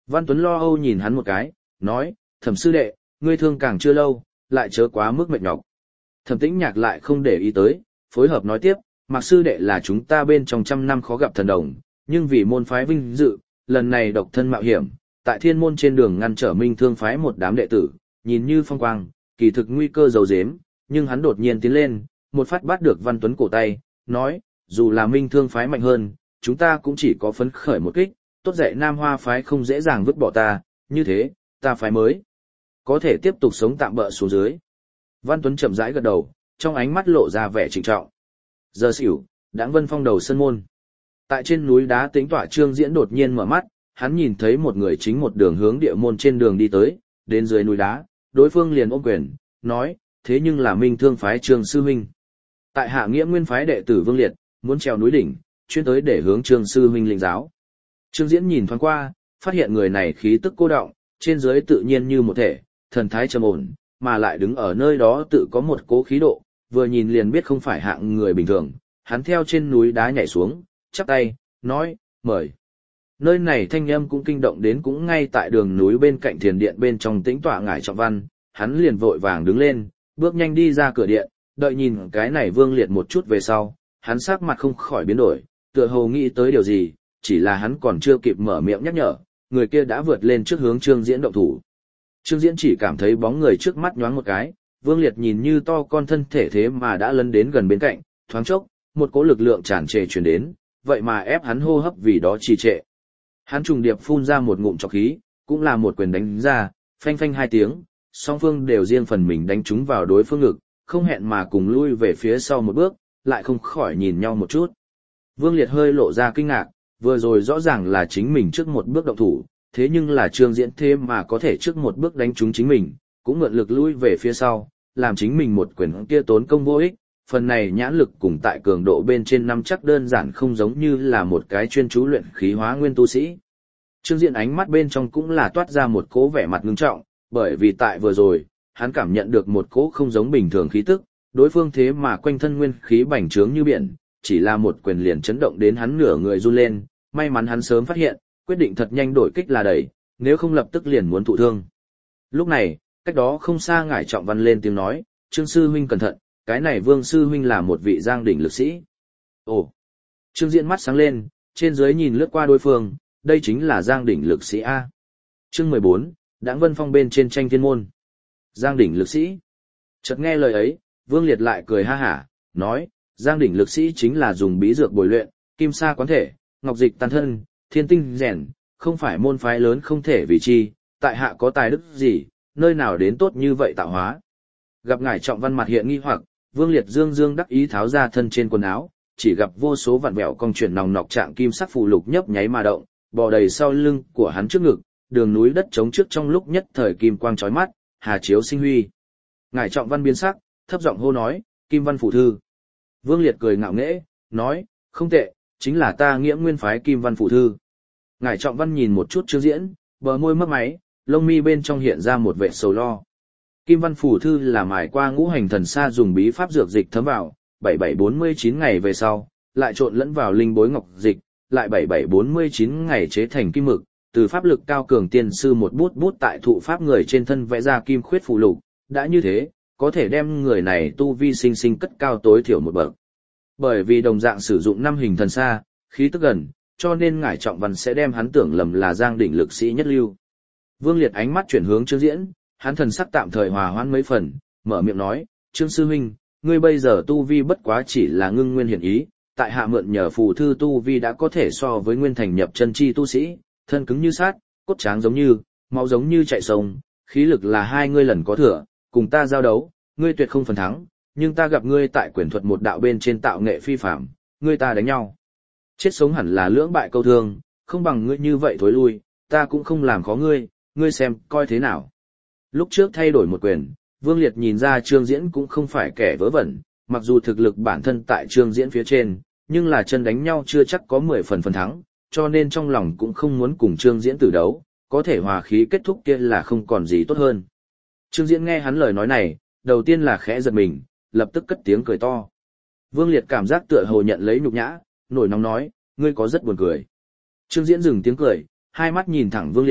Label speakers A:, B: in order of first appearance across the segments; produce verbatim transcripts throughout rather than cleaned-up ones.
A: Văn Tuấn lo âu nhìn hắn một cái, nói, Thẩm sư đệ, ngươi thương càng chưa lâu, lại chớ quá mức mệt nhọc. Thẩm Tĩnh Nhạc lại không để ý tới, phối hợp nói tiếp, Mạc sư đệ là chúng ta bên trong trăm năm khó gặp thần đồng, nhưng vì môn phái vinh dự, lần này độc thân mạo hiểm, tại thiên môn trên đường ngăn trở Minh Thương phái một đám đệ tử, nhìn như phong quang, kỳ thực nguy cơ giấu giếm, nhưng hắn đột nhiên tiến lên, một phát bắt được Văn Tuấn cổ tay, nói, dù là Minh Thương phái mạnh hơn, chúng ta cũng chỉ có phấn khởi một kích, tốt dạy Nam Hoa phái không dễ dàng vứt bỏ ta, như thế, ta phái mới có thể tiếp tục sống tạm bợ xuống dưới. Văn Tuấn chậm rãi gật đầu, trong ánh mắt lộ ra vẻ trịnh trọng. Giờ xỉu, Đãng Vân Phong đầu sân môn. Tại trên núi đá tính tỏa Trương Diễn đột nhiên mở mắt, hắn nhìn thấy một người chính một đường hướng địa môn trên đường đi tới, đến dưới núi đá, đối phương liền ôm quyền, nói, thế nhưng là Minh Thương phái Trương sư huynh. Tại Hạ Nghĩa Nguyên phái đệ tử Vương Liệt, muốn trèo núi đỉnh, chuyên tới để hướng Trương sư huynh linh giáo. Trương Diễn nhìn thoáng qua, phát hiện người này khí tức cô đọng, trên dưới tự nhiên như một thể, thần thái trầm ổn, mà lại đứng ở nơi đó tự có một cố khí độ, vừa nhìn liền biết không phải hạng người bình thường. Hắn theo trên núi đá nhảy xuống, chắp tay, nói, mời. Nơi này thanh âm cũng kinh động đến cũng ngay tại đường núi bên cạnh thiền điện bên trong tĩnh tọa Ngải Trọng Văn, hắn liền vội vàng đứng lên, bước nhanh đi ra cửa điện, đợi nhìn cái này Vương Liệt một chút về sau, hắn sắc mặt không khỏi biến đổi, tựa hồ nghĩ tới điều gì, chỉ là hắn còn chưa kịp mở miệng nhắc nhở, người kia đã vượt lên trước hướng Trương Diễn động thủ. Trương Diễn chỉ cảm thấy bóng người trước mắt nhoáng một cái, Vương Liệt nhìn như to con thân thể thế mà đã lấn đến gần bên cạnh, thoáng chốc, một cỗ lực lượng tràn trề truyền đến, vậy mà ép hắn hô hấp vì đó trì trệ. Hắn trùng điệp phun ra một ngụm trọc khí, cũng là một quyền đánh ra, phanh phanh hai tiếng, song phương đều riêng phần mình đánh trúng vào đối phương ngực, không hẹn mà cùng lui về phía sau một bước, lại không khỏi nhìn nhau một chút. Vương Liệt hơi lộ ra kinh ngạc, vừa rồi rõ ràng là chính mình trước một bước động thủ, thế nhưng là Trương Diễn thế mà có thể trước một bước đánh trúng chính mình, cũng mượn lực lui về phía sau, làm chính mình một quyền kia tốn công vô ích. Phần này nhãn lực cùng tại cường độ bên trên năm chắc đơn giản không giống như là một cái chuyên chú luyện khí hóa nguyên tu sĩ. Trương Diễn ánh mắt bên trong cũng là toát ra một cố vẻ mặt ngưng trọng, bởi vì tại vừa rồi, hắn cảm nhận được một cố không giống bình thường khí tức, đối phương thế mà quanh thân nguyên khí bành trướng như biển, chỉ là một quyền liền chấn động đến hắn nửa người run lên, may mắn hắn sớm phát hiện, quyết định thật nhanh đổi kích là đẩy, nếu không lập tức liền muốn thụ thương. Lúc này, cách đó không xa Ngải Trọng Văn lên tiếng nói, Trương sư huynh cẩn thận, cái này Vương sư huynh là một vị giang đỉnh lực sĩ. Ồ! Trương Diễn mắt sáng lên, trên dưới nhìn lướt qua đối phương, đây chính là giang đỉnh lực sĩ A. Chương mười bốn, Đãng Vân Phong bên trên tranh thiên môn. Giang đỉnh lực sĩ. Chợt nghe lời ấy, Vương Liệt lại cười ha hả, nói, giang đỉnh lực sĩ chính là dùng bí dược bồi luyện, kim sa quán thể, ngọc dịch tan thân, thiên tinh rèn, không phải môn phái lớn không thể vì chi, tại hạ có tài đức gì, nơi nào đến tốt như vậy tạo hóa. Gặp Ngải Trọng Văn mặt hiện nghi hoặc, Vương Liệt dương dương đắc ý tháo ra thân trên quần áo, chỉ gặp vô số vạn vẹo cong chuyển nòng nọc trạng kim sắc phù lục nhấp nháy mà động, bò đầy sau lưng của hắn trước ngực, đường núi đất trống trước trong lúc nhất thời kim quang chói mắt, hà chiếu sinh huy. Ngải Trọng Văn biến sắc, thấp giọng hô nói, Kim Văn phủ thư. Vương Liệt cười ngạo nghễ, nói, không tệ, chính là ta Nghĩa Nguyên phái Kim Văn phủ thư. Ngải Trọng Văn nhìn một chút Trương Diễn, bờ môi mấp máy, lông mi bên trong hiện ra một vẻ sầu lo. Kim Văn phủ thư là mài qua ngũ hành thần sa dùng bí pháp dược dịch thấm vào, bảy bảy bốn mươi chín ngày về sau, lại trộn lẫn vào linh bối ngọc dịch, lại bảy bảy bốn mươi chín ngày chế thành kim mực, từ pháp lực cao cường tiên sư một bút bút tại thụ pháp người trên thân vẽ ra kim khuyết phù lục, đã như thế, có thể đem người này tu vi sinh sinh cất cao tối thiểu một bậc. Bởi vì đồng dạng sử dụng năm hình thần sa, khí tức gần, cho nên Ngải Trọng Văn sẽ đem hắn tưởng lầm là giang đỉnh lực sĩ nhất lưu. Vương Liệt ánh mắt chuyển hướng Trương Diễn, hắn thần sắc tạm thời hòa hoãn mấy phần, mở miệng nói, Trương sư huynh, ngươi bây giờ tu vi bất quá chỉ là ngưng nguyên hiển ý, tại hạ mượn nhờ phù thư tu vi đã có thể so với nguyên thành nhập chân chi tu sĩ, thân cứng như sát, cốt tráng giống như, máu giống như chạy sông, khí lực là hai ngươi lần có thừa, cùng ta giao đấu, ngươi tuyệt không phần thắng, nhưng ta gặp ngươi tại quyền thuật một đạo bên trên tạo nghệ phi phạm, ngươi ta đánh nhau. Chết sống hẳn là lưỡng bại câu thương, không bằng ngươi như vậy thối lui, ta cũng không làm khó ngươi, ngươi xem, coi thế nào. Lúc trước thay đổi một quyền, Vương Liệt nhìn ra Trương Diễn cũng không phải kẻ vớ vẩn, mặc dù thực lực bản thân tại Trương Diễn phía trên, nhưng là chân đánh nhau chưa chắc có mười phần phần thắng, cho nên trong lòng cũng không muốn cùng Trương Diễn tử đấu, có thể hòa khí kết thúc kia là không còn gì tốt hơn. Trương Diễn nghe hắn lời nói này, đầu tiên là khẽ giật mình, lập tức cất tiếng cười to. Vương Liệt cảm giác tựa hồ nhận lấy nhục nhã, nổi nóng nói, ngươi có rất buồn cười. Trương Diễn dừng tiếng cười, hai mắt nhìn thẳng Vương Liệt,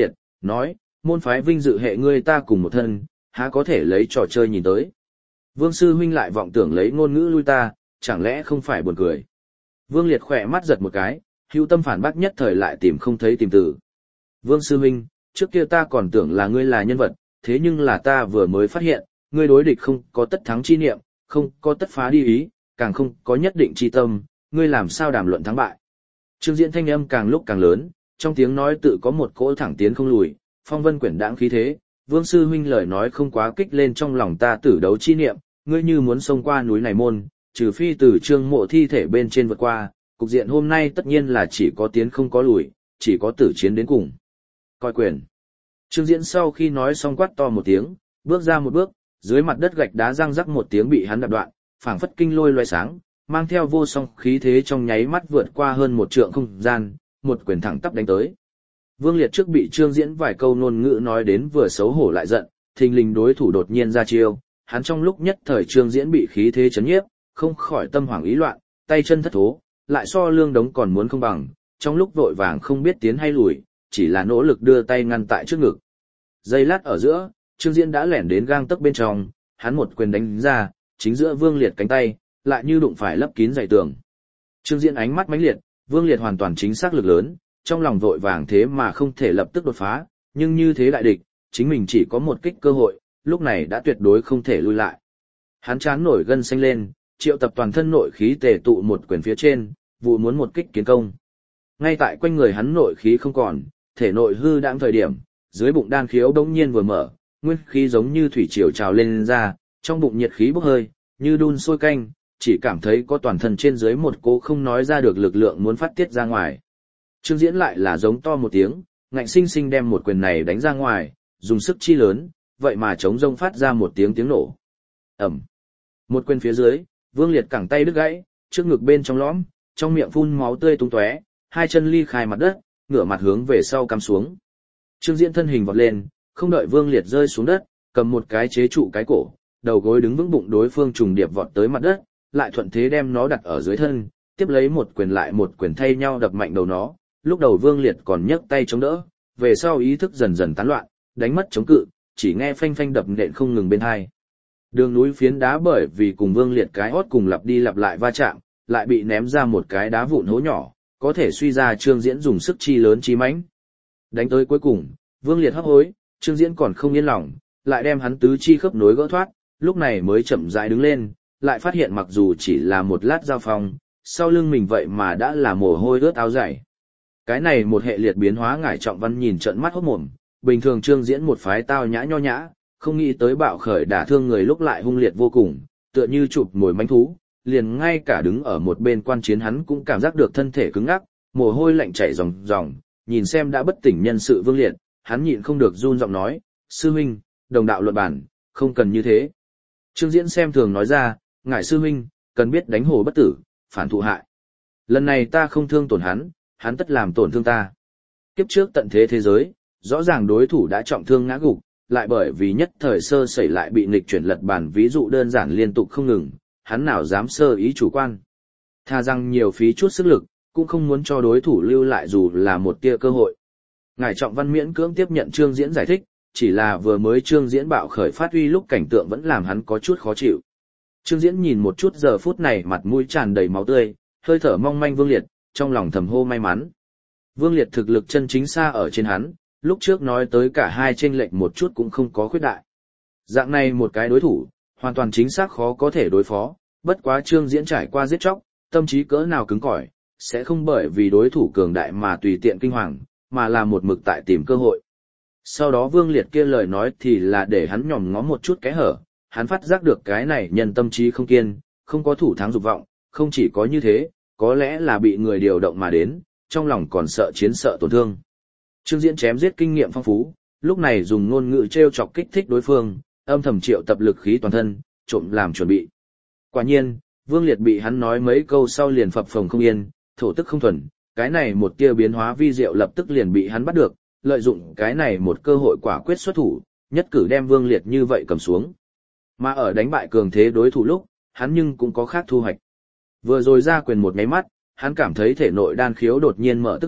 A: nói, môn phái vinh dự hệ ngươi ta cùng một thân, há có thể lấy trò chơi nhìn tới. Vương sư huynh lại vọng tưởng lấy ngôn ngữ lui ta, chẳng lẽ không phải buồn cười. Vương Liệt khỏe mắt giật một cái, hữu tâm phản bác nhất thời lại tìm không thấy tìm từ. Vương sư huynh, trước kia ta còn tưởng là ngươi là nhân vật, thế nhưng là ta vừa mới phát hiện, ngươi đối địch không có tất thắng chi niệm, không có tất phá đi ý, càng không có nhất định chi tâm, ngươi làm sao đàm luận thắng bại. Trương Diễn thanh âm càng lúc càng lớn, trong tiếng nói tự có một cỗ thẳng tiến không lùi, phong vân quyển đãng khí thế. Vương sư huynh lời nói không quá kích lên trong lòng ta tử đấu chi niệm, ngươi như muốn xông qua núi này môn, trừ phi từ Trương Mộ thi thể bên trên vượt qua, cục diện hôm nay tất nhiên là chỉ có tiến không có lùi, chỉ có tử chiến đến cùng. Coi quyền. Trương Diễn sau khi nói xong quát to một tiếng, bước ra một bước, dưới mặt đất gạch đá răng rắc một tiếng bị hắn đạp đoạn, phảng phất kinh lôi loé sáng, mang theo vô song khí thế trong nháy mắt vượt qua hơn một trượng không gian, một quyền thẳng tắp đánh tới. Vương Liệt trước bị Trương Diễn vài câu ngôn ngữ nói đến vừa xấu hổ lại giận, thình lình đối thủ đột nhiên ra chiêu, hắn trong lúc nhất thời Trương Diễn bị khí thế chấn nhiếp, không khỏi tâm hoảng ý loạn, tay chân thất thố, lại so lương đống còn muốn không bằng, trong lúc vội vàng không biết tiến hay lùi, chỉ là nỗ lực đưa tay ngăn tại trước ngực. Giây lát ở giữa, Trương Diễn đã lẻn đến gang tấc bên trong, hắn một quyền đánh ra, chính giữa Vương Liệt cánh tay, lại như đụng phải lấp kín dày tường. Trương Diễn ánh mắt mãnh liệt, Vương Liệt hoàn toàn chính xác lực lớn, trong lòng vội vàng thế mà không thể lập tức đột phá, nhưng như thế đại địch, chính mình chỉ có một kích cơ hội, lúc này đã tuyệt đối không thể lui lại. Hắn chán nổi gân xanh lên, triệu tập toàn thân nội khí tề tụ một quyền phía trên, vụ muốn một kích kiến công. Ngay tại quanh người hắn nội khí không còn, thể nội hư đãng thời điểm, dưới bụng đan khiếu đống nhiên vừa mở, nguyên khí giống như thủy triều trào lên, lên ra, trong bụng nhiệt khí bốc hơi, như đun sôi canh, chỉ cảm thấy có toàn thân trên dưới một cố không nói ra được lực lượng muốn phát tiết ra ngoài. Trương Diễn lại là giống to một tiếng, ngạnh sinh sinh đem một quyền này đánh ra ngoài, dùng sức chi lớn, vậy mà chống rông phát ra một tiếng tiếng nổ. Ầm. Một quyền phía dưới, Vương Liệt cẳng tay đứt gãy, trước ngực bên trong lõm, trong miệng phun máu tươi tung tóe, hai chân ly khai mặt đất, ngửa mặt hướng về sau cắm xuống. Trương Diễn thân hình vọt lên, không đợi Vương Liệt rơi xuống đất, cầm một cái chế trụ cái cổ, đầu gối đứng vững bụng đối phương trùng điệp vọt tới mặt đất, lại thuận thế đem nó đặt ở dưới thân, tiếp lấy một quyền lại một quyền thay nhau đập mạnh đầu nó. Lúc đầu Vương Liệt còn nhấc tay chống đỡ, về sau ý thức dần dần tán loạn, đánh mất chống cự, chỉ nghe phanh phanh đập nện không ngừng bên hai. Đường núi phiến đá bởi vì cùng Vương Liệt cái hót cùng lặp đi lặp lại va chạm, lại bị ném ra một cái đá vụn hố nhỏ, có thể suy ra Trương Diễn dùng sức chi lớn chi mãnh. Đánh tới cuối cùng, Vương Liệt hấp hối, Trương Diễn còn không yên lòng, lại đem hắn tứ chi khớp nối gỡ thoát, lúc này mới chậm rãi đứng lên, lại phát hiện mặc dù chỉ là một lát giao phong, sau lưng mình vậy mà đã là mồ hôi ướt áo dày. Cái này một hệ liệt biến hóa Ngải Trọng Văn nhìn trợn mắt hốt mồm, bình thường Trương Diễn một phái tao nhã nho nhã, không nghĩ tới bạo khởi đả thương người lúc lại hung liệt vô cùng, tựa như chụp mồi manh thú, liền ngay cả đứng ở một bên quan chiến hắn cũng cảm giác được thân thể cứng ngắc, mồ hôi lạnh chảy ròng ròng, nhìn xem đã bất tỉnh nhân sự Vương Liệt, hắn nhịn không được run giọng nói, sư huynh, đồng đạo luận bản, không cần như thế. Trương Diễn xem thường nói ra, Ngải sư huynh, cần biết đánh hồ bất tử, phản thụ hại. Lần này ta không thương tổn hắn, hắn tất làm tổn thương ta. Kiếp trước tận thế thế giới, rõ ràng đối thủ đã trọng thương ngã gục, lại bởi vì nhất thời sơ sẩy lại bị nghịch chuyển lật bản, ví dụ đơn giản liên tục không ngừng, hắn nào dám sơ ý chủ quan. Tha rằng nhiều phí chút sức lực, cũng không muốn cho đối thủ lưu lại dù là một tia cơ hội. Ngải Trọng Văn miễn cưỡng tiếp nhận Trương Diễn giải thích, chỉ là vừa mới Trương Diễn bạo khởi phát uy lúc cảnh tượng vẫn làm hắn có chút khó chịu. Trương Diễn nhìn một chút giờ phút này mặt mũi tràn đầy máu tươi, hơi thở mong manh Vương Liệt, trong lòng thầm hô may mắn. Vương Liệt thực lực chân chính xa ở trên hắn, lúc trước nói tới cả hai chênh lệch một chút cũng không có khuyết đại. Dạng này một cái đối thủ, hoàn toàn chính xác khó có thể đối phó, bất quá Trương Diễn trải qua giết chóc, tâm trí cỡ nào cứng cỏi, sẽ không bởi vì đối thủ cường đại mà tùy tiện kinh hoàng, mà là một mực tại tìm cơ hội. Sau đó Vương Liệt kia lời nói thì là để hắn nhòm ngó một chút cái hở, hắn phát giác được cái này nhân tâm trí không kiên, không có thủ thắng dục vọng, không chỉ có như thế, có lẽ là bị người điều động mà đến, trong lòng còn sợ chiến sợ tổn thương. Trương Diễn chém giết kinh nghiệm phong phú, lúc này dùng ngôn ngữ trêu chọc kích thích đối phương, âm thầm triệu tập lực khí toàn thân, trộm làm chuẩn bị. Quả nhiên, Vương Liệt bị hắn nói mấy câu sau liền phập phồng không yên, thổ tức không thuần, cái này một tia biến hóa vi diệu lập tức liền bị hắn bắt được, lợi dụng cái này một cơ hội quả quyết xuất thủ, nhất cử đem Vương Liệt như vậy cầm xuống. Mà ở đánh bại cường thế đối thủ lúc, hắn nhưng cũng có khác thu hoạch. Vừa rồi ra quyền một nháy mắt, hắn cảm thấy thể nội đan khiếu đột nhiên mở tức hợp,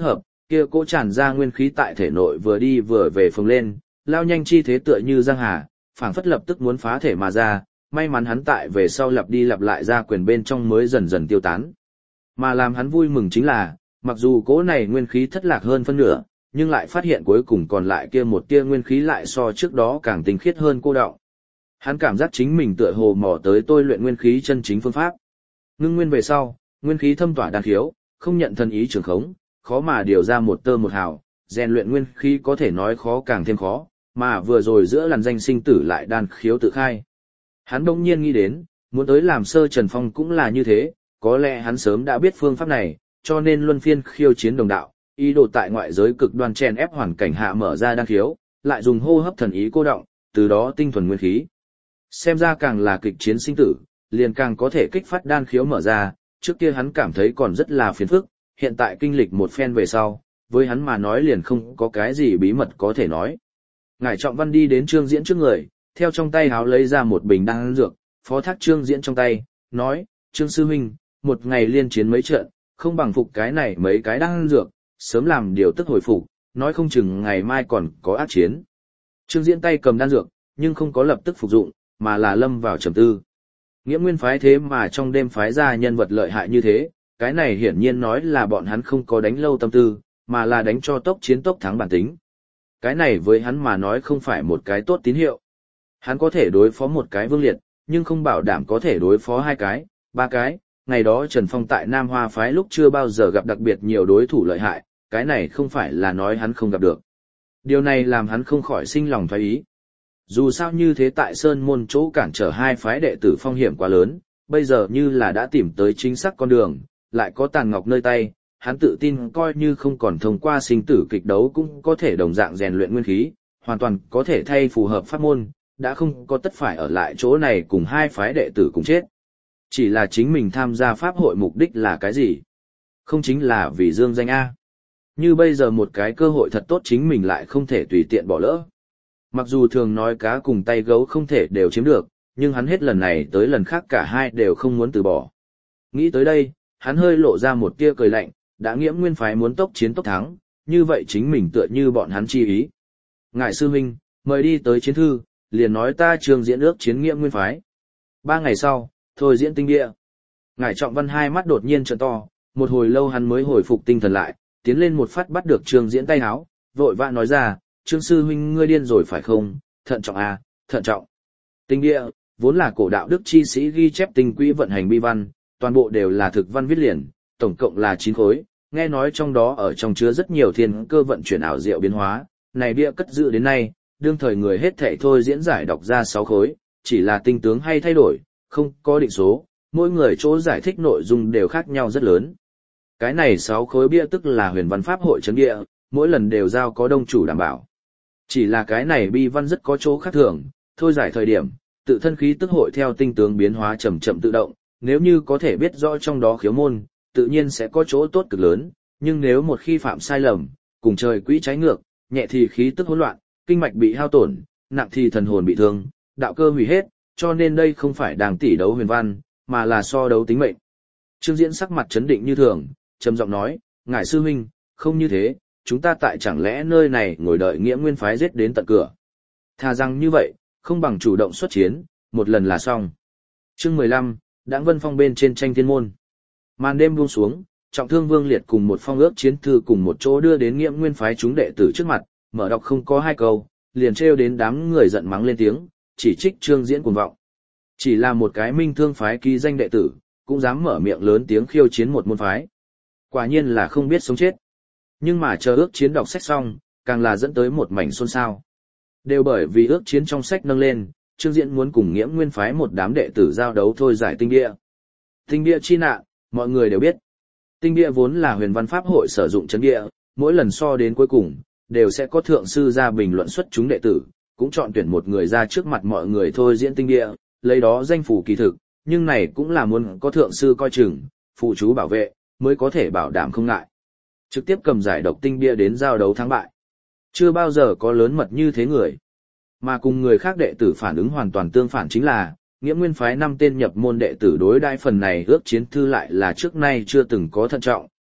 A: kia cỗ tràn ra nguyên khí tại thể nội vừa đi vừa về phồng lên, lao nhanh chi thế tựa như giang hà, phảng phất lập tức muốn phá thể mà ra, may mắn hắn tại về sau lặp đi lặp lại ra quyền bên trong mới dần dần tiêu tán. Mà làm hắn vui mừng chính là, mặc dù cỗ này nguyên khí thất lạc hơn phân nửa, nhưng lại phát hiện cuối cùng còn lại kia một tia nguyên khí lại so trước đó càng tinh khiết hơn cô đọng. Hắn cảm giác chính mình tựa hồ mò tới tôi luyện nguyên khí chân chính phương pháp. Ngưng nguyên về sau, nguyên khí thâm tỏa đan khiếu, không nhận thân ý trường khống, khó mà điều ra một tơ một hào, rèn luyện nguyên khí có thể nói khó càng thêm khó, mà vừa rồi giữa làn danh sinh tử lại đan khiếu tự khai. Hắn đông nhiên nghĩ đến, muốn tới làm sơ Trần Phong cũng là như thế, có lẽ hắn sớm đã biết phương pháp này, cho nên luân phiên khiêu chiến đồng đạo, ý đồ tại ngoại giới cực đoan chen ép hoàn cảnh hạ mở ra đan khiếu, lại dùng hô hấp thần ý cô động, từ đó tinh thuần nguyên khí. Xem ra càng là kịch chiến sinh tử, liền càng có thể kích phát đan khiếu mở ra, trước kia hắn cảm thấy còn rất là phiền phức, hiện tại kinh lịch một phen về sau, với hắn mà nói liền không có cái gì bí mật có thể nói. Ngải Trọng Văn đi đến Trương Diễn trước người, theo trong tay háo lấy ra một bình đan dược, phó thác Trương Diễn trong tay, nói, Trương Sư Huynh, một ngày liên chiến mấy trận, không bằng phục cái này mấy cái đan dược, sớm làm điều tức hồi phục, nói không chừng ngày mai còn có ác chiến. Trương Diễn tay cầm đan dược, nhưng không có lập tức phục dụng, mà là lâm vào trầm tư. Nghĩa Nguyên phái thế mà trong đêm phái ra nhân vật lợi hại như thế, cái này hiển nhiên nói là bọn hắn không có đánh lâu tâm tư, mà là đánh cho tốc chiến tốc thắng bản tính. Cái này với hắn mà nói không phải một cái tốt tín hiệu. Hắn có thể đối phó một cái Vương Liệt, nhưng không bảo đảm có thể đối phó hai cái, ba cái. Ngày đó Trần Phong tại Nam Hoa phái lúc chưa bao giờ gặp đặc biệt nhiều đối thủ lợi hại, cái này không phải là nói hắn không gặp được. Điều này làm hắn không khỏi sinh lòng thoái ý. Dù sao như thế tại Sơn Môn chỗ cản trở hai phái đệ tử phong hiểm quá lớn, bây giờ như là đã tìm tới chính xác con đường, lại có tàn ngọc nơi tay, hắn tự tin coi như không còn thông qua sinh tử kịch đấu cũng có thể đồng dạng rèn luyện nguyên khí, hoàn toàn có thể thay phù hợp pháp môn, đã không có tất phải ở lại chỗ này cùng hai phái đệ tử cùng chết. Chỉ là chính mình tham gia pháp hội mục đích là cái gì? Không chính là vì dương danh A. Như bây giờ một cái cơ hội thật tốt chính mình lại không thể tùy tiện bỏ lỡ. Mặc dù thường nói cá cùng tay gấu không thể đều chiếm được, nhưng hắn hết lần này tới lần khác cả hai đều không muốn từ bỏ. Nghĩ tới đây, hắn hơi lộ ra một tia cười lạnh, đã Nghiễm Nguyên phái muốn tốc chiến tốc thắng, như vậy chính mình tựa như bọn hắn chi ý. Ngải sư huynh, mời đi tới chiến thư, liền nói ta Trương Diễn ước chiến Nghiễm Nguyên phái. Ba ngày sau, thôi diễn tinh địa. Ngải Trọng Văn hai mắt đột nhiên trợn to, một hồi lâu hắn mới hồi phục tinh thần lại, tiến lên một phát bắt được Trương Diễn tay áo, vội vã nói ra, Trương sư huynh ngươi điên rồi phải không, thận trọng à, thận trọng. Tinh địa, vốn là cổ đạo đức chi sĩ ghi chép tinh quỹ vận hành bi văn, toàn bộ đều là thực văn viết liền, tổng cộng là chín khối, nghe nói trong đó ở trong chứa rất nhiều thiên cơ vận chuyển ảo diệu biến hóa, này bia cất giữ đến nay, đương thời người hết thảy thôi diễn giải đọc ra sáu khối, chỉ là tinh tướng hay thay đổi, không có định số, mỗi người chỗ giải thích nội dung đều khác nhau rất lớn. Cái này sáu khối bia tức là huyền văn pháp hội chấn địa, mỗi lần đều giao có đông chủ đảm bảo. Chỉ là cái này bi văn rất có chỗ khác thường, thôi giải thời điểm, tự thân khí tức hội theo tinh tướng biến hóa chậm chậm tự động, nếu như có thể biết rõ trong đó khiếu môn, tự nhiên sẽ có chỗ tốt cực lớn, nhưng nếu một khi phạm sai lầm, cùng trời quỹ trái ngược, nhẹ thì khí tức hỗn loạn, kinh mạch bị hao tổn, nặng thì thần hồn bị thương, đạo cơ hủy hết, cho nên đây không phải đang tỉ đấu huyền văn, mà là so đấu tính mệnh. Trương Diễn sắc mặt chấn định như thường, trầm giọng nói, ngải sư huynh, không như thế, chúng ta tại chẳng lẽ nơi này ngồi đợi Nghiễm Nguyên phái giết đến tận cửa. Thà rằng như vậy, không bằng chủ động xuất chiến, một lần là xong. Chương mười lăm, Đãng Vân Phong bên trên tranh thiên môn. Màn đêm buông xuống, Trọng Thương Vương Liệt cùng một phong ước chiến thư cùng một chỗ đưa đến Nghiễm Nguyên phái chúng đệ tử trước mặt, mở đọc không có hai câu, liền trêu đến đám người giận mắng lên tiếng, chỉ trích Trương Diễn cuồng vọng. Chỉ là một cái minh thương phái ký danh đệ tử, cũng dám mở miệng lớn tiếng khiêu chiến một môn phái. Quả nhiên là không biết sống chết. Nhưng mà chờ ước chiến đọc sách xong, càng là dẫn tới một mảnh xôn xao. Đều bởi vì ước chiến trong sách nâng lên, Trương Diễn muốn cùng Nghiễm Nguyên phái một đám đệ tử giao đấu thôi giải tinh địa. Tinh địa chi nạn, mọi người đều biết. Tinh địa vốn là huyền văn pháp hội sử dụng chấn địa, mỗi lần so đến cuối cùng, đều sẽ có thượng sư ra bình luận xuất chúng đệ tử, cũng chọn tuyển một người ra trước mặt mọi người thôi diễn tinh địa, lấy đó danh phủ kỳ thực, nhưng này cũng là muốn có thượng sư coi chừng, phụ chú bảo vệ, mới có thể bảo đảm không ngại. Trực tiếp cầm giải độc tinh bia đến giao đấu thắng bại. Chưa bao giờ có lớn mật như thế người. Mà cùng người khác đệ tử phản ứng hoàn toàn tương phản chính là, Nghiễm Nguyên phái năm tên nhập môn đệ tử đối đãi phần này ước chiến thư lại là trước nay chưa từng có thận trọng,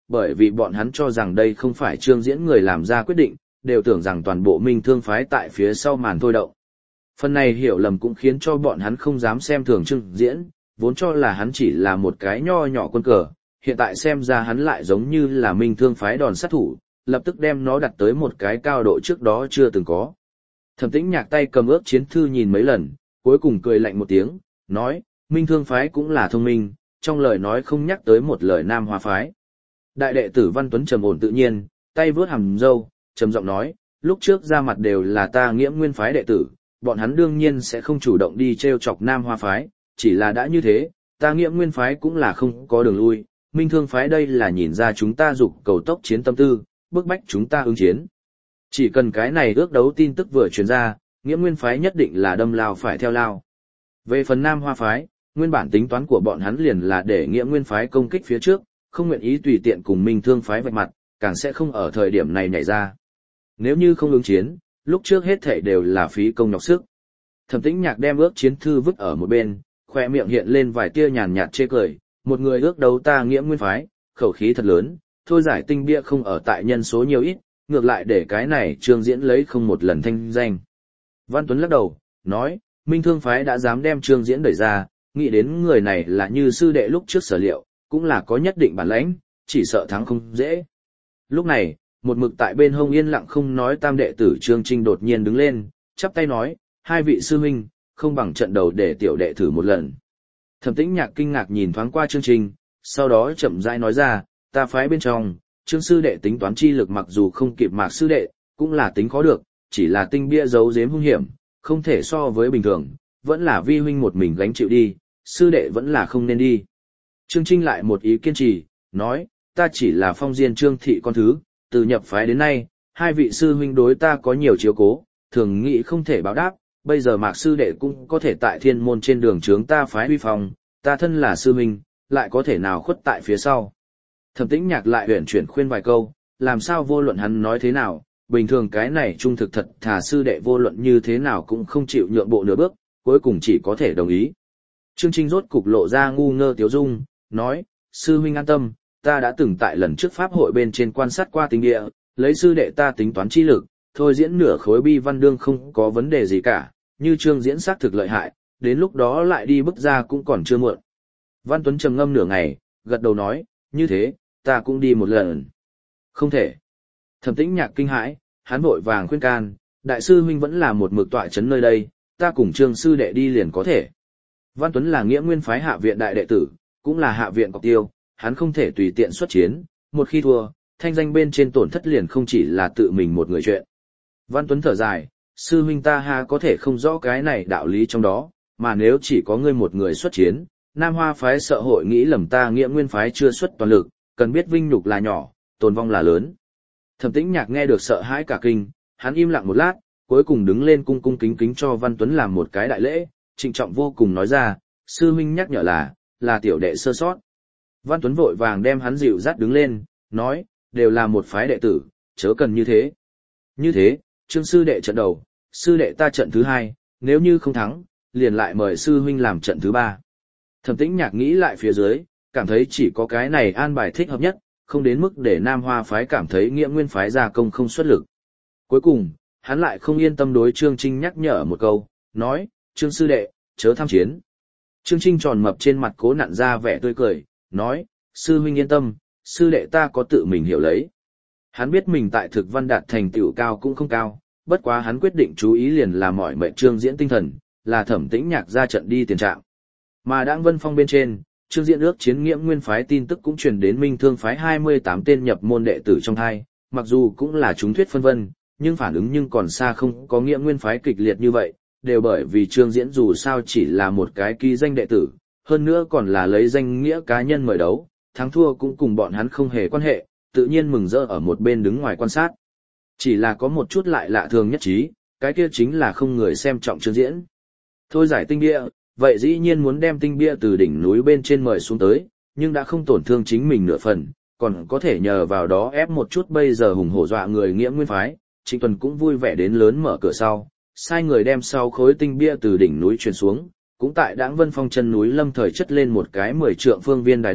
A: bởi vì bọn hắn cho rằng đây không phải Trương Diễn người làm ra quyết định, đều tưởng rằng toàn bộ Minh Thương phái tại phía sau màn thôi động. Phần này hiểu lầm cũng khiến cho bọn hắn không dám xem thường Trương Diễn, vốn cho là hắn chỉ là một cái nho nhỏ quân cờ, hiện tại xem ra hắn lại giống như là Minh Thương phái đòn sát thủ, lập tức đem nó đặt tới một cái cao độ trước đó chưa từng có. Thẩm Tĩnh Nhạc tay cầm ước chiến thư nhìn mấy lần, cuối cùng cười lạnh một tiếng, nói, Minh Thương phái cũng là thông minh, trong lời nói không nhắc tới một lời Nam Hoa phái. Đại đệ tử Văn Tuấn trầm ổn tự nhiên, tay vướt hàm râu, trầm giọng nói, lúc trước ra mặt đều là ta Nghiễm Nguyên phái đệ tử, bọn hắn đương nhiên sẽ không chủ động đi trêu chọc Nam Hoa phái, chỉ là đã như thế, ta Nghiễm Nguyên phái cũng là không có đường lui, Minh Thương phái đây là nhìn ra chúng ta dục cầu tốc chiến tâm tư, bức bách chúng ta ứng chiến. Chỉ cần cái này ước đấu tin tức vừa truyền ra, Nghiễm Nguyên phái nhất định là đâm lao phải theo lao. Về phần Nam Hoa phái, nguyên bản tính toán của bọn hắn liền là để Nghiễm Nguyên phái công kích phía trước, không nguyện ý tùy tiện cùng Minh Thương phái vạch mặt, càng sẽ không ở thời điểm này nhảy ra. Nếu như không ứng chiến, lúc trước hết thảy đều là phí công nhọc sức. Thẩm Tĩnh Nhạc đem ước chiến thư vứt ở một bên, khoe miệng hiện lên vài tia nhàn nhạt chê cười, một người ước đấu ta Nghiễm Nguyên phái, khẩu khí thật lớn, thôi giải tinh bia không ở tại nhân số nhiều ít, ngược lại để cái này Trương Diễn lấy không một lần thanh danh. Văn Tuấn lắc đầu, nói, Minh Thương phái đã dám đem Trương Diễn đẩy ra, nghĩ đến người này là như sư đệ lúc trước sở liệu, cũng là có nhất định bản lãnh, chỉ sợ thắng không dễ. Lúc này, một mực tại bên hông yên lặng không nói tam đệ tử Trương Trinh đột nhiên đứng lên, chắp tay nói, hai vị sư huynh, không bằng trận đầu để tiểu đệ thử một lần. Thẩm Tĩnh Nhạc kinh ngạc nhìn thoáng qua Trương Trinh, sau đó chậm rãi nói ra, ta phái bên trong, Trương sư đệ tính toán chi lực mặc dù không kịp Mạc sư đệ, cũng là tính khó được, chỉ là tinh bia giấu giếm hung hiểm, không thể so với bình thường, vẫn là vi huynh một mình gánh chịu đi, sư đệ vẫn là không nên đi. Trương Trinh lại một ý kiên trì, nói, ta chỉ là phong diên Trương thị con thứ, từ nhập phái đến nay, hai vị sư huynh đối ta có nhiều chiếu cố, thường nghĩ không thể báo đáp, bây giờ Mạc sư đệ cũng có thể tại thiên môn trên đường chướng ta phái huy phong, ta thân là sư huynh, lại có thể nào khuất tại phía sau. Thẩm Tĩnh Nhạc lại huyền chuyển khuyên vài câu, làm sao vô luận hắn nói thế nào, bình thường cái này trung thực thật thà sư đệ vô luận như thế nào cũng không chịu nhượng bộ nửa bước, cuối cùng chỉ có thể đồng ý. Trương Trinh rốt cục lộ ra ngu ngơ tiếu dung, nói, sư huynh an tâm, ta đã từng tại lần trước pháp hội bên trên quan sát qua tinh địa, lấy sư đệ ta tính toán chi lực, thôi diễn nửa khối bi văn đương không có vấn đề gì cả, như Trương diễn xác thực lợi hại, đến lúc đó lại đi bức ra cũng còn chưa muộn. Văn Tuấn trầm ngâm nửa ngày, gật đầu nói, như thế, ta cũng đi một lần. Không thể. Thẩm Tĩnh Nhạc kinh hãi, hắn vội vàng khuyên can, đại sư huynh vẫn là một mực tọa chấn nơi đây, ta cùng Trương sư đệ đi liền có thể. Văn Tuấn là Nghiễm Nguyên phái hạ viện đại đệ tử, cũng là hạ viện cọc tiêu, hắn không thể tùy tiện xuất chiến, một khi thua, thanh danh bên trên tổn thất liền không chỉ là tự mình một người chuyện. Văn Tuấn thở dài, sư huynh ta ha có thể không rõ cái này đạo lý trong đó, mà nếu chỉ có ngươi một người xuất chiến, Nam Hoa phái sợ hội nghĩ lầm ta Nghiễm Nguyên phái chưa xuất toàn lực, cần biết vinh nhục là nhỏ, tồn vong là lớn. Thẩm Tĩnh Nhạc nghe được sợ hãi cả kinh, hắn im lặng một lát, cuối cùng đứng lên cung cung kính kính cho Văn Tuấn làm một cái đại lễ, trịnh trọng vô cùng nói ra, sư huynh nhắc nhở là, là tiểu đệ sơ sót. Văn Tuấn vội vàng đem hắn dịu dắt đứng lên, nói, đều là một phái đệ tử, chớ cần như thế. Như thế, Trương sư đệ trận đầu, sư đệ ta trận thứ hai, nếu như không thắng, liền lại mời sư huynh làm trận thứ ba. Thẩm Tĩnh Nhạc nghĩ lại phía dưới, cảm thấy chỉ có cái này an bài thích hợp nhất, không đến mức để Nam Hoa phái cảm thấy Nghiễm Nguyên phái ra công không xuất lực. Cuối cùng, hắn lại không yên tâm đối Trương Trinh nhắc nhở một câu, nói, Trương sư đệ, chớ tham chiến. Trương Trinh tròn mập trên mặt cố nặn ra vẻ tươi cười, nói, sư huynh yên tâm, sư đệ ta có tự mình hiểu lấy. Hắn biết mình tại thực văn đạt thành tựu cao cũng không cao, bất quá hắn quyết định chú ý liền là mọi mệnh Trương Diễn tinh thần, là Thẩm Tĩnh Nhạc ra trận đi tiền trạng. Mà Đãng Vân Phong bên trên, Trương Diễn ước chiến Nghiễm Nguyên phái tin tức cũng truyền đến Minh Thương phái hai mươi tám tên nhập môn đệ tử trong hai, mặc dù cũng là chúng thuyết phân vân, nhưng phản ứng nhưng còn xa không có Nghiễm Nguyên phái kịch liệt như vậy, đều bởi vì Trương Diễn dù sao chỉ là một cái ký danh đệ tử, hơn nữa còn là lấy danh nghĩa cá nhân mời đấu, thắng thua cũng cùng bọn hắn không hề quan hệ, tự nhiên mừng rỡ ở một bên đứng ngoài quan sát. Chỉ là có một chút lại lạ thường nhất trí, cái kia chính là không người xem trọng Trương Diễn. Thôi giải tinh bia, vậy dĩ nhiên muốn đem tinh bia từ đỉnh núi bên trên mời xuống tới, nhưng đã không tổn thương chính mình nửa phần, còn có thể nhờ vào đó ép một chút bây giờ hùng hổ dọa người Nghiễm Nguyên phái. Trịnh Tuần cũng vui vẻ đến lớn mở cửa sau, sai người đem sau khối tinh bia từ đỉnh núi truyền xuống, cũng tại Đãng Vân Phong chân núi lâm thời chất lên một cái mười trượng phương viên đài đất,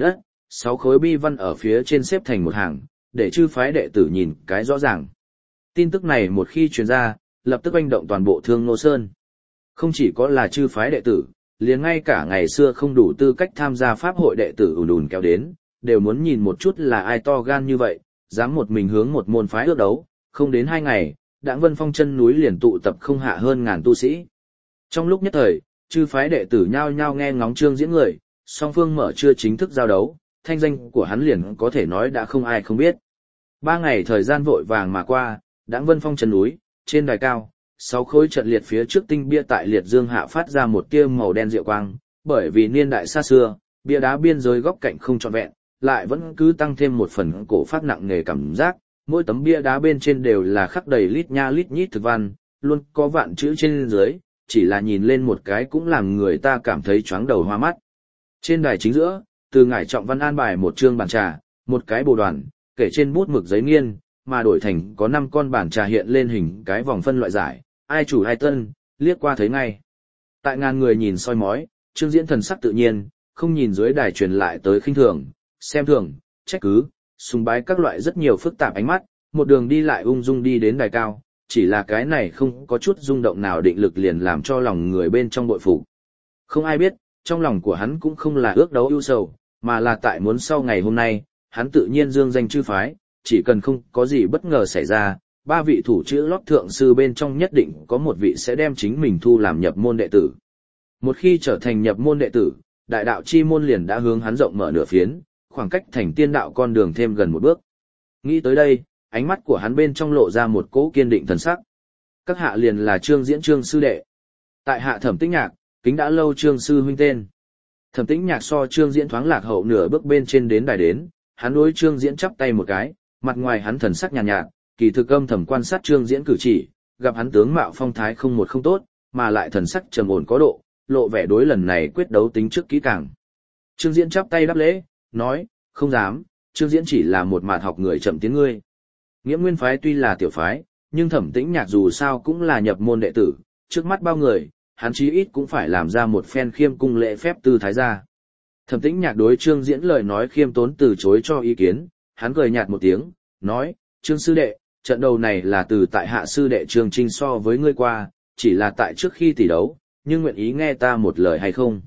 A: sáu khối bi văn ở phía trên xếp thành một hàng, để chư phái đệ tử nhìn cái rõ ràng. Tin tức này một khi truyền ra, lập tức oanh động toàn bộ Thương Nô Sơn. Không chỉ có là chư phái đệ tử, liền ngay cả ngày xưa không đủ tư cách tham gia pháp hội đệ tử ùn ùn kéo đến, đều muốn nhìn một chút là ai to gan như vậy, dám một mình hướng một môn phái ước đấu, không đến hai ngày, Đãng Vân Phong chân núi liền tụ tập không hạ hơn ngàn tu sĩ. Trong lúc nhất thời, chư phái đệ tử nhao nhao nghe ngóng Trương Diễn người, song phương mở chưa chính thức giao đấu, thanh danh của hắn liền có thể nói đã không ai không biết. Ba ngày thời gian vội vàng mà qua, Đãng Vân Phong chân núi, trên đài cao, sáu khối trận liệt phía trước tinh bia tại liệt dương hạ phát ra một tia màu đen diệu quang, bởi vì niên đại xa xưa, bia đá biên giới góc cạnh không trọn vẹn, lại vẫn cứ tăng thêm một phần cổ phát nặng nề cảm giác, mỗi tấm bia đá bên trên đều là khắc đầy lít nha lít nhít thực văn, luôn có vạn chữ trên dưới, chỉ là nhìn lên một cái cũng làm người ta cảm thấy chóng đầu hoa mắt. Trên đài chính giữa, từ ngải trọng văn an bài một chương bàn trà, một cái bồ đoàn, kể trên bút mực giấy nghiên, mà đổi thành có năm con bàn trà hiện lên hình cái vòng phân loại giải, ai chủ ai tân, liếc qua thấy ngay. Tại ngàn người nhìn soi mói, Trương Diễn thần sắc tự nhiên, không nhìn dưới đài truyền lại tới khinh thường, xem thường, trách cứ, sùng bái các loại rất nhiều phức tạp ánh mắt, một đường đi lại ung dung đi đến đài cao, chỉ là cái này không có chút rung động nào định lực liền làm cho lòng người bên trong bội phục. Không ai biết, trong lòng của hắn cũng không là ước đấu ưu sầu, mà là tại muốn sau ngày hôm nay, hắn tự nhiên dương danh chư phái, chỉ cần không có gì bất ngờ xảy ra, ba vị thủ chữ lót thượng sư bên trong nhất định có một vị sẽ đem chính mình thu làm nhập môn đệ tử. Một khi trở thành nhập môn đệ tử, đại đạo chi môn liền đã hướng hắn rộng mở nửa phiến, khoảng cách thành tiên đạo con đường thêm gần một bước. Nghĩ tới đây, ánh mắt của hắn bên trong lộ ra một cỗ kiên định thần sắc. Các hạ liền là Trương Diễn Trương sư đệ. Tại hạ Thẩm Tĩnh Nhạc, kính đã lâu Trương sư huynh tên. Thẩm Tĩnh Nhạc so Trương Diễn thoáng lạc hậu nửa bước bên trên đến đài đến, hắn đối Trương Diễn chắp tay một cái, mặt ngoài hắn thần sắc nhàn nhạt, nhạt, kỳ thực âm thầm quan sát Trương Diễn cử chỉ, gặp hắn tướng mạo phong thái không một không tốt, mà lại thần sắc trầm ổn có độ, lộ vẻ đối lần này quyết đấu tính trước kỹ càng. Trương Diễn chắp tay đáp lễ, nói, không dám, Trương Diễn chỉ là một mạt học người chậm tiến ngươi. Nghiễm Nguyên phái tuy là tiểu phái, nhưng Thẩm Tĩnh Nhạc dù sao cũng là nhập môn đệ tử, trước mắt bao người, hắn chí ít cũng phải làm ra một phen khiêm cung lễ phép tư thái ra. Thẩm Tĩnh Nhạc đối Trương Diễn lời nói khiêm tốn từ chối cho ý kiến, hắn cười nhạt một tiếng, nói, Trương sư đệ, trận đầu này là từ tại hạ sư đệ Trương Trinh so với ngươi qua, chỉ là tại trước khi tỷ đấu, nhưng nguyện ý nghe ta một lời hay không?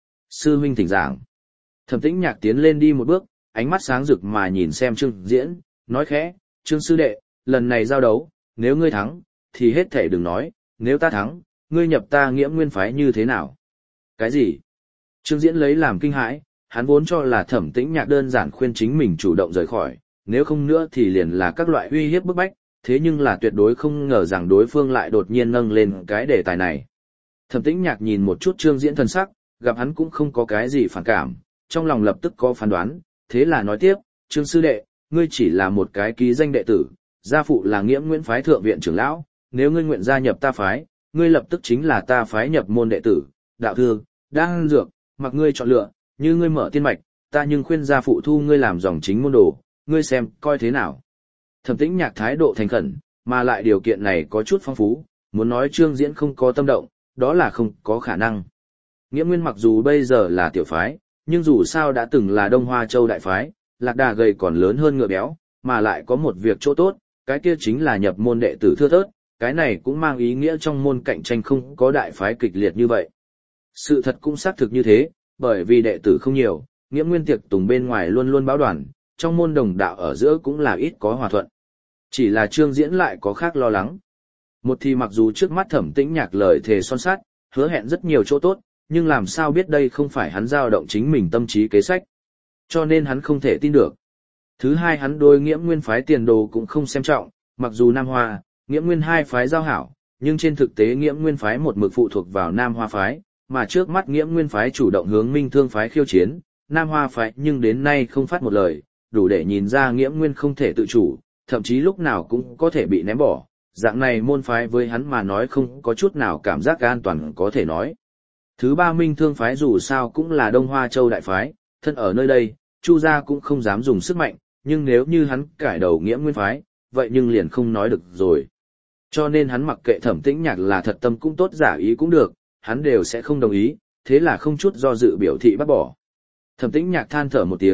A: Sư huynh thỉnh giảng. Thẩm Tĩnh Nhạc tiến lên đi một bước, ánh mắt sáng rực mà nhìn xem Trương Diễn, nói khẽ, Trương sư đệ, lần này giao đấu, nếu ngươi thắng, thì hết thể đừng nói, nếu ta thắng, ngươi nhập ta Nghiễm Nguyên phái như thế nào? Cái gì? Trương Diễn lấy làm kinh hãi, hắn vốn cho là Thẩm Tĩnh Nhạc đơn giản khuyên chính mình chủ động rời khỏi, nếu không nữa thì liền là các loại uy hiếp bức bách, thế nhưng là tuyệt đối không ngờ rằng đối phương lại đột nhiên nâng lên cái đề tài này. Thẩm Tĩnh Nhạc nhìn một chút Trương Diễn thần sắc, gặp hắn cũng không có cái gì phản cảm, trong lòng lập tức có phán đoán, thế là nói tiếp, Trương sư đệ, ngươi chỉ là một cái ký danh đệ tử, gia phụ là Nghiễm Nguyên phái thượng viện trưởng lão, nếu ngươi nguyện gia nhập ta phái, ngươi lập tức chính là ta phái nhập môn đệ tử, đạo thư, đan dược, mặc ngươi chọn lựa, như ngươi mở tiên mạch, ta nhưng khuyên gia phụ thu ngươi làm dòng chính môn đồ, ngươi xem coi thế nào. Thẩm Tĩnh Nhạc thái độ thành khẩn, mà lại điều kiện này có chút phong phú, muốn nói Trương Diễn không có tâm động, đó là không có khả năng. Nghiễm Nguyên mặc dù bây giờ là tiểu phái, nhưng dù sao đã từng là Đông Hoa Châu đại phái, lạc đà gầy còn lớn hơn ngựa béo, mà lại có một việc chỗ tốt, cái kia chính là nhập môn đệ tử thưa thớt, cái này cũng mang ý nghĩa trong môn cạnh tranh không có đại phái kịch liệt như vậy. Sự thật cũng xác thực như thế, bởi vì đệ tử không nhiều, Nghiễm Nguyên tiệc tùng bên ngoài luôn luôn báo đoàn, trong môn đồng đạo ở giữa cũng là ít có hòa thuận. Chỉ là Trương Diễn lại có khác lo lắng. Một thì mặc dù trước mắt Thẩm Tĩnh Nhạc lời thề son sắt, hứa hẹn rất nhiều chỗ tốt, nhưng làm sao biết đây không phải hắn dao động chính mình tâm trí kế sách. Cho nên hắn không thể tin được. Thứ hai, hắn đối Nghiễm Nguyên phái tiền đồ cũng không xem trọng, mặc dù Nam Hoa, Nghiễm Nguyên hai phái giao hảo, nhưng trên thực tế Nghiễm Nguyên phái một mực phụ thuộc vào Nam Hoa phái, mà trước mắt Nghiễm Nguyên phái chủ động hướng Minh Thương phái khiêu chiến, Nam Hoa phái nhưng đến nay không phát một lời, đủ để nhìn ra Nghiễm Nguyên không thể tự chủ, thậm chí lúc nào cũng có thể bị ném bỏ. Dạng này môn phái với hắn mà nói không có chút nào cảm giác an toàn có thể nói. Thứ ba, Minh Thương phái dù sao cũng là Đông Hoa Châu đại phái, thân ở nơi đây, Chu gia cũng không dám dùng sức mạnh, nhưng nếu như hắn cải đầu Nghiễm Nguyên phái, vậy nhưng liền không nói được rồi. Cho nên hắn mặc kệ Thẩm Tĩnh Nhạc là thật tâm cũng tốt giả ý cũng được, hắn đều sẽ không đồng ý, thế là không chút do dự biểu thị bắt bỏ. Thẩm Tĩnh Nhạc than thở một tiếng,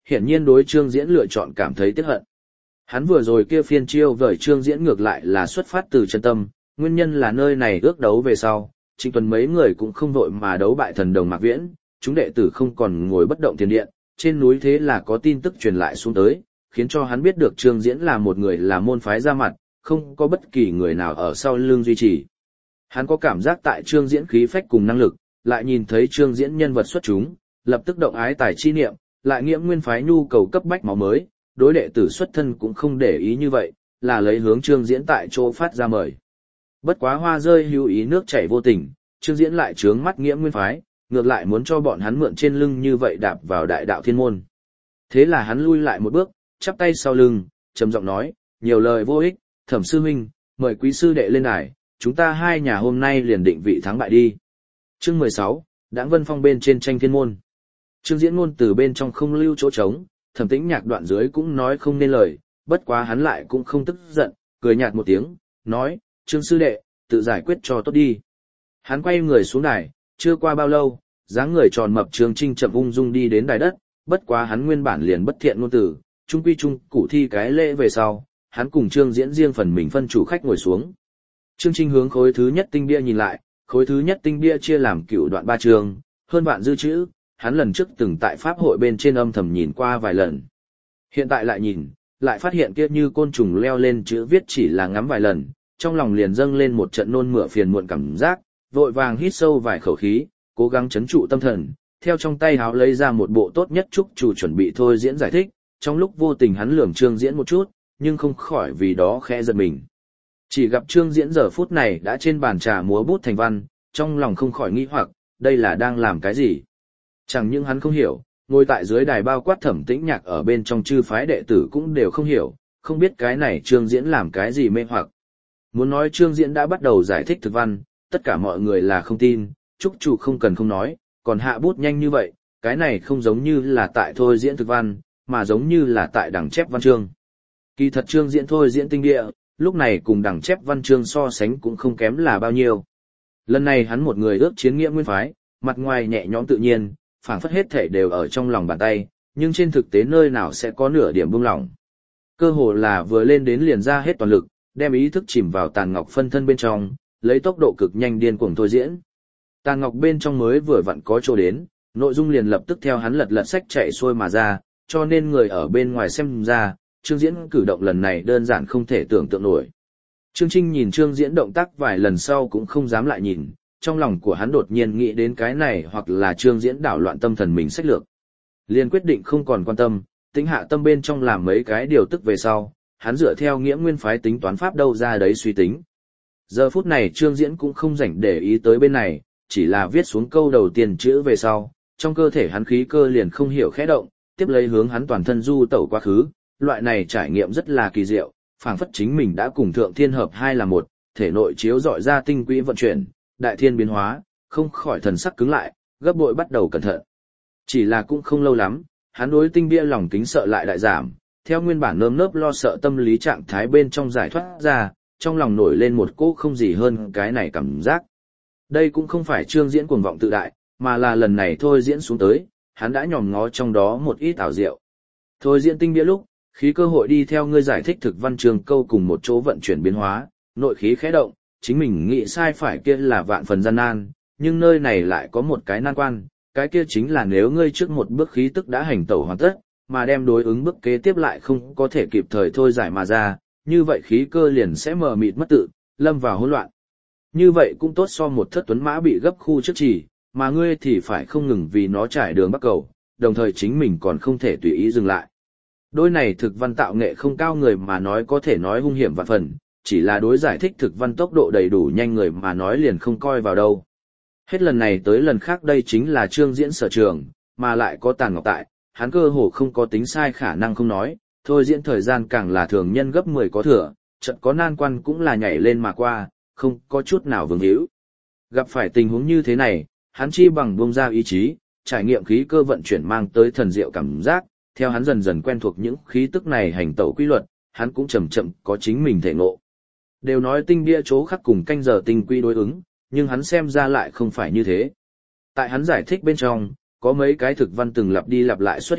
A: hiển nhiên đối Trương Diễn lựa chọn cảm thấy tiếc hận. Hắn vừa rồi kia phiên chiêu vời Trương Diễn ngược lại là xuất phát từ chân tâm, nguyên nhân là nơi này ước đấu về sau, Trịnh Tuấn mấy người cũng không vội mà đấu bại thần đồng Mạc Viễn, chúng đệ tử không còn ngồi bất động tiền điện, trên núi thế là có tin tức truyền lại xuống tới, khiến cho hắn biết được Trương Diễn là một người là môn phái ra mặt, không có bất kỳ người nào ở sau lưng duy trì. Hắn có cảm giác tại Trương Diễn khí phách cùng năng lực, lại nhìn thấy Trương Diễn nhân vật xuất chúng, lập tức động ái tài chi niệm, lại nghiễm nguyên phái nhu cầu cấp bách máu mới, đối đệ tử xuất thân cũng không để ý như vậy, là lấy hướng Trương Diễn tại chỗ phát ra mời. Bất quá hoa rơi hữu ý nước chảy vô tình, Trương Diễn lại trướng mắt nghiễm nguyên phái, ngược lại muốn cho bọn hắn mượn trên lưng như vậy đạp vào đại đạo thiên môn. Thế là hắn lui lại một bước, chắp tay sau lưng, trầm giọng nói, nhiều lời vô ích, Thẩm sư huynh, mời quý sư đệ lên đài, chúng ta hai nhà hôm nay liền định vị thắng bại đi. Chương mười sáu, Đãng Vân Phong bên trên tranh thiên môn. Trương Diễn ngôn từ bên trong không lưu chỗ trống, Thẩm Tĩnh Nhạc đoạn dưới cũng nói không nên lời, bất quá hắn lại cũng không tức giận, cười nhạt một tiếng, nói, Trương sư đệ, tự giải quyết cho tốt đi. Hắn quay người xuống đài, chưa qua bao lâu, dáng người tròn mập Trương Trinh chậm ung dung đi đến đài đất, bất quá hắn nguyên bản liền bất thiện ngôn từ, trung quy trung cụ thi cái lễ về sau, hắn cùng Trương Diễn riêng phần mình phân chủ khách ngồi xuống. Trương Trinh hướng khối thứ nhất tinh bia nhìn lại, khối thứ nhất tinh bia chia làm cựu đoạn ba chương, hơn vạn dư chữ, hắn lần trước từng tại pháp hội bên trên âm thầm nhìn qua vài lần. Hiện tại lại nhìn, lại phát hiện kia như côn trùng leo lên chữ viết chỉ là ngắm vài lần, trong lòng liền dâng lên một trận nôn mửa phiền muộn cảm giác, vội vàng hít sâu vài khẩu khí, cố gắng trấn trụ tâm thần, theo trong tay háo lấy ra một bộ tốt nhất trúc chủ chuẩn bị thôi diễn giải thích, trong lúc vô tình hắn lườm Trương Diễn một chút, nhưng không khỏi vì đó khẽ giật mình. Chỉ gặp Trương Diễn giờ phút này đã trên bàn trà múa bút thành văn, trong lòng không khỏi nghi hoặc, đây là đang làm cái gì? Chẳng những hắn không hiểu, ngồi tại dưới đài bao quát Thẩm Tĩnh Nhạc ở bên trong chư phái đệ tử cũng đều không hiểu, không biết cái này Trương Diễn làm cái gì mê hoặc. Muốn nói Trương Diễn đã bắt đầu giải thích thực văn, tất cả mọi người là không tin, trúc chủ không cần không nói, còn hạ bút nhanh như vậy, cái này không giống như là tại thôi diễn thực văn, mà giống như là tại đằng chép văn chương. Kỳ thật Trương Diễn thôi diễn tinh địa, lúc này cùng đằng chép văn chương so sánh cũng không kém là bao nhiêu. Lần này hắn một người ước chiến nghĩa nguyên phái, mặt ngoài nhẹ nhõm tự nhiên, phảng phất hết thể đều ở trong lòng bàn tay, nhưng trên thực tế nơi nào sẽ có nửa điểm buông lỏng. Cơ hồ là vừa lên đến liền ra hết toàn lực, đem ý thức chìm vào tàn ngọc phân thân bên trong, lấy tốc độ cực nhanh điên cuồng thôi diễn. Tàn ngọc bên trong mới vừa vặn có chỗ đến, nội dung liền lập tức theo hắn lật lật sách chạy xuôi mà ra, cho nên người ở bên ngoài xem ra, Trương Diễn cử động lần này đơn giản không thể tưởng tượng nổi. Trương Trinh nhìn Trương Diễn động tác vài lần sau cũng không dám lại nhìn, trong lòng của hắn đột nhiên nghĩ đến cái này hoặc là Trương Diễn đảo loạn tâm thần mình sách lược. Liền quyết định không còn quan tâm, tính hạ tâm bên trong làm mấy cái điều tức về sau, hắn dựa theo nghĩa nguyên phái tính toán pháp đâu ra đấy suy tính. Giờ phút này Trương Diễn cũng không rảnh để ý tới bên này, chỉ là viết xuống câu đầu tiên chữ về sau, trong cơ thể hắn khí cơ liền không hiểu khẽ động, tiếp lấy hướng hắn toàn thân du tẩu quá khứ, loại này trải nghiệm rất là kỳ diệu, phảng phất chính mình đã cùng thượng thiên hợp hai là một, thể nội chiếu dọi ra tinh quỹ vận chuyển, đại thiên biến hóa, không khỏi thần sắc cứng lại, gấp bội bắt đầu cẩn thận. Chỉ là cũng không lâu lắm, hắn đối tinh bia lòng kính sợ lại đại giảm, theo nguyên bản nơm nớp lo sợ tâm lý trạng thái bên trong giải thoát ra, trong lòng nổi lên một cỗ không gì hơn cái này cảm giác. Đây cũng không phải Trương Diễn cuồng vọng tự đại, mà là lần này thôi diễn xuống tới, hắn đã nhòm ngó trong đó một ít ảo diệu. Thôi diễn tinh bia lúc, khí cơ hội đi theo ngươi giải thích thực văn trường câu cùng một chỗ vận chuyển biến hóa, nội khí khẽ động, chính mình nghĩ sai phải kia là vạn phần gian nan, nhưng nơi này lại có một cái nan quan, cái kia chính là nếu ngươi trước một bước khí tức đã hành tẩu hoàn tất, mà đem đối ứng bước kế tiếp lại không có thể kịp thời thôi giải mà ra, như vậy khí cơ liền sẽ mờ mịt mất tự, lâm vào hỗn loạn. Như vậy cũng tốt so một thất tuấn mã bị gấp khu trước chỉ, mà ngươi thì phải không ngừng vì nó trải đường bắc cầu, đồng thời chính mình còn không thể tùy ý dừng lại. Đôi này thực văn tạo nghệ không cao người mà nói có thể nói hung hiểm vạn phần, chỉ là đối giải thích thực văn tốc độ đầy đủ nhanh người mà nói liền không coi vào đâu. Hết lần này tới lần khác đây chính là Trương Diễn sở trường, mà lại có Tàn Ngọc tại, hắn cơ hồ không có tính sai khả năng không nói, thôi diễn thời gian càng là thường nhân gấp mười có thừa, chợt có nan quan cũng là nhảy lên mà qua, không có chút nào vương hữu. Gặp phải tình huống như thế này, hắn chi bằng buông ra ý chí, trải nghiệm khí cơ vận chuyển mang tới thần diệu cảm giác, theo hắn dần dần quen thuộc những khí tức này hành tẩu quy luật, hắn cũng chậm chậm có chính mình thể ngộ. Đều nói tinh bia chỗ khắc cùng canh giờ tinh quy đối ứng, nhưng hắn xem ra lại không phải như thế. Tại hắn giải thích bên trong, có mấy cái thực văn từng lặp đi lặp lại xuất hiện,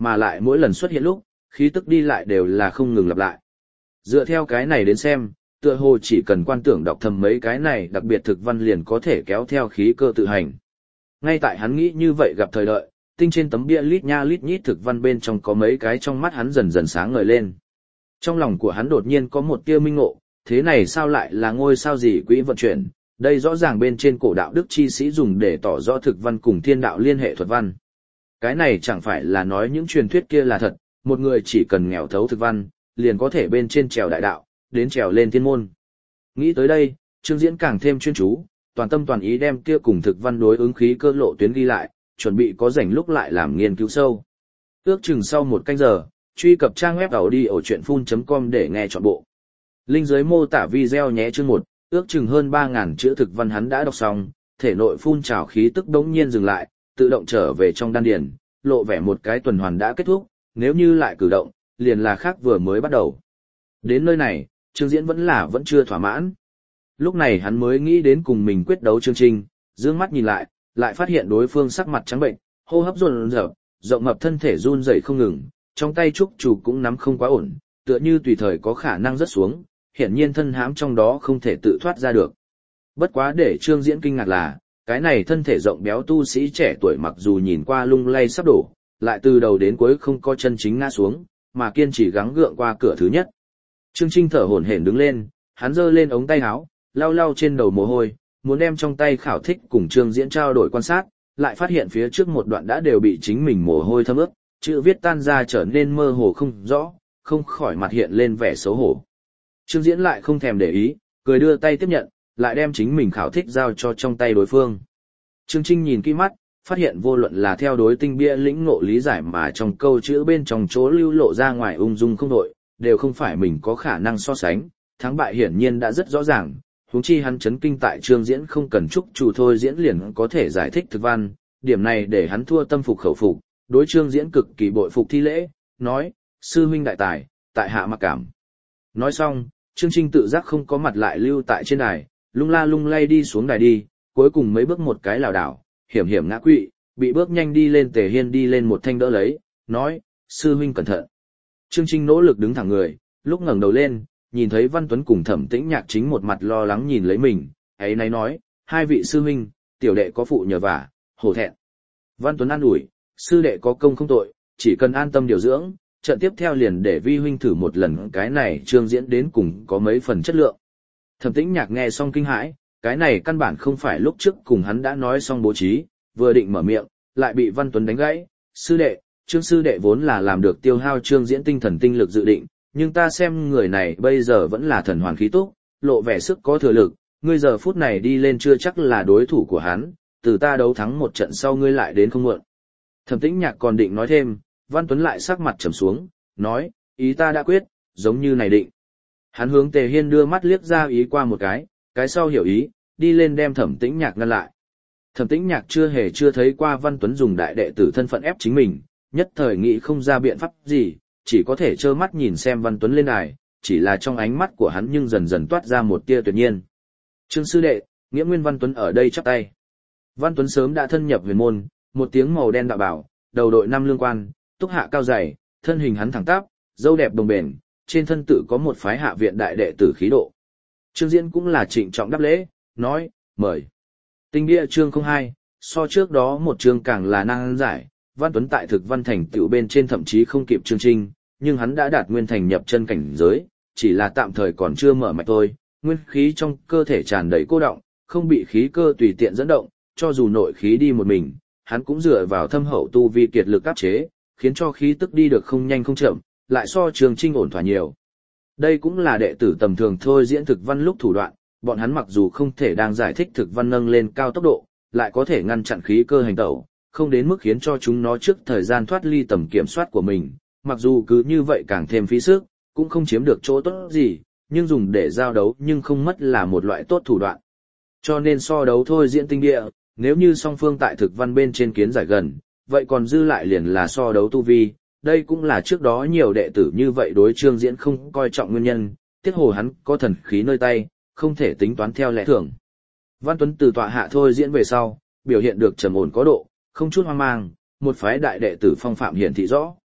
A: mà lại mỗi lần xuất hiện lúc, khí tức đi lại đều là không ngừng lặp lại. Dựa theo cái này đến xem, tựa hồ chỉ cần quan tưởng đọc thầm mấy cái này đặc biệt thực văn liền có thể kéo theo khí cơ tự hành. Ngay tại hắn nghĩ như vậy gặp thời đợi, tinh trên tấm bia lít nha lít nhít thực văn bên trong có mấy cái trong mắt hắn dần dần sáng ngời lên. Trong lòng của hắn đột nhiên có một tia minh ngộ, thế này sao lại là ngôi sao gì quỹ vận chuyển, đây rõ ràng bên trên cổ đạo đức chi sĩ dùng để tỏ rõ thực văn cùng thiên đạo liên hệ thuật văn. Cái này chẳng phải là nói những truyền thuyết kia là thật, một người chỉ cần nghèo thấu thực văn, liền có thể bên trên trèo đại đạo, đến trèo lên thiên môn. Nghĩ tới đây, Trương Diễn càng thêm chuyên chú, toàn tâm toàn ý đem kia cùng thực văn đối ứng khí cơ lộ tuyến ghi lại, chuẩn bị có rảnh lúc lại làm nghiên cứu sâu. Ước chừng sau một canh giờ, truy cập trang web audiochuyenphun chấm com để nghe trọn bộ. Link dưới mô tả video nhé. Chương một, ước chừng hơn ba nghìn chữ thực văn hắn đã đọc xong, thể nội phun trào khí tức đống nhiên dừng lại, tự động trở về trong đan điền, lộ vẻ một cái tuần hoàn đã kết thúc, nếu như lại cử động, liền là khác vừa mới bắt đầu. Đến nơi này, Trương Diễn vẫn là vẫn chưa thỏa mãn. Lúc này hắn mới nghĩ đến cùng mình quyết đấu Trương Trinh, dương mắt nhìn lại, lại phát hiện đối phương sắc mặt trắng bệnh, hô hấp dồn dập, rộng mập thân thể run rẩy không ngừng, trong tay trúc chủ cũng nắm không quá ổn, tựa như tùy thời có khả năng rớt xuống, hiển nhiên thân hãm trong đó không thể tự thoát ra được. Bất quá để Trương Diễn kinh ngạc là, cái này thân thể rộng béo tu sĩ trẻ tuổi mặc dù nhìn qua lung lay sắp đổ, lại từ đầu đến cuối không có chân chính ngã xuống, mà kiên trì gắng gượng qua cửa thứ nhất. Trương Trinh thở hổn hển đứng lên, hắn giơ lên ống tay áo, lau lau trên đầu mồ hôi, muốn đem trong tay khảo thích cùng Trương Diễn trao đổi quan sát, lại phát hiện phía trước một đoạn đã đều bị chính mình mồ hôi thấm ướt, chữ viết tan ra trở nên mơ hồ không rõ, không khỏi mặt hiện lên vẻ xấu hổ. Trương Diễn lại không thèm để ý, cười đưa tay tiếp nhận, lại đem chính mình khảo thích giao cho trong tay đối phương. Trương Trinh nhìn kỹ mắt, phát hiện vô luận là theo đối tinh bia lĩnh ngộ lý giải mà trong câu chữ bên trong chỗ lưu lộ ra ngoài ung dung không đội, đều không phải mình có khả năng so sánh, thắng bại hiển nhiên đã rất rõ ràng, huống chi hắn chấn kinh tại Trương Diễn không cần chúc chủ thôi diễn liền có thể giải thích thực văn, điểm này để hắn thua tâm phục khẩu phục, đối Trương Diễn cực kỳ bội phục thi lễ, nói, sư huynh đại tài, tại hạ mặc cảm. Nói xong, Trương Trinh tự giác không có mặt lại lưu tại trên đài, lung la lung lay đi xuống đài đi, cuối cùng mấy bước một cái lảo đảo, hiểm hiểm ngã quỵ, bị bước nhanh đi lên Tề Hiên đi lên một thanh đỡ lấy, nói, sư huynh cẩn thận. Trương Trinh nỗ lực đứng thẳng người, lúc ngẩng đầu lên, nhìn thấy Văn Tuấn cùng Thẩm Tĩnh Nhạc chính một mặt lo lắng nhìn lấy mình, ấy nấy nói, hai vị sư huynh, tiểu đệ có phụ nhờ vả, hổ thẹn. Văn Tuấn an ủi, sư đệ có công không tội, chỉ cần an tâm điều dưỡng, trận tiếp theo liền để vi huynh thử một lần cái này Trương Diễn đến cùng có mấy phần chất lượng. Thẩm Tĩnh Nhạc nghe xong kinh hãi, cái này căn bản không phải lúc trước cùng hắn đã nói xong bố trí, vừa định mở miệng, lại bị Văn Tuấn đánh gãy, sư đệ, Trương sư đệ vốn là làm được tiêu hao Trương Diễn tinh thần tinh lực dự định, nhưng ta xem người này bây giờ vẫn là thần hoàn khí túc, lộ vẻ sức có thừa lực, ngươi giờ phút này đi lên chưa chắc là đối thủ của hắn, từ ta đấu thắng một trận sau ngươi lại đến không muộn. Thẩm Tĩnh Nhạc còn định nói thêm, Văn Tuấn lại sắc mặt trầm xuống, nói, ý ta đã quyết, giống như này định. Hắn hướng Tề Hiên đưa mắt liếc ra ý qua một cái, cái sau hiểu ý, đi lên đem Thẩm Tĩnh Nhạc ngăn lại. Thẩm Tĩnh Nhạc chưa hề chưa thấy qua Văn Tuấn dùng đại đệ tử thân phận ép chính mình, nhất thời nghĩ không ra biện pháp gì, chỉ có thể trơ mắt nhìn xem Văn Tuấn lên đài, chỉ là trong ánh mắt của hắn nhưng dần dần toát ra một tia tuyệt nhiên. Trương sư đệ, Nghĩa Nguyên Văn Tuấn ở đây chắp tay. Văn Tuấn sớm đã thân nhập huyền môn, một tiếng màu đen đạo bảo, đầu đội năm lương quan, túc hạ cao dày, thân hình hắn thẳng tắp, râu đẹp đồng bền, trên thân tự có một phái hạ viện đại đệ tử khí độ. Trương Diễn cũng là trịnh trọng đáp lễ, nói, mời. Tinh bia chương không hai, so trước đó một chương càng là năng giải, Văn Tuấn tại thực văn thành tựu bên trên thậm chí không kịp Trương Trinh, nhưng hắn đã đạt nguyên thành nhập chân cảnh giới, chỉ là tạm thời còn chưa mở mạch thôi, nguyên khí trong cơ thể tràn đầy cô động, không bị khí cơ tùy tiện dẫn động, cho dù nội khí đi một mình, hắn cũng dựa vào thâm hậu tu vi kiệt lực áp chế, khiến cho khí tức đi được không nhanh không chậm, lại so Trương Trinh ổn thỏa nhiều. Đây cũng là đệ tử tầm thường thôi diễn thực văn lúc thủ đoạn, bọn hắn mặc dù không thể đang giải thích thực văn nâng lên cao tốc độ, lại có thể ngăn chặn khí cơ hành tẩu, không đến mức khiến cho chúng nó trước thời gian thoát ly tầm kiểm soát của mình, mặc dù cứ như vậy càng thêm phí sức, cũng không chiếm được chỗ tốt gì, nhưng dùng để giao đấu nhưng không mất là một loại tốt thủ đoạn. Cho nên so đấu thôi diễn tinh địa, nếu như song phương tại thực văn bên trên kiến giải gần, vậy còn dư lại liền là so đấu tu vi, đây cũng là trước đó nhiều đệ tử như vậy đối Trương Diễn không coi trọng nguyên nhân, tiết hồ hắn có thần khí nơi tay, không thể tính toán theo lẽ thường. Văn Tuấn từ tọa hạ thôi diễn về sau, biểu hiện được trầm ổn có độ, không chút hoang mang, một phái đại đệ tử phong phạm hiển thị rõ,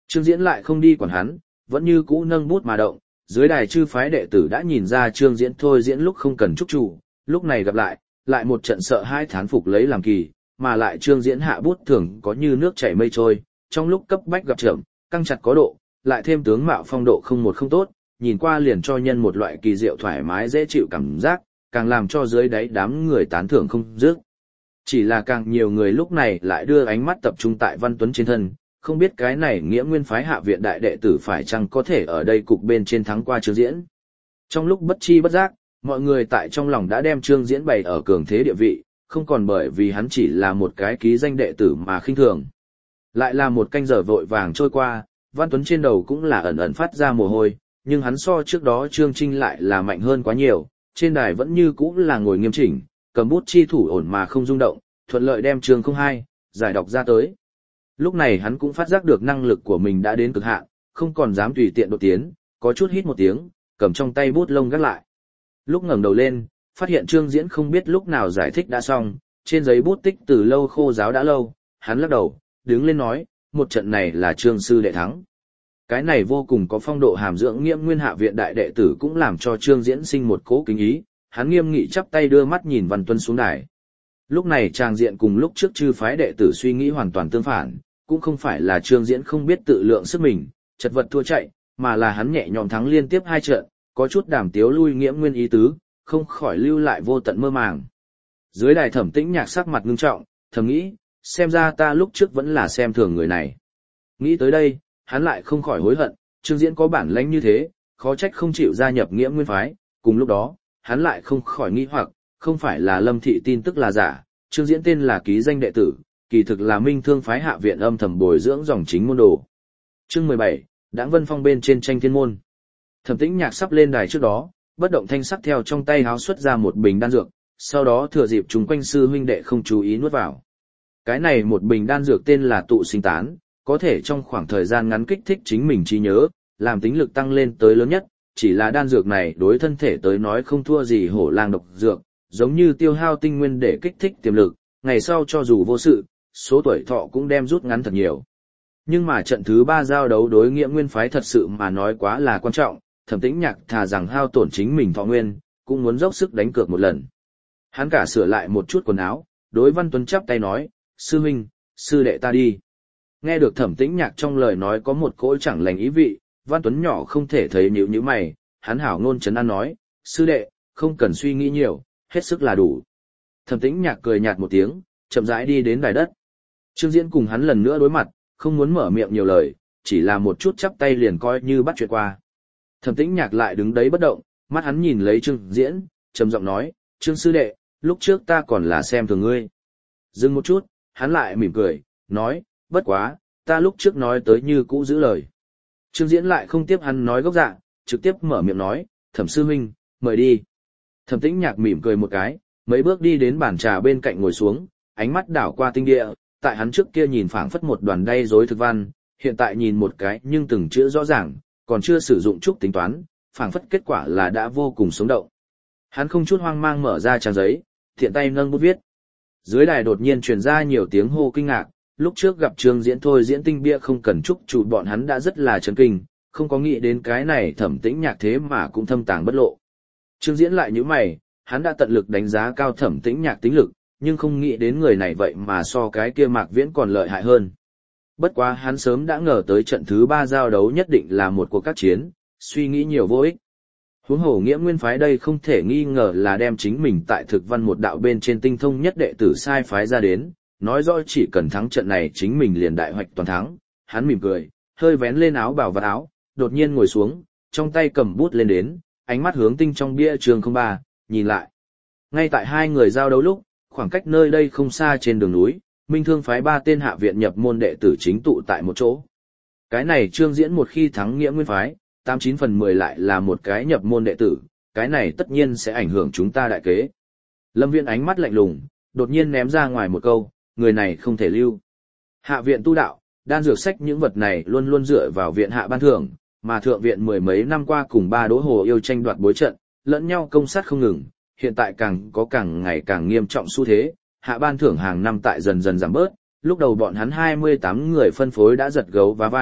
A: Trương Diễn lại không đi quản hắn, vẫn như cũ nâng bút mà động, dưới đài chư phái đệ tử đã nhìn ra Trương Diễn thôi diễn lúc không cần chúc chủ, lúc này gặp lại, lại một trận sợ hai thán phục lấy làm kỳ, mà lại Trương Diễn hạ bút thường có như nước chảy mây trôi, trong lúc cấp bách gặp chậm, căng chặt có độ, lại thêm tướng mạo phong độ không một không tốt, nhìn qua liền cho nhân một loại kỳ diệu thoải mái dễ chịu cảm giác, càng làm cho dưới đáy đám người tán thưởng không dứt. Chỉ là càng nhiều người lúc này lại đưa ánh mắt tập trung tại Văn Tuấn trên thân, không biết cái này Nghĩa Nguyên phái hạ viện đại đệ tử phải chăng có thể ở đây cục bên trên thắng qua Trương Diễn. Trong lúc bất chi bất giác, mọi người tại trong lòng đã đem Trương Diễn bày ở cường thế địa vị, không còn bởi vì hắn chỉ là một cái ký danh đệ tử mà khinh thường. Lại là một canh giờ vội vàng trôi qua, Văn Tuấn trên đầu cũng là ẩn ẩn phát ra mồ hôi, nhưng hắn so trước đó Trương Trinh lại là mạnh hơn quá nhiều, trên đài vẫn như cũ là ngồi nghiêm chỉnh, cầm bút chi thủ ổn mà không rung động, thuận lợi đem chương không hai giải đọc ra tới. Lúc này hắn cũng phát giác được năng lực của mình đã đến cực hạn, không còn dám tùy tiện đột tiến, có chút hít một tiếng, cầm trong tay bút lông gác lại. Lúc ngẩng đầu lên, phát hiện Trương Diễn không biết lúc nào giải thích đã xong, trên giấy bút tích từ lâu khô ráo đã lâu, hắn lắc đầu, đứng lên nói, một trận này là Trương sư đệ thắng. Cái này vô cùng có phong độ hàm dưỡng Nghiêm Nguyên hạ viện đại đệ tử cũng làm cho Trương Diễn sinh một cố kính ý, hắn nghiêm nghị chắp tay đưa mắt nhìn Văn Tuấn xuống đài. Lúc này tràng diện cùng lúc trước chư phái đệ tử suy nghĩ hoàn toàn tương phản, cũng không phải là Trương Diễn không biết tự lượng sức mình, chật vật thua chạy, mà là hắn nhẹ nhõm thắng liên tiếp hai trận, có chút đàm tiếu lui Nghiễm Nguyên ý tứ, không khỏi lưu lại vô tận mơ màng. Dưới đài Thẩm Tĩnh Nhạc sắc mặt ngưng trọng, thầm nghĩ, xem ra ta lúc trước vẫn là xem thường người này. Nghĩ tới đây, hắn lại không khỏi hối hận, Trương Diễn có bản lĩnh như thế, khó trách không chịu gia nhập Nghiễm Nguyên phái, cùng lúc đó, hắn lại không khỏi nghi hoặc, không phải là Lâm Thị tin tức là giả, Trương Diễn tên là ký danh đệ tử, kỳ thực là Minh Thương phái hạ viện âm thầm bồi dưỡng dòng chính môn đồ. Chương mười bảy, Đãng Vân Phong bên trên tranh thiên môn. Thẩm Tĩnh Nhạc sắp lên đài trước đó, bất động thanh sắc theo trong tay háo xuất ra một bình đan dược, sau đó thừa dịp chúng quanh sư huynh đệ không chú ý nuốt vào. Cái này một bình đan dược tên là Tụ Sinh Tán, có thể trong khoảng thời gian ngắn kích thích chính mình trí nhớ, làm tính lực tăng lên tới lớn nhất, chỉ là đan dược này đối thân thể tới nói không thua gì hổ lang độc dược, giống như tiêu hao tinh nguyên để kích thích tiềm lực, ngày sau cho dù vô sự, số tuổi thọ cũng đem rút ngắn thật nhiều. Nhưng mà trận thứ ba giao đấu đối Nghiễm Nguyên phái thật sự mà nói quá là quan trọng, Thẩm Tĩnh Nhạc thà rằng hao tổn chính mình thọ nguyên, cũng muốn dốc sức đánh cược một lần. Hắn cả sửa lại một chút quần áo, đối Văn Tuấn chắp tay nói, sư huynh, sư đệ ta đi. Nghe được Thẩm Tĩnh Nhạc trong lời nói có một cỗ chẳng lành ý vị, Văn Tuấn nhỏ không thể thấy nhíu nhíu mày, hắn hảo ngôn trấn an nói, sư đệ, không cần suy nghĩ nhiều, hết sức là đủ. Thẩm Tĩnh Nhạc cười nhạt một tiếng, chậm rãi đi đến đài đất. Trương Diễn cùng hắn lần nữa đối mặt, không muốn mở miệng nhiều lời, chỉ là một chút chắp tay liền coi như bắt chuyện qua. Thẩm Tĩnh Nhạc lại đứng đấy bất động, mắt hắn nhìn lấy Trương Diễn, trầm giọng nói, Trương sư đệ, lúc trước ta còn là xem thường ngươi. Dừng một chút, hắn lại mỉm cười, nói, bất quá, ta lúc trước nói tới như cũ giữ lời. Trương Diễn lại không tiếp hắn nói gốc dạ, trực tiếp mở miệng nói, Thẩm sư huynh, mời đi. Thẩm Tĩnh Nhạc mỉm cười một cái, mấy bước đi đến bàn trà bên cạnh ngồi xuống, ánh mắt đảo qua tinh địa, tại hắn trước kia nhìn phảng phất một đoàn đay rối thực văn, hiện tại nhìn một cái nhưng từng chữ rõ ràng, còn chưa sử dụng chút tính toán, phảng phất kết quả là đã vô cùng sống động. Hắn không chút hoang mang mở ra trang giấy, thiện tay nâng bút viết. Dưới đài đột nhiên truyền ra nhiều tiếng hô kinh ngạc, lúc trước gặp Trương Diễn thôi diễn tinh bia không cần chúc chủ bọn hắn đã rất là chấn kinh, không có nghĩ đến cái này Thẩm Tĩnh Nhạc thế mà cũng thâm tàng bất lộ. Trương Diễn lại nhíu mày, hắn đã tận lực đánh giá cao Thẩm Tĩnh Nhạc tính lực, nhưng không nghĩ đến người này vậy mà so cái kia Mạc Viễn còn lợi hại hơn. Bất quá hắn sớm đã ngờ tới trận thứ ba giao đấu nhất định là một cuộc các chiến, suy nghĩ nhiều vô ích. Huống hồ Nghiễm Nguyên phái đây không thể nghi ngờ là đem chính mình tại thực văn một đạo bên trên tinh thông nhất đệ tử sai phái ra đến, nói rõ chỉ cần thắng trận này chính mình liền đại hoạch toàn thắng. Hắn mỉm cười, hơi vén lên áo bào và áo, đột nhiên ngồi xuống, trong tay cầm bút lên đến, ánh mắt hướng tinh trong bia trường không ba, nhìn lại. Ngay tại hai người giao đấu lúc, khoảng cách nơi đây không xa trên đường núi, Minh Thương phái ba tên hạ viện nhập môn đệ tử chính tụ tại một chỗ. Cái này Trương Diễn một khi thắng Nghiễm Nguyên phái, tám chín phần mười lại là một cái nhập môn đệ tử, cái này tất nhiên sẽ ảnh hưởng chúng ta đại kế. Lâm Viễn ánh mắt lạnh lùng, đột nhiên ném ra ngoài một câu, người này không thể lưu. Hạ viện tu đạo, đan dược sách những vật này luôn luôn dựa vào viện hạ ban thưởng, mà thượng viện mười mấy năm qua cùng ba đỗ hồ yêu tranh đoạt bối trận, lẫn nhau công sát không ngừng, hiện tại càng có càng ngày càng nghiêm trọng xu thế, hạ ban thưởng hàng năm tại dần dần giảm bớt, lúc đầu bọn hắn hai mươi tám người phân phối đã giật gấu vá vai,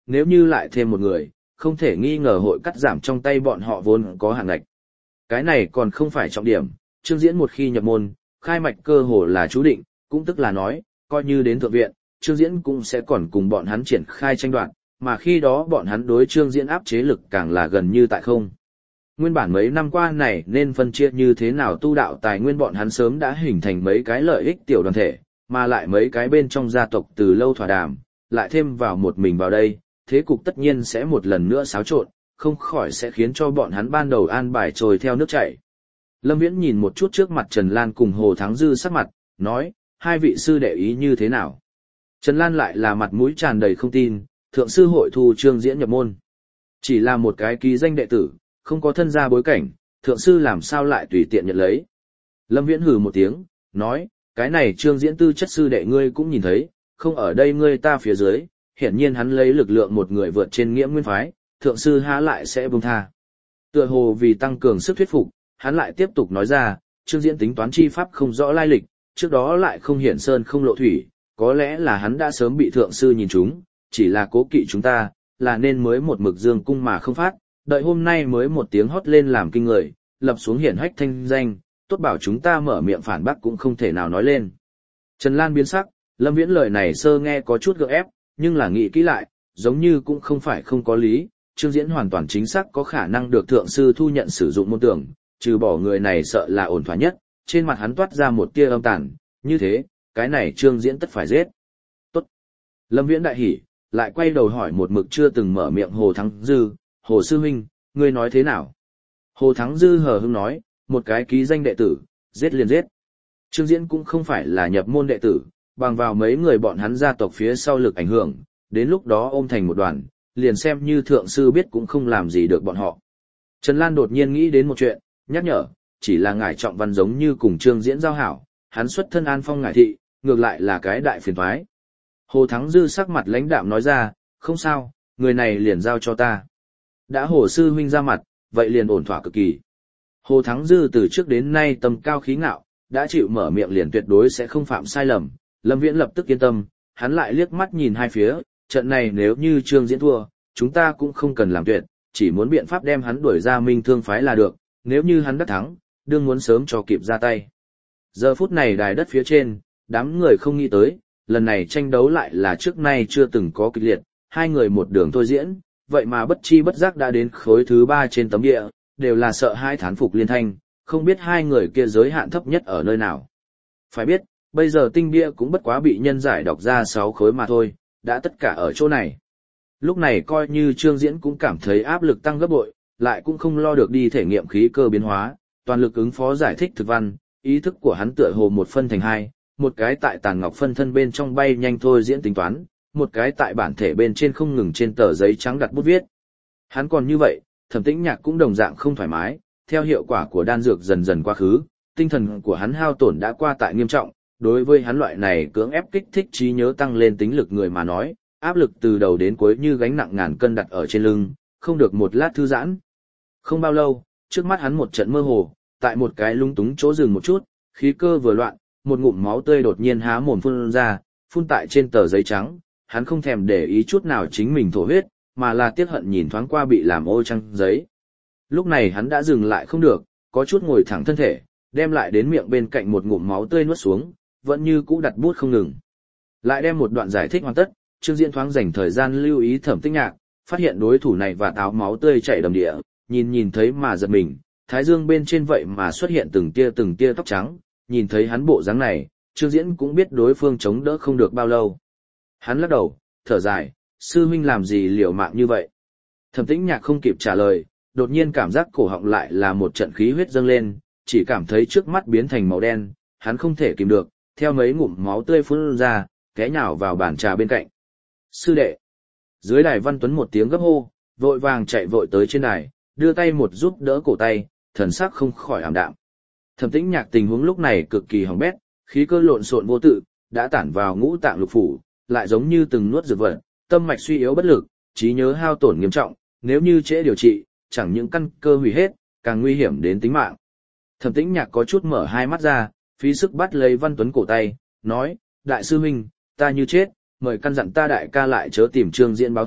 A: nếu như lại thêm một người, không thể nghi ngờ hội cắt giảm trong tay bọn họ vốn có hàng ngạch. Cái này còn không phải trọng điểm, Trương Diễn một khi nhập môn, khai mạch cơ hồ là chú định, cũng tức là nói, coi như đến thượng viện, Trương Diễn cũng sẽ còn cùng bọn hắn triển khai tranh đoạt, mà khi đó bọn hắn đối Trương Diễn áp chế lực càng là gần như tại không. Nguyên bản mấy năm qua này nên phân chia như thế nào tu đạo tài nguyên bọn hắn sớm đã hình thành mấy cái lợi ích tiểu đoàn thể, mà lại mấy cái bên trong gia tộc từ lâu thỏa đàm, lại thêm vào một mình vào đây, thế cục tất nhiên sẽ một lần nữa xáo trộn, không khỏi sẽ khiến cho bọn hắn ban đầu an bài trôi theo nước chảy. Lâm Viễn nhìn một chút trước mặt Trần Lan cùng Hồ Thắng Dư sắc mặt, nói, hai vị sư đệ ý như thế nào? Trần Lan lại là mặt mũi tràn đầy không tin, thượng sư hội thu Trương Diễn nhập môn. Chỉ là một cái ký danh đệ tử, không có thân gia bối cảnh, thượng sư làm sao lại tùy tiện nhận lấy. Lâm Viễn hừ một tiếng, nói, cái này Trương Diễn tư chất sư đệ ngươi cũng nhìn thấy, không ở đây ngươi ta phía dưới, hiển nhiên hắn lấy lực lượng một người vượt trên Nghiễm Nguyên phái, thượng sư há lại sẽ buông tha. Tựa hồ vì tăng cường sức thuyết phục, hắn lại tiếp tục nói ra, Trương Diễn tính toán chi pháp không rõ lai lịch, trước đó lại không hiển sơn không lộ thủy, có lẽ là hắn đã sớm bị thượng sư nhìn trúng, chỉ là cố kỵ chúng ta, là nên mới một mực dương cung mà không phát, đợi hôm nay mới một tiếng hót lên làm kinh người, lập xuống hiển hách thanh danh, tốt bảo chúng ta mở miệng phản bác cũng không thể nào nói lên. Trần Lan biến sắc, Lâm Viễn lời này sơ nghe có chút gượng ép, nhưng là nghĩ kỹ lại, giống như cũng không phải không có lý, Trương Diễn hoàn toàn chính xác có khả năng được thượng sư thu nhận sử dụng môn tưởng, trừ bỏ người này sợ là ổn thỏa nhất, trên mặt hắn toát ra một tia âm tàn, như thế, cái này Trương Diễn tất phải giết. Tốt. Lâm Viễn đại hỉ, lại quay đầu hỏi một mực chưa từng mở miệng Hồ Thắng Dư, Hồ Sư Huynh, ngươi nói thế nào? Hồ Thắng Dư hờ hững nói, một cái ký danh đệ tử, giết liền giết. Trương Diễn cũng không phải là nhập môn đệ tử, bằng vào mấy người bọn hắn gia tộc phía sau lực ảnh hưởng, đến lúc đó ôm thành một đoàn, liền xem như thượng sư biết cũng không làm gì được bọn họ. Trần Lan đột nhiên nghĩ đến một chuyện, nhắc nhở, chỉ là ngải trọng văn giống như cùng Trương Diễn giao hảo, hắn xuất thân an phong ngải thị, ngược lại là cái đại phiền toái. Hồ Thắng Dư sắc mặt lãnh đạm nói ra, không sao, người này liền giao cho ta. Đã Hồ Sư Huynh ra mặt, vậy liền ổn thỏa cực kỳ. Hồ Thắng Dư từ trước đến nay tâm cao khí ngạo, đã chịu mở miệng liền tuyệt đối sẽ không phạm sai lầm. Lâm Viễn lập tức yên tâm, hắn lại liếc mắt nhìn hai phía, trận này nếu như Trương Diễn thua, chúng ta cũng không cần làm tuyệt, chỉ muốn biện pháp đem hắn đuổi ra Minh Thương phái là được, nếu như hắn đắc thắng, đương muốn sớm cho kịp ra tay. Giờ phút này đài đất phía trên, đám người không nghĩ tới, lần này tranh đấu lại là trước nay chưa từng có kịch liệt, hai người một đường thôi diễn, vậy mà bất chi bất giác đã đến khối thứ ba trên tấm địa, đều là sợ hai thán phục liên thanh, không biết hai người kia giới hạn thấp nhất ở nơi nào. Phải biết, bây giờ tinh bia cũng bất quá bị nhân giải đọc ra sáu khối mà thôi, đã tất cả ở chỗ này. Lúc này coi như Trương Diễn cũng cảm thấy áp lực tăng gấp bội, lại cũng không lo được đi thể nghiệm khí cơ biến hóa, toàn lực ứng phó giải thích thực văn, ý thức của hắn tựa hồ một phân thành hai, một cái tại tàn ngọc phân thân bên trong bay nhanh thôi diễn tính toán, một cái tại bản thể bên trên không ngừng trên tờ giấy trắng đặt bút viết. Hắn còn như vậy, Thẩm Tĩnh Nhạc cũng đồng dạng không thoải mái, theo hiệu quả của đan dược dần dần quá khứ, tinh thần của hắn hao tổn đã qua tại nghiêm trọng, đối với hắn loại này cưỡng ép kích thích trí nhớ tăng lên tính lực người mà nói, áp lực từ đầu đến cuối như gánh nặng ngàn cân đặt ở trên lưng, không được một lát thư giãn. Không bao lâu, trước mắt hắn một trận mơ hồ, tại một cái lung túng chỗ dừng một chút, khí cơ vừa loạn, một ngụm máu tươi đột nhiên há mồm phun ra, phun tại trên tờ giấy trắng, hắn không thèm để ý chút nào chính mình thổ huyết, mà là tiếc hận nhìn thoáng qua bị làm ô trang giấy. Lúc này hắn đã dừng lại không được, có chút ngồi thẳng thân thể, đem lại đến miệng bên cạnh một ngụm máu tươi nuốt xuống, vẫn như cũ đặt bút không ngừng. Lại đem một đoạn giải thích hoàn tất, Trương Diễn thoáng dành thời gian lưu ý Thẩm Tĩnh Nhạc, phát hiện đối thủ này và táo máu tươi chảy đầm địa, nhìn nhìn thấy mà giật mình, thái dương bên trên vậy mà xuất hiện từng tia từng tia tóc trắng, nhìn thấy hắn bộ dáng này, Trương Diễn cũng biết đối phương chống đỡ không được bao lâu. Hắn lắc đầu, thở dài, sư huynh làm gì liều mạng như vậy? Thẩm Tĩnh Nhạc không kịp trả lời, đột nhiên cảm giác cổ họng lại là một trận khí huyết dâng lên, chỉ cảm thấy trước mắt biến thành màu đen, hắn không thể kìm được, theo mấy ngụm máu tươi phun ra, té nhào vào bàn trà bên cạnh. Sư đệ! Dưới đài Văn Tuấn một tiếng gấp hô, vội vàng chạy vội tới trên đài, đưa tay một giúp đỡ cổ tay, thần sắc không khỏi ảm đạm. Thẩm Tĩnh Nhạc tình huống lúc này cực kỳ hỏng bét, khí cơ lộn xộn vô tự, đã tản vào ngũ tạng lục phủ, lại giống như từng nuốt dược vật, tâm mạch suy yếu bất lực, trí nhớ hao tổn nghiêm trọng, nếu như trễ điều trị, chẳng những căn cơ hủy hết, càng nguy hiểm đến tính mạng. Thẩm Tĩnh Nhạc có chút mở hai mắt ra, phí sức bắt lấy Văn Tuấn cổ tay, nói, đại sư huynh, ta như chết, mời căn dặn ta đại ca lại chớ tìm Trương Diễn báo thù,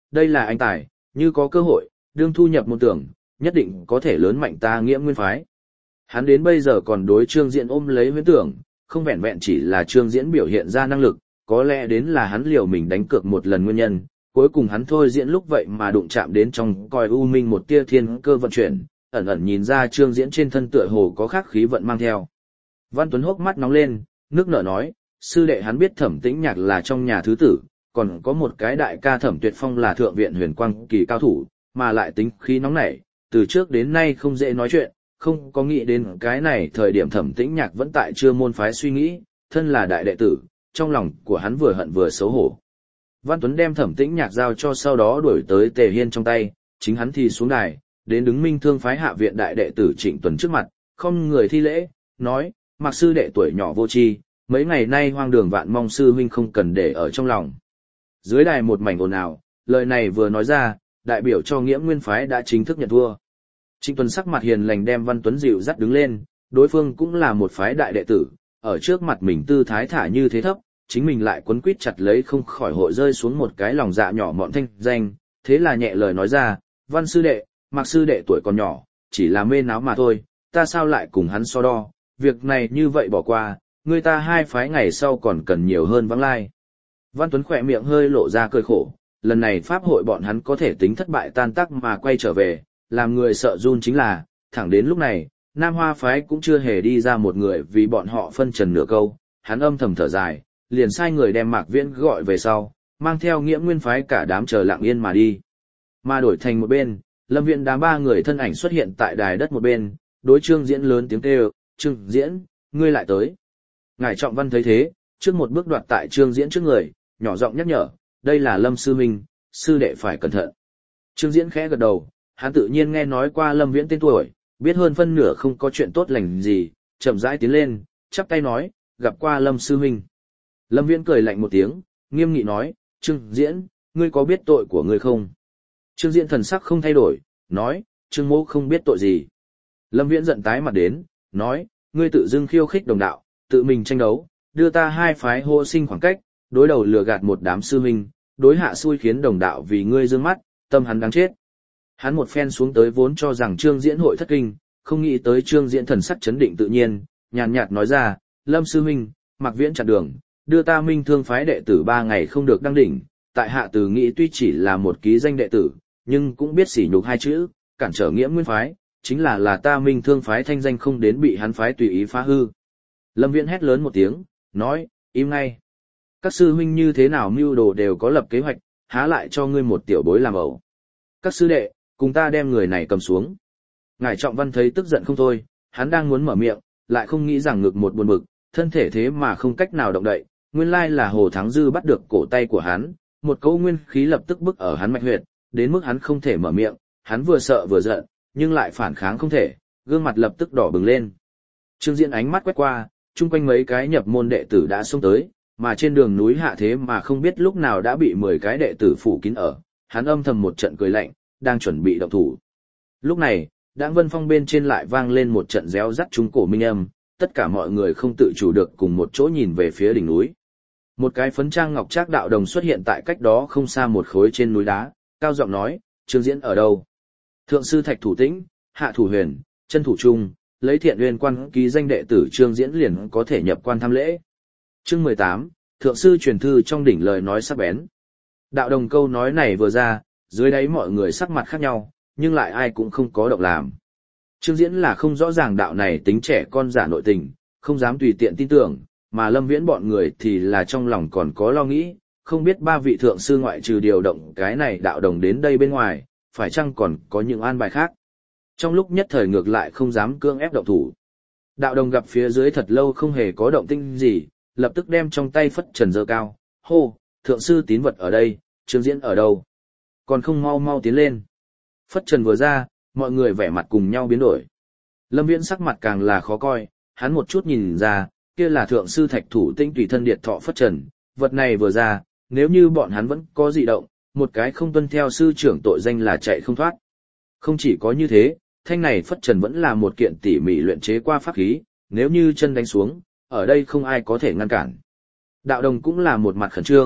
A: đây là anh tài, như có cơ hội, đương thu nhập môn tưởng, nhất định có thể lớn mạnh ta Nghĩa Nguyên phái. Hắn đến bây giờ còn đối Trương Diễn ôm lấy huyễn tưởng, không vẹn vẹn chỉ là Trương Diễn biểu hiện ra năng lực, có lẽ đến là hắn liều mình đánh cược một lần nguyên nhân, cuối cùng hắn thôi diễn lúc vậy mà đụng chạm đến trong coi u minh một tia thiên cơ vận chuyển, ẩn ẩn nhìn ra Trương Diễn trên thân tựa hồ có khắc khí vận mang theo. Văn Tuấn hốc mắt nóng lên, nước nở nói, sư đệ hắn biết Thẩm Tĩnh Nhạc là trong nhà thứ tử, còn có một cái đại ca Thẩm Tuyệt Phong là thượng viện huyền quang kỳ cao thủ, mà lại tính khí nóng nảy, từ trước đến nay không dễ nói chuyện, không có nghĩ đến cái này thời điểm Thẩm Tĩnh Nhạc vẫn tại chưa môn phái suy nghĩ, thân là đại đệ tử, trong lòng của hắn vừa hận vừa xấu hổ. Văn Tuấn đem Thẩm Tĩnh Nhạc giao cho sau đó đuổi tới Tề Hiên trong tay, chính hắn thì xuống đài, đến đứng Minh Thương phái hạ viện đại đệ tử Trịnh Tuấn trước mặt, không người thi lễ, nói, Mạc sư đệ tuổi nhỏ vô tri, mấy ngày nay hoang đường vạn mong sư huynh không cần để ở trong lòng. Dưới đài một mảnh ồn ào, lời này vừa nói ra, đại biểu cho Nghĩa Nguyên phái đã chính thức nhận thua. Trịnh Tuấn sắc mặt hiền lành đem Văn Tuấn dịu dắt đứng lên, đối phương cũng là một phái đại đệ tử, ở trước mặt mình tư thái thả như thế thấp, chính mình lại quấn quýt chặt lấy không khỏi hội rơi xuống một cái lòng dạ nhỏ mọn thanh danh, thế là nhẹ lời nói ra, Văn sư đệ, Mạc sư đệ tuổi còn nhỏ, chỉ là mê náo mà thôi, ta sao lại cùng hắn so đo, việc này như vậy bỏ qua, người ta hai phái ngày sau còn cần nhiều hơn vắng lai. Văn Tuấn khỏe miệng hơi lộ ra cười khổ, lần này pháp hội bọn hắn có thể tính thất bại tan tác mà quay trở về, làm người sợ run chính là, thẳng đến lúc này, Nam Hoa phái cũng chưa hề đi ra một người vì bọn họ phân trần nửa câu, hắn âm thầm thở dài, liền sai người đem Mạc Viễn gọi về sau, mang theo Nghĩa Nguyên phái cả đám chờ lặng yên mà đi. Mà đổi thành một bên, Lâm Viễn đám ba người thân ảnh xuất hiện tại đài đất một bên, đối Trương Diễn lớn tiếng kêu, Trương Diễn, ngươi lại tới. Ngài Trọng Văn thấy thế, trước một bước đoạt tại Trương Diễn trước người, nhỏ giọng nhắc nhở, đây là Lâm sư huynh, sư đệ phải cẩn thận. Trương Diễn khẽ gật đầu, hắn tự nhiên nghe nói qua Lâm Viễn tên tuổi, biết hơn phân nửa không có chuyện tốt lành gì, chậm rãi tiến lên, chắp tay nói, gặp qua Lâm sư huynh. Lâm Viễn cười lạnh một tiếng, nghiêm nghị nói, Trương Diễn, ngươi có biết tội của ngươi không? Trương Diễn thần sắc không thay đổi, nói, Trương mỗ không biết tội gì. Lâm Viễn giận tái mặt đến, nói, ngươi tự dưng khiêu khích đồng đạo, tự mình tranh đấu, đưa ta hai phái hô sinh khoảng cách, đối đầu lừa gạt một đám sư huynh, đối hạ xui khiến đồng đạo vì ngươi dương mắt, tâm hắn đáng chết. Hắn một phen xuống tới vốn cho rằng Trương Diễn hội thất kinh, không nghĩ tới Trương Diễn thần sắc chấn định tự nhiên, nhàn nhạt nói ra, Lâm sư huynh, Mạc Viễn chặn đường, đưa ta Minh Thương phái đệ tử ba ngày không được đăng đỉnh, tại hạ từ nghĩ tuy chỉ là một ký danh đệ tử, nhưng cũng biết sỉ nhục hai chữ, cản trở Nghĩa Nguyên phái, chính là là ta Minh Thương phái thanh danh không đến bị hắn phái tùy ý phá hư. Lâm Viễn hét lớn một tiếng, nói, im ngay. Các sư huynh như thế nào mưu đồ đều có lập kế hoạch, há lại cho ngươi một tiểu bối làm ẩu. Các sư đệ, cùng ta đem người này cầm xuống. Ngài Trọng Văn thấy tức giận không thôi, hắn đang muốn mở miệng, lại không nghĩ rằng ngực một buồn bực, thân thể thế mà không cách nào động đậy, nguyên lai là Hồ Thắng Dư bắt được cổ tay của hắn, một cỗ nguyên khí lập tức bức ở hắn mạch huyệt, đến mức hắn không thể mở miệng, hắn vừa sợ vừa giận, nhưng lại phản kháng không thể, gương mặt lập tức đỏ bừng lên. Trương Diễn ánh mắt quét qua, chung quanh mấy cái nhập môn đệ tử đã xông tới, mà trên đường núi hạ thế mà không biết lúc nào đã bị mười cái đệ tử phủ kín ở, hắn âm thầm một trận cười lạnh, đang chuẩn bị động thủ. Lúc này, Đãng Vân Phong bên trên lại vang lên một trận réo rắt trúng cổ minh âm, tất cả mọi người không tự chủ được cùng một chỗ nhìn về phía đỉnh núi. Một cái phấn trang ngọc trác đạo đồng xuất hiện tại cách đó không xa một khối trên núi đá, cao giọng nói, Trương Diễn ở đâu? Thượng sư Thạch Thủ Tĩnh, Hạ Thủ Huyền, Chân Thủ Trung, lấy Thiện Uyên quan ký danh đệ tử Trương Diễn liền có thể nhập quan tham lễ. Chương mười tám, Thượng sư truyền thư trong đỉnh lời nói sắc bén. Đạo đồng câu nói này vừa ra, dưới đáy mọi người sắc mặt khác nhau, nhưng lại ai cũng không có động làm. Trương Diễn là không rõ ràng đạo này tính trẻ con giả nội tình, không dám tùy tiện tin tưởng, mà Lâm Viễn bọn người thì là trong lòng còn có lo nghĩ, không biết ba vị thượng sư ngoại trừ điều động cái này đạo đồng đến đây bên ngoài, phải chăng còn có những an bài khác. Trong lúc nhất thời ngược lại không dám cưỡng ép động thủ. Đạo đồng gặp phía dưới thật lâu không hề có động tĩnh gì, lập tức đem trong tay phất trần giơ cao, hô, thượng sư tín vật ở đây, Trương Diễn ở đâu? Còn không mau mau tiến lên. Phất trần vừa ra, mọi người vẻ mặt cùng nhau biến đổi. Lâm Viễn sắc mặt càng là khó coi, hắn một chút nhìn ra, kia là thượng sư Thạch Thủ Tĩnh tùy thân điệt thọ phất trần, vật này vừa ra, nếu như bọn hắn vẫn có dị động, một cái không tuân theo sư trưởng tội danh là chạy không thoát. Không chỉ có như thế, thanh này phất trần vẫn là một kiện tỉ mỉ luyện chế qua pháp khí, nếu như chân đánh xuống, ở đây không ai có thể ngăn cản. Đạo đồng cũng là một mặt khẩn trương,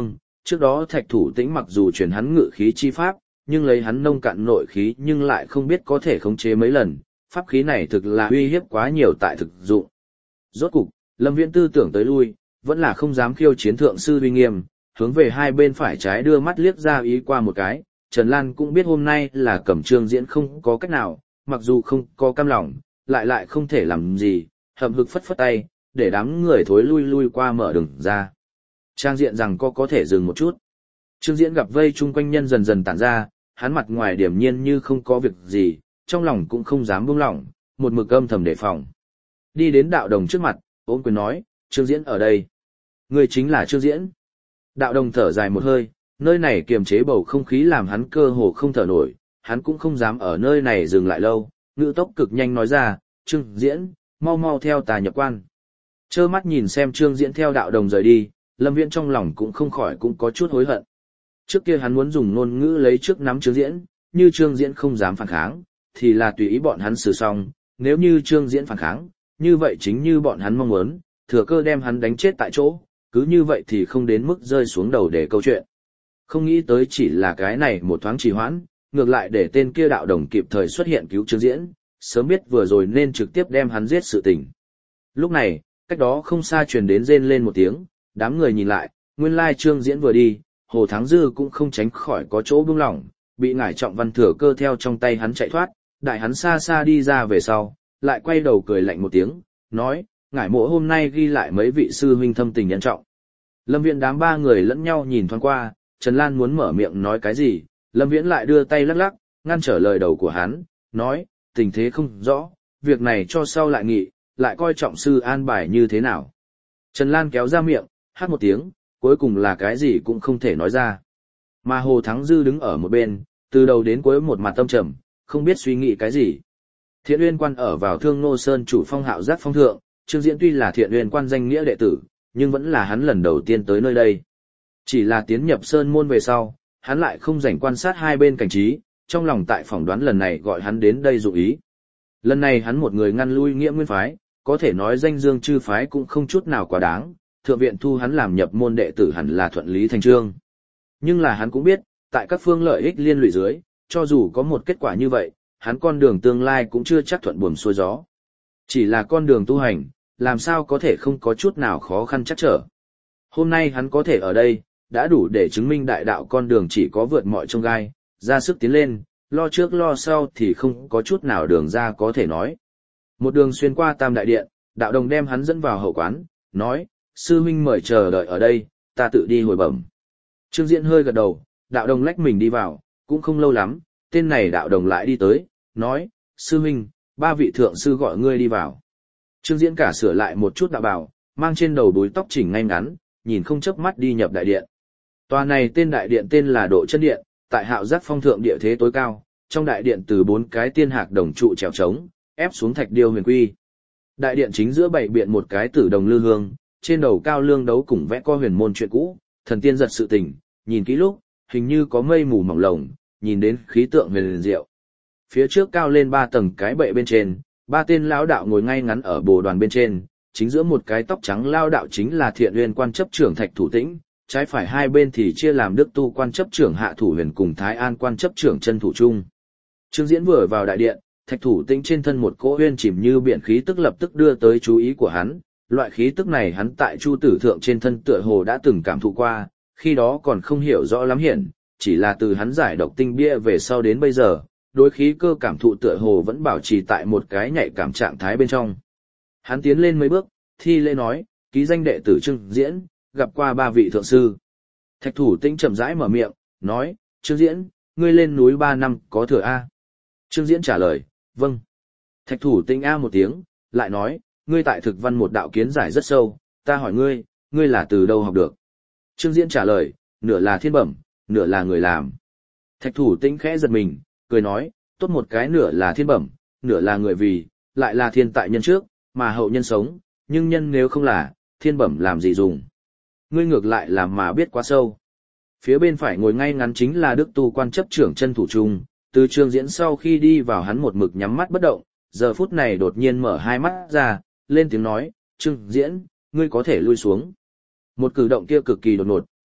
A: trước đó Thạch Thủ Tĩnh mặc dù truyền hắn ngự khí chi pháp, nhưng lấy hắn nông cạn nội khí nhưng lại không biết có thể khống chế mấy lần, pháp khí này thực là uy hiếp quá nhiều tại thực dụng. Rốt cục, Lâm Viễn tư tưởng tới lui, vẫn là không dám khiêu chiến thượng sư uy nghiêm, hướng về hai bên phải trái đưa mắt liếc ra ý qua một cái, Trần Lan cũng biết hôm nay là Cẩm Trương Diễn không có cách nào, mặc dù không có cam lòng, lại lại không thể làm gì, hậm hực phất phất tay, để đám người thối lui lui qua mở đường ra. Trang diện rằng có có thể dừng một chút. Trương Diễn gặp vây chung quanh nhân dần dần tản ra, hắn mặt ngoài điềm nhiên như không có việc gì, trong lòng cũng không dám buông lỏng, một mực âm thầm đề phòng. Đi đến đạo đồng trước mặt, ôm quyền nói, Trương Diễn ở đây. Người chính là Trương Diễn. Đạo đồng thở dài một hơi, nơi này kiềm chế bầu không khí làm hắn cơ hồ không thở nổi, hắn cũng không dám ở nơi này dừng lại lâu, ngữ tốc cực nhanh nói ra, Trương Diễn, mau mau theo ta nhập quan. Trơ mắt nhìn xem Trương Diễn theo đạo đồng rời đi, Lâm Viễn trong lòng cũng không khỏi cũng có chút hối hận. Trước kia hắn muốn dùng ngôn ngữ lấy trước nắm Trương Diễn, như Trương Diễn không dám phản kháng, thì là tùy ý bọn hắn xử xong, nếu như Trương Diễn phản kháng, như vậy chính như bọn hắn mong muốn, thừa cơ đem hắn đánh chết tại chỗ, cứ như vậy thì không đến mức rơi xuống đầu để câu chuyện. Không nghĩ tới chỉ là cái này một thoáng trì hoãn, ngược lại để tên kia đạo đồng kịp thời xuất hiện cứu Trương Diễn, sớm biết vừa rồi nên trực tiếp đem hắn giết sự tình. Lúc này, cách đó không xa truyền đến rên lên một tiếng, đám người nhìn lại, nguyên lai Trương Diễn vừa đi, Hồ Thắng Dư cũng không tránh khỏi có chỗ buông lỏng, bị ngải trọng văn thừa cơ theo trong tay hắn chạy thoát, đại hắn xa xa đi ra về sau, lại quay đầu cười lạnh một tiếng, nói, ngải mộ hôm nay ghi lại mấy vị sư huynh thâm tình nhân trọng. Lâm Viễn đám ba người lẫn nhau nhìn thoáng qua, Trần Lan muốn mở miệng nói cái gì, Lâm Viễn lại đưa tay lắc lắc, ngăn trở lời đầu của hắn, nói, tình thế không rõ, việc này cho sau lại nghị, lại coi trọng sư an bài như thế nào. Trần Lan kéo ra miệng, hát một tiếng, cuối cùng là cái gì cũng không thể nói ra. Mà Hồ Thắng Dư đứng ở một bên, từ đầu đến cuối một mặt tâm trầm, không biết suy nghĩ cái gì. Thiện Uyên Quan ở vào Thương Nô Sơn chủ phong Hạo Giác phong thượng, Trương Diễn tuy là Thiện Uyên Quan danh nghĩa đệ tử, nhưng vẫn là hắn lần đầu tiên tới nơi đây. Chỉ là tiến nhập Sơn môn về sau, hắn lại không rảnh quan sát hai bên cảnh trí, trong lòng tại phỏng đoán lần này gọi hắn đến đây dụ ý. Lần này hắn một người ngăn lui Nghĩa Nguyên phái, có thể nói danh dương chư phái cũng không chút nào quá đáng, thượng viện thu hắn làm nhập môn đệ tử hẳn là thuận lý thành trương. Nhưng là hắn cũng biết, tại các phương lợi ích liên lụy dưới, cho dù có một kết quả như vậy, hắn con đường tương lai cũng chưa chắc thuận buồm xuôi gió. Chỉ là con đường tu hành, làm sao có thể không có chút nào khó khăn chắc trở. Hôm nay hắn có thể ở đây, đã đủ để chứng minh đại đạo con đường chỉ có vượt mọi chông gai, ra sức tiến lên, lo trước lo sau thì không có chút nào đường ra có thể nói. Một đường xuyên qua Tam Đại Điện, đạo đồng đem hắn dẫn vào hậu quán, nói, sư huynh mời chờ đợi ở đây, ta tự đi hồi bẩm. Trương Diễn hơi gật đầu, đạo đồng lách mình đi vào, cũng không lâu lắm, tên này đạo đồng lại đi tới, nói, sư huynh, ba vị thượng sư gọi ngươi đi vào. Trương Diễn cả sửa lại một chút đạo bào, mang trên đầu búi tóc chỉnh ngay ngắn, nhìn không chớp mắt đi nhập đại điện. Tòa này tên đại điện tên là Độ Chân Điện, tại Hạo Giác phong thượng địa thế tối cao, trong đại điện từ bốn cái tiên hạc đồng trụ trèo trống, ép xuống thạch điêu huyền quy. Đại điện chính giữa bảy biện một cái tử đồng lư hương, trên đầu cao lương đấu cùng vẽ co huyền môn chuyện cũ, thần tiên giật sự tình, nhìn kỹ lúc, hình như có mây mù mỏng lồng, nhìn đến khí tượng huyền diệu. Phía trước cao lên ba tầng cái bệ bên trên, ba tên lão đạo ngồi ngay ngắn ở bồ đoàn bên trên, chính giữa một cái tóc trắng lao đạo chính là Thiện Uyên Quan chấp trưởng Thạch Thủ Tĩnh, trái phải hai bên thì chia làm Đức Tu Quan chấp trưởng Hạ Thủ Huyền cùng Thái An Quan chấp trưởng Chân Thủ Trung. Trương Diễn vừa vào đại điện, Thạch Thủ Tĩnh trên thân một cỗ uyên chìm như biển khí tức lập tức đưa tới chú ý của hắn, loại khí tức này hắn tại Chu Tử Thượng trên thân tựa hồ đã từng cảm thụ qua, khi đó còn không hiểu rõ lắm hiện, chỉ là từ hắn giải độc tinh bia về sau đến bây giờ, đối khí cơ cảm thụ tựa hồ vẫn bảo trì tại một cái nhạy cảm trạng thái bên trong. Hắn tiến lên mấy bước, thi lễ nói, ký danh đệ tử Trương Diễn, gặp qua ba vị thượng sư. Thạch Thủ Tĩnh chậm rãi mở miệng, nói, Trương Diễn, ngươi lên núi ba năm có thừa A. Trương Diễn trả lời, vâng. Thạch Thủ Tĩnh A một tiếng, lại nói, ngươi tại thực văn một đạo kiến giải rất sâu, ta hỏi ngươi, ngươi là từ đâu học được? Trương Diễn trả lời, nửa là thiên bẩm, nửa là người làm. Thạch Thủ Tĩnh khẽ giật mình, cười nói, tốt một cái nửa là thiên bẩm, nửa là người vì, lại là thiên tại nhân trước, mà hậu nhân sống, nhưng nhân nếu không là, thiên bẩm làm gì dùng. Ngươi ngược lại làm mà biết quá sâu. Phía bên phải ngồi ngay ngắn chính là Đức Tu Quan chấp trưởng Chân Thủ Trung, từ Trương Diễn sau khi đi vào hắn một mực nhắm mắt bất động, giờ phút này đột nhiên mở hai mắt ra, lên tiếng nói, Trương Diễn, ngươi có thể lui xuống. Một cử động kia cực kỳ đột ngột,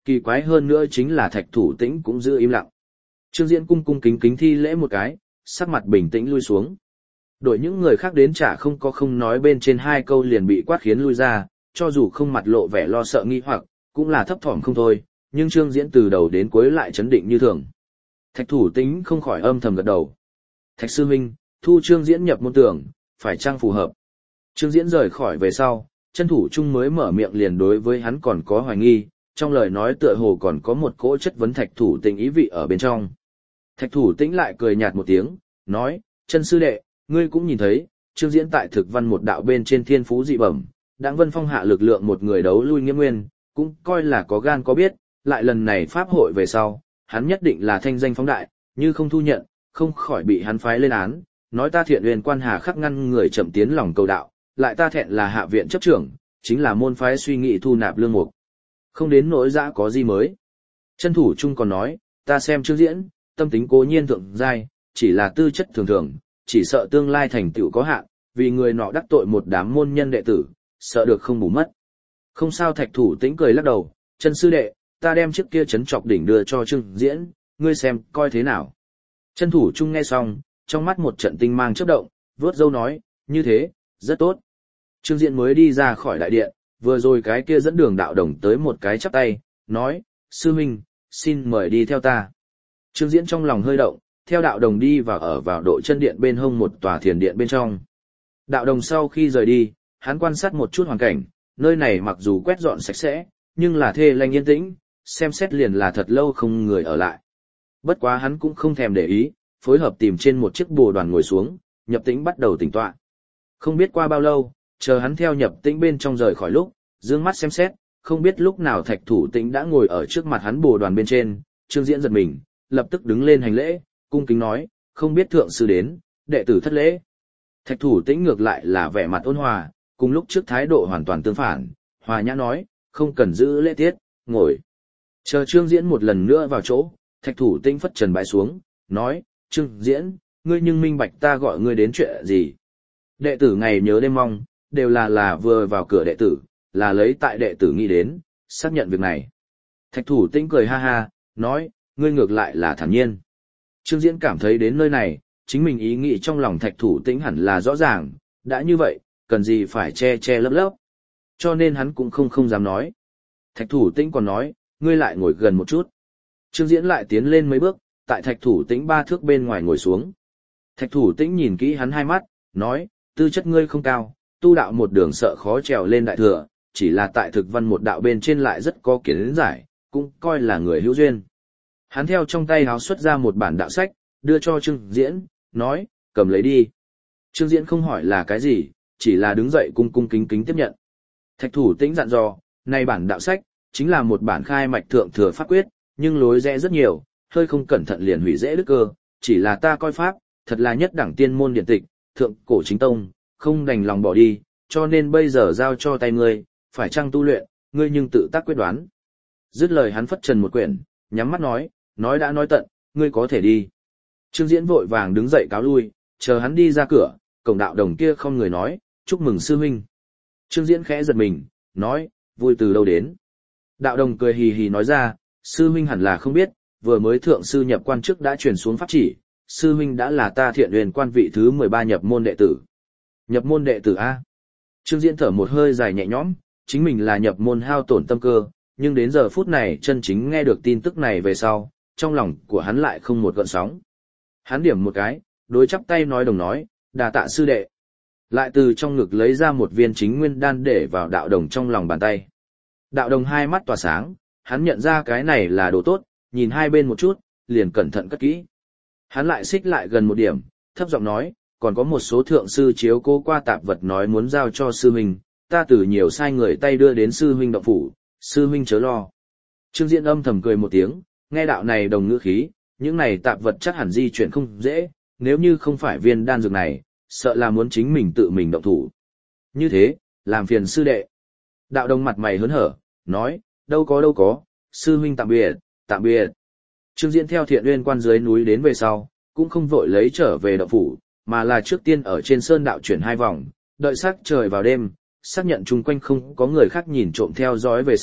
A: kỳ quái hơn nữa chính là Thạch Thủ Tĩnh cũng giữ im lặng. Trương Diễn cung cung kính kính thi lễ một cái, sắc mặt bình tĩnh lui xuống. Đội những người khác đến chả không có không nói bên trên hai câu liền bị quát khiến lui ra, cho dù không mặt lộ vẻ lo sợ nghi hoặc, cũng là thấp thỏm không thôi, nhưng Trương Diễn từ đầu đến cuối lại chấn định như thường. Thạch Thủ Tĩnh không khỏi âm thầm gật đầu. Thạch sư huynh, thu Trương Diễn nhập môn tưởng, phải chăng phù hợp? Trương Diễn rời khỏi về sau, chân thủ trung mới mở miệng liền đối với hắn còn có hoài nghi, trong lời nói tựa hồ còn có một cỗ chất vấn Thạch Thủ Tĩnh ý vị ở bên trong. Thạch Thủ Tĩnh lại cười nhạt một tiếng, nói, chân sư đệ, ngươi cũng nhìn thấy, Trương Diễn tại thực văn một đạo bên trên thiên phú dị bẩm, Đặng Vân Phong hạ lực lượng một người đấu lui Nghiêm Nguyên, cũng coi là có gan có biết, lại lần này pháp hội về sau, hắn nhất định là thanh danh phóng đại, như không thu nhận, không khỏi bị hắn phái lên án, nói ta Thiện Huyền quan hà khắc ngăn người chậm tiến lòng cầu đạo, lại ta thẹn là hạ viện chấp trưởng, chính là môn phái suy nghĩ thu nạp lương mục. Không đến nỗi dã có gì mới. Chân thủ trung còn nói, ta xem Trương Diễn, tâm tính cố nhiên thượng giai, chỉ là tư chất thường thường, chỉ sợ tương lai thành tựu có hạn, vì người nọ đắc tội một đám môn nhân đệ tử, sợ được không bù mất. Không sao. Thạch Thủ Tĩnh cười lắc đầu, chân sư đệ, ta đem chiếc kia chấn trọc đỉnh đưa cho Trương Diễn, ngươi xem coi thế nào. Chân thủ trung nghe xong, trong mắt một trận tinh mang chớp động, vuốt râu nói, như thế, rất tốt. Trương Diễn mới đi ra khỏi đại điện, vừa rồi cái kia dẫn đường đạo đồng tới một cái chắp tay, nói, sư huynh, xin mời đi theo ta. Trương Diễn trong lòng hơi động, theo đạo đồng đi và ở vào độ chân điện bên hông một tòa thiền điện bên trong. Đạo đồng sau khi rời đi, hắn quan sát một chút hoàn cảnh, nơi này mặc dù quét dọn sạch sẽ, nhưng là thê lanh yên tĩnh, xem xét liền là thật lâu không người ở lại. Bất quá hắn cũng không thèm để ý, phối hợp tìm trên một chiếc bồ đoàn ngồi xuống, nhập tĩnh bắt đầu tĩnh tọa. Không biết qua bao lâu, chờ hắn theo nhập tĩnh bên trong rời khỏi lúc, dương mắt xem xét, không biết lúc nào Thạch Thủ Tĩnh đã ngồi ở trước mặt hắn bồ đoàn bên trên, Trương Diễn giật mình, lập tức đứng lên hành lễ, cung kính nói, không biết thượng sư đến, đệ tử thất lễ. Thạch Thủ Tĩnh ngược lại là vẻ mặt ôn hòa, cùng lúc trước thái độ hoàn toàn tương phản, hòa nhã nói, không cần giữ lễ tiết, ngồi. Chờ Trương Diễn một lần nữa vào chỗ, Thạch Thủ Tĩnh phất trần bái xuống, nói, Trương Diễn, ngươi nhưng minh bạch ta gọi ngươi đến chuyện gì. Đệ tử ngày nhớ đêm mong, đều là là vừa vào cửa đệ tử, là lấy tại đệ tử nghĩ đến, xác nhận việc này. Thạch Thủ Tĩnh cười ha ha, nói, ngươi ngược lại là thản nhiên. Trương Diễn cảm thấy đến nơi này, chính mình ý nghĩ trong lòng Thạch Thủ Tĩnh hẳn là rõ ràng, đã như vậy, cần gì phải che che lấp lấp. Cho nên hắn cũng không không dám nói. Thạch Thủ Tĩnh còn nói, ngươi lại ngồi gần một chút. Trương Diễn lại tiến lên mấy bước, tại Thạch Thủ Tĩnh ba thước bên ngoài ngồi xuống. Thạch Thủ Tĩnh nhìn kỹ hắn hai mắt, nói, tư chất ngươi không cao, tu đạo một đường sợ khó trèo lên đại thừa, chỉ là tại thực văn một đạo bên trên lại rất có kiến giải, cũng coi là người hữu duyên. Hắn theo trong tay háo xuất ra một bản đạo sách, đưa cho Trương Diễn, nói, cầm lấy đi. Trương Diễn không hỏi là cái gì, chỉ là đứng dậy cung cung kính kính tiếp nhận. Thạch Thủ Tĩnh dặn dò, này bản đạo sách, chính là một bản khai mạch thượng thừa pháp quyết, nhưng lối rẽ rất nhiều, hơi không cẩn thận liền hủy dễ đức cơ, chỉ là ta coi pháp, thật là nhất đẳng tiên môn điển tịch, thượng cổ chính tông, không đành lòng bỏ đi, cho nên bây giờ giao cho tay ngươi, phải chăng tu luyện, ngươi nhưng tự tác quyết đoán. Dứt lời hắn phất trần một quyển, nhắm mắt nói, nói đã nói tận, ngươi có thể đi. Trương Diễn vội vàng đứng dậy cáo lui, chờ hắn đi ra cửa, cổng đạo đồng kia không người nói, chúc mừng sư huynh. Trương Diễn khẽ giật mình, nói, vui từ đâu đến. Đạo đồng cười hì hì nói ra, sư huynh hẳn là không biết, vừa mới thượng sư nhập quan chức đã truyền xuống pháp chỉ, sư huynh đã là ta Thiện Huyền quan vị thứ mười ba nhập môn đệ tử. Nhập môn đệ tử A. Trương Diễn thở một hơi dài nhẹ nhõm, chính mình là nhập môn hao tổn tâm cơ, nhưng đến giờ phút này chân chính nghe được tin tức này về sau, trong lòng của hắn lại không một gợn sóng. Hắn điểm một cái, đối chắp tay nói đồng nói, đà tạ sư đệ. Lại từ trong ngực lấy ra một viên chính nguyên đan để vào đạo đồng trong lòng bàn tay. Đạo đồng hai mắt tỏa sáng, hắn nhận ra cái này là đồ tốt, nhìn hai bên một chút, liền cẩn thận cất kỹ. Hắn lại xích lại gần một điểm, thấp giọng nói, còn có một số thượng sư chiếu cố qua tạp vật nói muốn giao cho sư huynh, ta từ nhiều sai người tay đưa đến sư huynh động phủ, sư huynh chớ lo. Trương Diễn âm thầm cười một tiếng, nghe đạo này đồng ngữ khí, những này tạp vật chắc hẳn di chuyển không dễ, nếu như không phải viên đan dược này, sợ là muốn chính mình tự mình động thủ. Như thế, làm phiền sư đệ. Đạo đồng mặt mày hớn hở, nói, đâu có đâu có, sư huynh tạm biệt, tạm biệt. Trương Diễn theo Thiện Uyên quan dưới núi đến về sau, cũng không vội lấy trở về động phủ, mà là trước tiên ở trên sơn đạo chuyển hai vòng, đợi sắc trời vào đêm, xác nhận chung quanh không có người khác nhìn trộm theo dõi về sau,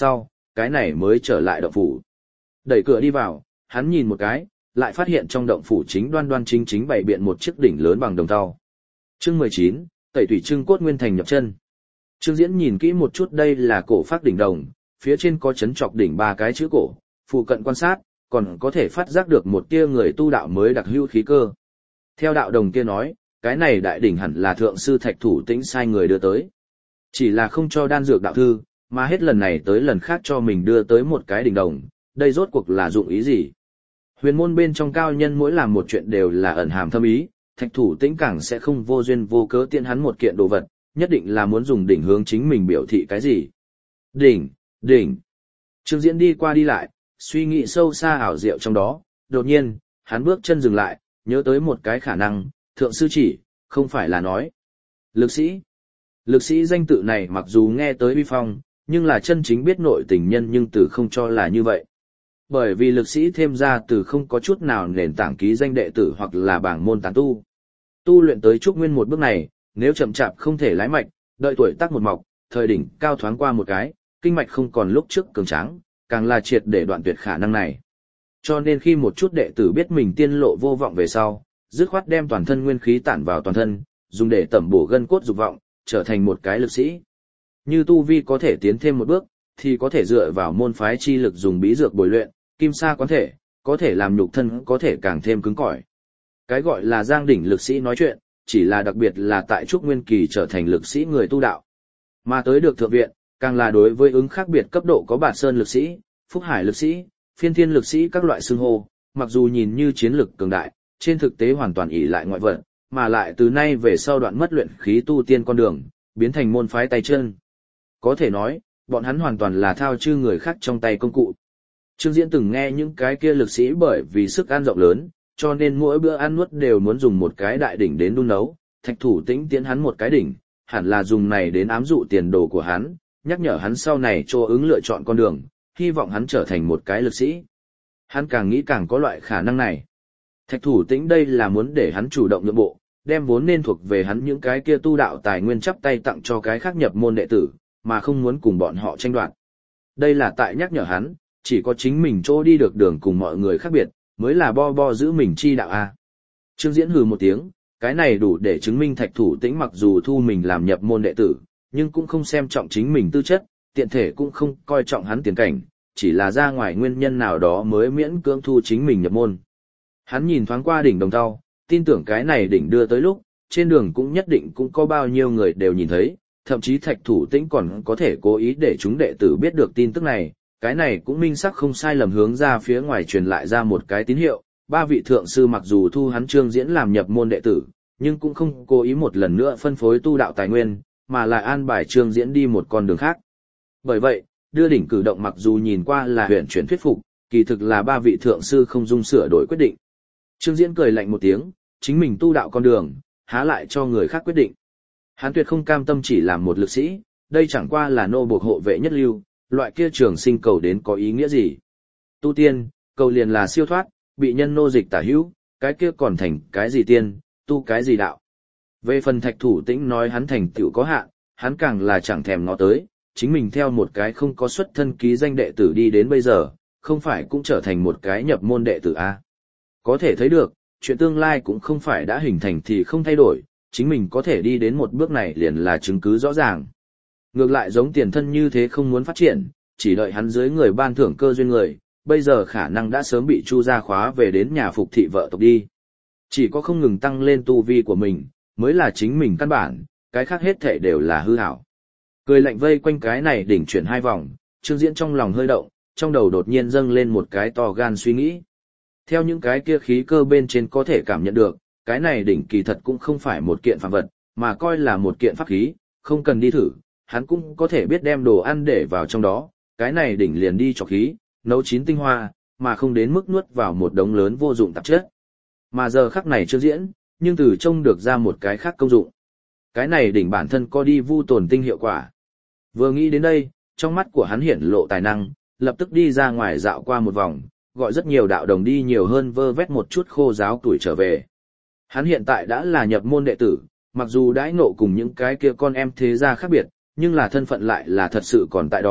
A: cái này mới trở lại động phủ. Đẩy cửa đi vào, hắn nhìn một cái, lại phát hiện trong động phủ chính đoan đoan chính chính bày biện một chiếc đỉnh lớn bằng đồng thau. Chương mười chín, Tẩy thủy trưng cốt nguyên thành nhập chân. Trương Diễn nhìn kỹ một chút, đây là cổ phác đỉnh đồng, phía trên có chấn chọc đỉnh ba cái chữ cổ, phụ cận quan sát, còn có thể phát giác được một tia người tu đạo mới đặc hữu khí cơ. Theo đạo đồng kia nói, cái này đại đỉnh hẳn là thượng sư Thạch Thủ Tĩnh sai người đưa tới. Chỉ là không cho đan dược đạo thư, mà hết lần này tới lần khác cho mình đưa tới một cái đỉnh đồng, đây rốt cuộc là dụng ý gì? Huyền môn bên trong cao nhân mỗi làm một chuyện đều là ẩn hàm thâm ý, Thạch Thủ Tĩnh càng sẽ không vô duyên vô cớ tiện hắn một kiện đồ vật, nhất định là muốn dùng đỉnh hướng chính mình biểu thị cái gì. Đỉnh, đỉnh. Trương Diễn đi qua đi lại, suy nghĩ sâu xa ảo diệu trong đó, đột nhiên, hắn bước chân dừng lại, nhớ tới một cái khả năng, thượng sư chỉ, không phải là nói. Lực sĩ. Lực sĩ danh tự này mặc dù nghe tới uy phong, nhưng là chân chính biết nội tình nhân nhưng từ không cho là như vậy. Bởi vì lực sĩ thêm ra từ không có chút nào nền tảng ký danh đệ tử hoặc là bảng môn tán tu. Tu luyện tới trúc nguyên một bước này, nếu chậm chạp không thể lái mạch, đợi tuổi tác một mọc, thời đỉnh cao thoáng qua một cái, kinh mạch không còn lúc trước cường tráng, càng là triệt để đoạn tuyệt khả năng này. Cho nên khi một chút đệ tử biết mình tiên lộ vô vọng về sau, dứt khoát đem toàn thân nguyên khí tản vào toàn thân, dùng để tẩm bổ gân cốt dục vọng, trở thành một cái lực sĩ. Như tu vi có thể tiến thêm một bước, thì có thể dựa vào môn phái chi lực dùng bí dược bồi luyện, kim sa quán thể, có thể làm nhục thân có thể càng thêm cứng cỏi. Cái gọi là giang đỉnh lực sĩ nói chuyện, chỉ là đặc biệt là tại trúc nguyên kỳ trở thành lực sĩ người tu đạo. Mà tới được thượng viện, càng là đối với ứng khác biệt cấp độ có Bạt Sơn lực sĩ, Phúc Hải lực sĩ, Phiên Thiên lực sĩ các loại xưng hô, mặc dù nhìn như chiến lực cường đại, trên thực tế hoàn toàn ỷ lại ngoại vật, mà lại từ nay về sau đoạn mất luyện khí tu tiên con đường, biến thành môn phái tay chân. Có thể nói, bọn hắn hoàn toàn là thao chư người khác trong tay công cụ. Trương Diễn từng nghe những cái kia lực sĩ bởi vì sức ăn rộng lớn, cho nên mỗi bữa ăn nuốt đều muốn dùng một cái đại đỉnh đến đun nấu, Thạch Thủ Tĩnh tiến hắn một cái đỉnh, hẳn là dùng này đến ám dụ tiền đồ của hắn, nhắc nhở hắn sau này cho ứng lựa chọn con đường, hy vọng hắn trở thành một cái lực sĩ. Hắn càng nghĩ càng có loại khả năng này. Thạch Thủ Tĩnh đây là muốn để hắn chủ động nhượng bộ, đem vốn nên thuộc về hắn những cái kia tu đạo tài nguyên chắp tay tặng cho cái khác nhập môn đệ tử, mà không muốn cùng bọn họ tranh đoạt. Đây là tại nhắc nhở hắn, chỉ có chính mình chỗ đi được đường cùng mọi người khác biệt, mới là bo bo giữ mình chi đạo a. Trương Diễn hừ một tiếng, cái này đủ để chứng minh Thạch Thủ Tĩnh mặc dù thu mình làm nhập môn đệ tử, nhưng cũng không xem trọng chính mình tư chất, tiện thể cũng không coi trọng hắn tiền cảnh, chỉ là ra ngoài nguyên nhân nào đó mới miễn cưỡng thu chính mình nhập môn. Hắn nhìn thoáng qua đỉnh đồng thau, tin tưởng cái này đỉnh đưa tới lúc, trên đường cũng nhất định cũng có bao nhiêu người đều nhìn thấy, thậm chí Thạch Thủ Tĩnh còn có thể cố ý để chúng đệ tử biết được tin tức này, cái này cũng minh xác không sai lầm hướng ra phía ngoài truyền lại ra một cái tín hiệu, ba vị thượng sư mặc dù thu hắn Trương Diễn làm nhập môn đệ tử, nhưng cũng không cố ý một lần nữa phân phối tu đạo tài nguyên, mà lại an bài Trương Diễn đi một con đường khác. Bởi vậy, đưa đỉnh cử động mặc dù nhìn qua là huyền chuyển thuyết phục, kỳ thực là ba vị thượng sư không dung sửa đổi quyết định. Trương Diễn cười lạnh một tiếng, chính mình tu đạo con đường, há lại cho người khác quyết định. Hắn tuyệt không cam tâm chỉ làm một lực sĩ, đây chẳng qua là nô buộc hộ vệ nhất lưu, loại kia trường sinh cầu đến có ý nghĩa gì. Tu tiên, cầu liền là siêu thoát, bị nhân nô dịch tả hữu, cái kia còn thành cái gì tiên, tu cái gì đạo. Về phần Thạch Thủ Tĩnh nói hắn thành tựu có hạn, hắn càng là chẳng thèm ngó tới, chính mình theo một cái không có xuất thân ký danh đệ tử đi đến bây giờ, không phải cũng trở thành một cái nhập môn đệ tử a. Có thể thấy được, chuyện tương lai cũng không phải đã hình thành thì không thay đổi, chính mình có thể đi đến một bước này liền là chứng cứ rõ ràng. Ngược lại giống tiền thân như thế không muốn phát triển, chỉ đợi hắn dưới người ban thưởng cơ duyên người, bây giờ khả năng đã sớm bị Chu gia khóa về đến nhà phục thị vợ tộc đi. Chỉ có không ngừng tăng lên tu vi của mình, mới là chính mình căn bản, cái khác hết thể đều là hư ảo. Cười lạnh vây quanh cái này đỉnh chuyển hai vòng, Trương Diễn trong lòng hơi động, trong đầu đột nhiên dâng lên một cái to gan suy nghĩ. Theo những cái kia khí cơ bên trên có thể cảm nhận được, cái này đỉnh kỳ thật cũng không phải một kiện phàm vật, mà coi là một kiện pháp khí, không cần đi thử, hắn cũng có thể biết đem đồ ăn để vào trong đó, cái này đỉnh liền đi cho khí, nấu chín tinh hoa, mà không đến mức nuốt vào một đống lớn vô dụng tạp chất. Mà giờ khắc này Trương Diễn, nhưng từ trông được ra một cái khác công dụng. Cái này đỉnh bản thân có đi vu tồn tinh hiệu quả. Vừa nghĩ đến đây, trong mắt của hắn hiển lộ tài năng, lập tức đi ra ngoài dạo qua một vòng, gọi rất nhiều đạo đồng đi nhiều hơn vơ vét một chút khô giáo tuổi trở về. Hắn hiện tại đã là nhập môn đệ tử, mặc dù đãi ngộ cùng những cái kia con em thế gia khác biệt, nhưng là thân phận lại là thật sự còn tại đó,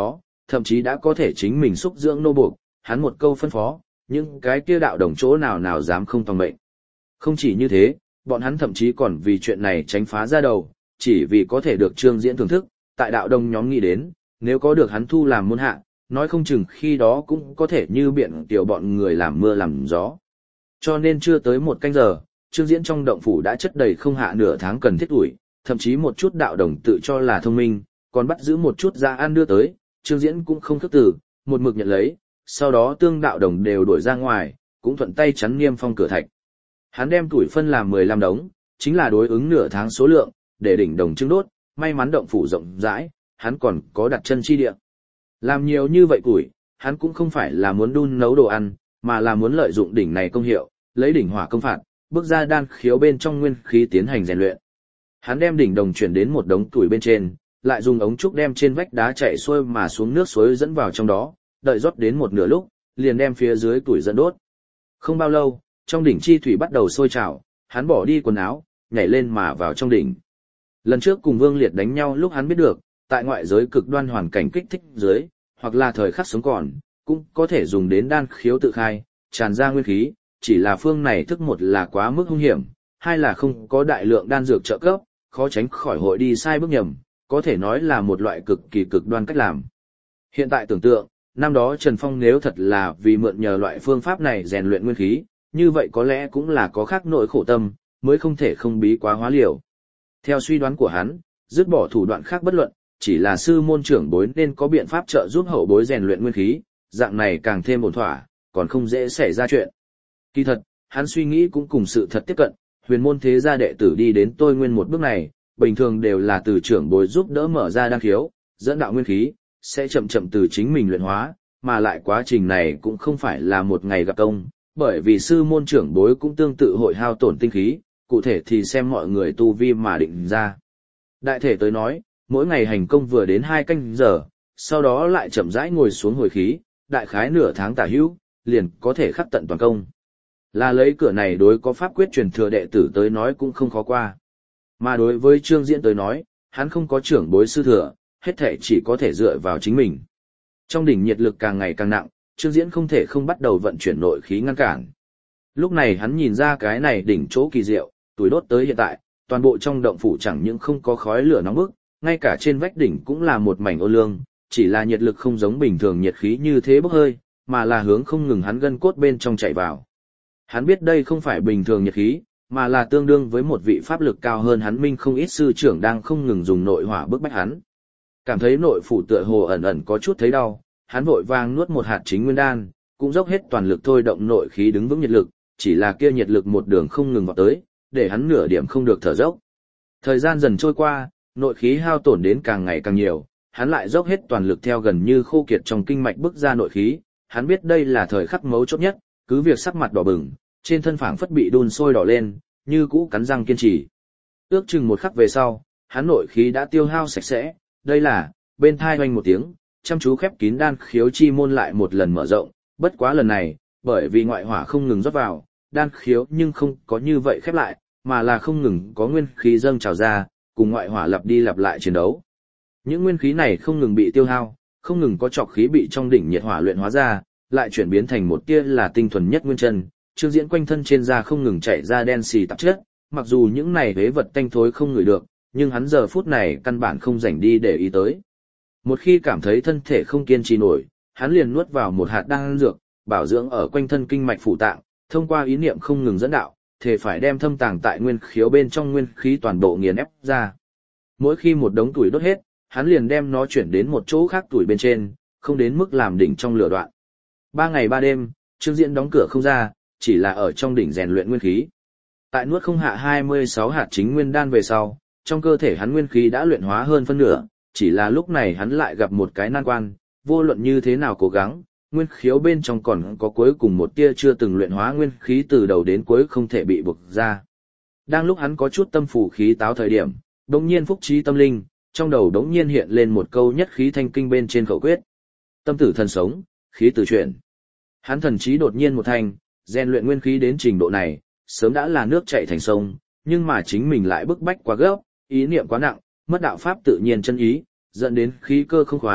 A: thậm chí đã có thể chính mình xúc dưỡng nô buộc, hắn một câu phân phó, những cái kia đạo đồng chỗ nào nào dám không tòng mệnh. Không chỉ như thế, bọn hắn thậm chí còn vì chuyện này tránh phá ra đầu, chỉ vì có thể được Trương Diễn thưởng thức, tại đạo đồng nhóm nghĩ đến, nếu có được hắn thu làm môn hạ, nói không chừng khi đó cũng có thể như biện tiểu bọn người làm mưa làm gió. Cho nên chưa tới một canh giờ, Trương Diễn trong động phủ đã chất đầy không hạ nửa tháng cần thiết ủi, thậm chí một chút đạo đồng tự cho là thông minh, còn bắt giữ một chút ra ăn đưa tới, Trương Diễn cũng không khước từ, một mực nhận lấy, sau đó tương đạo đồng đều đuổi ra ngoài, cũng thuận tay chắn niêm phong cửa thạch. Hắn đem tuổi phân làm mười lăm đống, chính là đối ứng nửa tháng số lượng, để đỉnh đồng trưng đốt, may mắn động phủ rộng rãi, hắn còn có đặt chân chi địa. Làm nhiều như vậy củi, hắn cũng không phải là muốn đun nấu đồ ăn, mà là muốn lợi dụng đỉnh này công hiệu, lấy đỉnh hỏa công phạt, bước ra đan khiếu bên trong nguyên khí tiến hành rèn luyện. Hắn đem đỉnh đồng chuyển đến một đống tuổi bên trên, lại dùng ống trúc đem trên vách đá chạy xuôi mà xuống nước suối dẫn vào trong đó, đợi rót đến một nửa lúc, liền đem phía dưới tuổi dẫn đốt. Không bao lâu, trong đỉnh chi thủy bắt đầu sôi trào, hắn bỏ đi quần áo, nhảy lên mà vào trong đỉnh. Lần trước cùng Vương Liệt đánh nhau lúc hắn biết được, tại ngoại giới cực đoan hoàn cảnh kích thích dưới, hoặc là thời khắc sống còn, cũng có thể dùng đến đan khiếu tự khai, tràn ra nguyên khí, chỉ là phương này thức một là quá mức hung hiểm, hai là không có đại lượng đan dược trợ cấp, khó tránh khỏi hội đi sai bước nhầm, có thể nói là một loại cực kỳ cực đoan cách làm. Hiện tại tưởng tượng, năm đó Trần Phong nếu thật là vì mượn nhờ loại phương pháp này rèn luyện nguyên khí, như vậy có lẽ cũng là có khác nội khổ tâm, mới không thể không bí quá hóa liều. Theo suy đoán của hắn, dứt bỏ thủ đoạn khác bất luận, chỉ là sư môn trưởng bối nên có biện pháp trợ giúp hậu bối rèn luyện nguyên khí, dạng này càng thêm ổn thỏa, còn không dễ xảy ra chuyện. Kỳ thật, hắn suy nghĩ cũng cùng sự thật tiếp cận, huyền môn thế gia đệ tử đi đến tôi nguyên một bước này, bình thường đều là từ trưởng bối giúp đỡ mở ra đan khiếu, dẫn đạo nguyên khí, sẽ chậm chậm từ chính mình luyện hóa, mà lại quá trình này cũng không phải là một ngày gặp công, bởi vì sư môn trưởng bối cũng tương tự hội hao tổn tinh khí, cụ thể thì xem mọi người tu vi mà định ra. Đại thể tới nói, mỗi ngày hành công vừa đến hai canh giờ, sau đó lại chậm rãi ngồi xuống hồi khí, đại khái nửa tháng tả hữu, liền có thể khắc tận toàn công. Là lấy cửa này đối có pháp quyết truyền thừa đệ tử tới nói cũng không khó qua. Mà đối với Trương Diễn tới nói, hắn không có trưởng bối sư thừa, hết thể chỉ có thể dựa vào chính mình. Trong đỉnh nhiệt lực càng ngày càng nặng, Trương Diễn không thể không bắt đầu vận chuyển nội khí ngăn cản. Lúc này hắn nhìn ra cái này đỉnh chỗ kỳ diệu, tuổi đốt tới hiện tại, toàn bộ trong động phủ chẳng những không có khói lửa nóng bức, ngay cả trên vách đỉnh cũng là một mảnh ô lương, chỉ là nhiệt lực không giống bình thường nhiệt khí như thế bốc hơi, mà là hướng không ngừng hắn gân cốt bên trong chạy vào. Hắn biết đây không phải bình thường nhiệt khí, mà là tương đương với một vị pháp lực cao hơn hắn minh không ít sư trưởng đang không ngừng dùng nội hỏa bức bách hắn. Cảm thấy nội phủ tựa hồ ẩn ẩn có chút thấy đau, hắn vội vàng nuốt một hạt chính nguyên đan, cũng dốc hết toàn lực thôi động nội khí đứng vững nhiệt lực, chỉ là kia nhiệt lực một đường không ngừng vọt tới, để hắn nửa điểm không được thở dốc. Thời gian dần trôi qua, nội khí hao tổn đến càng ngày càng nhiều, hắn lại dốc hết toàn lực theo gần như khô kiệt trong kinh mạch bức ra nội khí, hắn biết đây là thời khắc mấu chốt nhất, cứ việc sắc mặt đỏ bừng, trên thân phảng phất bị đun sôi đỏ lên, như cũ cắn răng kiên trì. Ước chừng một khắc về sau, hắn nội khí đã tiêu hao sạch sẽ, đây là, bên thai oanh một tiếng, chăm chú khép kín đan khiếu chi môn lại một lần mở rộng, bất quá lần này, bởi vì ngoại hỏa không ngừng rót vào, đan khiếu nhưng không có như vậy khép lại, mà là không ngừng có nguyên khí dâng trào ra, cùng ngoại hỏa lặp đi lặp lại chiến đấu. Những nguyên khí này không ngừng bị tiêu hao, không ngừng có trọc khí bị trong đỉnh nhiệt hỏa luyện hóa ra, lại chuyển biến thành một tia là tinh thuần nhất nguyên chân, Trương Diễn quanh thân trên da không ngừng chảy ra đen xì tạp chất, mặc dù những này vế vật tanh thối không ngửi được, nhưng hắn giờ phút này căn bản không rảnh đi để ý tới. Một khi cảm thấy thân thể không kiên trì nổi, hắn liền nuốt vào một hạt đan dược, bảo dưỡng ở quanh thân kinh mạch phủ tạng, thông qua ý niệm không ngừng dẫn đạo, thể phải đem thâm tàng tại nguyên khiếu bên trong nguyên khí toàn bộ nghiền ép ra. Mỗi khi một đống tuổi đốt hết, hắn liền đem nó chuyển đến một chỗ khác tuổi bên trên, không đến mức làm đỉnh trong lửa đoạn. Ba ngày ba đêm, Trương Diễn đóng cửa không ra, chỉ là ở trong đỉnh rèn luyện nguyên khí. Tại nuốt không hạ hai mươi sáu hạt chính nguyên đan về sau, trong cơ thể hắn nguyên khí đã luyện hóa hơn phân nửa, chỉ là lúc này hắn lại gặp một cái nan quan, vô luận như thế nào cố gắng, nguyên khiếu bên trong còn có cuối cùng một tia chưa từng luyện hóa nguyên khí từ đầu đến cuối không thể bị buộc ra. Đang lúc hắn có chút tâm phủ khí táo thời điểm, đống nhiên phúc trí tâm linh, trong đầu đống nhiên hiện lên một câu nhất khí thanh kinh bên trên khẩu quyết. Tâm tử thần sống, khí tử chuyển. Hắn thần trí đột nhiên một thanh, rèn luyện nguyên khí đến trình độ này, sớm đã là nước chảy thành sông, nhưng mà chính mình lại bức bách quá gấp, ý niệm quá nặng, mất đạo pháp tự nhiên chân ý, dẫn đến khí cơ không khoái,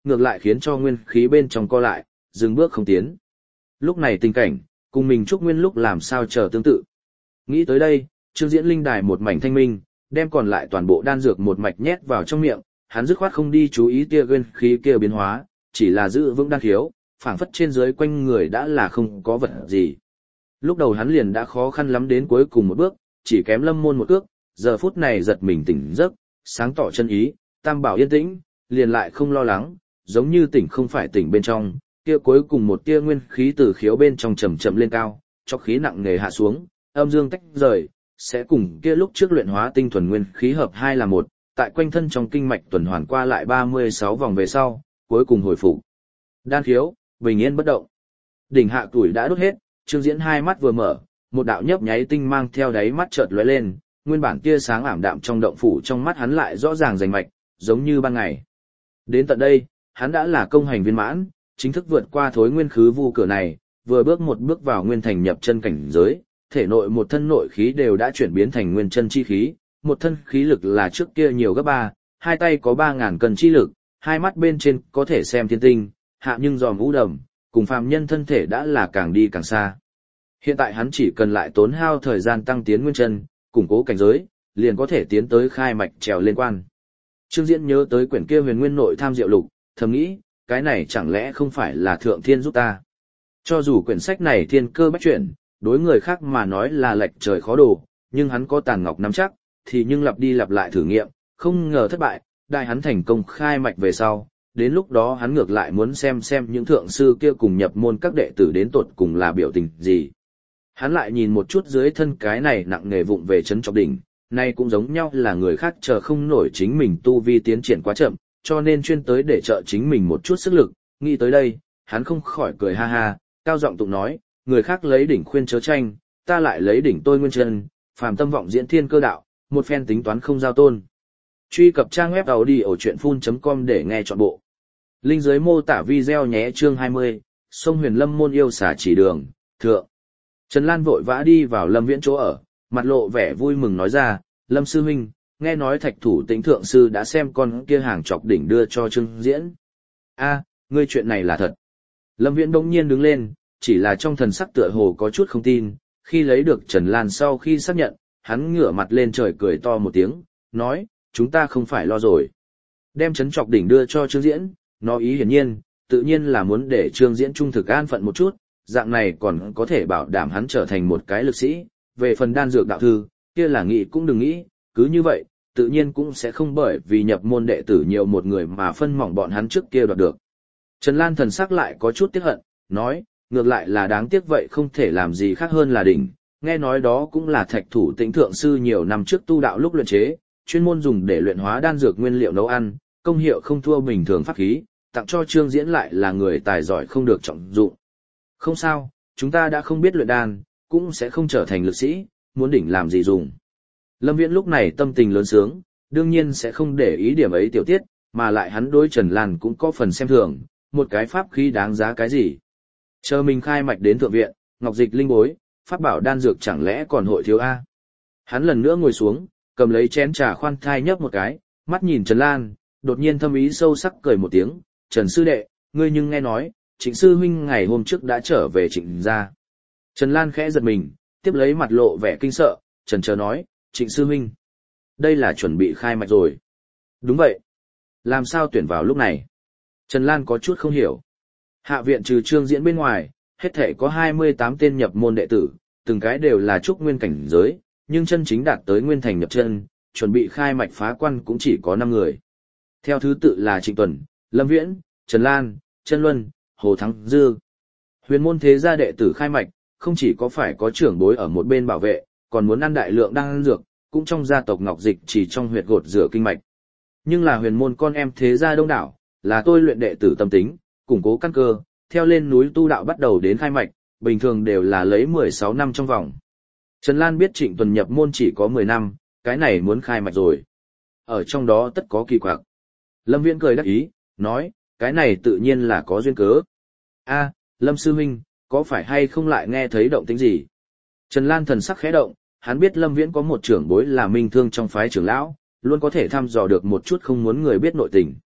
A: ngược lại khiến cho nguyên khí bên trong co lại, dừng bước không tiến. Lúc này tình cảnh, cùng mình Trúc Nguyên lúc làm sao chờ tương tự. Nghĩ tới đây, Trương Diễn linh đài một mảnh thanh minh, đem còn lại toàn bộ đan dược một mạch nhét vào trong miệng, hắn dứt khoát không đi chú ý tia nguyên khí kia biến hóa, chỉ là giữ vững đan khiếu, phảng phất trên dưới quanh người đã là không có vật gì. Lúc đầu hắn liền đã khó khăn lắm đến cuối cùng một bước, chỉ kém Lâm Môn một cước, giờ phút này giật mình tỉnh giấc, sáng tỏ chân ý, tam bảo yên tĩnh, liền lại không lo lắng, giống như tỉnh không phải tỉnh bên trong, kia cuối cùng một tia nguyên khí từ khiếu bên trong chậm chậm lên cao, cho khí nặng nề hạ xuống, âm dương tách rời, sẽ cùng kia lúc trước luyện hóa tinh thuần nguyên khí hợp hai là một, tại quanh thân trong kinh mạch tuần hoàn qua lại ba mươi sáu vòng về sau, cuối cùng hồi phục. Đan khiếu, bình yên bất động. Đỉnh hạ tuổi đã đốt hết, Trương Diễn hai mắt vừa mở, một đạo nhấp nháy tinh mang theo đáy mắt chợt lóe lên, nguyên bản tia sáng ảm đạm trong động phủ trong mắt hắn lại rõ ràng rành mạch, giống như ban ngày. Đến tận đây, hắn đã là công hành viên mãn, chính thức vượt qua thối nguyên khứ vu cửa này, vừa bước một bước vào nguyên thành nhập chân cảnh giới, thể nội một thân nội khí đều đã chuyển biến thành nguyên chân chi khí, một thân khí lực là trước kia nhiều gấp ba, hai tay có ba ngàn cân chi lực, hai mắt bên trên có thể xem thiên tinh, hạ nhưng dòm vũ đầm, cùng phàm nhân thân thể đã là càng đi càng xa. Hiện tại hắn chỉ cần lại tốn hao thời gian tăng tiến nguyên chân, củng cố cảnh giới, liền có thể tiến tới khai mạch trèo lên quan. Trương Diễn nhớ tới quyển kia Huyền Nguyên Nội Tham Diệu Lục, thầm nghĩ, cái này chẳng lẽ không phải là thượng thiên giúp ta? Cho dù quyển sách này thiên cơ bách chuyển, đối người khác mà nói là lệch trời khó đồ, nhưng hắn có tàn ngọc nắm chắc, thì nhưng lặp đi lặp lại thử nghiệm, không ngờ thất bại, đại hắn thành công khai mạch về sau, đến lúc đó hắn ngược lại muốn xem xem những thượng sư kia cùng nhập môn các đệ tử đến tột cùng là biểu tình gì. Hắn lại nhìn một chút dưới thân cái này nặng nghề vụng về chấn chọc đỉnh, nay cũng giống nhau là người khác chờ không nổi chính mình tu vi tiến triển quá chậm, cho nên chuyên tới để trợ chính mình một chút sức lực, nghĩ tới đây, hắn không khỏi cười ha ha, cao giọng tụng nói, người khác lấy đỉnh khuyên chớ tranh, ta lại lấy đỉnh tôi nguyên chân, phàm tâm vọng diễn thiên cơ đạo, một phen tính toán không giao tôn. Truy cập trang web audiochuyenphun chấm com để nghe trọn bộ. Link dưới mô tả video nhé. Chương hai mươi, sông Huyền Lâm môn yêu xả chỉ đường, thượng. Trần Lan vội vã đi vào Lâm Viễn chỗ ở, mặt lộ vẻ vui mừng nói ra, Lâm sư huynh, nghe nói Thạch Thủ Tĩnh thượng sư đã xem con kia hàng chọc đỉnh đưa cho Trương Diễn. A, ngươi chuyện này là thật. Lâm Viễn bỗng nhiên đứng lên, chỉ là trong thần sắc tựa hồ có chút không tin, khi lấy được Trần Lan sau khi xác nhận, hắn ngửa mặt lên trời cười to một tiếng, nói, chúng ta không phải lo rồi. Đem chấn chọc đỉnh đưa cho Trương Diễn, nó ý hiển nhiên, tự nhiên là muốn để Trương Diễn trung thực an phận một chút, dạng này còn có thể bảo đảm hắn trở thành một cái lực sĩ. Về phần đan dược đạo thư, kia là nghĩ cũng đừng nghĩ, cứ như vậy, tự nhiên cũng sẽ không bởi vì nhập môn đệ tử nhiều một người mà phân mỏng bọn hắn trước kia đoạt được. Trần Lan thần sắc lại có chút tiếc hận, nói, ngược lại là đáng tiếc vậy không thể làm gì khác hơn là đỉnh, nghe nói đó cũng là Thạch Thủ Tĩnh thượng sư nhiều năm trước tu đạo lúc luyện chế, chuyên môn dùng để luyện hóa đan dược nguyên liệu nấu ăn, công hiệu không thua bình thường pháp khí, tặng cho Trương Diễn lại là người tài giỏi không được trọng dụng. Không sao, chúng ta đã không biết luyện đan, cũng sẽ không trở thành lực sĩ, muốn đỉnh làm gì dùng. Lâm Viễn lúc này tâm tình lớn sướng, đương nhiên sẽ không để ý điểm ấy tiểu tiết, mà lại hắn đối Trần Lan cũng có phần xem thường, một cái pháp khí đáng giá cái gì. Chờ mình khai mạch đến thượng viện, ngọc dịch linh bối, pháp bảo đan dược chẳng lẽ còn hội thiếu A. Hắn lần nữa ngồi xuống, cầm lấy chén trà khoan thai nhấp một cái, mắt nhìn Trần Lan, đột nhiên thâm ý sâu sắc cười một tiếng, Trần sư đệ, ngươi nhưng nghe nói, Trịnh sư huynh ngày hôm trước đã trở về Trịnh gia. Trần Lan khẽ giật mình, tiếp lấy mặt lộ vẻ kinh sợ, Trần chờ nói, Trịnh sư huynh, đây là chuẩn bị khai mạch rồi. Đúng vậy. Làm sao tuyển vào lúc này? Trần Lan có chút không hiểu. Hạ viện trừ Trương Diễn bên ngoài, hết thể có hai mươi tám tên nhập môn đệ tử, từng cái đều là trúc nguyên cảnh giới, nhưng chân chính đạt tới nguyên thành nhập chân, chuẩn bị khai mạch phá quan cũng chỉ có năm người. Theo thứ tự là Trịnh Tuần, Lâm Viễn, Trần Lan, Trân Luân, Hồ Thắng Dư. Huyền môn thế gia đệ tử khai mạch, không chỉ có phải có trưởng bối ở một bên bảo vệ, còn muốn ăn đại lượng đan dược, cũng trong gia tộc Ngọc Dịch chỉ trong huyệt gột rửa kinh mạch. Nhưng là huyền môn con em thế gia đông đảo, là tôi luyện đệ tử tâm tính, củng cố căn cơ, theo lên núi tu đạo bắt đầu đến khai mạch, bình thường đều là lấy mười sáu năm trong vòng. Trần Lan biết Trịnh Tuần nhập môn chỉ có mười năm, cái này muốn khai mạch rồi. Ở trong đó tất có kỳ quặc. Lâm Viễn cười đắc ý, nói, cái này tự nhiên là có duyên cớ. A, Lâm sư huynh, có phải hay không lại nghe thấy động tĩnh gì? Trần Lan thần sắc khẽ động, hắn biết Lâm Viễn có một trưởng bối là minh thương trong phái trưởng lão, luôn có thể thăm dò được một chút không muốn người biết nội tình.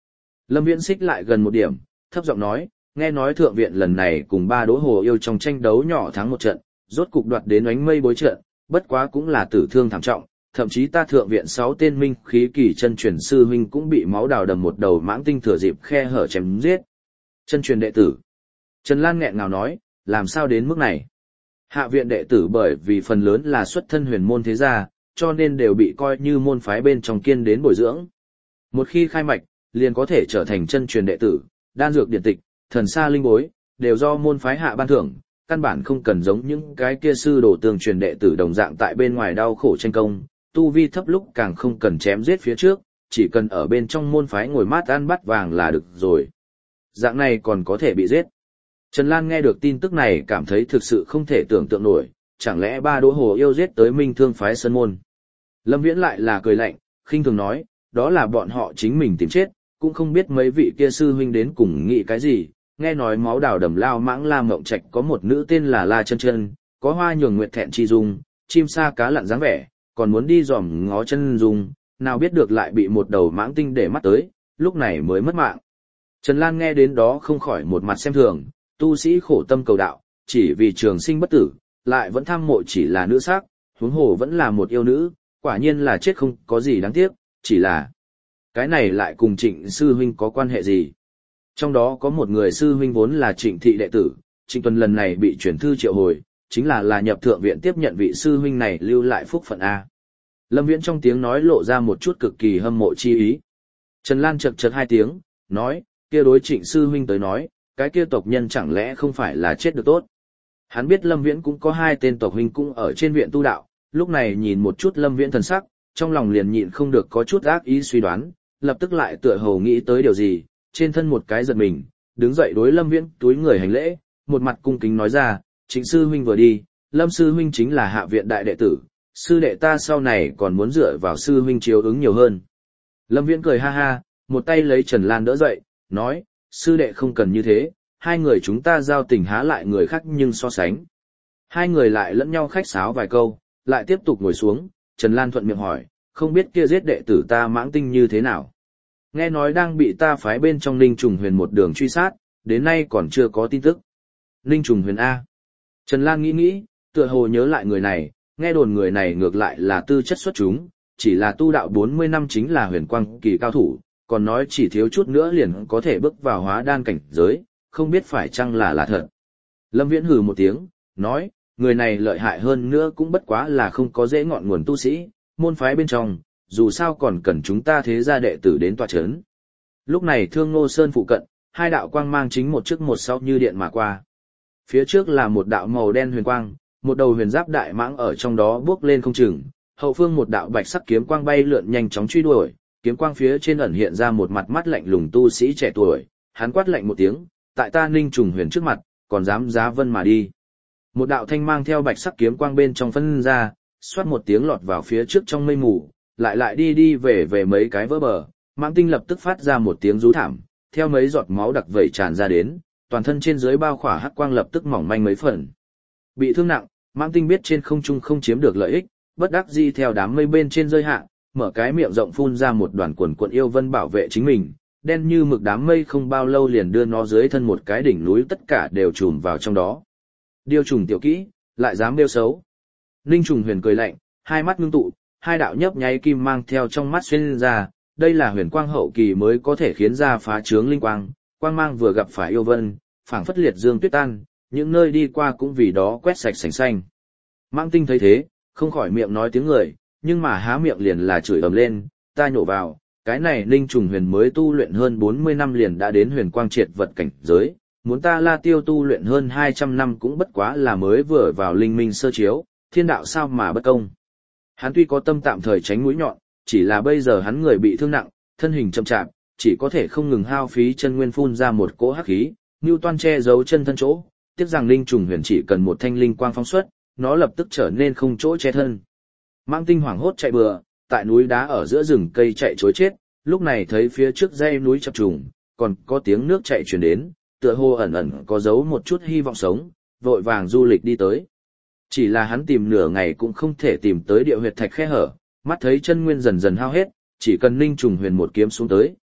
A: Lâm Viễn xích lại gần một điểm, thấp giọng nói, nghe nói thượng viện lần này cùng ba đỗ hồ yêu trong tranh đấu nhỏ thắng một trận, rốt cục đoạt đến ánh mây bối trận, bất quá cũng là tử thương thảm trọng, thậm chí ta thượng viện sáu tên minh khí kỳ chân truyền sư huynh cũng bị máu đào đầm một đầu mãng tinh thừa dịp khe hở chém giết. Chân truyền đệ tử. Trần Lan nghẹn ngào nói, làm sao đến mức này? Hạ viện đệ tử bởi vì phần lớn là xuất thân huyền môn thế gia, cho nên đều bị coi như môn phái bên trong kiên đến bồi dưỡng. Một khi khai mạch, liền có thể trở thành chân truyền đệ tử, đan dược điển tịch, thần sa linh bối, đều do môn phái hạ ban thưởng, căn bản không cần giống những cái kia sư đồ tương truyền đệ tử đồng dạng tại bên ngoài đau khổ tranh công, tu vi thấp lúc càng không cần chém giết phía trước, chỉ cần ở bên trong môn phái ngồi mát ăn bát vàng là được rồi. Dạng này còn có thể bị giết. Trần Lan nghe được tin tức này cảm thấy thực sự không thể tưởng tượng nổi, chẳng lẽ ba đỗ hồ yêu giết tới minh thương phái sơn môn. Lâm Viễn lại là cười lạnh, khinh thường nói, đó là bọn họ chính mình tìm chết, cũng không biết mấy vị kia sư huynh đến cùng nghĩ cái gì, nghe nói máu đào đầm lao mãng La Mộng Trạch có một nữ tên là La Chân Chân, có hoa nhường nguyệt thẹn chi dung, chim sa cá lặn dáng vẻ, còn muốn đi dòm ngó chân dung, nào biết được lại bị một đầu mãng tinh để mắt tới, lúc này mới mất mạng. Trần Lan nghe đến đó không khỏi một mặt xem thường, tu sĩ khổ tâm cầu đạo, chỉ vì trường sinh bất tử, lại vẫn tham mộ chỉ là nữ sắc, huống hồ vẫn là một yêu nữ, quả nhiên là chết không có gì đáng tiếc, chỉ là cái này lại cùng Trịnh sư huynh có quan hệ gì? Trong đó có một người sư huynh vốn là Trịnh thị đệ tử, Trịnh Tuần lần này bị chuyển thư triệu hồi, chính là là nhập thượng viện tiếp nhận vị sư huynh này lưu lại phúc phận A. Lâm Viễn trong tiếng nói lộ ra một chút cực kỳ hâm mộ chi ý. Trần Lan chật chật hai tiếng, nói, kia đối Trịnh sư huynh tới nói, cái kia tộc nhân chẳng lẽ không phải là chết được tốt. Hắn biết Lâm Viễn cũng có hai tên tộc huynh cũng ở trên viện tu đạo, lúc này nhìn một chút Lâm Viễn thần sắc, trong lòng liền nhịn không được có chút ác ý suy đoán, lập tức lại tựa hồ nghĩ tới điều gì, trên thân một cái giật mình, đứng dậy đối Lâm Viễn túi người hành lễ, một mặt cung kính nói ra, Trịnh sư huynh vừa đi, Lâm sư huynh chính là hạ viện đại đệ tử, sư đệ ta sau này còn muốn dựa vào sư huynh chiếu ứng nhiều hơn. Lâm Viễn cười ha ha, một tay lấy Trần Lan đỡ dậy, nói, sư đệ không cần như thế, hai người chúng ta giao tình há lại người khác nhưng so sánh. Hai người lại lẫn nhau khách sáo vài câu, lại tiếp tục ngồi xuống, Trần Lan thuận miệng hỏi, không biết kia giết đệ tử ta mãng tinh như thế nào. Nghe nói đang bị ta phái bên trong Ninh Trùng Huyền một đường truy sát, đến nay còn chưa có tin tức. Ninh Trùng Huyền A. Trần Lan nghĩ nghĩ, tựa hồ nhớ lại người này, nghe đồn người này ngược lại là tư chất xuất chúng, chỉ là tu đạo bốn mươi năm chính là huyền quang kỳ cao thủ, còn nói chỉ thiếu chút nữa liền có thể bước vào hóa đan cảnh giới, không biết phải chăng là là thật. Lâm Viễn hừ một tiếng, nói, người này lợi hại hơn nữa cũng bất quá là không có dễ ngọn nguồn tu sĩ, môn phái bên trong, dù sao còn cần chúng ta thế gia đệ tử đến tòa chấn. Lúc này Thương Ngô Sơn phụ cận, hai đạo quang mang chính một trước một sau như điện mà qua. Phía trước là một đạo màu đen huyền quang, một đầu huyền giáp đại mãng ở trong đó bước lên không chừng, hậu phương một đạo bạch sắc kiếm quang bay lượn nhanh chóng truy đuổi, kiếm quang phía trên ẩn hiện ra một mặt mắt lạnh lùng tu sĩ trẻ tuổi, hắn quát lạnh một tiếng, tại ta Ninh Trùng Huyền trước mặt, còn dám giá vân mà đi. Một đạo thanh mang theo bạch sắc kiếm quang bên trong phân ra, xoát một tiếng lọt vào phía trước trong mây mù, lại lại đi đi về về mấy cái vỡ bờ, mãng tinh lập tức phát ra một tiếng rú thảm, theo mấy giọt máu đặc vẩy tràn ra đến, toàn thân trên dưới bao khỏa hắc quang lập tức mỏng manh mấy phần. Bị thương nặng, mãng tinh biết trên không trung không chiếm được lợi ích, bất đắc dĩ theo đám mây bên trên rơi hạ, mở cái miệng rộng phun ra một đoàn quần quần yêu vân bảo vệ chính mình, đen như mực đám mây không bao lâu liền đưa nó dưới thân một cái đỉnh núi tất cả đều trùm vào trong đó. Điêu trùng tiểu kỹ, lại dám đeo xấu. Ninh Trùng Huyền cười lạnh, hai mắt ngưng tụ, hai đạo nhấp nháy kim mang theo trong mắt xuyên ra, đây là huyền quang hậu kỳ mới có thể khiến ra phá trướng linh quang, quang mang vừa gặp phải yêu vân, phảng phất liệt dương tuyết tan, những nơi đi qua cũng vì đó quét sạch sành xanh. Mãng tinh thấy thế, không khỏi miệng nói tiếng người, nhưng mà há miệng liền là chửi ầm lên, ta nhổ vào, cái này Ninh Trùng Huyền mới tu luyện hơn bốn mươi năm liền đã đến huyền quang triệt vật cảnh giới, muốn ta La Tiêu tu luyện hơn hai trăm năm cũng bất quá là mới vừa vào linh minh sơ chiếu, thiên đạo sao mà bất công. Hắn tuy có tâm tạm thời tránh mũi nhọn, chỉ là bây giờ hắn người bị thương nặng, thân hình chậm chạp, chỉ có thể không ngừng hao phí chân nguyên phun ra một cỗ hắc khí, Nưu Toan che giấu chân thân chỗ, tiếc rằng Ninh Trùng Huyền chỉ cần một thanh linh quang phóng xuất, nó lập tức trở nên không chỗ che thân. Mãng tinh hoảng hốt chạy bừa, tại núi đá ở giữa rừng cây chạy trối chết, lúc này thấy phía trước dãy núi chập trùng, còn có tiếng nước chảy truyền đến, tựa hồ ẩn ẩn có giấu một chút hy vọng sống, vội vàng du lịch đi tới. Chỉ là hắn tìm nửa ngày cũng không thể tìm tới địa huyệt thạch khe hở, mắt thấy chân nguyên dần dần hao hết, chỉ cần Ninh Trùng Huyền một kiếm xuống tới,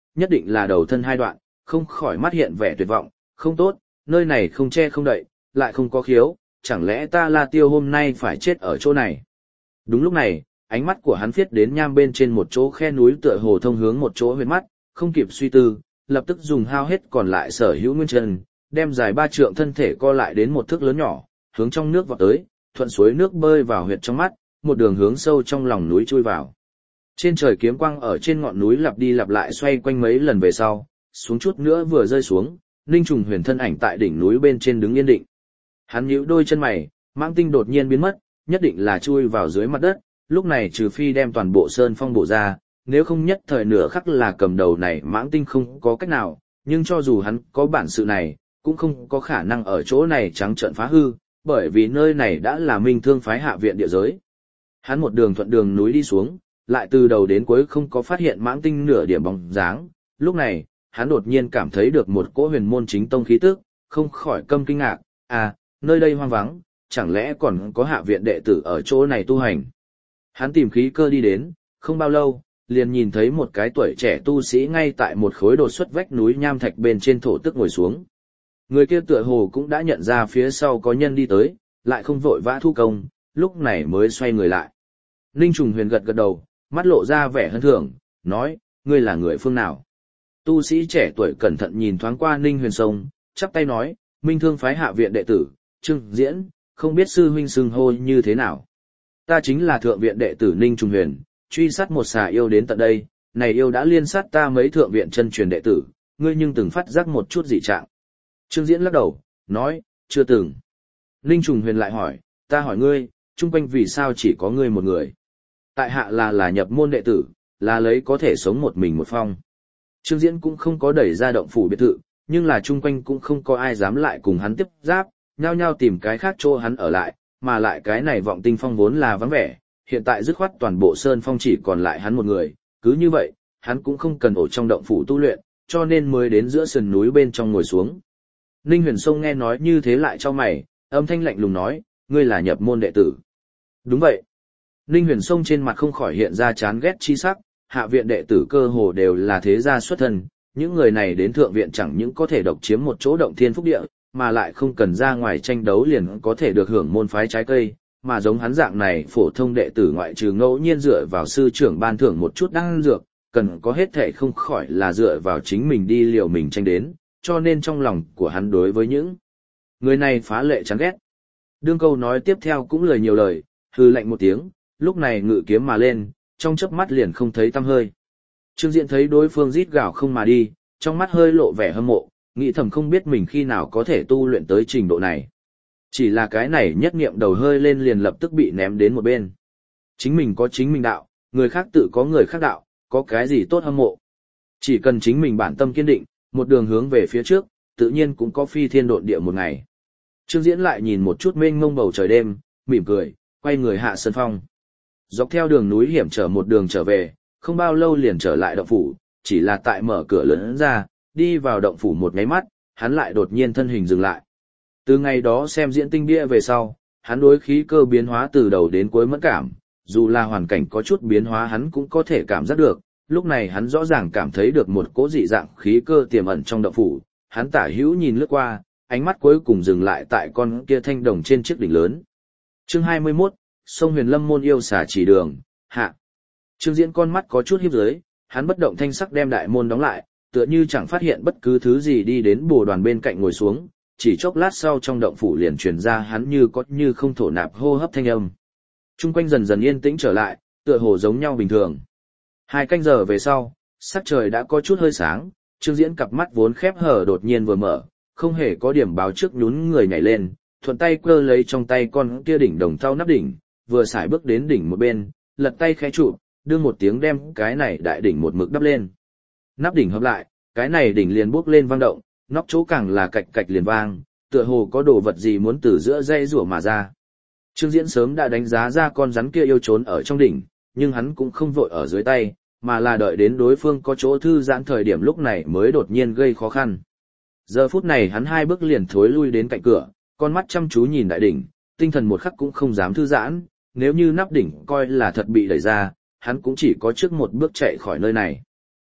A: nhất định là đầu thân hai đoạn, không khỏi mắt hiện vẻ tuyệt vọng, không tốt, nơi này không che không đậy, lại không có khiếu, chẳng lẽ ta La Tiêu hôm nay phải chết ở chỗ này. Đúng lúc này, ánh mắt của hắn viết đến nham bên trên một chỗ khe núi tựa hồ thông hướng một chỗ huyệt mắt, không kịp suy tư, lập tức dùng hao hết còn lại sở hữu nguyên chân, đem dài ba trượng thân thể co lại đến một thước lớn nhỏ, hướng trong nước vọt tới, thuận suối nước bơi vào huyệt trong mắt, một đường hướng sâu trong lòng núi chui vào. Trên trời kiếm quang ở trên ngọn núi lặp đi lặp lại xoay quanh mấy lần về sau, xuống chút nữa vừa rơi xuống, Ninh Trùng Huyền thân ảnh tại đỉnh núi bên trên đứng yên định. Hắn nhíu đôi chân mày, Mãng Tinh đột nhiên biến mất, nhất định là chui vào dưới mặt đất, lúc này trừ phi đem toàn bộ sơn phong bổ ra, nếu không nhất thời nửa khắc là cầm đầu này Mãng Tinh không có cách nào, nhưng cho dù hắn có bản sự này, cũng không có khả năng ở chỗ này trắng trợn phá hư, bởi vì nơi này đã là Minh Thương phái hạ viện địa giới. Hắn một đường thuận đường núi đi xuống, lại từ đầu đến cuối không có phát hiện Mãng Tinh nửa điểm bóng dáng, lúc này, hắn đột nhiên cảm thấy được một cỗ huyền môn chính tông khí tức, không khỏi câm kinh ngạc, à, nơi đây hoang vắng, chẳng lẽ còn có hạ viện đệ tử ở chỗ này tu hành. Hắn tìm khí cơ đi đến, không bao lâu, liền nhìn thấy một cái tuổi trẻ tu sĩ ngay tại một khối đột xuất vách núi nham thạch bên trên thổ tức ngồi xuống. Người kia tựa hồ cũng đã nhận ra phía sau có nhân đi tới, lại không vội vã thu công, lúc này mới xoay người lại. Ninh Trùng Huyền gật gật đầu, mắt lộ ra vẻ hân thưởng, nói, ngươi là người phương nào? Tu sĩ trẻ tuổi cẩn thận nhìn thoáng qua Ninh Huyền Sông, chắp tay nói, Minh Thương phái hạ viện đệ tử, Trương Diễn, không biết sư huynh xưng hô như thế nào. Ta chính là thượng viện đệ tử Ninh Trùng Huyền, truy sát một xà yêu đến tận đây, này yêu đã liên sát ta mấy thượng viện chân truyền đệ tử, ngươi nhưng từng phát giác một chút dị trạng. Trương Diễn lắc đầu, nói, chưa từng. Ninh Trùng Huyền lại hỏi, ta hỏi ngươi, chung quanh vì sao chỉ có ngươi một người? Tại hạ là là nhập môn đệ tử, là lấy có thể sống một mình một phong. Trương Diễn cũng không có đẩy ra động phủ biệt thự, nhưng là chung quanh cũng không có ai dám lại cùng hắn tiếp giáp, nhao nhao tìm cái khác chỗ hắn ở lại, mà lại cái này vọng tinh phong vốn là vắng vẻ, hiện tại dứt khoát toàn bộ sơn phong chỉ còn lại hắn một người, cứ như vậy, hắn cũng không cần ở trong động phủ tu luyện, cho nên mới đến giữa sườn núi bên trong ngồi xuống. Ninh Huyền Sông nghe nói như thế lại cho mày, âm thanh lạnh lùng nói, ngươi là nhập môn đệ tử. Đúng vậy. Ninh Huyền Sông trên mặt không khỏi hiện ra chán ghét chi sắc, hạ viện đệ tử cơ hồ đều là thế gia xuất thân, những người này đến thượng viện chẳng những có thể độc chiếm một chỗ động thiên phúc địa, mà lại không cần ra ngoài tranh đấu liền có thể được hưởng môn phái trái cây, mà giống hắn dạng này phổ thông đệ tử ngoại trừ ngẫu nhiên dựa vào sư trưởng ban thưởng một chút đan dược, cần có hết thể không khỏi là dựa vào chính mình đi liều mình tranh đến, cho nên trong lòng của hắn đối với những người này phá lệ chán ghét. Đương câu nói tiếp theo cũng lời nhiều lời, hư lạnh một tiếng, lúc này ngự kiếm mà lên, trong chớp mắt liền không thấy tăm hơi. Trương Diễn thấy đối phương rít gào không mà đi, trong mắt hơi lộ vẻ hâm mộ, nghĩ thầm không biết mình khi nào có thể tu luyện tới trình độ này. Chỉ là cái này nhất niệm đầu hơi lên liền lập tức bị ném đến một bên. Chính mình có chính mình đạo, người khác tự có người khác đạo, có cái gì tốt hâm mộ. Chỉ cần chính mình bản tâm kiên định, một đường hướng về phía trước, tự nhiên cũng có phi thiên độn địa một ngày. Trương Diễn lại nhìn một chút mênh mông bầu trời đêm, mỉm cười, quay người hạ sơn phong. Dọc theo đường núi hiểm trở một đường trở về, không bao lâu liền trở lại động phủ, chỉ là tại mở cửa lớn ra, đi vào động phủ một nháy mắt, hắn lại đột nhiên thân hình dừng lại. Từ ngày đó xem diễn tinh bia về sau, hắn đối khí cơ biến hóa từ đầu đến cuối mẫn cảm, dù là hoàn cảnh có chút biến hóa hắn cũng có thể cảm giác được, lúc này hắn rõ ràng cảm thấy được một cỗ dị dạng khí cơ tiềm ẩn trong động phủ, hắn tả hữu nhìn lướt qua, ánh mắt cuối cùng dừng lại tại con kia thanh đồng trên chiếc đỉnh lớn. Chương hai mươi mốt, Sông Huyền Lâm môn yêu xả chỉ đường, hạ. Trương Diễn con mắt có chút hiếp dưới, hắn bất động thanh sắc đem đại môn đóng lại, tựa như chẳng phát hiện bất cứ thứ gì đi đến bồ đoàn bên cạnh ngồi xuống, chỉ chốc lát sau trong động phủ liền truyền ra hắn như có như không thổ nạp hô hấp thanh âm. Trung quanh dần dần yên tĩnh trở lại, tựa hồ giống nhau bình thường. Hai canh giờ về sau, sắc trời đã có chút hơi sáng, Trương Diễn cặp mắt vốn khép hở đột nhiên vừa mở, không hề có điểm báo trước nhún người nhảy lên, thuận tay quơ lấy trong tay con kia đỉnh đồng thau nắp đỉnh, vừa xài bước đến đỉnh một bên, lật tay khẽ chụp, đưa một tiếng đem cái này đại đỉnh một mực đắp lên. Nắp đỉnh hợp lại, cái này đỉnh liền bốc lên vang động, nóc chỗ càng là cạch cạch liền vang, tựa hồ có đồ vật gì muốn từ giữa dây rủa mà ra. Trương Diễn sớm đã đánh giá ra con rắn kia yêu trốn ở trong đỉnh, nhưng hắn cũng không vội ở dưới tay, mà là đợi đến đối phương có chỗ thư giãn thời điểm lúc này mới đột nhiên gây khó khăn. Giờ phút này hắn hai bước liền thối lui đến cạnh cửa, con mắt chăm chú nhìn đại đỉnh, tinh thần một khắc cũng không dám thư giãn, nếu như nắp đỉnh coi là thật bị đẩy ra, hắn cũng chỉ có trước một bước chạy khỏi nơi này.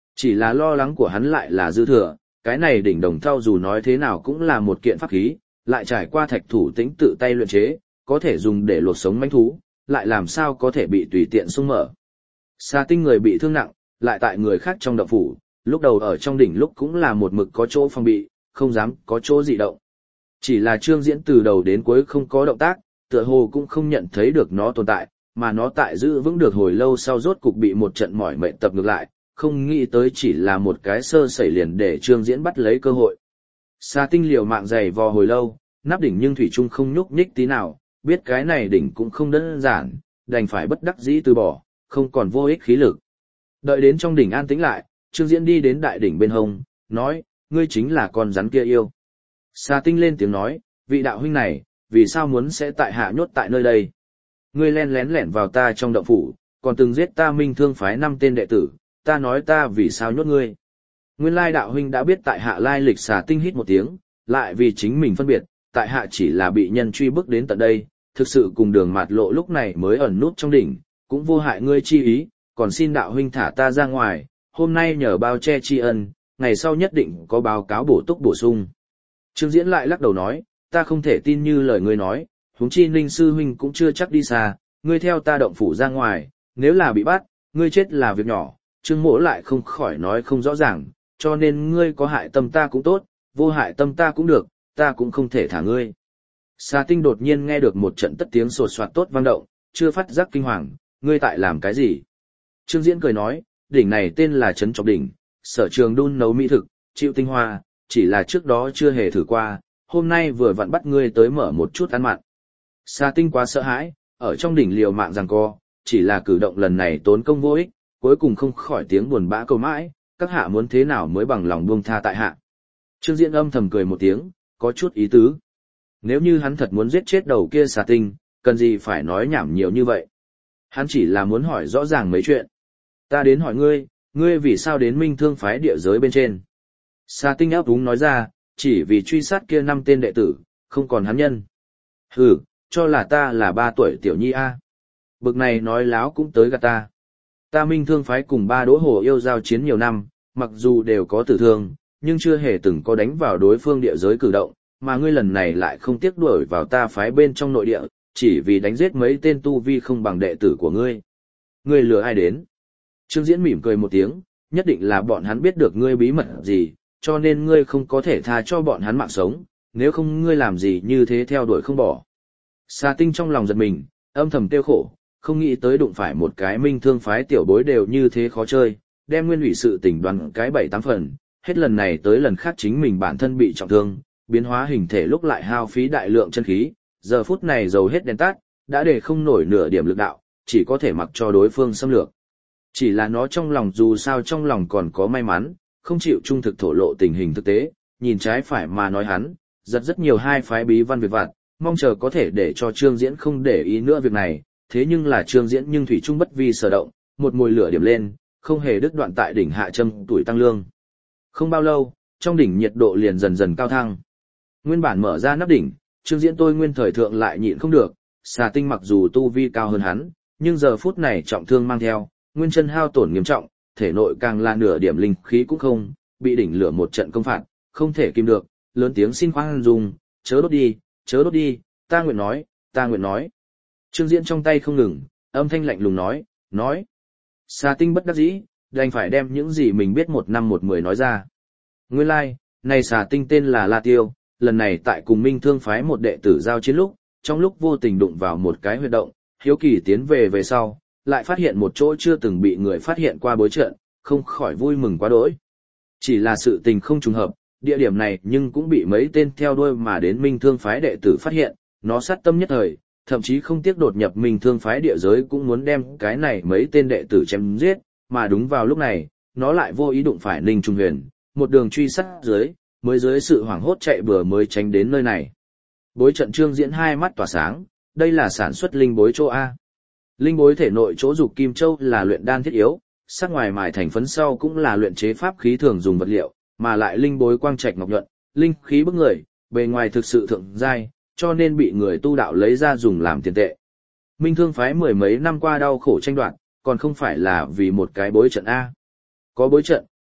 A: Chỉ là lo lắng của hắn lại là dư thừa, cái này đỉnh đồng thau dù nói thế nào cũng là một kiện pháp khí, lại trải qua thạch thủ tĩnh tự tay luyện chế, có thể dùng để lột sống manh thú, lại làm sao có thể bị tùy tiện xung mở. Xà tinh người bị thương nặng, lại tại người khác trong động phủ, lúc đầu ở trong đỉnh lúc cũng là một mực có chỗ phòng bị, không dám có chỗ dị động. Chỉ là Trương Diễn từ đầu đến cuối không có động tác, tựa hồ cũng không nhận thấy được nó tồn tại, mà nó tại giữ vững được hồi lâu sau rốt cục bị một trận mỏi mệt tập ngược lại, không nghĩ tới chỉ là một cái sơ sẩy liền để Trương Diễn bắt lấy cơ hội. Xà tinh liều mạng dày vò hồi lâu, nắp đỉnh nhưng thủy chung không nhúc nhích tí nào, biết cái này đỉnh cũng không đơn giản, đành phải bất đắc dĩ từ bỏ, không còn vô ích khí lực. Đợi đến trong đỉnh an tĩnh lại, Trương Diễn đi đến đại đỉnh bên hông, nói, ngươi chính là con rắn kia yêu. Xà tinh lên tiếng nói, vị đạo huynh này, vì sao muốn sẽ tại hạ nhốt tại nơi đây? Ngươi len lén lẻn vào ta trong động phủ, còn từng giết ta Minh Thương phái năm tên đệ tử, ta nói ta vì sao nhốt ngươi? Nguyên lai đạo huynh đã biết tại hạ lai lịch. Xà tinh hít một tiếng, lại vì chính mình phân biệt, tại hạ chỉ là bị nhân truy bức đến tận đây, thực sự cùng Đường Mạt Lộ lúc này mới ẩn nút trong đỉnh, cũng vô hại ngươi chi ý, còn xin đạo huynh thả ta ra ngoài, hôm nay nhờ bao che tri ân, ngày sau nhất định có báo cáo bổ túc bổ sung. Trương Diễn lại lắc đầu nói, ta không thể tin như lời ngươi nói, huống chi Ninh sư huynh cũng chưa chắc đi xa, ngươi theo ta động phủ ra ngoài, nếu là bị bắt, ngươi chết là việc nhỏ. Trương Mỗ lại không khỏi nói không rõ ràng, cho nên ngươi có hại tâm ta cũng tốt, vô hại tâm ta cũng được, ta cũng không thể thả ngươi. Xà tinh đột nhiên nghe được một trận tất tiếng sột soạt tốt vang động, chưa phát giác kinh hoàng, ngươi tại làm cái gì? Trương Diễn cười nói, đỉnh này tên là Trấn Trọc Đỉnh, sở trường đun nấu mỹ thực, chịu tinh hoa, chỉ là trước đó chưa hề thử qua, hôm nay vừa vặn bắt ngươi tới mở một chút ăn mặn. Xà tinh quá sợ hãi, ở trong đỉnh liều mạng giằng co, chỉ là cử động lần này tốn công vô ích, cuối cùng không khỏi tiếng buồn bã cầu mãi, các hạ muốn thế nào mới bằng lòng buông tha tại hạ. Trương Diễn âm thầm cười một tiếng, có chút ý tứ. Nếu như hắn thật muốn giết chết đầu kia xà tinh, cần gì phải nói nhảm nhiều như vậy. Hắn chỉ là muốn hỏi rõ ràng mấy chuyện. Ta đến hỏi ngươi, ngươi vì sao đến Minh Thương phái địa giới bên trên? Xà tinh áp đúng nói ra, chỉ vì truy sát kia năm tên đệ tử, không còn hắn nhân. Hừ, cho là ta là ba tuổi tiểu nhi a. Bực này nói láo cũng tới gạt ta. Ta Minh Thương phái cùng ba đỗ hồ yêu giao chiến nhiều năm, mặc dù đều có tử thương, nhưng chưa hề từng có đánh vào đối phương địa giới cử động, mà ngươi lần này lại không tiếc đuổi vào ta phái bên trong nội địa, chỉ vì đánh giết mấy tên tu vi không bằng đệ tử của ngươi. Ngươi lừa ai đến? Trương Diễn mỉm cười một tiếng, nhất định là bọn hắn biết được ngươi bí mật gì, cho nên ngươi không có thể tha cho bọn hắn mạng sống, nếu không ngươi làm gì như thế theo đuổi không bỏ. Xà tinh trong lòng giật mình, âm thầm tiêu khổ, không nghĩ tới đụng phải một cái Minh Thương phái tiểu bối đều như thế khó chơi, đem nguyên ủy sự tình đoán cái bảy tám phần, hết lần này tới lần khác chính mình bản thân bị trọng thương, biến hóa hình thể lúc lại hao phí đại lượng chân khí, giờ phút này dầu hết đèn tắt, đã để không nổi nửa điểm lực đạo, chỉ có thể mặc cho đối phương xâm lược. Chỉ là nó trong lòng dù sao trong lòng còn có may mắn, không chịu trung thực thổ lộ tình hình thực tế, nhìn trái phải mà nói hắn, rất rất nhiều hai phái bí văn việc vặt, mong chờ có thể để cho Trương Diễn không để ý nữa việc này, thế nhưng là Trương Diễn nhưng thủy chung bất vi sở động, một mùi lửa điểm lên, không hề đứt đoạn tại đỉnh hạ châm tuổi tăng lương. Không bao lâu, trong đỉnh nhiệt độ liền dần dần cao thăng. Nguyên bản mở ra nắp đỉnh, Trương Diễn tôi nguyên thời thượng lại nhịn không được, xà tinh mặc dù tu vi cao hơn hắn, nhưng giờ phút này trọng thương mang theo, nguyên chân hao tổn nghiêm trọng, thể nội càng là nửa điểm linh khí cũng không, bị đỉnh lửa một trận công phạt, không thể kìm được, lớn tiếng xin khoan dung, chớ đốt đi, chớ đốt đi, ta nguyện nói, ta nguyện nói. Trương Diễn trong tay không ngừng, âm thanh lạnh lùng nói, nói. Xà tinh bất đắc dĩ, đành phải đem những gì mình biết một năm một mười nói ra. Nguyên lai, like, này xà tinh tên là La Tiêu, lần này tại cùng Minh Thương phái một đệ tử giao chiến lúc, trong lúc vô tình đụng vào một cái huyệt động, hiếu kỳ tiến về về sau, lại phát hiện một chỗ chưa từng bị người phát hiện qua bối trận, không khỏi vui mừng quá đỗi. Chỉ là sự tình không trùng hợp, địa điểm này nhưng cũng bị mấy tên theo đuôi mà đến Minh Thương phái đệ tử phát hiện, nó sát tâm nhất thời, thậm chí không tiếc đột nhập Minh Thương phái địa giới cũng muốn đem cái này mấy tên đệ tử chém giết, mà đúng vào lúc này, nó lại vô ý đụng phải Ninh Trung Huyền, một đường truy sát dưới, mới dưới sự hoảng hốt chạy bừa mới tránh đến nơi này. Bối trận Trương Diễn hai mắt tỏa sáng, đây là sản xuất linh bối chỗ A. Linh bối thể nội chỗ dục kim châu là luyện đan thiết yếu, sắc ngoài mài thành phấn sau cũng là luyện chế pháp khí thường dùng vật liệu, mà lại linh bối quang trạch ngọc nhuận, linh khí bức người, bề ngoài thực sự thượng giai, cho nên bị người tu đạo lấy ra dùng làm tiền tệ. Minh Thương phái mười mấy năm qua đau khổ tranh đoạt, còn không phải là vì một cái bối trận A. Có bối trận,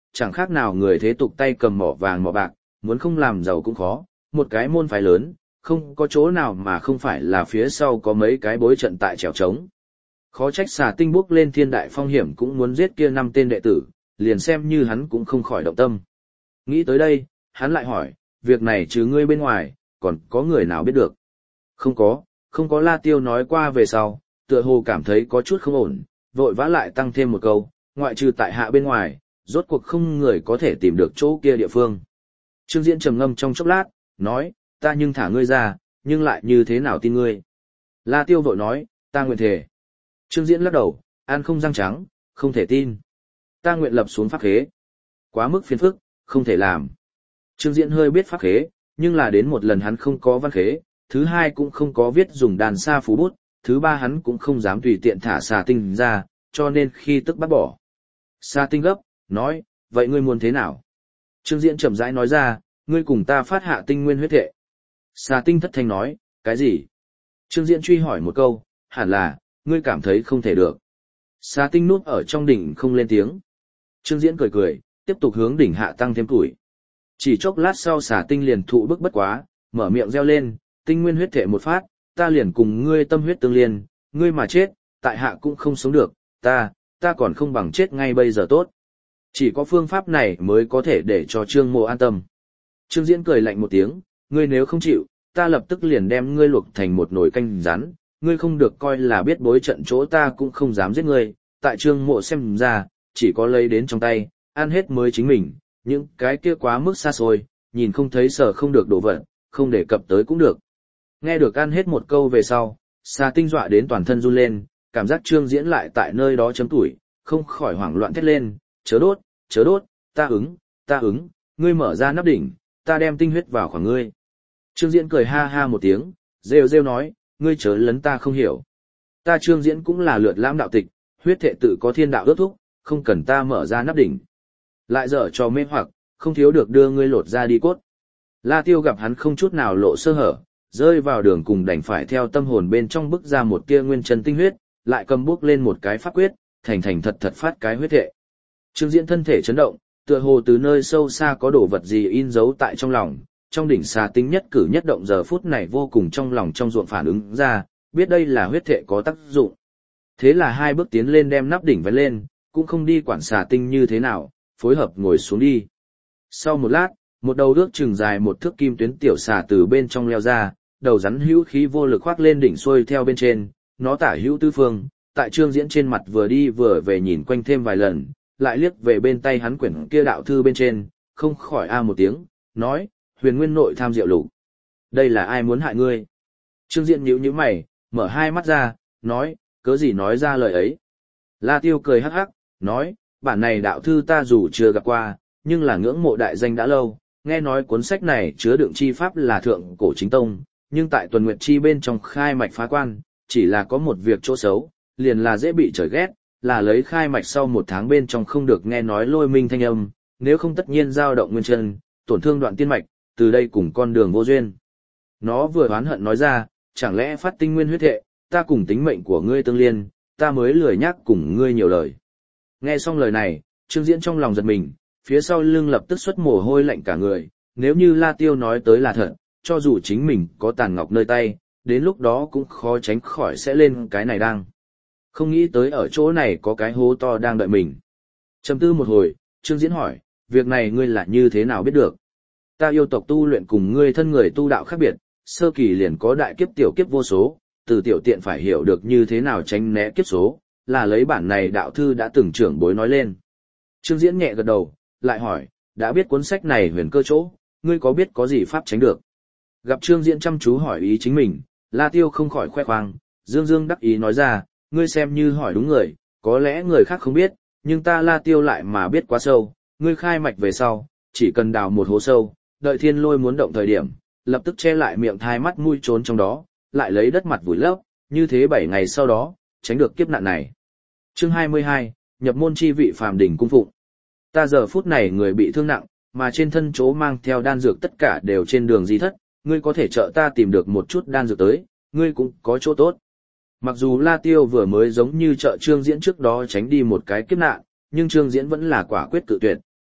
A: chẳng khác nào người thế tục tay cầm mỏ vàng mỏ bạc, muốn không làm giàu cũng khó, một cái môn phái lớn, không có chỗ nào mà không phải là phía sau có mấy cái bối trận tại trèo trống. Khó trách Xà Tinh bước lên thiên đại phong hiểm cũng muốn giết kia năm tên đệ tử, liền xem như hắn cũng không khỏi động tâm. Nghĩ tới đây, hắn lại hỏi, việc này chứ ngươi bên ngoài, còn có người nào biết được? Không có, không có. La Tiêu nói qua về sau, tựa hồ cảm thấy có chút không ổn, vội vã lại tăng thêm một câu, ngoại trừ tại hạ bên ngoài, rốt cuộc không người có thể tìm được chỗ kia địa phương. Trương Diễn trầm ngâm trong chốc lát, nói, ta nhưng thả ngươi ra, nhưng lại như thế nào tin ngươi? La Tiêu vội nói, ta nguyện thề. Trương Diễn lắc đầu, ăn không răng trắng, không thể tin. Ta nguyện lập xuống pháp khế. Quá mức phiền phức, không thể làm. Trương Diễn hơi biết pháp khế, nhưng là đến một lần hắn không có văn khế, thứ hai cũng không có viết dùng đàn sa phú bút, thứ ba hắn cũng không dám tùy tiện thả Xà Tinh ra, cho nên khi tức bắt bỏ. Xà Tinh gấp, nói, vậy ngươi muốn thế nào? Trương Diễn chậm rãi nói ra, ngươi cùng ta phát hạ tinh nguyên huyết thệ. Xà Tinh thất thanh nói, cái gì? Trương Diễn truy hỏi một câu, hẳn là, ngươi cảm thấy không thể được. Xà Tinh núp ở trong đỉnh không lên tiếng. Trương Diễn cười cười, tiếp tục hướng đỉnh hạ tăng thêm tuổi. Chỉ chốc lát sau Xà Tinh liền thụ bức bất quá, mở miệng reo lên, tinh nguyên huyết thể một phát, ta liền cùng ngươi tâm huyết tương liên, ngươi mà chết, tại hạ cũng không sống được, ta, ta còn không bằng chết ngay bây giờ tốt. Chỉ có phương pháp này mới có thể để cho Trương Mộ an tâm. Trương Diễn cười lạnh một tiếng, ngươi nếu không chịu, ta lập tức liền đem ngươi luộc thành một nồi canh rắn, ngươi không được coi là biết bối trận chỗ ta cũng không dám giết ngươi, tại Trương Mộ xem ra, chỉ có lấy đến trong tay, ăn hết mới chính mình, những cái kia quá mức xa xôi, nhìn không thấy sở không được đổ vật, không để cập tới cũng được. Nghe được ăn hết một câu về sau, Xà Tinh dọa đến toàn thân run lên, cảm giác Trương Diễn lại tại nơi đó chấm tuổi, không khỏi hoảng loạn thét lên, chớ đốt, chớ đốt, ta ứng, ta ứng, ngươi mở ra nắp đỉnh, ta đem tinh huyết vào khoảng ngươi. Trương Diễn cười ha ha một tiếng, rêu rêu nói, ngươi chớ lấn ta không hiểu. Ta Trương Diễn cũng là lượt lãm đạo tịch, huyết thệ tự có thiên đạo ước thúc, không cần ta mở ra nắp đỉnh. Lại dở cho mê hoặc, không thiếu được đưa ngươi lột ra đi cốt. La Tiêu gặp hắn không chút nào lộ sơ hở, rơi vào đường cùng đành phải theo tâm hồn bên trong bức ra một tia nguyên chân tinh huyết, lại cầm bước lên một cái pháp quyết, thành thành thật thật phát cái huyết thệ. Trương Diễn thân thể chấn động, tựa hồ từ nơi sâu xa có đồ vật gì in dấu tại trong lòng, trong đỉnh Xà Tinh nhất cử nhất động giờ phút này vô cùng trong lòng trong ruộng phản ứng ra, biết đây là huyết thệ có tác dụng. Thế là hai bước tiến lên đem nắp đỉnh vén lên, cũng không đi quản Xà Tinh như thế nào, phối hợp ngồi xuống đi. Sau một lát, một đầu ước chừng dài một thước kim tuyến tiểu xà từ bên trong leo ra, đầu rắn hữu khí vô lực khoác lên đỉnh xuôi theo bên trên, nó tả hữu tư phương, tại Trương Diễn trên mặt vừa đi vừa về nhìn quanh thêm vài lần, lại liếc về bên tay hắn quyển kia đạo thư bên trên, không khỏi a một tiếng, nói, huyền nguyên nội tham diệu lục. Đây là ai muốn hại ngươi? Trương Diễn nhíu nhíu mày, mở hai mắt ra, nói, cớ gì nói ra lời ấy? La Tiêu cười hắc hắc, nói, bản này đạo thư ta dù chưa gặp qua, nhưng là ngưỡng mộ đại danh đã lâu, nghe nói cuốn sách này chứa đựng chi pháp là thượng cổ chính tông, nhưng tại tuần nguyệt chi bên trong khai mạch phá quan, chỉ là có một việc chỗ xấu, liền là dễ bị trời ghét, là lấy khai mạch sau một tháng bên trong không được nghe nói lôi minh thanh âm, nếu không tất nhiên dao động nguyên chân, tổn thương đoạn tiên mạch, từ đây cùng con đường vô duyên. Nó vừa oán hận nói ra, chẳng lẽ phát tinh nguyên huyết hệ, ta cùng tính mệnh của ngươi tương liên, ta mới lười nhắc cùng ngươi nhiều lời. Nghe xong lời này, Trương Diễn trong lòng giật mình, phía sau lưng lập tức xuất mồ hôi lạnh cả người, nếu như La Tiêu nói tới là thật, cho dù chính mình có tàn ngọc nơi tay, đến lúc đó cũng khó tránh khỏi sẽ lên cái này đang. Không nghĩ tới ở chỗ này có cái hố to đang đợi mình. Trầm tư một hồi, Trương Diễn hỏi, việc này ngươi là như thế nào biết được? Ta yêu tộc tu luyện cùng ngươi thân người tu đạo khác biệt, sơ kỳ liền có đại kiếp tiểu kiếp vô số, từ tiểu tiện phải hiểu được như thế nào tránh né kiếp số, là lấy bản này đạo thư đã từng trưởng bối nói lên. Trương Diễn nhẹ gật đầu, lại hỏi, đã biết cuốn sách này huyền cơ chỗ, ngươi có biết có gì pháp tránh được? Gặp Trương Diễn chăm chú hỏi ý chính mình, La Tiêu không khỏi khoe khoang, dương dương đắc ý nói ra, ngươi xem như hỏi đúng người, có lẽ người khác không biết, nhưng ta La Tiêu lại mà biết quá sâu, ngươi khai mạch về sau, chỉ cần đào một hố sâu, đợi thiên lôi muốn động thời điểm, lập tức che lại miệng thai mắt mũi trốn trong đó, lại lấy đất mặt vùi lấp, như thế bảy ngày sau đó, tránh được kiếp nạn này. Chương hai mươi hai, nhập môn chi vị phàm đỉnh cung phụng. Ta giờ phút này người bị thương nặng, mà trên thân chỗ mang theo đan dược tất cả đều trên đường di thất, ngươi có thể trợ ta tìm được một chút đan dược tới, ngươi cũng có chỗ tốt. Mặc dù La Tiêu vừa mới giống như trợ Trương Diễn trước đó tránh đi một cái kiếp nạn, nhưng Trương Diễn vẫn là quả quyết cự tuyệt,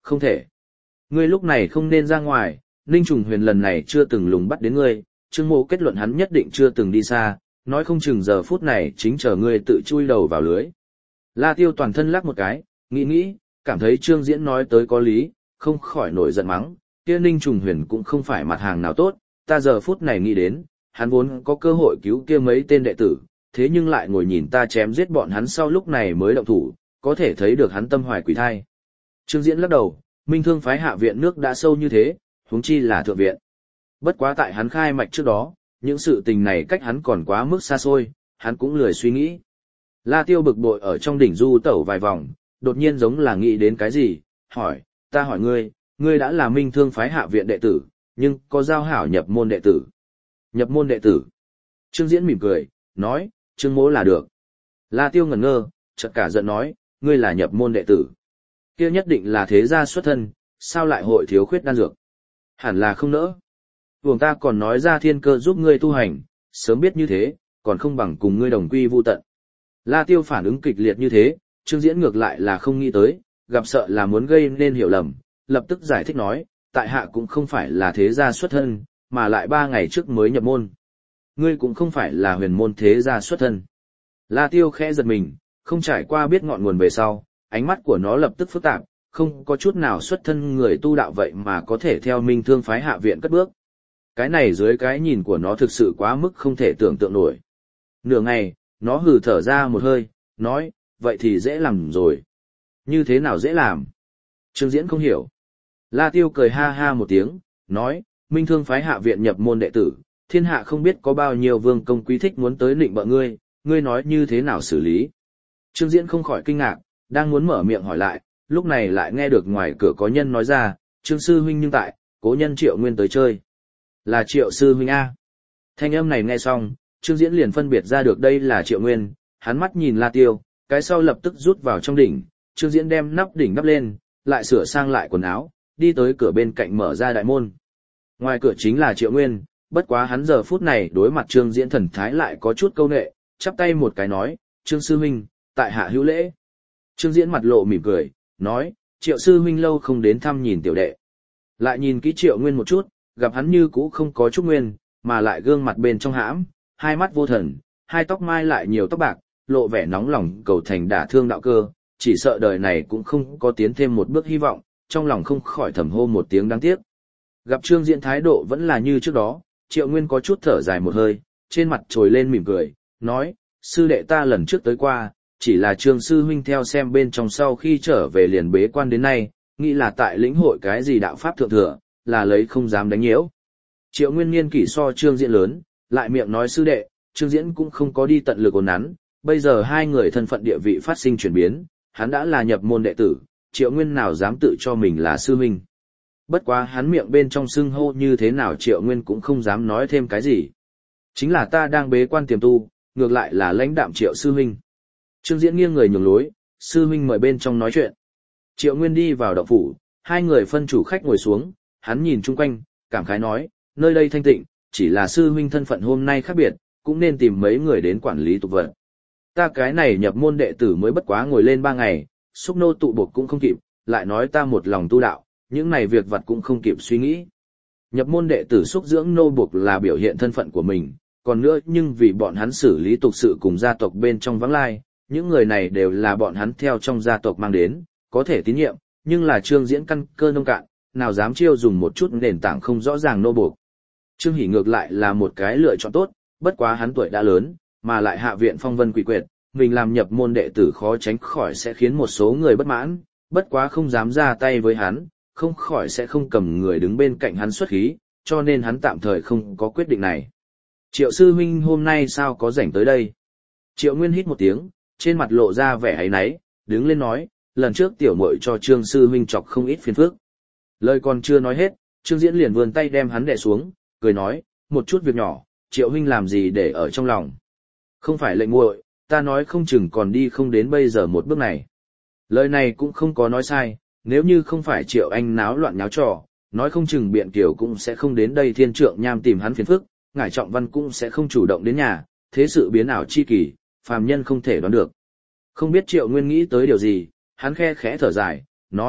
A: không thể. Ngươi lúc này không nên ra ngoài, Ninh Trùng Huyền lần này chưa từng lùng bắt đến ngươi, Trương Mỗ kết luận hắn nhất định chưa từng đi xa, nói không chừng giờ phút này chính chờ ngươi tự chui đầu vào lưới. La Tiêu toàn thân lắc một cái, nghĩ nghĩ, cảm thấy Trương Diễn nói tới có lý, không khỏi nổi giận mắng, kia Ninh Trùng Huyền cũng không phải mặt hàng nào tốt, ta giờ phút này nghĩ đến, hắn vốn có cơ hội cứu kia mấy tên đệ tử, thế nhưng lại ngồi nhìn ta chém giết bọn hắn sau lúc này mới động thủ, có thể thấy được hắn tâm hoài quỷ thai. Trương Diễn lắc đầu, Minh Thương phái hạ viện nước đã sâu như thế, huống chi là thượng viện. Bất quá tại hắn khai mạch trước đó, những sự tình này cách hắn còn quá mức xa xôi, hắn cũng lười suy nghĩ. La Tiêu bực bội ở trong đỉnh du tẩu vài vòng, đột nhiên giống là nghĩ đến cái gì, hỏi, ta hỏi ngươi, ngươi đã là Minh Thương phái hạ viện đệ tử, nhưng có giao hảo nhập môn đệ tử. Nhập môn đệ tử. Trương Diễn mỉm cười, nói, Trương Mỗ là được. La Tiêu ngẩn ngơ, chợt cả giận nói, ngươi là nhập môn đệ tử. Kia nhất định là thế gia xuất thân, sao lại hội thiếu khuyết đan dược? Hẳn là không nỡ. Vùng ta còn nói ra thiên cơ giúp ngươi tu hành, sớm biết như thế, còn không bằng cùng ngươi đồng quy vu tận. La Tiêu phản ứng kịch liệt như thế, Trương Diễn ngược lại là không nghĩ tới, gặp sợ là muốn gây nên hiểu lầm, lập tức giải thích nói, tại hạ cũng không phải là thế gia xuất thân, mà lại ba ngày trước mới nhập môn. Ngươi cũng không phải là huyền môn thế gia xuất thân. La Tiêu khẽ giật mình, không trải qua biết ngọn nguồn về sau, ánh mắt của nó lập tức phức tạp, không có chút nào xuất thân người tu đạo vậy mà có thể theo Minh Thương phái hạ viện cất bước. Cái này dưới cái nhìn của nó thực sự quá mức không thể tưởng tượng nổi. Nửa ngày, nó hừ thở ra một hơi, nói, vậy thì dễ làm rồi. Như thế nào dễ làm? Trương Diễn không hiểu. La Tiêu cười ha ha một tiếng, nói, Minh Thương phái hạ viện nhập môn đệ tử, thiên hạ không biết có bao nhiêu vương công quý thích muốn tới nịnh bợ ngươi, ngươi nói như thế nào xử lý? Trương Diễn không khỏi kinh ngạc, đang muốn mở miệng hỏi lại, lúc này lại nghe được ngoài cửa có nhân nói ra, Trương sư huynh nhưng tại, cố nhân Triệu Nguyên tới chơi. Là Triệu sư huynh A. Thanh âm này nghe xong, Trương Diễn liền phân biệt ra được đây là Triệu Nguyên, hắn mắt nhìn La Tiêu, cái sau lập tức rút vào trong đỉnh, Trương Diễn đem nắp đỉnh đắp lên, lại sửa sang lại quần áo, đi tới cửa bên cạnh mở ra đại môn. Ngoài cửa chính là Triệu Nguyên, bất quá hắn giờ phút này đối mặt Trương Diễn thần thái lại có chút câu nệ, chắp tay một cái nói, Trương sư huynh, tại hạ hữu lễ. Trương Diễn mặt lộ mỉm cười, nói, Triệu sư huynh lâu không đến thăm nhìn tiểu đệ. Lại nhìn kỹ Triệu Nguyên một chút, gặp hắn như cũ không có chút nguyên, mà lại gương mặt bên trong hãm, hai mắt vô thần, hai tóc mai lại nhiều tóc bạc, lộ vẻ nóng lòng cầu thành đả thương đạo cơ, chỉ sợ đời này cũng không có tiến thêm một bước hy vọng, trong lòng không khỏi thầm hô một tiếng đáng tiếc. Gặp Trương Diễn thái độ vẫn là như trước đó, Triệu Nguyên có chút thở dài một hơi, trên mặt trồi lên mỉm cười, nói, sư đệ ta lần trước tới qua, chỉ là Trương sư huynh theo xem bên trong sau khi trở về liền bế quan đến nay, nghĩ là tại lĩnh hội cái gì đạo pháp thượng thừa, là lấy không dám đánh nhiễu. Triệu Nguyên niên kỷ so Trương Diễn lớn, lại miệng nói sư đệ, Trương Diễn cũng không có đi tận lực ồn nắn, bây giờ hai người thân phận địa vị phát sinh chuyển biến, hắn đã là nhập môn đệ tử, Triệu Nguyên nào dám tự cho mình là sư huynh. Bất quá hắn miệng bên trong xưng hô như thế nào Triệu Nguyên cũng không dám nói thêm cái gì. Chính là ta đang bế quan tiềm tu, ngược lại là lãnh đạm Triệu sư huynh. Trương Diễn nghiêng người nhường lối, sư huynh mời bên trong nói chuyện. Triệu Nguyên đi vào động phủ, hai người phân chủ khách ngồi xuống, hắn nhìn chung quanh, cảm khái nói, nơi đây thanh tịnh, chỉ là sư huynh thân phận hôm nay khác biệt, cũng nên tìm mấy người đến quản lý tục vật. Ta cái này nhập môn đệ tử mới bất quá ngồi lên ba ngày, xúc nô tụ buộc cũng không kịp, lại nói ta một lòng tu đạo, những này việc vặt cũng không kịp suy nghĩ. Nhập môn đệ tử xúc dưỡng nô buộc là biểu hiện thân phận của mình, còn nữa nhưng vì bọn hắn xử lý tục sự cùng gia tộc bên trong vắng lai, những người này đều là bọn hắn theo trong gia tộc mang đến, có thể tín nhiệm, nhưng là Trương Diễn căn cơ nông cạn, nào dám chiêu dùng một chút nền tảng không rõ ràng nô buộc. Trương Hỷ ngược lại là một cái lựa chọn tốt, bất quá hắn tuổi đã lớn, mà lại hạ viện phong vân quỷ quyệt, mình làm nhập môn đệ tử khó tránh khỏi sẽ khiến một số người bất mãn, bất quá không dám ra tay với hắn, không khỏi sẽ không cầm người đứng bên cạnh hắn xuất khí, cho nên hắn tạm thời không có quyết định này. Triệu sư huynh hôm nay sao có rảnh tới đây? Triệu Nguyên hít một tiếng, trên mặt lộ ra vẻ áy náy, đứng lên nói, lần trước tiểu muội cho Trương sư huynh chọc không ít phiền phức. Lời còn chưa nói hết, Trương Diễn liền vươn tay đem hắn đè xuống, cười nói, một chút việc nhỏ, Triệu huynh làm gì để ở trong lòng. Không phải lệnh muội, ta nói không chừng còn đi không đến bây giờ một bước này. Lời này cũng không có nói sai, nếu như không phải Triệu anh náo loạn nháo trò, nói không chừng Biện Kiều cũng sẽ không đến đây Thiên Trượng Nham tìm hắn phiền phức, Ngải Trọng Văn cũng sẽ không chủ động đến nhà, thế sự biến ảo chi kỳ, phàm nhân không thể đoán được. Không biết Triệu Nguyên nghĩ tới điều gì, hắn khe khẽ thở dài, nói,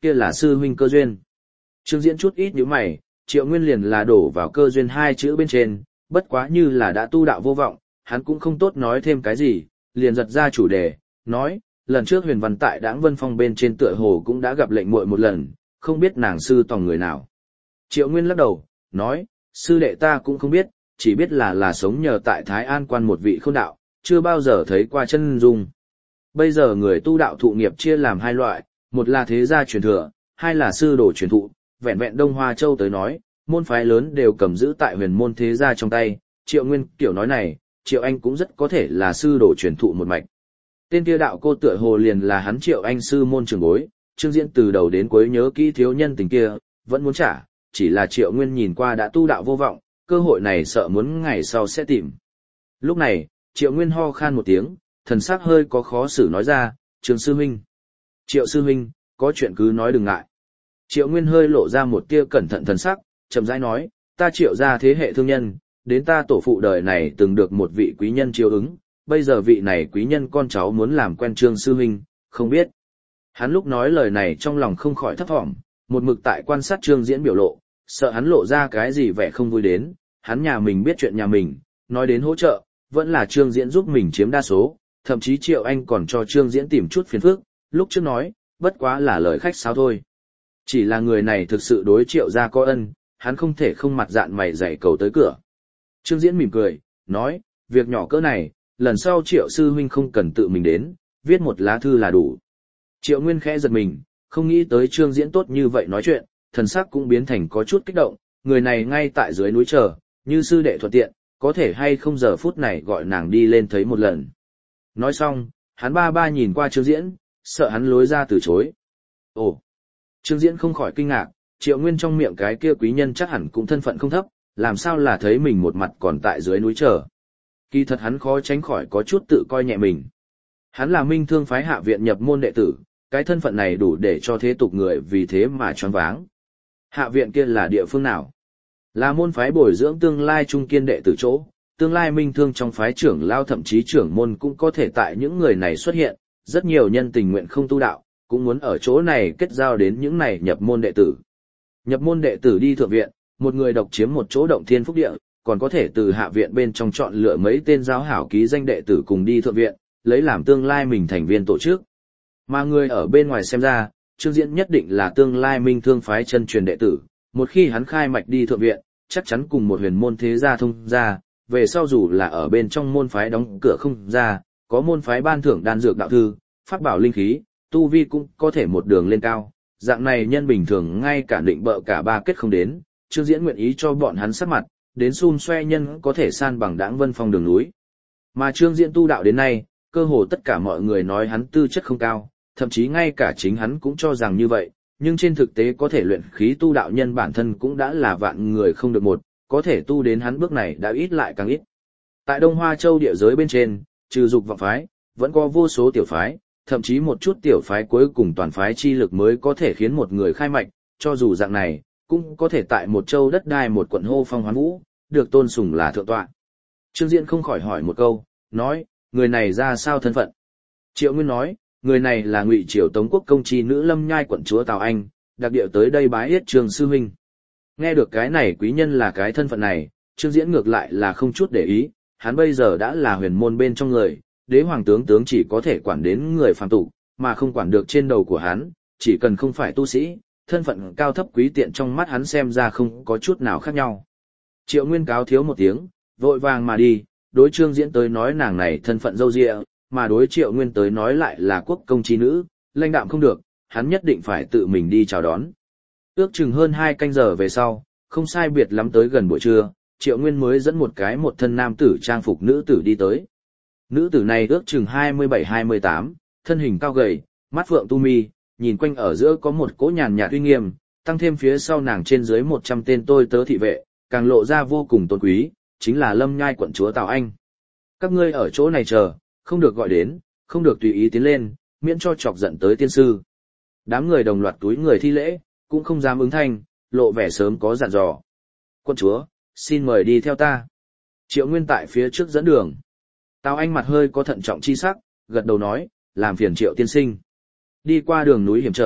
A: kia là sư huynh cơ duyên. Trương Diễn chút ít nhíu mày, Triệu Nguyên liền là đổ vào cơ duyên hai chữ bên trên, bất quá như là đã tu đạo vô vọng, hắn cũng không tốt nói thêm cái gì, liền giật ra chủ đề, nói, lần trước Huyền Văn tại Đãng Vân Phong bên trên tựa hồ cũng đã gặp lệnh muội một lần, không biết nàng sư tòng người nào. Triệu Nguyên lắc đầu, nói, sư đệ ta cũng không biết, chỉ biết là là sống nhờ tại Thái An quan một vị khôn đạo, chưa bao giờ thấy qua chân dung. Bây giờ người tu đạo thụ nghiệp chia làm hai loại, một là thế gia truyền thừa, hai là sư đồ truyền thụ, vẹn vẹn Đông Hoa Châu tới nói, môn phái lớn đều cầm giữ tại huyền môn thế gia trong tay, Triệu Nguyên kiểu nói này, Triệu Anh cũng rất có thể là sư đồ truyền thụ một mạch. Tên kia đạo cô tựa hồ liền là hắn Triệu Anh sư môn trưởng bối, Trương Diễn từ đầu đến cuối nhớ kỹ thiếu nhân tình kia, vẫn muốn trả, chỉ là Triệu Nguyên nhìn qua đã tu đạo vô vọng, cơ hội này sợ muốn ngày sau sẽ tìm. Lúc này, Triệu Nguyên ho khan một tiếng, thần sắc hơi có khó xử nói ra, Trương sư huynh. Triệu sư huynh, có chuyện cứ nói đừng ngại. Triệu Nguyên hơi lộ ra một tia cẩn thận thần sắc, chậm rãi nói, ta Triệu gia thế hệ thương nhân, đến ta tổ phụ đời này từng được một vị quý nhân chiếu ứng, bây giờ vị này quý nhân con cháu muốn làm quen Trương sư huynh, không biết. Hắn lúc nói lời này trong lòng không khỏi thấp thỏm, một mực tại quan sát Trương Diễn biểu lộ, sợ hắn lộ ra cái gì vẻ không vui đến, hắn nhà mình biết chuyện nhà mình, nói đến hỗ trợ, vẫn là Trương Diễn giúp mình chiếm đa số, thậm chí Triệu Anh còn cho Trương Diễn tìm chút phiền phức, lúc trước nói, bất quá là lời khách sáo thôi. Chỉ là người này thực sự đối Triệu gia có ân, hắn không thể không mặt dạn mày dạy cầu tới cửa. Trương Diễn mỉm cười, nói, việc nhỏ cỡ này, lần sau Triệu sư huynh không cần tự mình đến, viết một lá thư là đủ. Triệu Nguyên khẽ giật mình, không nghĩ tới Trương Diễn tốt như vậy nói chuyện, thần sắc cũng biến thành có chút kích động, người này ngay tại dưới núi chờ, như sư đệ thuận tiện, có thể hay không giờ phút này gọi nàng đi lên thấy một lần. Nói xong, hắn ba ba nhìn qua Trương Diễn, sợ hắn lối ra từ chối. Ồ! Trương Diễn không khỏi kinh ngạc, Triệu Nguyên trong miệng cái kia quý nhân chắc hẳn cũng thân phận không thấp, làm sao là thấy mình một mặt còn tại dưới núi chờ. Kỳ thật hắn khó tránh khỏi có chút tự coi nhẹ mình. Hắn là Minh Thương phái hạ viện nhập môn đệ tử, cái thân phận này đủ để cho thế tục người vì thế mà choáng váng. Hạ viện kia là địa phương nào? Là môn phái bồi dưỡng tương lai trung kiên đệ tử chỗ, tương lai Minh Thương trong phái trưởng lao thậm chí trưởng môn cũng có thể tại những người này xuất hiện, rất nhiều nhân tình nguyện không tu đạo, cũng muốn ở chỗ này kết giao đến những này nhập môn đệ tử. Nhập môn đệ tử đi thượng viện, một người độc chiếm một chỗ động thiên phúc địa, còn có thể từ hạ viện bên trong chọn lựa mấy tên giáo hảo ký danh đệ tử cùng đi thượng viện, lấy làm tương lai mình thành viên tổ chức. Mà người ở bên ngoài xem ra, Trương Diễn nhất định là tương lai Minh Thương phái chân truyền đệ tử, một khi hắn khai mạch đi thượng viện, chắc chắn cùng một huyền môn thế gia thông gia, về sau dù là ở bên trong môn phái đóng cửa không ra, có môn phái ban thưởng đan dược đạo thư, pháp bảo linh khí, tu vi cũng có thể một đường lên cao. Dạng này nhân bình thường ngay cả định bợ cả ba kết không đến, Trương Diễn nguyện ý cho bọn hắn sắc mặt, đến xun xoe nhân có thể san bằng Đãng Vân Phong đường núi. Mà Trương Diễn tu đạo đến nay, cơ hồ tất cả mọi người nói hắn tư chất không cao, thậm chí ngay cả chính hắn cũng cho rằng như vậy, nhưng trên thực tế có thể luyện khí tu đạo nhân bản thân cũng đã là vạn người không được một, có thể tu đến hắn bước này đã ít lại càng ít. Tại Đông Hoa Châu địa giới bên trên, trừ dục vọng phái, vẫn có vô số tiểu phái, thậm chí một chút tiểu phái cuối cùng toàn phái chi lực mới có thể khiến một người khai mạch, cho dù dạng này, cũng có thể tại một châu đất đai một quận hô phong hoán vũ, được tôn sùng là thượng tọa. Trương Diễn không khỏi hỏi một câu, nói, người này ra sao thân phận? Triệu Nguyên nói, người này là Ngụy Triều Tống Quốc công chi nữ Lâm Nhai quận chúa Tào Anh, đặc địa tới đây bái yết Trương sư huynh. Nghe được cái này quý nhân là cái thân phận này, Trương Diễn ngược lại là không chút để ý, hắn bây giờ đã là huyền môn bên trong người, đế hoàng tướng tướng chỉ có thể quản đến người phàm tục, mà không quản được trên đầu của hắn, chỉ cần không phải tu sĩ, thân phận cao thấp quý tiện trong mắt hắn xem ra không có chút nào khác nhau. Triệu Nguyên cáo thiếu một tiếng, vội vàng mà đi, đối Trương Diễn tới nói nàng này thân phận dâu dịa, mà đối Triệu Nguyên tới nói lại là quốc công chi nữ, lãnh đạm không được, hắn nhất định phải tự mình đi chào đón. Ước chừng hơn hai canh giờ về sau, không sai biệt lắm tới gần buổi trưa, Triệu Nguyên mới dẫn một cái một thân nam tử trang phục nữ tử đi tới. Nữ tử này ước chừng hai mươi bảy hai mươi tám, thân hình cao gầy, mắt phượng tu mi, nhìn quanh ở giữa có một cỗ nhàn nhạt uy nghiêm, tăng thêm phía sau nàng trên dưới một trăm tên tôi tớ thị vệ, càng lộ ra vô cùng tôn quý, chính là Lâm Nhai quận chúa Tào Anh. Các ngươi ở chỗ này chờ, không được gọi đến, không được tùy ý tiến lên, miễn cho chọc giận tới tiên sư. Đám người đồng loạt túi người thi lễ, cũng không dám ứng thanh, lộ vẻ sớm có dặn dò. Quận chúa, xin mời đi theo ta. Triệu Nguyên tại phía trước dẫn đường. Tào Anh mặt hơi có thận trọng chi sắc, gật đầu nói, làm phiền Triệu tiên sinh. Đi qua đường núi hiểm trở,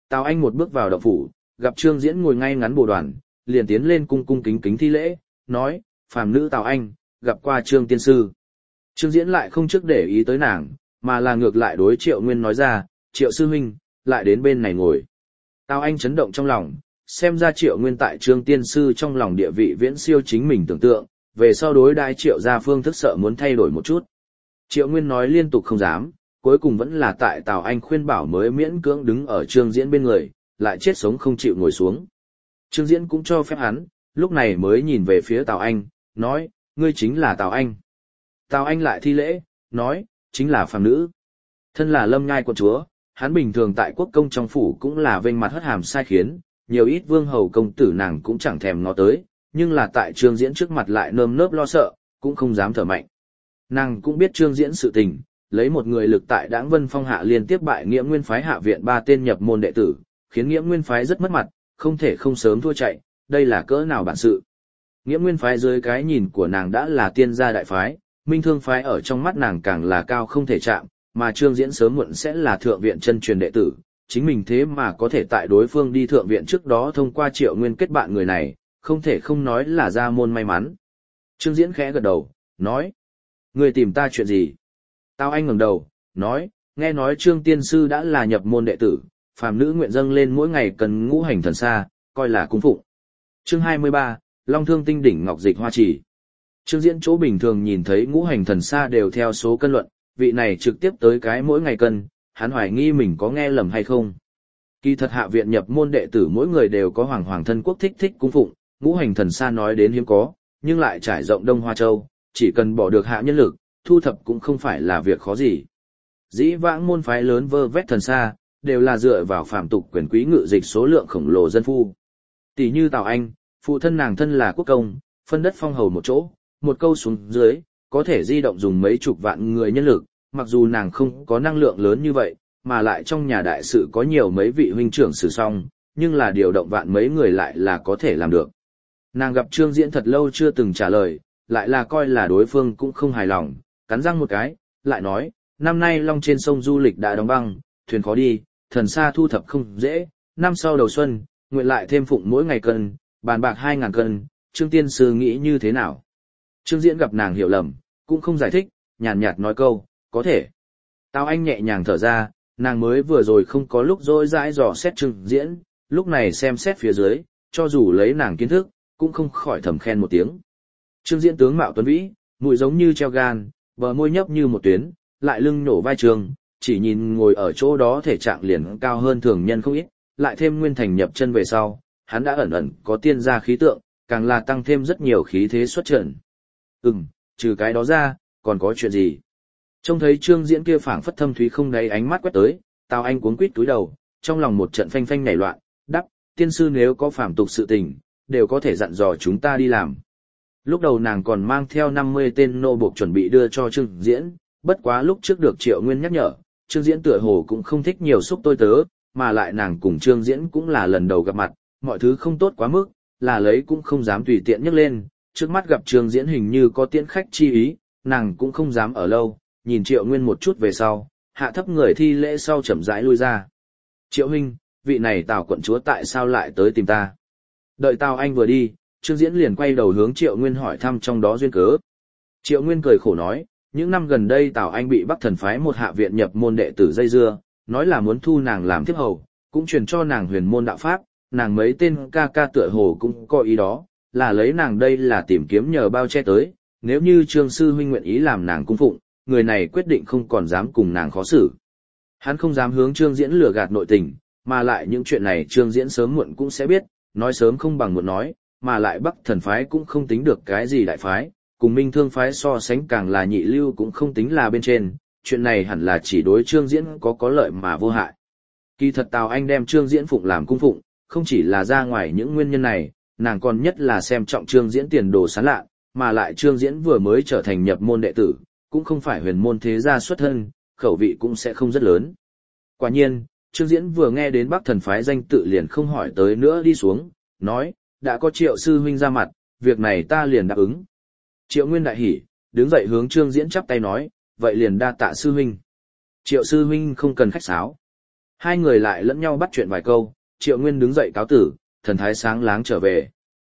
A: Tào Anh một bước vào động phủ, gặp Trương Diễn ngồi ngay ngắn bồ đoàn, liền tiến lên cung cung kính kính thi lễ, nói, phàm nữ Tào Anh, gặp qua Trương tiên sư. Trương Diễn lại không trước để ý tới nàng, mà là ngược lại đối Triệu Nguyên nói ra, Triệu sư huynh, lại đến bên này ngồi. Tào Anh chấn động trong lòng, xem ra Triệu Nguyên tại Trương tiên sư trong lòng địa vị viễn siêu chính mình tưởng tượng, về sau đối đãi Triệu gia phương thức sợ muốn thay đổi một chút. Triệu Nguyên nói liên tục không dám, cuối cùng vẫn là tại Tào Anh khuyên bảo mới miễn cưỡng đứng ở Trương Diễn bên người, lại chết sống không chịu ngồi xuống. Trương Diễn cũng cho phép hắn, lúc này mới nhìn về phía Tào Anh, nói, ngươi chính là Tào Anh. Tào Anh lại thi lễ, nói, chính là phàm nữ. Thân là Lâm Nhai quận chúa, hắn bình thường tại quốc công trong phủ cũng là vênh mặt hất hàm sai khiến, nhiều ít vương hầu công tử nàng cũng chẳng thèm ngó tới, nhưng là tại Trương Diễn trước mặt lại nơm nớp lo sợ, cũng không dám thở mạnh. Nàng cũng biết Trương Diễn sự tình, lấy một người lực tại Đãng Vân Phong hạ liên tiếp bại Nghĩa Nguyên phái hạ viện ba tên nhập môn đệ tử, khiến Nghĩa Nguyên phái rất mất mặt, không thể không sớm thua chạy, đây là cỡ nào bản sự. Nghĩa Nguyên phái dưới cái nhìn của nàng đã là tiên gia đại phái, Minh Thương phái ở trong mắt nàng càng là cao không thể chạm, mà Trương Diễn sớm muộn sẽ là thượng viện chân truyền đệ tử, chính mình thế mà có thể tại đối phương đi thượng viện trước đó thông qua Triệu Nguyên kết bạn người này, không thể không nói là ra môn may mắn. Trương Diễn khẽ gật đầu, nói, người tìm ta chuyện gì? Tào Anh ngẩng đầu, nói, nghe nói Trương tiên sư đã là nhập môn đệ tử, phàm nữ nguyện dâng lên mỗi ngày cần ngũ hành thần sa, coi là cung phụng. Chương hai mươi ba, Long Thương Tinh Đỉnh Ngọc Dịch Hoa Chỉ. Trương Diễn chỗ bình thường nhìn thấy ngũ hành thần sa đều theo số cân luận, vị này trực tiếp tới cái mỗi ngày cân, hắn hoài nghi mình có nghe lầm hay không. Kỳ thật hạ viện nhập môn đệ tử mỗi người đều có hoàng hoàng thân quốc thích thích cung phụng, ngũ hành thần sa nói đến hiếm có, nhưng lại trải rộng Đông Hoa Châu, chỉ cần bỏ được hạ nhân lực, thu thập cũng không phải là việc khó gì. Dĩ vãng môn phái lớn vơ vét thần sa, đều là dựa vào phạm tục quyền quý ngự dịch số lượng khổng lồ dân phu. Tỷ như Tào Anh, phụ thân nàng thân là quốc công, phân đất phong hầu một chỗ, một câu xuống dưới, có thể di động dùng mấy chục vạn người nhân lực, mặc dù nàng không có năng lượng lớn như vậy, mà lại trong nhà đại sự có nhiều mấy vị huynh trưởng xử xong, nhưng là điều động vạn mấy người lại là có thể làm được. Nàng gặp Trương Diễn thật lâu chưa từng trả lời, lại là coi là đối phương cũng không hài lòng, cắn răng một cái, lại nói, năm nay Long trên sông du lịch đã đóng băng, thuyền khó đi, thần sa thu thập không dễ, năm sau đầu xuân, nguyện lại thêm phụng mỗi ngày cân, bàn bạc hai ngàn cân, Trương tiên sư nghĩ như thế nào? Trương Diễn gặp nàng hiểu lầm, cũng không giải thích, nhàn nhạt nói câu, có thể. Tào Anh nhẹ nhàng thở ra, nàng mới vừa rồi không có lúc dối dãi dò xét Trương Diễn, lúc này xem xét phía dưới, cho dù lấy nàng kiến thức, cũng không khỏi thầm khen một tiếng. Trương Diễn tướng mạo tuấn vĩ, mũi giống như treo gan, bờ môi nhấp như một tuyến, lại lưng nổ vai trường, chỉ nhìn ngồi ở chỗ đó thể trạng liền cao hơn thường nhân không ít, lại thêm nguyên thành nhập chân về sau, hắn đã ẩn ẩn có tiên gia khí tượng, càng là tăng thêm rất nhiều khí thế xuất trận. Ừm, trừ cái đó ra, còn có chuyện gì? Trông thấy Trương Diễn kia phảng phất thâm thúy không đáy ánh mắt quét tới, Tào Anh cuống quýt túi đầu, trong lòng một trận phanh phanh nảy loạn, đắp, tiên sư nếu có phàm tục sự tình, đều có thể dặn dò chúng ta đi làm. Lúc đầu nàng còn mang theo năm mươi tên nô buộc chuẩn bị đưa cho Trương Diễn, bất quá lúc trước được Triệu Nguyên nhắc nhở, Trương Diễn tựa hồ cũng không thích nhiều xúc tôi tớ, mà lại nàng cùng Trương Diễn cũng là lần đầu gặp mặt, mọi thứ không tốt quá mức, là lấy cũng không dám tùy tiện nhắc lên, trước mắt gặp Trương Diễn hình như có tiễn khách chi ý, nàng cũng không dám ở lâu, nhìn Triệu Nguyên một chút về sau, hạ thấp người thi lễ sau chậm rãi lui ra. Triệu huynh, vị này Tào quận chúa tại sao lại tới tìm ta? Đợi Tào Anh vừa đi, Trương Diễn liền quay đầu hướng Triệu Nguyên hỏi thăm trong đó duyên cớ. Triệu Nguyên cười khổ nói, những năm gần đây Tào Anh bị Bắc Thần phái một hạ viện nhập môn đệ tử dây dưa, nói là muốn thu nàng làm thiếp hầu, cũng truyền cho nàng huyền môn đạo pháp, nàng mấy tên ca ca tựa hồ cũng có ý đó, là lấy nàng đây là tìm kiếm nhờ bao che tới, nếu như Trương sư huynh nguyện ý làm nàng cung phụng, người này quyết định không còn dám cùng nàng khó xử. Hắn không dám hướng Trương Diễn lừa gạt nội tình, mà lại những chuyện này Trương Diễn sớm muộn cũng sẽ biết, nói sớm không bằng muộn nói, mà lại Bắc Thần phái cũng không tính được cái gì đại phái, cùng Minh Thương phái so sánh càng là nhị lưu cũng không tính là bên trên, chuyện này hẳn là chỉ đối Trương Diễn có có lợi mà vô hại. Kỳ thật Tào Anh đem Trương Diễn phụng làm cung phụng, không chỉ là ra ngoài những nguyên nhân này, nàng còn nhất là xem trọng Trương Diễn tiền đồ sáng lạ, mà lại Trương Diễn vừa mới trở thành nhập môn đệ tử, cũng không phải huyền môn thế gia xuất thân, khẩu vị cũng sẽ không rất lớn. Quả nhiên, Trương Diễn vừa nghe đến Bắc Thần phái danh tự liền không hỏi tới nữa đi xuống, nói, đã có Triệu sư huynh ra mặt, việc này ta liền đáp ứng. Triệu Nguyên đại hỉ, đứng dậy hướng Trương Diễn chắp tay nói, vậy liền đa tạ sư huynh. Triệu sư huynh không cần khách sáo. Hai người lại lẫn nhau bắt chuyện vài câu, Triệu Nguyên đứng dậy cáo tử, thần thái sáng láng trở về.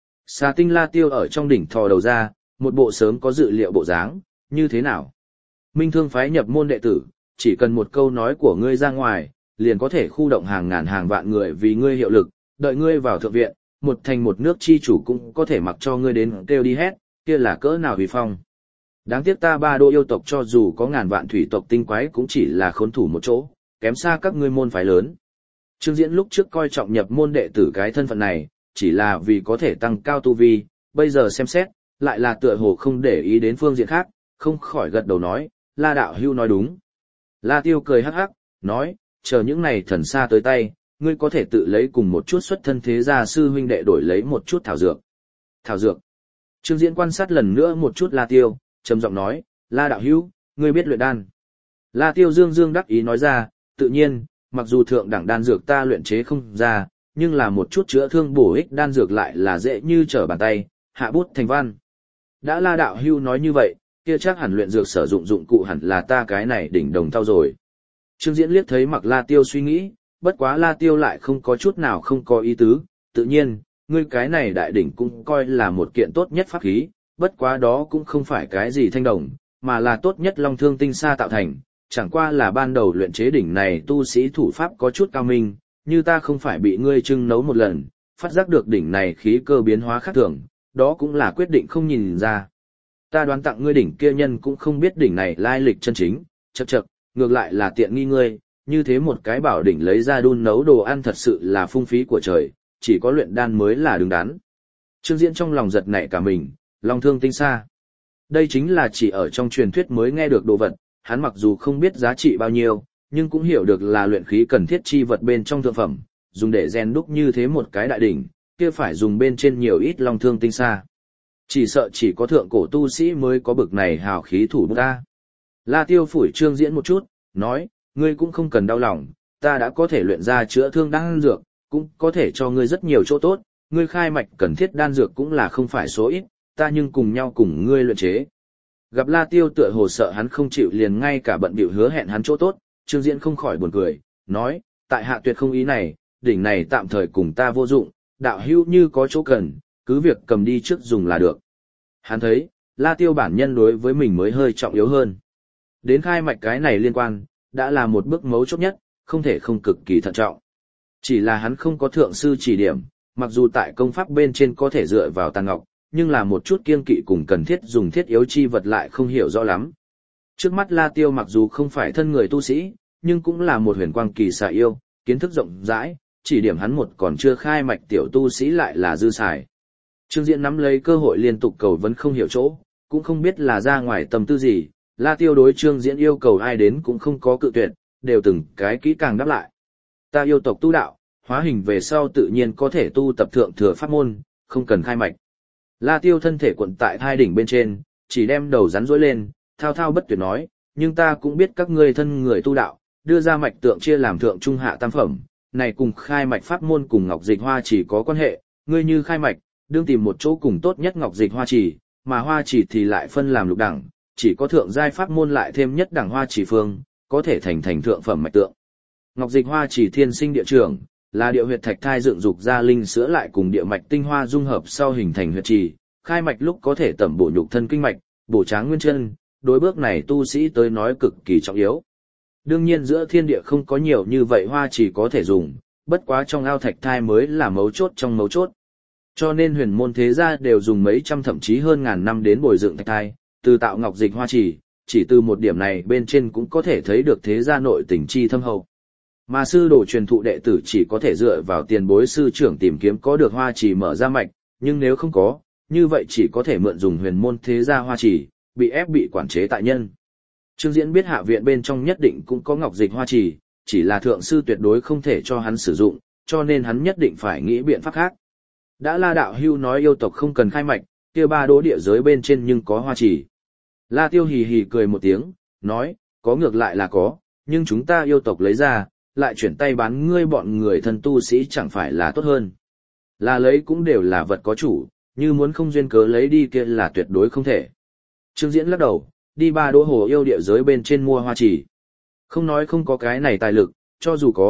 A: Xà Tinh La Tiêu ở trong đỉnh thò đầu ra, một bộ sớm có dự liệu bộ dáng, như thế nào? Minh Thương phái nhập môn đệ tử, chỉ cần một câu nói của ngươi ra ngoài, liền có thể khu động hàng ngàn hàng vạn người vì ngươi hiệu lực, đợi ngươi vào thượng viện, một thành một nước chi chủ cũng có thể mặc cho ngươi đến kêu đi hết, kia là cỡ nào vì phong. Đáng tiếc ta ba đô yêu tộc cho dù có ngàn vạn thủy tộc tinh quái cũng chỉ là khốn thủ một chỗ, kém xa các ngươi môn phái lớn. Trương Diễn lúc trước coi trọng nhập môn đệ tử cái thân phận này, chỉ là vì có thể tăng cao tu vi, bây giờ xem xét, lại là tựa hồ không để ý đến phương diện khác, không khỏi gật đầu nói, La đạo hưu nói đúng. La Tiêu cười hắc hắc, nói, chờ những này thần xa tới tay, ngươi có thể tự lấy cùng một chút xuất thân thế gia sư huynh đệ đổi lấy một chút thảo dược. Thảo dược. Trương Diễn quan sát lần nữa một chút La Tiêu, trầm giọng nói, La đạo hữu, ngươi biết luyện đan. La Tiêu dương dương đắc ý nói ra, tự nhiên, mặc dù thượng đẳng đan dược ta luyện chế không ra, nhưng là một chút chữa thương bổ ích đan dược lại là dễ như trở bàn tay, hạ bút thành văn. Đã La đạo hữu nói như vậy, kia chắc hẳn luyện dược sử dụng dụng cụ hẳn là ta cái này đỉnh đồng thau rồi. Trương Diễn liếc thấy Mặc La Tiêu suy nghĩ, bất quá La Tiêu lại không có chút nào không có ý tứ, tự nhiên, ngươi cái này đại đỉnh cũng coi là một kiện tốt nhất pháp khí, bất quá đó cũng không phải cái gì thanh đồng, mà là tốt nhất long thương tinh sa tạo thành, chẳng qua là ban đầu luyện chế đỉnh này tu sĩ thủ pháp có chút cao minh, như ta không phải bị ngươi trưng nấu một lần, phát giác được đỉnh này khí cơ biến hóa khác thường, đó cũng là quyết định không nhìn ra. Ta đoán tặng ngươi đỉnh kia nhân cũng không biết đỉnh này lai lịch chân chính, chậc chậc, ngược lại là tiện nghi ngươi, như thế một cái bảo đỉnh lấy ra đun nấu đồ ăn thật sự là phung phí của trời, chỉ có luyện đan mới là đứng đắn. Trương Diễn trong lòng giật nảy cả mình, long thương tinh sa. Đây chính là chỉ ở trong truyền thuyết mới nghe được đồ vật, hắn mặc dù không biết giá trị bao nhiêu, nhưng cũng hiểu được là luyện khí cần thiết chi vật bên trong thượng phẩm, dùng để rèn đúc như thế một cái đại đỉnh, kia phải dùng bên trên nhiều ít long thương tinh sa. Chỉ sợ chỉ có thượng cổ tu sĩ mới có bực này hào khí thủ bút ta. La Tiêu phủi Trương Diễn một chút, nói, ngươi cũng không cần đau lòng, ta đã có thể luyện ra chữa thương đan dược, cũng có thể cho ngươi rất nhiều chỗ tốt, ngươi khai mạch cần thiết đan dược cũng là không phải số ít, ta nhưng cùng nhau cùng ngươi luyện chế. Gặp La Tiêu tựa hồ sợ hắn không chịu liền ngay cả bận bịu hứa hẹn hắn chỗ tốt, Trương Diễn không khỏi buồn cười, nói, tại hạ tuyệt không ý này, đỉnh này tạm thời cùng ta vô dụng, đạo hữu như có chỗ cần, cứ việc cầm đi trước dùng là được. Hắn thấy, La Tiêu bản nhân đối với mình mới hơi trọng yếu hơn. Đến khai mạch cái này liên quan, đã là một bước mấu chốt nhất, không thể không cực kỳ thận trọng. Chỉ là hắn không có thượng sư chỉ điểm, mặc dù tại công pháp bên trên có thể dựa vào tàn ngọc, nhưng là một chút kiêng kỵ cùng cần thiết dùng thiết yếu chi vật lại không hiểu rõ lắm. Trước mắt La Tiêu mặc dù không phải thân người tu sĩ, nhưng cũng là một huyền quang kỳ xà yêu, kiến thức rộng rãi, chỉ điểm hắn một còn chưa khai mạch tiểu tu sĩ lại là dư xài. Trương Diễn nắm lấy cơ hội liên tục cầu vấn không hiểu chỗ, cũng không biết là ra ngoài tâm tư gì, La Tiêu đối Trương Diễn yêu cầu ai đến cũng không có cự tuyệt, đều từng cái kỹ càng đáp lại. Ta yêu tộc tu đạo, hóa hình về sau tự nhiên có thể tu tập thượng thừa pháp môn, không cần khai mạch. La Tiêu thân thể quận tại hai đỉnh bên trên, chỉ đem đầu rắn rỗi lên, thao thao bất tuyệt nói, nhưng ta cũng biết các ngươi thân người tu đạo, đưa ra mạch tượng chia làm thượng trung hạ tam phẩm, này cùng khai mạch pháp môn cùng ngọc dịch hoa chỉ có quan hệ, ngươi như khai mạch, đương tìm một chỗ cùng tốt nhất ngọc dịch hoa chỉ, mà hoa chỉ thì lại phân làm lục đẳng, chỉ có thượng giai pháp môn lại thêm nhất đẳng hoa chỉ phương, có thể thành thành thượng phẩm mạch tượng. Ngọc dịch hoa chỉ thiên sinh địa trưởng, là địa huyệt thạch thai dựng dục ra linh sữa lại cùng địa mạch tinh hoa dung hợp sau hình thành huyệt trì, khai mạch lúc có thể tẩm bổ nhục thân kinh mạch, bổ tráng nguyên chân, đối bước này tu sĩ tới nói cực kỳ trọng yếu. Đương nhiên giữa thiên địa không có nhiều như vậy hoa chỉ có thể dùng, bất quá trong ao thạch thai mới là mấu chốt trong mấu chốt. Cho nên huyền môn thế gia đều dùng mấy trăm thậm chí hơn ngàn năm đến bồi dưỡng thạch thai, từ tạo ngọc dịch hoa chỉ, chỉ từ một điểm này bên trên cũng có thể thấy được thế gia nội tình chi thâm hậu. Mà sư đồ truyền thụ đệ tử chỉ có thể dựa vào tiền bối sư trưởng tìm kiếm có được hoa chỉ mở ra mạch, nhưng nếu không có, như vậy chỉ có thể mượn dùng huyền môn thế gia hoa chỉ, bị ép bị quản chế tại nhân. Trương Diễn biết hạ viện bên trong nhất định cũng có ngọc dịch hoa chỉ, chỉ là thượng sư tuyệt đối không thể cho hắn sử dụng, cho nên hắn nhất định phải nghĩ biện pháp khác. Đã La đạo hưu nói yêu tộc không cần khai mạch, kia ba đỗ địa giới bên trên nhưng có hoa chỉ. La Tiêu hì hì cười một tiếng, nói, có ngược lại là có, nhưng chúng ta yêu tộc lấy ra, lại chuyển tay bán ngươi bọn người thân tu sĩ chẳng phải là tốt hơn. Là lấy cũng đều là vật có chủ, như muốn không duyên cớ lấy đi kia là tuyệt đối không thể. Trương Diễn lắc đầu, đi ba đỗ hồ yêu địa giới bên trên mua hoa chỉ. Không nói không có cái này tài lực, cho dù có,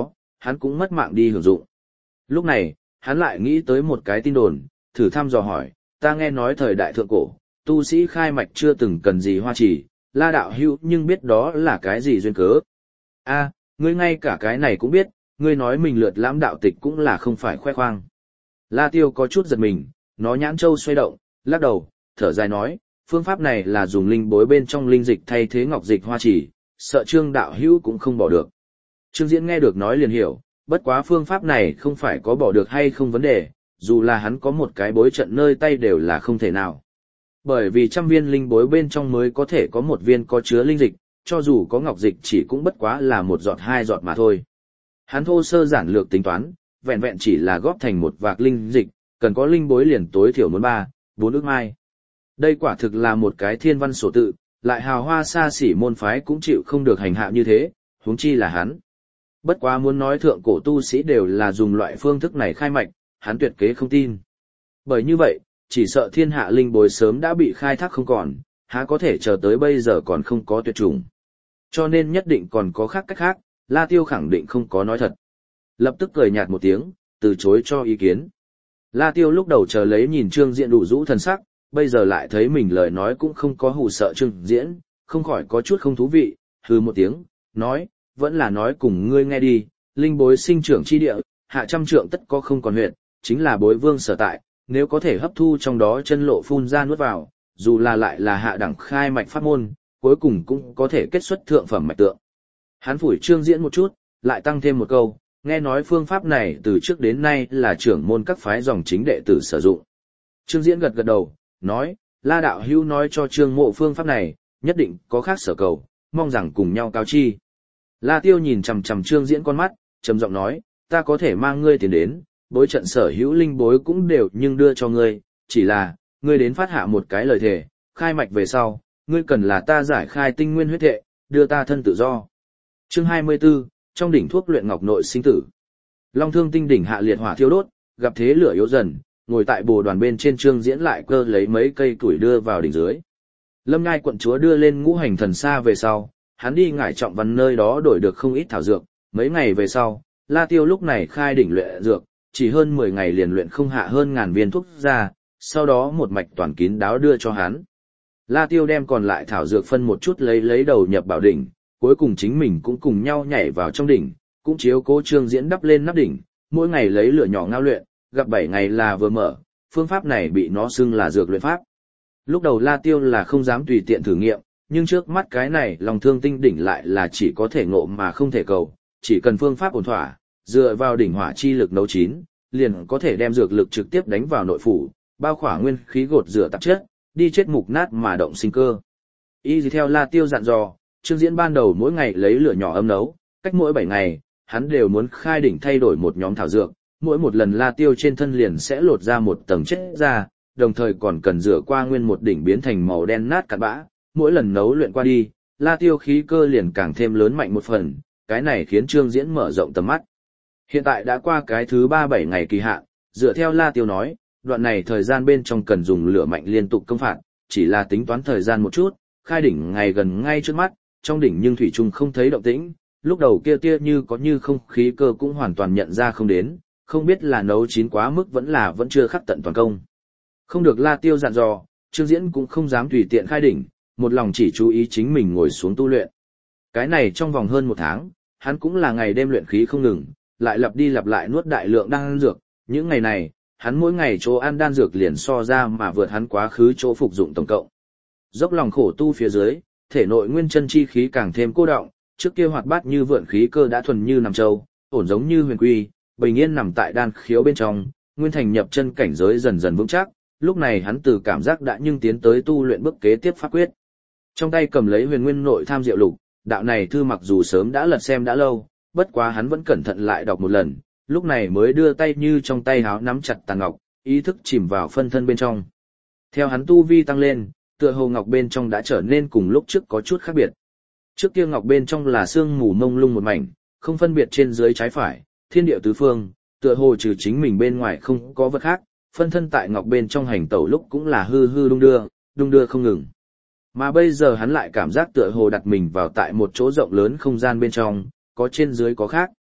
A: hắn cũng mất mạng đi hưởng dụng. Lúc này, hắn lại nghĩ tới một cái tin đồn, thử thăm dò hỏi, ta nghe nói thời đại thượng cổ, tu sĩ khai mạch chưa từng cần gì hoa chỉ, La đạo hữu nhưng biết đó là cái gì duyên cớ. A, ngươi ngay cả cái này cũng biết, ngươi nói mình lượt lãm đạo tịch cũng là không phải khoe khoang. La Tiêu có chút giật mình, nó nhãn châu xoay động, lắc đầu, thở dài nói, phương pháp này là dùng linh bối bên trong linh dịch thay thế ngọc dịch hoa chỉ, sợ Trương đạo hữu cũng không bỏ được. Trương Diễn nghe được nói liền hiểu, bất quá phương pháp này không phải có bỏ được hay không vấn đề, dù là hắn có một cái bối trận nơi tay đều là không thể nào. Bởi vì trăm viên linh bối bên trong mới có thể có một viên có chứa linh dịch, cho dù có ngọc dịch chỉ cũng bất quá là một giọt hai giọt mà thôi. Hắn thô sơ giản lược tính toán, vẹn vẹn chỉ là góp thành một vạc linh dịch, cần có linh bối liền tối thiểu muốn ba, bốn ức mai. Đây quả thực là một cái thiên văn sổ tự, lại hào hoa xa xỉ môn phái cũng chịu không được hành hạ như thế, huống chi là hắn. Bất quá muốn nói thượng cổ tu sĩ đều là dùng loại phương thức này khai mạch, hắn tuyệt kế không tin. Bởi như vậy, chỉ sợ thiên hạ linh bối sớm đã bị khai thác không còn, há có thể chờ tới bây giờ còn không có tuyệt chủng. Cho nên nhất định còn có khác cách khác, La Tiêu khẳng định không có nói thật. Lập tức cười nhạt một tiếng, từ chối cho ý kiến. La Tiêu lúc đầu chờ lấy nhìn Trương Diễn đủ rũ thần sắc, bây giờ lại thấy mình lời nói cũng không có hù sợ Trương Diễn, không khỏi có chút không thú vị, hừ một tiếng, nói, vẫn là nói cùng ngươi nghe đi, linh bối sinh trưởng chi địa, hạ trăm trượng tất có không còn huyện, chính là bối vương sở tại, nếu có thể hấp thu trong đó chân lộ phun ra nuốt vào, dù là lại là hạ đẳng khai mạch pháp môn, cuối cùng cũng có thể kết xuất thượng phẩm mạch tượng. Hắn phủi Trương Diễn một chút, lại tăng thêm một câu, nghe nói phương pháp này từ trước đến nay là trưởng môn các phái dòng chính đệ tử sử dụng. Trương Diễn gật gật đầu, nói, La đạo hữu nói cho Trương Mộ phương pháp này, nhất định có khác sở cầu, mong rằng cùng nhau cao chi. La Tiêu nhìn chằm chằm Trương Diễn con mắt, trầm giọng nói, ta có thể mang ngươi tiền đến, bối trận sở hữu linh bối cũng đều nhưng đưa cho ngươi, chỉ là, ngươi đến phát hạ một cái lời thề, khai mạch về sau, ngươi cần là ta giải khai tinh nguyên huyết thệ, đưa ta thân tự do. Chương hai mươi 24, trong đỉnh thuốc luyện ngọc nội sinh tử. Long Thương tinh đỉnh hạ liệt hỏa thiêu đốt, gặp thế lửa yếu dần, ngồi tại bồ đoàn bên trên Trương Diễn lại cơ lấy mấy cây củi đưa vào đỉnh dưới. Lâm Ngai quận chúa đưa lên ngũ hành thần xa về sau, hắn đi ngải trọng văn nơi đó đổi được không ít thảo dược, mấy ngày về sau, La Tiêu lúc này khai đỉnh luyện dược, chỉ hơn mười ngày liền luyện không hạ hơn ngàn viên thuốc ra, sau đó một mạch toàn kín đáo đưa cho hắn. La Tiêu đem còn lại thảo dược phân một chút lấy lấy đầu nhập bảo đỉnh, cuối cùng chính mình cũng cùng nhau nhảy vào trong đỉnh, cũng chiếu cố Trương Diễn đắp lên nắp đỉnh, mỗi ngày lấy lửa nhỏ ngao luyện, gặp bảy ngày là vừa mở, phương pháp này bị nó xưng là dược luyện pháp. Lúc đầu La Tiêu là không dám tùy tiện thử nghiệm, nhưng trước mắt cái này Long Thương tinh đỉnh lại là chỉ có thể ngộ mà không thể cầu, chỉ cần phương pháp ổn thỏa, dựa vào đỉnh hỏa chi lực nấu chín, liền có thể đem dược lực trực tiếp đánh vào nội phủ, bao khỏa nguyên khí gột rửa tạp chất, đi chết mục nát mà động sinh cơ. Y gì theo La Tiêu dặn dò, Trương Diễn ban đầu mỗi ngày lấy lửa nhỏ ấm nấu, cách mỗi bảy ngày, hắn đều muốn khai đỉnh thay đổi một nhóm thảo dược, mỗi một lần La Tiêu trên thân liền sẽ lột ra một tầng chất ra, đồng thời còn cần rửa qua nguyên một đỉnh biến thành màu đen nát cặn bã, mỗi lần nấu luyện qua đi, La Tiêu khí cơ liền càng thêm lớn mạnh một phần, cái này khiến Trương Diễn mở rộng tầm mắt. Hiện tại đã qua cái thứ ba bảy ngày kỳ hạn, dựa theo La Tiêu nói, đoạn này thời gian bên trong cần dùng lửa mạnh liên tục công phạt, chỉ là tính toán thời gian một chút, khai đỉnh ngày gần ngay trước mắt, trong đỉnh nhưng thủy chung không thấy động tĩnh, lúc đầu kia tia như có như không khí cơ cũng hoàn toàn nhận ra không đến, không biết là nấu chín quá mức vẫn là vẫn chưa khắc tận toàn công. Không được La Tiêu dặn dò, Trương Diễn cũng không dám tùy tiện khai đỉnh, một lòng chỉ chú ý chính mình ngồi xuống tu luyện. Cái này trong vòng hơn một tháng, hắn cũng là ngày đêm luyện khí không ngừng, lại lặp đi lặp lại nuốt đại lượng đan dược, những ngày này, hắn mỗi ngày chỗ ăn đan dược liền so ra mà vượt hắn quá khứ chỗ phục dụng tổng cộng. Dốc lòng khổ tu phía dưới, thể nội nguyên chân chi khí càng thêm cô đọng, trước kia hoạt bát như vượn khí cơ đã thuần như nằm châu, ổn giống như huyền quy, bình yên nằm tại đan khiếu bên trong, nguyên thành nhập chân cảnh giới dần dần vững chắc, lúc này hắn từ cảm giác đã nhưng tiến tới tu luyện bước kế tiếp pháp quyết. Trong tay cầm lấy Huyền Nguyên Nội Tham Diệu Lục, đạo này thư mặc dù sớm đã lật xem đã lâu, bất quá hắn vẫn cẩn thận lại đọc một lần, lúc này mới đưa tay như trong tay háo nắm chặt tàn ngọc, ý thức chìm vào phân thân bên trong. Theo hắn tu vi tăng lên, tựa hồ ngọc bên trong đã trở nên cùng lúc trước có chút khác biệt. Trước kia ngọc bên trong là sương mù mông lung một mảnh, không phân biệt trên dưới trái phải, thiên địa tứ phương, tựa hồ trừ chính mình bên ngoài không có vật khác, phân thân tại ngọc bên trong hành tẩu lúc cũng là hư hư đung đưa, đung đưa không ngừng. Mà bây giờ hắn lại cảm giác tựa hồ đặt mình vào tại một chỗ rộng lớn không gian bên trong, có trên dưới có khác.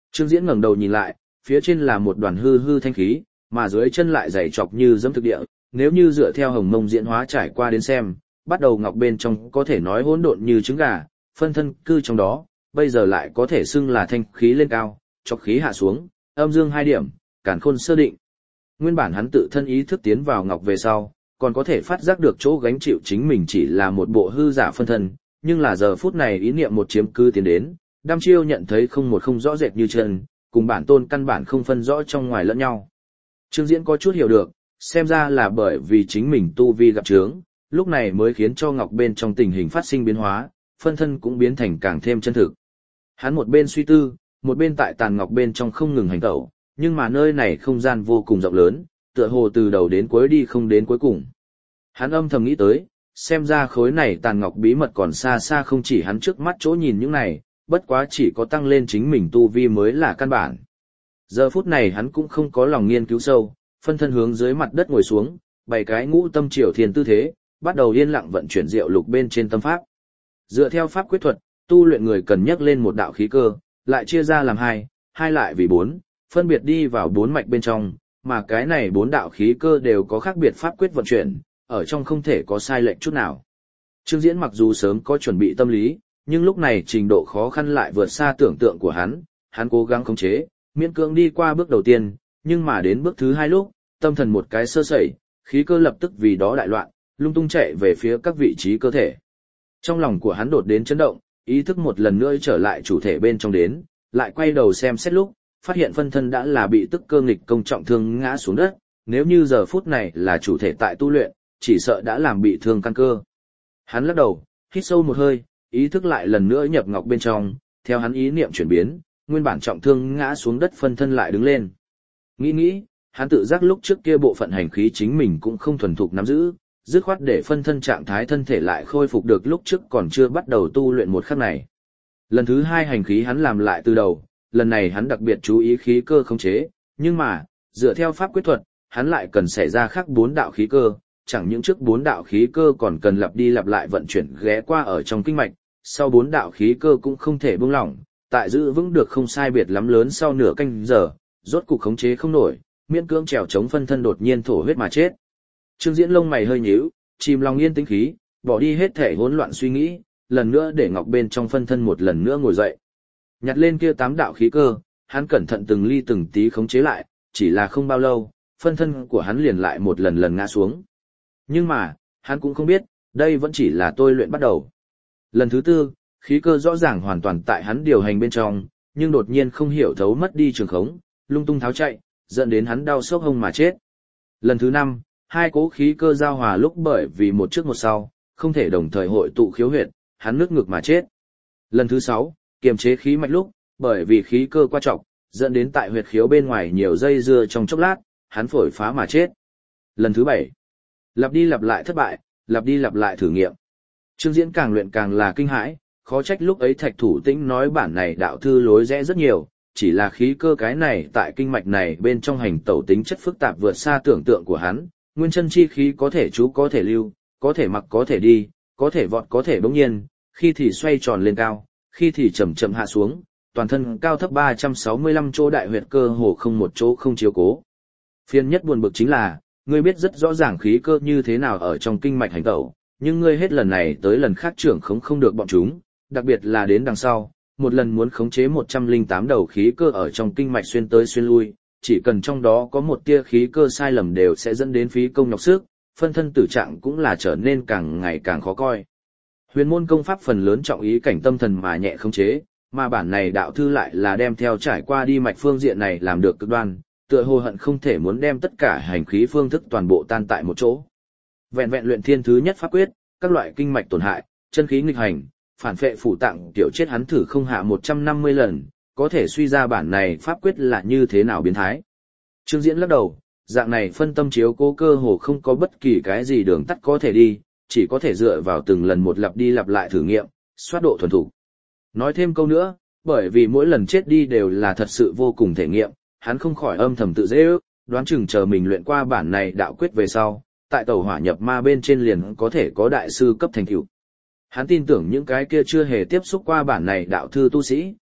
A: Trương Diễn ngẩng đầu nhìn lại, phía trên là một đoàn hư hư thanh khí, mà dưới chân lại dày chọc như dẫm thực địa, nếu như dựa theo hồng mông diễn hóa trải qua đến xem, bắt đầu ngọc bên trong có thể nói hỗn độn như trứng gà, phân thân cư trong đó, bây giờ lại có thể xưng là thanh khí lên cao, chọc khí hạ xuống, âm dương hai điểm, càn khôn sơ định. Nguyên bản hắn tự thân ý thức tiến vào ngọc về sau, còn có thể phát giác được chỗ gánh chịu chính mình chỉ là một bộ hư giả phân thân, nhưng là giờ phút này ý niệm một chiếm cư tiến đến, đăm chiêu nhận thấy không một không rõ rệt như chân, cùng bản tôn căn bản không phân rõ trong ngoài lẫn nhau. Trương Diễn có chút hiểu được, xem ra là bởi vì chính mình tu vi gặp chướng, lúc này mới khiến cho ngọc bên trong tình hình phát sinh biến hóa, phân thân cũng biến thành càng thêm chân thực. Hắn một bên suy tư, một bên tại tàn ngọc bên trong không ngừng hành tẩu, nhưng mà nơi này không gian vô cùng rộng lớn, tựa hồ từ đầu đến cuối đi không đến cuối cùng. Hắn âm thầm nghĩ tới, xem ra khối này tàn ngọc bí mật còn xa xa không chỉ hắn trước mắt chỗ nhìn những này, bất quá chỉ có tăng lên chính mình tu vi mới là căn bản. Giờ phút này hắn cũng không có lòng nghiên cứu sâu, phân thân hướng dưới mặt đất ngồi xuống, bày cái ngũ tâm triều thiền tư thế, bắt đầu yên lặng vận chuyển diệu lục bên trên tâm pháp. Dựa theo pháp quyết thuật, tu luyện người cần nhắc lên một đạo khí cơ, lại chia ra làm hai, hai lại vì bốn, phân biệt đi vào bốn mạch bên trong, mà cái này bốn đạo khí cơ đều có khác biệt pháp quyết vận chuyển, ở trong không thể có sai lệch chút nào. Trương Diễn mặc dù sớm có chuẩn bị tâm lý, nhưng lúc này trình độ khó khăn lại vượt xa tưởng tượng của hắn, hắn cố gắng khống chế, miễn cưỡng đi qua bước đầu tiên, nhưng mà đến bước thứ hai lúc, tâm thần một cái sơ sẩy, khí cơ lập tức vì đó đại loạn, lung tung chạy về phía các vị trí cơ thể. Trong lòng của hắn đột đến chấn động, ý thức một lần nữa trở lại chủ thể bên trong đến, lại quay đầu xem xét lúc, phát hiện phân thân đã là bị tức cơ nghịch công trọng thương ngã xuống đất, nếu như giờ phút này là chủ thể tại tu luyện, chỉ sợ đã làm bị thương căn cơ. Hắn lắc đầu, hít sâu một hơi, ý thức lại lần nữa nhập ngọc bên trong, theo hắn ý niệm chuyển biến, nguyên bản trọng thương ngã xuống đất phân thân lại đứng lên. Nghĩ nghĩ, hắn tự giác lúc trước kia bộ phận hành khí chính mình cũng không thuần thục nắm giữ, dứt khoát để phân thân trạng thái thân thể lại khôi phục được lúc trước còn chưa bắt đầu tu luyện một khắc này. Lần thứ hai hành khí hắn làm lại từ đầu, lần này hắn đặc biệt chú ý khí cơ khống chế, nhưng mà, dựa theo pháp quyết thuật, hắn lại cần xảy ra khác bốn đạo khí cơ, chẳng những trước bốn đạo khí cơ còn cần lặp đi lặp lại vận chuyển ghé qua ở trong kinh mạch, sau bốn đạo khí cơ cũng không thể buông lỏng, tại giữ vững được không sai biệt lắm lớn sau nửa canh giờ, rốt cục khống chế không nổi, miễn cưỡng trèo chống phân thân đột nhiên thổ huyết mà chết. Trương Diễn lông mày hơi nhíu, chìm lòng yên tĩnh khí, bỏ đi hết thể hỗn loạn suy nghĩ, lần nữa để ngọc bên trong phân thân một lần nữa ngồi dậy. Nhặt lên kia tám đạo khí cơ, hắn cẩn thận từng ly từng tí khống chế lại, chỉ là không bao lâu, phân thân của hắn liền lại một lần lần ngã xuống. Nhưng mà, hắn cũng không biết, đây vẫn chỉ là tôi luyện bắt đầu. Lần thứ tư, khí cơ rõ ràng hoàn toàn tại hắn điều hành bên trong, nhưng đột nhiên không hiểu thấu mất đi trường khống, lung tung tháo chạy, dẫn đến hắn đau sốc hông mà chết. Lần thứ năm, hai cố khí cơ giao hòa lúc bởi vì một trước một sau, không thể đồng thời hội tụ khiếu huyệt, hắn nước ngực mà chết. Lần thứ sáu, kiềm chế khí mạch lúc, bởi vì khí cơ qua trọng, dẫn đến tại huyệt khiếu bên ngoài nhiều dây dưa trong chốc lát, hắn phổi phá mà chết. Lần thứ bảy, lặp đi lặp lại thất bại, lặp đi lặp lại thử nghiệm. Trương Diễn càng luyện càng là kinh hãi, khó trách lúc ấy Thạch Thủ Tĩnh nói bản này đạo thư lối rẽ rất nhiều, chỉ là khí cơ cái này tại kinh mạch này bên trong hành tẩu tính chất phức tạp vượt xa tưởng tượng của hắn, nguyên chân chi khí có thể trú có thể lưu, có thể mặc có thể đi, có thể vọt có thể bỗng nhiên, khi thì xoay tròn lên cao, khi thì chậm chậm hạ xuống, toàn thân cao thấp ba trăm sáu mươi lăm chỗ đại huyệt cơ hồ không một chỗ không chiếu cố. Phiên nhất buồn bực chính là, ngươi biết rất rõ ràng khí cơ như thế nào ở trong kinh mạch hành tẩu, nhưng ngươi hết lần này tới lần khác trưởng khống không được bọn chúng, đặc biệt là đến đằng sau, một lần muốn khống chế một trăm lẻ tám đầu khí cơ ở trong kinh mạch xuyên tới xuyên lui, chỉ cần trong đó có một tia khí cơ sai lầm đều sẽ dẫn đến phí công nhọc sức, phân thân tử trạng cũng là trở nên càng ngày càng khó coi. Huyền môn công pháp phần lớn trọng ý cảnh tâm thần mà nhẹ khống chế, mà bản này đạo thư lại là đem theo trải qua đi mạch phương diện này làm được cực đoan, tựa hồ hận không thể muốn đem tất cả hành khí phương thức toàn bộ tan tại một chỗ. Vẹn vẹn luyện thiên thứ nhất pháp quyết, các loại kinh mạch tổn hại, chân khí nghịch hành, phản phệ phủ tạng tiểu chết hắn thử không hạ một trăm năm mươi lần, có thể suy ra bản này pháp quyết là như thế nào biến thái. Trương Diễn lắc đầu, dạng này phân tâm chiếu cố cơ hồ không có bất kỳ cái gì đường tắt có thể đi, chỉ có thể dựa vào từng lần một lặp đi lặp lại thử nghiệm, soát độ thuần thục. Nói thêm câu nữa, bởi vì mỗi lần chết đi đều là thật sự vô cùng thể nghiệm, hắn không khỏi âm thầm tự dễ ước, đoán chừng chờ mình luyện qua bản này đạo quyết về sau, tại tẩu hỏa nhập ma bên trên liền có thể có đại sư cấp thành tựu. Hắn tin tưởng những cái kia chưa hề tiếp xúc qua bản này đạo thư tu sĩ,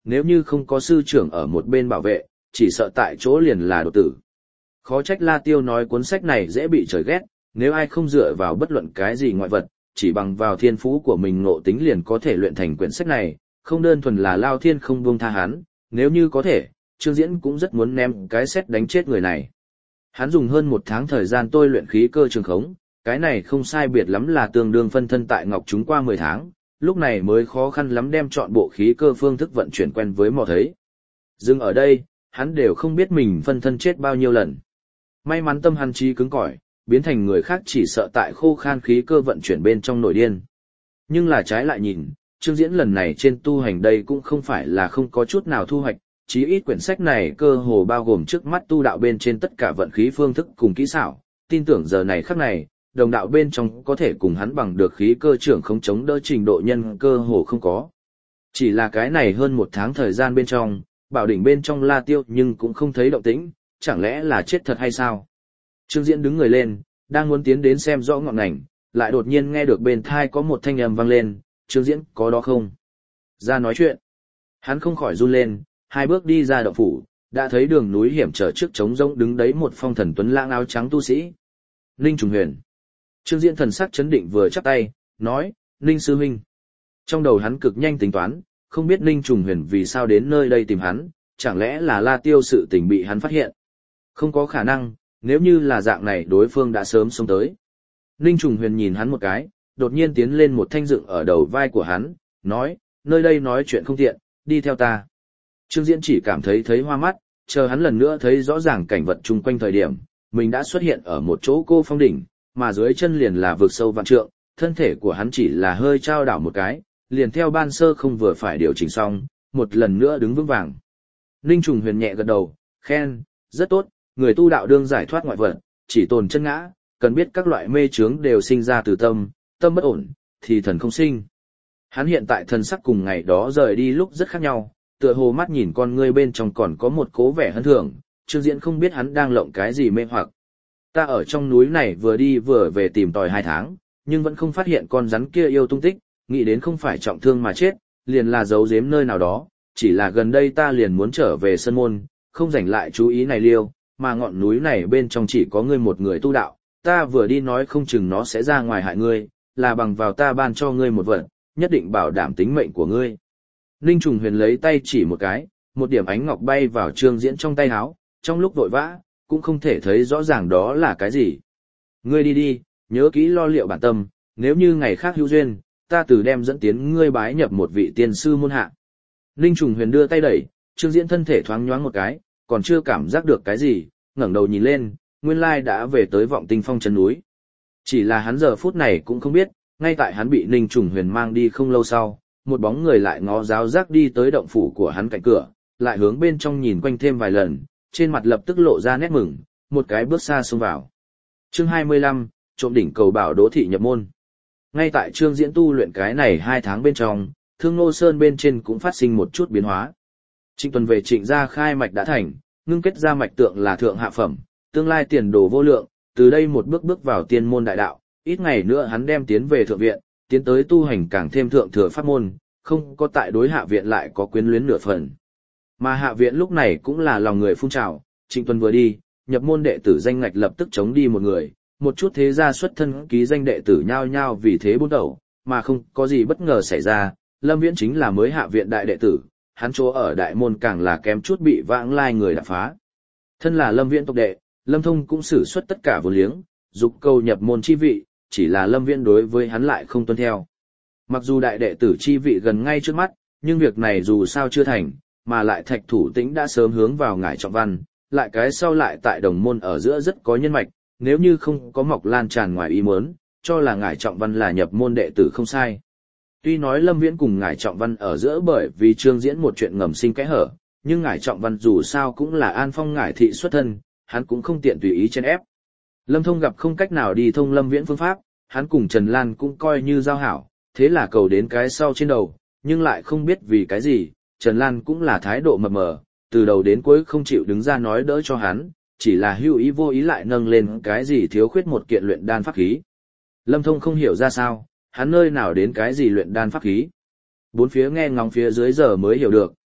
A: nếu như không có sư trưởng ở một bên bảo vệ, chỉ sợ tại chỗ liền là đột tử. Khó trách La Tiêu nói cuốn sách này dễ bị trời ghét, nếu ai không dựa vào bất luận cái gì ngoại vật, chỉ bằng vào thiên phú của mình ngộ tính liền có thể luyện thành quyển sách này, không đơn thuần là Lao Thiên không buông tha hắn, nếu như có thể, Trương Diễn cũng rất muốn ném cái xét đánh chết người này. Hắn dùng hơn một tháng thời gian tôi luyện khí cơ trường khống, cái này không sai biệt lắm là tương đương phân thân tại Ngọc chúng qua mười tháng, lúc này mới khó khăn lắm đem chọn bộ khí cơ phương thức vận chuyển quen với mò thấy. Dừng ở đây, hắn đều không biết mình phân thân chết bao nhiêu lần. May mắn tâm hắn trí cứng cỏi, biến thành người khác chỉ sợ tại khô khan khí cơ vận chuyển bên trong nổi điên. Nhưng là trái lại nhìn, Trương Diễn lần này trên tu hành đây cũng không phải là không có chút nào thu hoạch, chí ít quyển sách này cơ hồ bao gồm trước mắt tu đạo bên trên tất cả vận khí phương thức cùng kỹ xảo, tin tưởng giờ này khắc này, đồng đạo bên trong có thể cùng hắn bằng được khí cơ trưởng không chống đỡ trình độ nhân cơ hồ không có. Chỉ là cái này hơn một tháng thời gian bên trong, bảo đỉnh bên trong La Tiêu nhưng cũng không thấy động tĩnh, chẳng lẽ là chết thật hay sao? Trương Diễn đứng người lên, đang muốn tiến đến xem rõ ngọn ngành, lại đột nhiên nghe được bên thai có một thanh âm vang lên, Trương Diễn có đó không? Ra nói chuyện. Hắn không khỏi run lên, hai bước đi ra động phủ, đã thấy đường núi hiểm trở trước trống rỗng đứng đấy một phong thần tuấn lãng áo trắng tu sĩ. Ninh Trùng Huyền. Trương Diễn thần sắc chấn định vừa chắp tay, nói, Ninh sư huynh. Trong đầu hắn cực nhanh tính toán, không biết Ninh Trùng Huyền vì sao đến nơi đây tìm hắn, chẳng lẽ là La Tiêu sự tình bị hắn phát hiện. Không có khả năng, nếu như là dạng này đối phương đã sớm xông tới. Ninh Trùng Huyền nhìn hắn một cái, đột nhiên tiến lên một thanh dựng ở đầu vai của hắn, nói, nơi đây nói chuyện không tiện, đi theo ta. Trương Diễn chỉ cảm thấy thấy hoa mắt, chờ hắn lần nữa thấy rõ ràng cảnh vật chung quanh thời điểm, mình đã xuất hiện ở một chỗ cô phong đỉnh, mà dưới chân liền là vực sâu vạn trượng, thân thể của hắn chỉ là hơi trao đảo một cái, liền theo ban sơ không vừa phải điều chỉnh xong, một lần nữa đứng vững vàng. Ninh Trùng Huyền nhẹ gật đầu, khen, rất tốt, người tu đạo đương giải thoát ngoại vật, chỉ tồn chân ngã, cần biết các loại mê chướng đều sinh ra từ tâm, tâm bất ổn, thì thần không sinh. Hắn hiện tại thần sắc cùng ngày đó rời đi lúc rất khác nhau, tựa hồ mắt nhìn con ngươi bên trong còn có một cố vẻ hân thường, Trương Diễn không biết hắn đang lộng cái gì mê hoặc. Ta ở trong núi này vừa đi vừa về tìm tòi hai tháng, nhưng vẫn không phát hiện con rắn kia yêu tung tích, nghĩ đến không phải trọng thương mà chết, liền là giấu giếm nơi nào đó, chỉ là gần đây ta liền muốn trở về sân môn, không rảnh lại chú ý này liêu, mà ngọn núi này bên trong chỉ có ngươi một người tu đạo, ta vừa đi nói không chừng nó sẽ ra ngoài hại ngươi, là bằng vào ta ban cho ngươi một vật, nhất định bảo đảm tính mệnh của ngươi. Ninh Trùng Huyền lấy tay chỉ một cái, một điểm ánh ngọc bay vào Trương Diễn trong tay áo, trong lúc vội vã, cũng không thể thấy rõ ràng đó là cái gì. Ngươi đi đi, nhớ kỹ lo liệu bản tâm, nếu như ngày khác hữu duyên, ta từ đem dẫn tiến ngươi bái nhập một vị tiên sư môn hạ. Ninh Trùng Huyền đưa tay đẩy, Trương Diễn thân thể thoáng nhoáng một cái, còn chưa cảm giác được cái gì, ngẩng đầu nhìn lên, nguyên lai đã về tới Vọng Tinh Phong chân núi. Chỉ là hắn giờ phút này cũng không biết, ngay tại hắn bị Ninh Trùng Huyền mang đi không lâu sau, một bóng người lại ngó giáo giác đi tới động phủ của hắn cạnh cửa, lại hướng bên trong nhìn quanh thêm vài lần, trên mặt lập tức lộ ra nét mừng, một cái bước xa xông vào. Chương hai mươi lăm, trộm đỉnh cầu bảo Đỗ thị nhập môn. Ngay tại Trương Diễn tu luyện cái này hai tháng bên trong, Thương Nô Sơn bên trên cũng phát sinh một chút biến hóa. Trịnh Tuần về Trịnh gia khai mạch đã thành, ngưng kết ra mạch tượng là thượng hạ phẩm, tương lai tiền đồ vô lượng, từ đây một bước bước vào tiên môn đại đạo, ít ngày nữa hắn đem tiến về thượng viện, tiến tới tu hành càng thêm thượng thừa pháp môn, không có tại đối hạ viện lại có quyến luyến nửa phần. Mà hạ viện lúc này cũng là lòng người phun trào, Trịnh Tuần vừa đi, nhập môn đệ tử danh ngạch lập tức chống đi một người, một chút thế gia xuất thân ký danh đệ tử nhao nhao vì thế bốn đầu, mà không có gì bất ngờ xảy ra, Lâm Viễn chính là mới hạ viện đại đệ tử, hắn chỗ ở đại môn càng là kém chút bị vãng lai người đạp phá. Thân là Lâm Viễn tộc đệ, Lâm Thông cũng sử xuất tất cả vô liếng, dục cầu nhập môn chi vị, chỉ là Lâm Viễn đối với hắn lại không tuân theo. Mặc dù đại đệ tử chi vị gần ngay trước mắt, nhưng việc này dù sao chưa thành, mà lại Thạch Thủ Tĩnh đã sớm hướng vào ngải trọng văn, lại cái sau lại tại đồng môn ở giữa rất có nhân mạch, nếu như không có mọc lan tràn ngoài ý muốn, cho là ngải trọng văn là nhập môn đệ tử không sai. Tuy nói Lâm Viễn cùng ngải trọng văn ở giữa bởi vì Trương Diễn một chuyện ngầm sinh kẽ hở, nhưng ngải trọng văn dù sao cũng là An Phong ngải thị xuất thân, hắn cũng không tiện tùy ý chen ép. Lâm Thông gặp không cách nào đi thông Lâm Viễn phương pháp, hắn cùng Trần Lan cũng coi như giao hảo, thế là cầu đến cái sau trên đầu, nhưng lại không biết vì cái gì, Trần Lan cũng là thái độ mập mờ, từ đầu đến cuối không chịu đứng ra nói đỡ cho hắn, chỉ là hữu ý vô ý lại nâng lên cái gì thiếu khuyết một kiện luyện đan pháp khí. Lâm Thông không hiểu ra sao, hắn nơi nào đến cái gì luyện đan pháp khí. Bốn phía nghe ngóng phía dưới giờ mới hiểu được,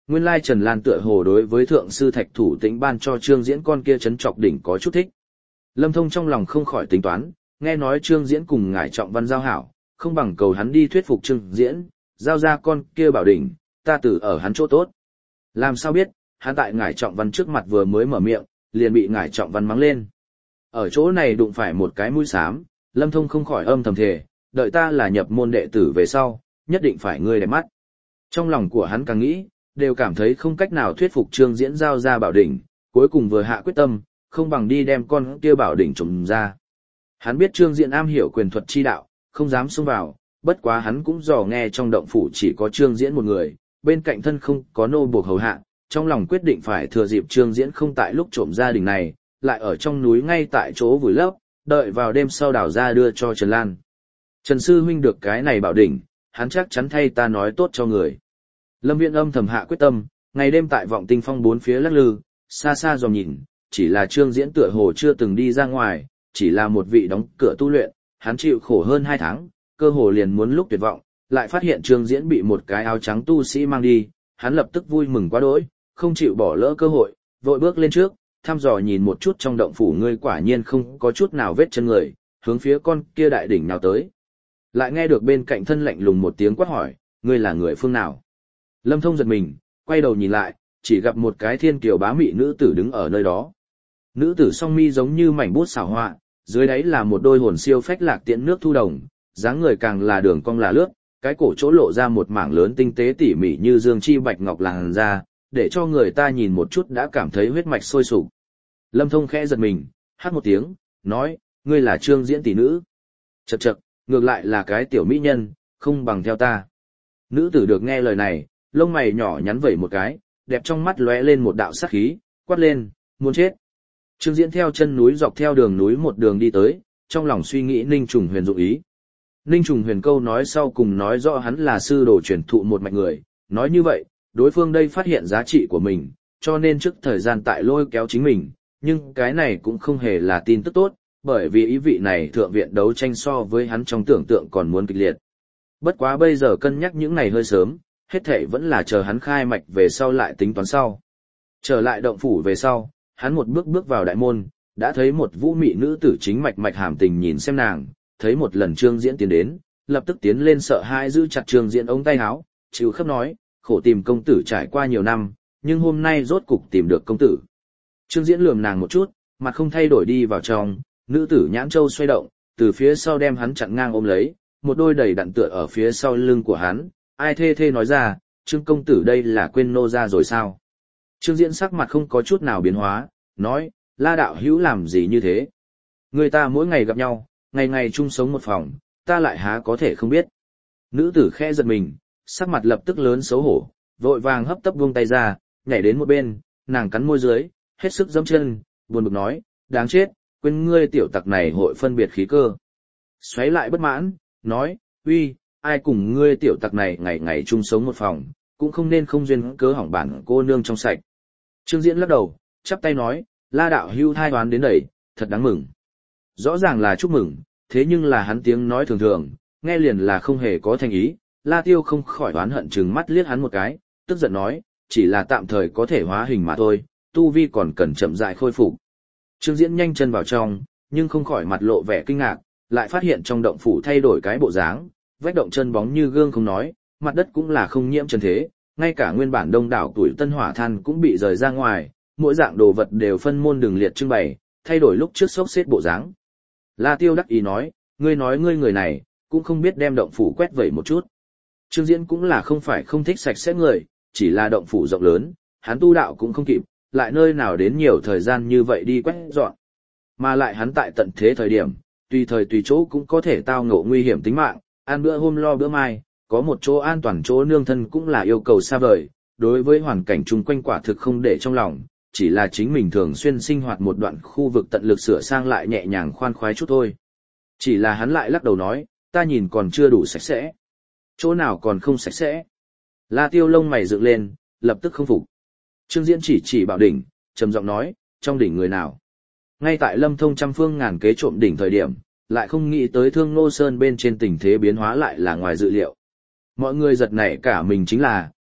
A: nguyên lai Trần Lan tựa hồ đối với thượng sư Thạch Thủ Tĩnh ban cho Trương Diễn con kia chấn trọc đỉnh có chút thích. Lâm Thông trong lòng không khỏi tính toán, nghe nói Trương Diễn cùng ngải Trọng Văn giao hảo, không bằng cầu hắn đi thuyết phục Trương Diễn, giao ra con kia bảo đỉnh, ta tử ở hắn chỗ tốt. Làm sao biết, hắn tại ngải Trọng Văn trước mặt vừa mới mở miệng, liền bị ngải Trọng Văn mắng lên. Ở chỗ này đụng phải một cái mũi xám, Lâm Thông không khỏi âm thầm thề, đợi ta là nhập môn đệ tử về sau, nhất định phải ngươi đẹp mắt. Trong lòng của hắn càng nghĩ, đều cảm thấy không cách nào thuyết phục Trương Diễn giao ra bảo đỉnh, cuối cùng vừa hạ quyết tâm, không bằng đi đem con kia bảo đỉnh trộm ra. Hắn biết Trương Diễn am hiểu quyền thuật chi đạo, không dám xông vào, bất quá hắn cũng dò nghe trong động phủ chỉ có Trương Diễn một người, bên cạnh thân không có nô buộc hầu hạ, trong lòng quyết định phải thừa dịp Trương Diễn không tại lúc trộm ra đỉnh này, lại ở trong núi ngay tại chỗ vùi lấp, đợi vào đêm sau đào ra đưa cho Trần Lan. Trần sư huynh được cái này bảo đỉnh, hắn chắc chắn thay ta nói tốt cho người. Lâm Viễn âm thầm hạ quyết tâm, ngày đêm tại vọng tinh phong bốn phía lắc lư, xa xa dòm nhìn, chỉ là Trương Diễn tựa hồ chưa từng đi ra ngoài, chỉ là một vị đóng cửa tu luyện, hắn chịu khổ hơn hai tháng, cơ hồ liền muốn lúc tuyệt vọng, lại phát hiện Trương Diễn bị một cái áo trắng tu sĩ mang đi, hắn lập tức vui mừng quá đỗi, không chịu bỏ lỡ cơ hội, vội bước lên trước, thăm dò nhìn một chút trong động phủ, ngươi quả nhiên không có chút nào vết chân người, hướng phía con kia đại đỉnh nào tới. Lại nghe được bên cạnh thân lạnh lùng một tiếng quát hỏi, ngươi là người phương nào? Lâm Thông giật mình, quay đầu nhìn lại, chỉ gặp một cái thiên kiều bá mị nữ tử đứng ở nơi đó. Nữ tử song mi giống như mảnh bút xảo họa, dưới đáy là một đôi hồn siêu phách lạc tiễn nước thu đồng, dáng người càng là đường cong là lướt, cái cổ chỗ lộ ra một mảng lớn tinh tế tỉ mỉ như dương chi bạch ngọc làn da, để cho người ta nhìn một chút đã cảm thấy huyết mạch sôi sục. Lâm Thông khẽ giật mình, hát một tiếng, nói, ngươi là Trương Diễn tỷ nữ. Chậc chậc, ngược lại là cái tiểu mỹ nhân, không bằng theo ta. Nữ tử được nghe lời này, lông mày nhỏ nhắn vẩy một cái, đẹp trong mắt lóe lên một đạo sát khí, quát lên, muốn chết. Trương Diễn theo chân núi dọc theo đường núi một đường đi tới, trong lòng suy nghĩ Ninh Trùng Huyền dụng ý. Ninh Trùng Huyền câu nói sau cùng nói rõ hắn là sư đồ truyền thụ một mạch người, nói như vậy, đối phương đây phát hiện giá trị của mình, cho nên trước thời gian tại lôi kéo chính mình, nhưng cái này cũng không hề là tin tức tốt, bởi vì ý vị này thượng viện đấu tranh so với hắn trong tưởng tượng còn muốn kịch liệt. Bất quá bây giờ cân nhắc những này hơi sớm, hết thảy vẫn là chờ hắn khai mạch về sau lại tính toán sau. Trở lại động phủ về sau, hắn một bước bước vào đại môn, đã thấy một vũ mị nữ tử chính mạch mạch hàm tình nhìn xem nàng, thấy một lần Trương Diễn tiến đến, lập tức tiến lên sợ hãi giữ chặt Trương Diễn ống tay áo, chịu khắp nói, khổ tìm công tử trải qua nhiều năm, nhưng hôm nay rốt cục tìm được công tử. Trương Diễn lườm nàng một chút, mặt không thay đổi đi vào trong, nữ tử nhãn châu xoay động, từ phía sau đem hắn chặn ngang ôm lấy, một đôi đầy đặn tựa ở phía sau lưng của hắn, ai thê thê nói ra, Trương công tử đây là quên nô ra rồi sao? Trương Diễn sắc mặt không có chút nào biến hóa, nói, La đạo hữu làm gì như thế? Người ta mỗi ngày gặp nhau, ngày ngày chung sống một phòng, ta lại há có thể không biết. Nữ tử khẽ giật mình, sắc mặt lập tức lớn xấu hổ, vội vàng hấp tấp buông tay ra, nhảy đến một bên, nàng cắn môi dưới, hết sức giẫm chân, buồn bực nói, đáng chết, quên ngươi tiểu tặc này hội phân biệt khí cơ. Xoáy lại bất mãn, nói, uy, ai cùng ngươi tiểu tặc này ngày ngày chung sống một phòng, cũng không nên không duyên cớ hỏng bản cô nương trong sạch. Trương Diễn lắc đầu, chắp tay nói, La đạo hưu thai hoán đến đẩy, thật đáng mừng. Rõ ràng là chúc mừng, thế nhưng là hắn tiếng nói thường thường, nghe liền là không hề có thành ý. La Tiêu không khỏi oán hận trừng mắt liếc hắn một cái, tức giận nói, chỉ là tạm thời có thể hóa hình mà thôi, tu vi còn cần chậm rãi khôi phục. Trương Diễn nhanh chân vào trong, nhưng không khỏi mặt lộ vẻ kinh ngạc, lại phát hiện trong động phủ thay đổi cái bộ dáng, vách động chân bóng như gương không nói, mặt đất cũng là không nhiễm trần thế, ngay cả nguyên bản đông đảo tuổi tân hỏa than cũng bị rời ra ngoài, mỗi dạng đồ vật đều phân môn đường liệt trưng bày, thay đổi lúc trước xốc xếp bộ dáng. La Tiêu đắc ý nói, ngươi nói ngươi người này, cũng không biết đem động phủ quét vẩy một chút. Trương Diễn cũng là không phải không thích sạch sẽ người, chỉ là động phủ rộng lớn, hắn tu đạo cũng không kịp, lại nơi nào đến nhiều thời gian như vậy đi quét dọn. Mà lại hắn tại tận thế thời điểm, tùy thời tùy chỗ cũng có thể tao ngộ nguy hiểm tính mạng, ăn bữa hôm lo bữa mai, có một chỗ an toàn chỗ nương thân cũng là yêu cầu xa vời, đối với hoàn cảnh chung quanh quả thực không để trong lòng, chỉ là chính mình thường xuyên sinh hoạt một đoạn khu vực tận lực sửa sang lại nhẹ nhàng khoan khoái chút thôi. Chỉ là hắn lại lắc đầu nói, ta nhìn còn chưa đủ sạch sẽ. Chỗ nào còn không sạch sẽ? La Tiêu lông mày dựng lên, lập tức không phục. Trương Diễn chỉ chỉ bảo đỉnh, trầm giọng nói, trong đỉnh người nào? Ngay tại Lâm Thông trăm phương ngàn kế trộm đỉnh thời điểm, lại không nghĩ tới Thương Nô Sơn bên trên tình thế biến hóa lại là ngoài dự liệu. Mọi người giật nảy cả mình chính là,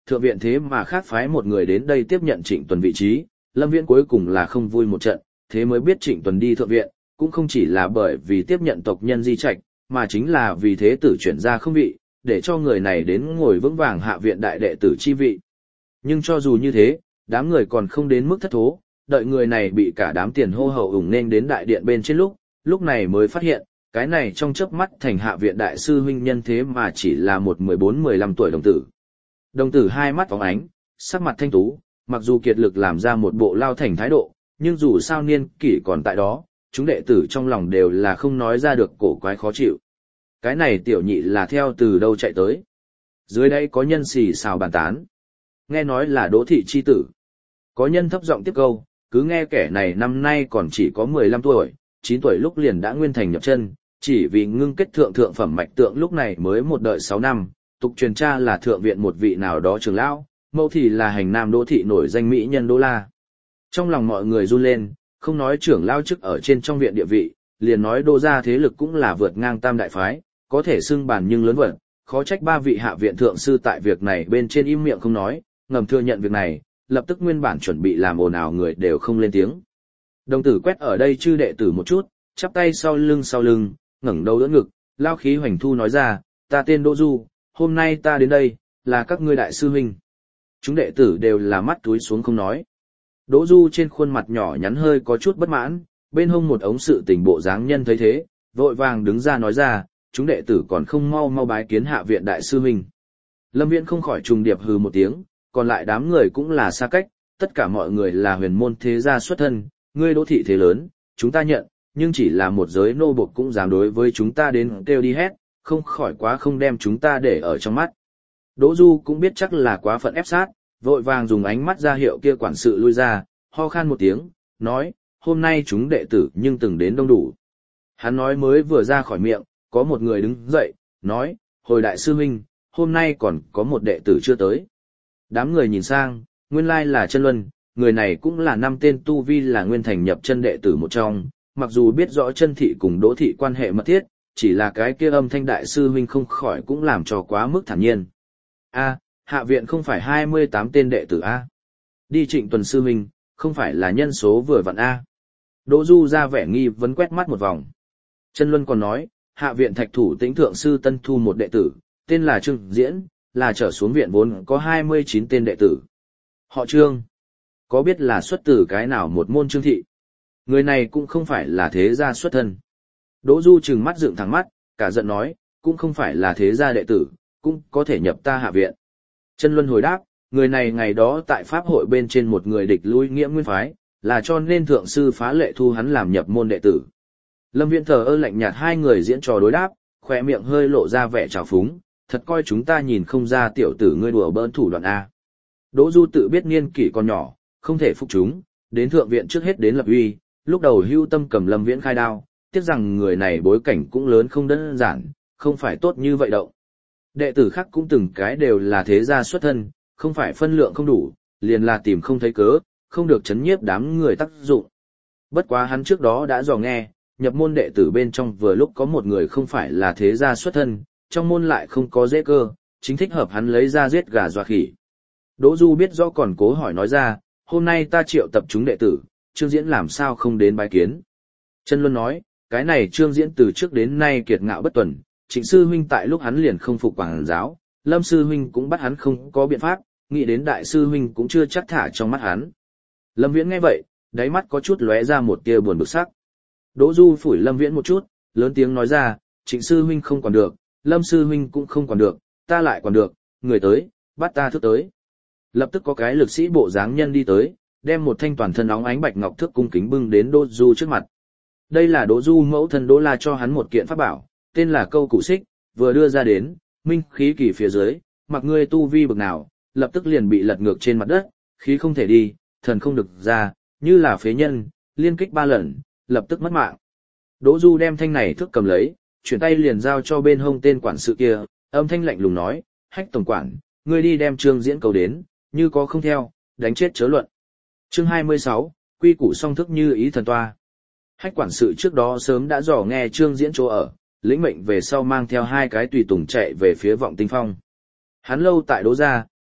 A: thượng viện thế mà khác phái một người đến đây tiếp nhận Trịnh Tuần vị trí, Lâm Viễn cuối cùng là không vui một trận, thế mới biết Trịnh Tuần đi thượng viện, cũng không chỉ là bởi vì tiếp nhận tộc nhân di trạch, mà chính là vì thế tử chuyển ra không vị, để cho người này đến ngồi vững vàng hạ viện đại đệ tử chi vị. Nhưng cho dù như thế, đám người còn không đến mức thất thố, đợi người này bị cả đám tiền hô hậu ủng nên đến đại điện bên trên lúc, lúc này mới phát hiện, cái này trong chớp mắt thành hạ viện đại sư huynh nhân thế mà chỉ là một mười bốn mười lăm tuổi đồng tử. Đồng tử hai mắt phóng ánh, sắc mặt thanh tú, mặc dù kiệt lực làm ra một bộ lao thành thái độ, nhưng dù sao niên kỷ còn tại đó, chúng đệ tử trong lòng đều là không nói ra được cổ quái khó chịu. Cái này tiểu nhị là theo từ đâu chạy tới. Dưới đây có nhân xì xào bàn tán. Nghe nói là Đỗ thị chi tử. Có nhân thấp giọng tiếp câu, cứ nghe kẻ này năm nay còn chỉ có mười lăm tuổi, chín tuổi lúc liền đã nguyên thành nhập chân, chỉ vì ngưng kết thượng thượng phẩm mạch tượng lúc này mới một đợi sáu năm, tục truyền cha là thượng viện một vị nào đó trưởng lão, mẫu thì là hành nam Đỗ thị nổi danh mỹ nhân Đỗ La. Trong lòng mọi người run lên, không nói trưởng lão chức ở trên trong viện địa vị, liền nói Đỗ gia thế lực cũng là vượt ngang tam đại phái, có thể xưng bàn nhưng lớn vật, khó trách ba vị hạ viện thượng sư tại việc này bên trên im miệng không nói, ngầm thừa nhận việc này, lập tức nguyên bản chuẩn bị làm ồn ào người đều không lên tiếng. Đồng tử quét ở đây chư đệ tử một chút, chắp tay sau lưng sau lưng, ngẩng đầu đỡ ngực, lao khí hoành thu nói ra, ta tên Đỗ Du, hôm nay ta đến đây, là các ngươi đại sư huynh. Chúng đệ tử đều là mắt túi xuống không nói. Đỗ Du trên khuôn mặt nhỏ nhắn hơi có chút bất mãn, bên hông một ống sự tình bộ dáng nhân thấy thế, vội vàng đứng ra nói ra, chúng đệ tử còn không mau mau bái kiến hạ viện đại sư huynh. Lâm Viễn không khỏi trùng điệp hừ một tiếng, còn lại đám người cũng là xa cách, tất cả mọi người là huyền môn thế gia xuất thân, ngươi Đỗ thị thế lớn, chúng ta nhận, nhưng chỉ là một giới nô bộc cũng dám đối với chúng ta đến kêu đi hét, không khỏi quá không đem chúng ta để ở trong mắt. Đỗ Du cũng biết chắc là quá phận ép sát, vội vàng dùng ánh mắt ra hiệu kia quản sự lui ra, ho khan một tiếng, nói, hôm nay chúng đệ tử nhưng từng đến đông đủ. Hắn nói mới vừa ra khỏi miệng, có một người đứng dậy, nói, hồi đại sư huynh, hôm nay còn có một đệ tử chưa tới. Đám người nhìn sang, nguyên lai là Chân Luân, người này cũng là năm tên tu vi là nguyên thành nhập chân đệ tử một trong, mặc dù biết rõ Chân thị cùng Đỗ thị quan hệ mật thiết, chỉ là cái kia âm thanh đại sư huynh không khỏi cũng làm cho quá mức thản nhiên. A, hạ viện không phải hai mươi tám tên đệ tử A. Đi Trịnh Tuần sư huynh, không phải là nhân số vừa vặn A. Đỗ Du ra vẻ nghi vấn quét mắt một vòng. Chân Luân còn nói, hạ viện thạch thủ tĩnh thượng sư tân thu một đệ tử, tên là Trương Diễn, là trở xuống viện vốn có hai mươi chín tên đệ tử. Họ Trương, có biết là xuất từ cái nào một môn Trương thị? Người này cũng không phải là thế gia xuất thân. Đỗ Du trừng mắt dựng thẳng mắt, cả giận nói, cũng không phải là thế gia đệ tử, cũng có thể nhập ta hạ viện. Chân Luân hồi đáp, người này ngày đó tại pháp hội bên trên một người địch lui nghĩa nguyên phái, là cho nên thượng sư phá lệ thu hắn làm nhập môn đệ tử. Lâm Viễn thờ ơ lạnh nhạt hai người diễn trò đối đáp, khỏe miệng hơi lộ ra vẻ trào phúng, thật coi chúng ta nhìn không ra tiểu tử ngươi đùa bỡn thủ đoạn A. Đỗ Du tự biết niên kỷ còn nhỏ, không thể phục chúng, đến thượng viện trước hết đến lập uy, lúc đầu hưu tâm cầm Lâm Viễn khai đao, tiếc rằng người này bối cảnh cũng lớn không đơn giản, không phải tốt như vậy đâu. Đệ tử khác cũng từng cái đều là thế gia xuất thân, không phải phân lượng không đủ, liền là tìm không thấy cớ, không được chấn nhiếp đám người tác dụng. Bất quá hắn trước đó đã dò nghe, nhập môn đệ tử bên trong vừa lúc có một người không phải là thế gia xuất thân, trong môn lại không có dễ cơ, chính thích hợp hắn lấy ra giết gà dọa khỉ. Đỗ Du biết rõ còn cố hỏi nói ra, hôm nay ta triệu tập chúng đệ tử, Trương Diễn làm sao không đến bái kiến. Chân Luân nói, cái này Trương Diễn từ trước đến nay kiệt ngạo bất tuần, Trịnh sư huynh tại lúc hắn liền không phục quảng giáo, Lâm sư huynh cũng bắt hắn không có biện pháp, nghĩ đến đại sư huynh cũng chưa chắc thả trong mắt hắn. Lâm Viễn nghe vậy, đáy mắt có chút lóe ra một tia buồn bực sắc. Đỗ Du phủi Lâm Viễn một chút, lớn tiếng nói ra, Trịnh sư huynh không còn được, Lâm sư huynh cũng không còn được, ta lại còn được, người tới, bắt ta thước tới. Lập tức có cái lực sĩ bộ dáng nhân đi tới, đem một thanh toàn thân óng ánh bạch ngọc thước cung kính bưng đến Đỗ Du trước mặt. Đây là Đỗ Du mẫu thân Đỗ La cho hắn một kiện pháp bảo, tên là câu cụ xích, vừa đưa ra đến, minh khí kỳ phía dưới, mặc ngươi tu vi bực nào, lập tức liền bị lật ngược trên mặt đất, khí không thể đi, thần không được ra, như là phế nhân, liên kích ba lần, lập tức mất mạng. Đỗ Du đem thanh này thước cầm lấy, chuyển tay liền giao cho bên hông tên quản sự kia, âm thanh lạnh lùng nói, Hách tổng quản, ngươi đi đem Trương Diễn cầu đến, như có không theo, đánh chết chớ luận. Chương hai mươi sáu, quy củ song thức như ý thần toa. Hách quản sự trước đó sớm đã dò nghe Trương Diễn chỗ ở, lĩnh mệnh về sau mang theo hai cái tùy tùng chạy về phía Vọng Tinh Phong. Hắn lâu tại Đỗ gia,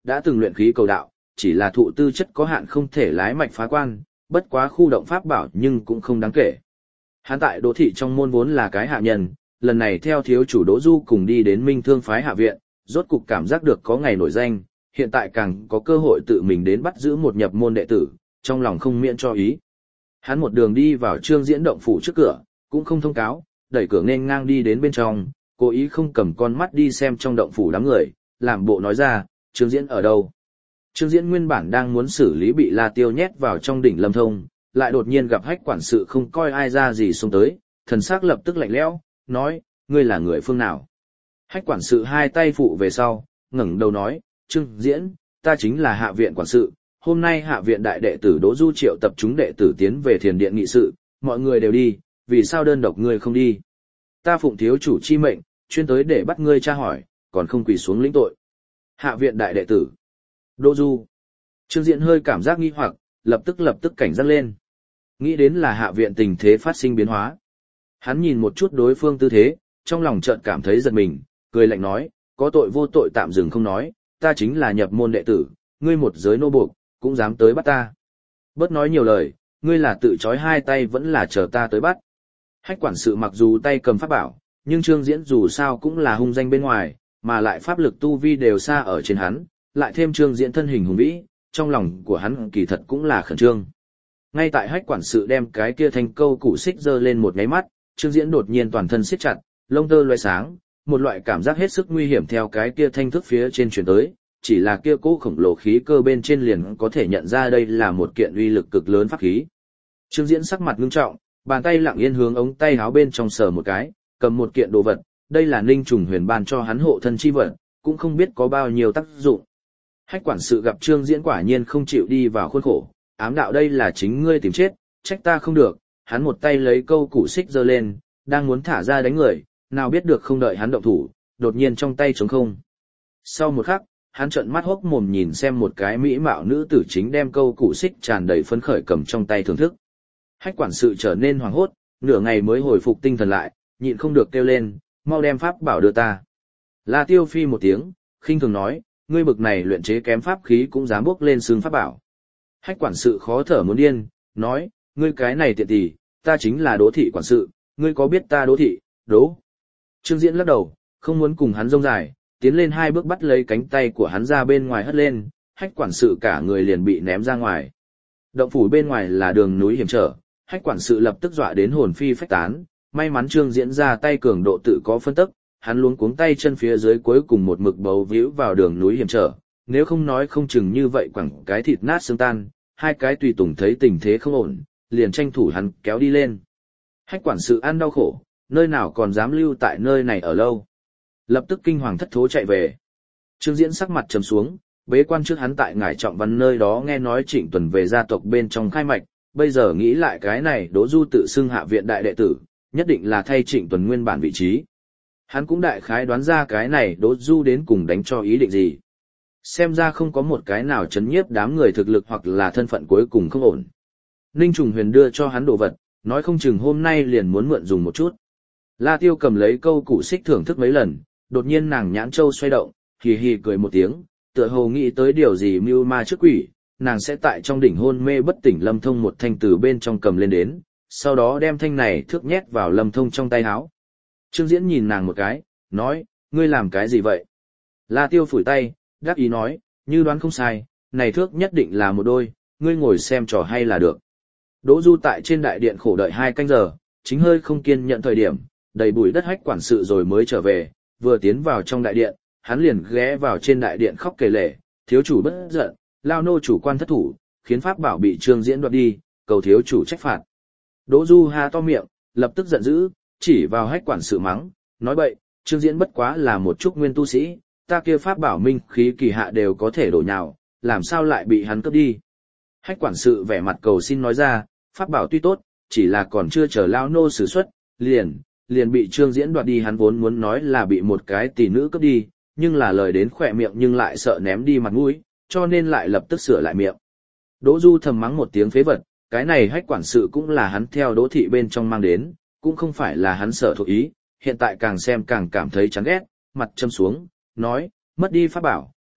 A: đã từng luyện khí cầu đạo, chỉ là thụ tư chất có hạn không thể lái mạch phá quan, bất quá khu động pháp bảo nhưng cũng không đáng kể. Hắn tại Đỗ thị trong môn vốn là cái hạ nhân, lần này theo thiếu chủ Đỗ Du cùng đi đến Minh Thương phái hạ viện, rốt cục cảm giác được có ngày nổi danh, hiện tại càng có cơ hội tự mình đến bắt giữ một nhập môn đệ tử, trong lòng không miễn cho ý. Hắn một đường đi vào Trương Diễn động phủ trước cửa, cũng không thông cáo, đẩy cửa nên ngang đi đến bên trong, cố ý không cầm con mắt đi xem trong động phủ đám người, làm bộ nói ra, Trương Diễn ở đâu? Trương Diễn nguyên bản đang muốn xử lý bị La Tiêu nhét vào trong đỉnh Lâm Thông, lại đột nhiên gặp Hách quản sự không coi ai ra gì xông tới, thần sắc lập tức lạnh lẽo, nói, ngươi là người phương nào? Hách quản sự hai tay phụ về sau, ngẩng đầu nói, Trương Diễn, ta chính là hạ viện quản sự, hôm nay hạ viện đại đệ tử Đỗ Du triệu tập chúng đệ tử tiến về thiền điện nghị sự, mọi người đều đi, vì sao đơn độc ngươi không đi? Ta phụng thiếu chủ chi mệnh, chuyên tới để bắt ngươi tra hỏi, còn không quỳ xuống lĩnh tội. Hạ viện đại đệ tử Đỗ Du. Trương Diễn hơi cảm giác nghi hoặc, lập tức lập tức cảnh giác lên. Nghĩ đến là hạ viện tình thế phát sinh biến hóa. Hắn nhìn một chút đối phương tư thế, trong lòng chợt cảm thấy giật mình, cười lạnh nói, có tội vô tội tạm dừng không nói, ta chính là nhập môn đệ tử, ngươi một giới nô buộc, cũng dám tới bắt ta. Bớt nói nhiều lời, ngươi là tự trói hai tay vẫn là chờ ta tới bắt. Hách quản sự mặc dù tay cầm pháp bảo, nhưng Trương Diễn dù sao cũng là hung danh bên ngoài, mà lại pháp lực tu vi đều xa ở trên hắn, lại thêm Trương Diễn thân hình hùng vĩ, trong lòng của hắn kỳ thật cũng là khẩn trương. Ngay tại Hách quản sự đem cái kia thanh câu củ xích giơ lên một nháy mắt, Trương Diễn đột nhiên toàn thân siết chặt, lông tơ loé sáng, một loại cảm giác hết sức nguy hiểm theo cái kia thanh thức phía trên truyền tới, chỉ là kia cỗ khổng lồ khí cơ bên trên liền có thể nhận ra đây là một kiện uy lực cực lớn pháp khí. Trương Diễn sắc mặt ngưng trọng, bàn tay lặng yên hướng ống tay áo bên trong sờ một cái, cầm một kiện đồ vật, đây là Ninh Trùng Huyền ban cho hắn hộ thân chi vật, cũng không biết có bao nhiêu tác dụng. Hách quản sự gặp Trương Diễn quả nhiên không chịu đi vào khuôn khổ, ám đạo đây là chính ngươi tìm chết, trách ta không được, hắn một tay lấy câu củ xích giơ lên, đang muốn thả ra đánh người, nào biết được không đợi hắn động thủ, đột nhiên trong tay trống không. Sau một khắc, hắn trợn mắt hốc mồm nhìn xem một cái mỹ mạo nữ tử chính đem câu củ xích tràn đầy phấn khởi cầm trong tay thưởng thức. Hách quản sự trở nên hoảng hốt, nửa ngày mới hồi phục tinh thần lại, nhịn không được kêu lên, mau đem pháp bảo đưa ta. La Tiêu phi một tiếng, khinh thường nói, ngươi bực này luyện chế kém pháp khí cũng dám bước lên xương pháp bảo. Hách quản sự khó thở muốn điên, nói, ngươi cái này tiện tỷ, ta chính là Đỗ thị quản sự, ngươi có biết ta Đỗ thị, Đỗ. Trương Diễn lắc đầu, không muốn cùng hắn rông dài, tiến lên hai bước bắt lấy cánh tay của hắn ra bên ngoài hất lên, Hách quản sự cả người liền bị ném ra ngoài. Động phủ bên ngoài là đường núi hiểm trở, Hách quản sự lập tức dọa đến hồn phi phách tán, may mắn Trương Diễn ra tay cường độ tự có phân tức, hắn luống cuống tay chân phía dưới cuối cùng một mực bấu víu vào đường núi hiểm trở, nếu không nói không chừng như vậy quẳng cái thịt nát xương tan, hai cái tùy tùng thấy tình thế không ổn, liền tranh thủ hắn kéo đi lên. Hách quản sự ăn đau khổ, nơi nào còn dám lưu tại nơi này ở lâu. Lập tức kinh hoàng thất thố chạy về. Trương Diễn sắc mặt trầm xuống, bế quan trước hắn tại Ngải Trọng Văn nơi đó nghe nói Trịnh Tuần về gia tộc bên trong khai mạch, bây giờ nghĩ lại cái này Đỗ Du tự xưng hạ viện đại đệ tử, nhất định là thay Trịnh Tuần nguyên bản vị trí. Hắn cũng đại khái đoán ra cái này Đỗ Du đến cùng đánh cho ý định gì. Xem ra không có một cái nào chấn nhiếp đám người thực lực hoặc là thân phận cuối cùng không ổn. Ninh Trùng Huyền đưa cho hắn đồ vật, nói không chừng hôm nay liền muốn mượn dùng một chút. La Tiêu cầm lấy câu củ xích thưởng thức mấy lần, đột nhiên nàng nhãn châu xoay động, hì hì cười một tiếng, tựa hồ nghĩ tới điều gì mưu ma trước quỷ, nàng sẽ tại trong đỉnh hôn mê bất tỉnh Lâm Thông một thanh từ bên trong cầm lên đến, sau đó đem thanh này thước nhét vào Lâm Thông trong tay áo. Trương Diễn nhìn nàng một cái, nói, ngươi làm cái gì vậy? La Tiêu phủi tay, đáp ý nói, như đoán không sai, này thước nhất định là một đôi, ngươi ngồi xem trò hay là được. Đỗ Du tại trên đại điện khổ đợi hai canh giờ, chính hơi không kiên nhận thời điểm, đầy bụi đất Hách quản sự rồi mới trở về, vừa tiến vào trong đại điện, hắn liền ghé vào trên đại điện khóc kể lể, thiếu chủ bất giận, lao nô chủ quan thất thủ, khiến pháp bảo bị Trương Diễn đoạt đi, cầu thiếu chủ trách phạt. Đỗ Du ha to miệng, lập tức giận dữ, chỉ vào Hách quản sự mắng, nói bậy, Trương Diễn bất quá là một chút nguyên tu sĩ, ta kia pháp bảo minh khí kỳ hạ đều có thể đổ nhào, làm sao lại bị hắn cướp đi. Hách quản sự vẻ mặt cầu xin nói ra, pháp bảo tuy tốt, chỉ là còn chưa chờ lao nô sử xuất, liền, liền bị Trương Diễn đoạt đi. Hắn vốn muốn nói là bị một cái tỷ nữ cướp đi, nhưng là lời đến khỏe miệng nhưng lại sợ ném đi mặt mũi, cho nên lại lập tức sửa lại miệng. Đỗ Du thầm mắng một tiếng phế vật, cái này Hách quản sự cũng là hắn theo Đỗ thị bên trong mang đến, cũng không phải là hắn sợ thuộc ý, hiện tại càng xem càng cảm thấy chán ghét, mặt châm xuống, nói, mất đi pháp bảo,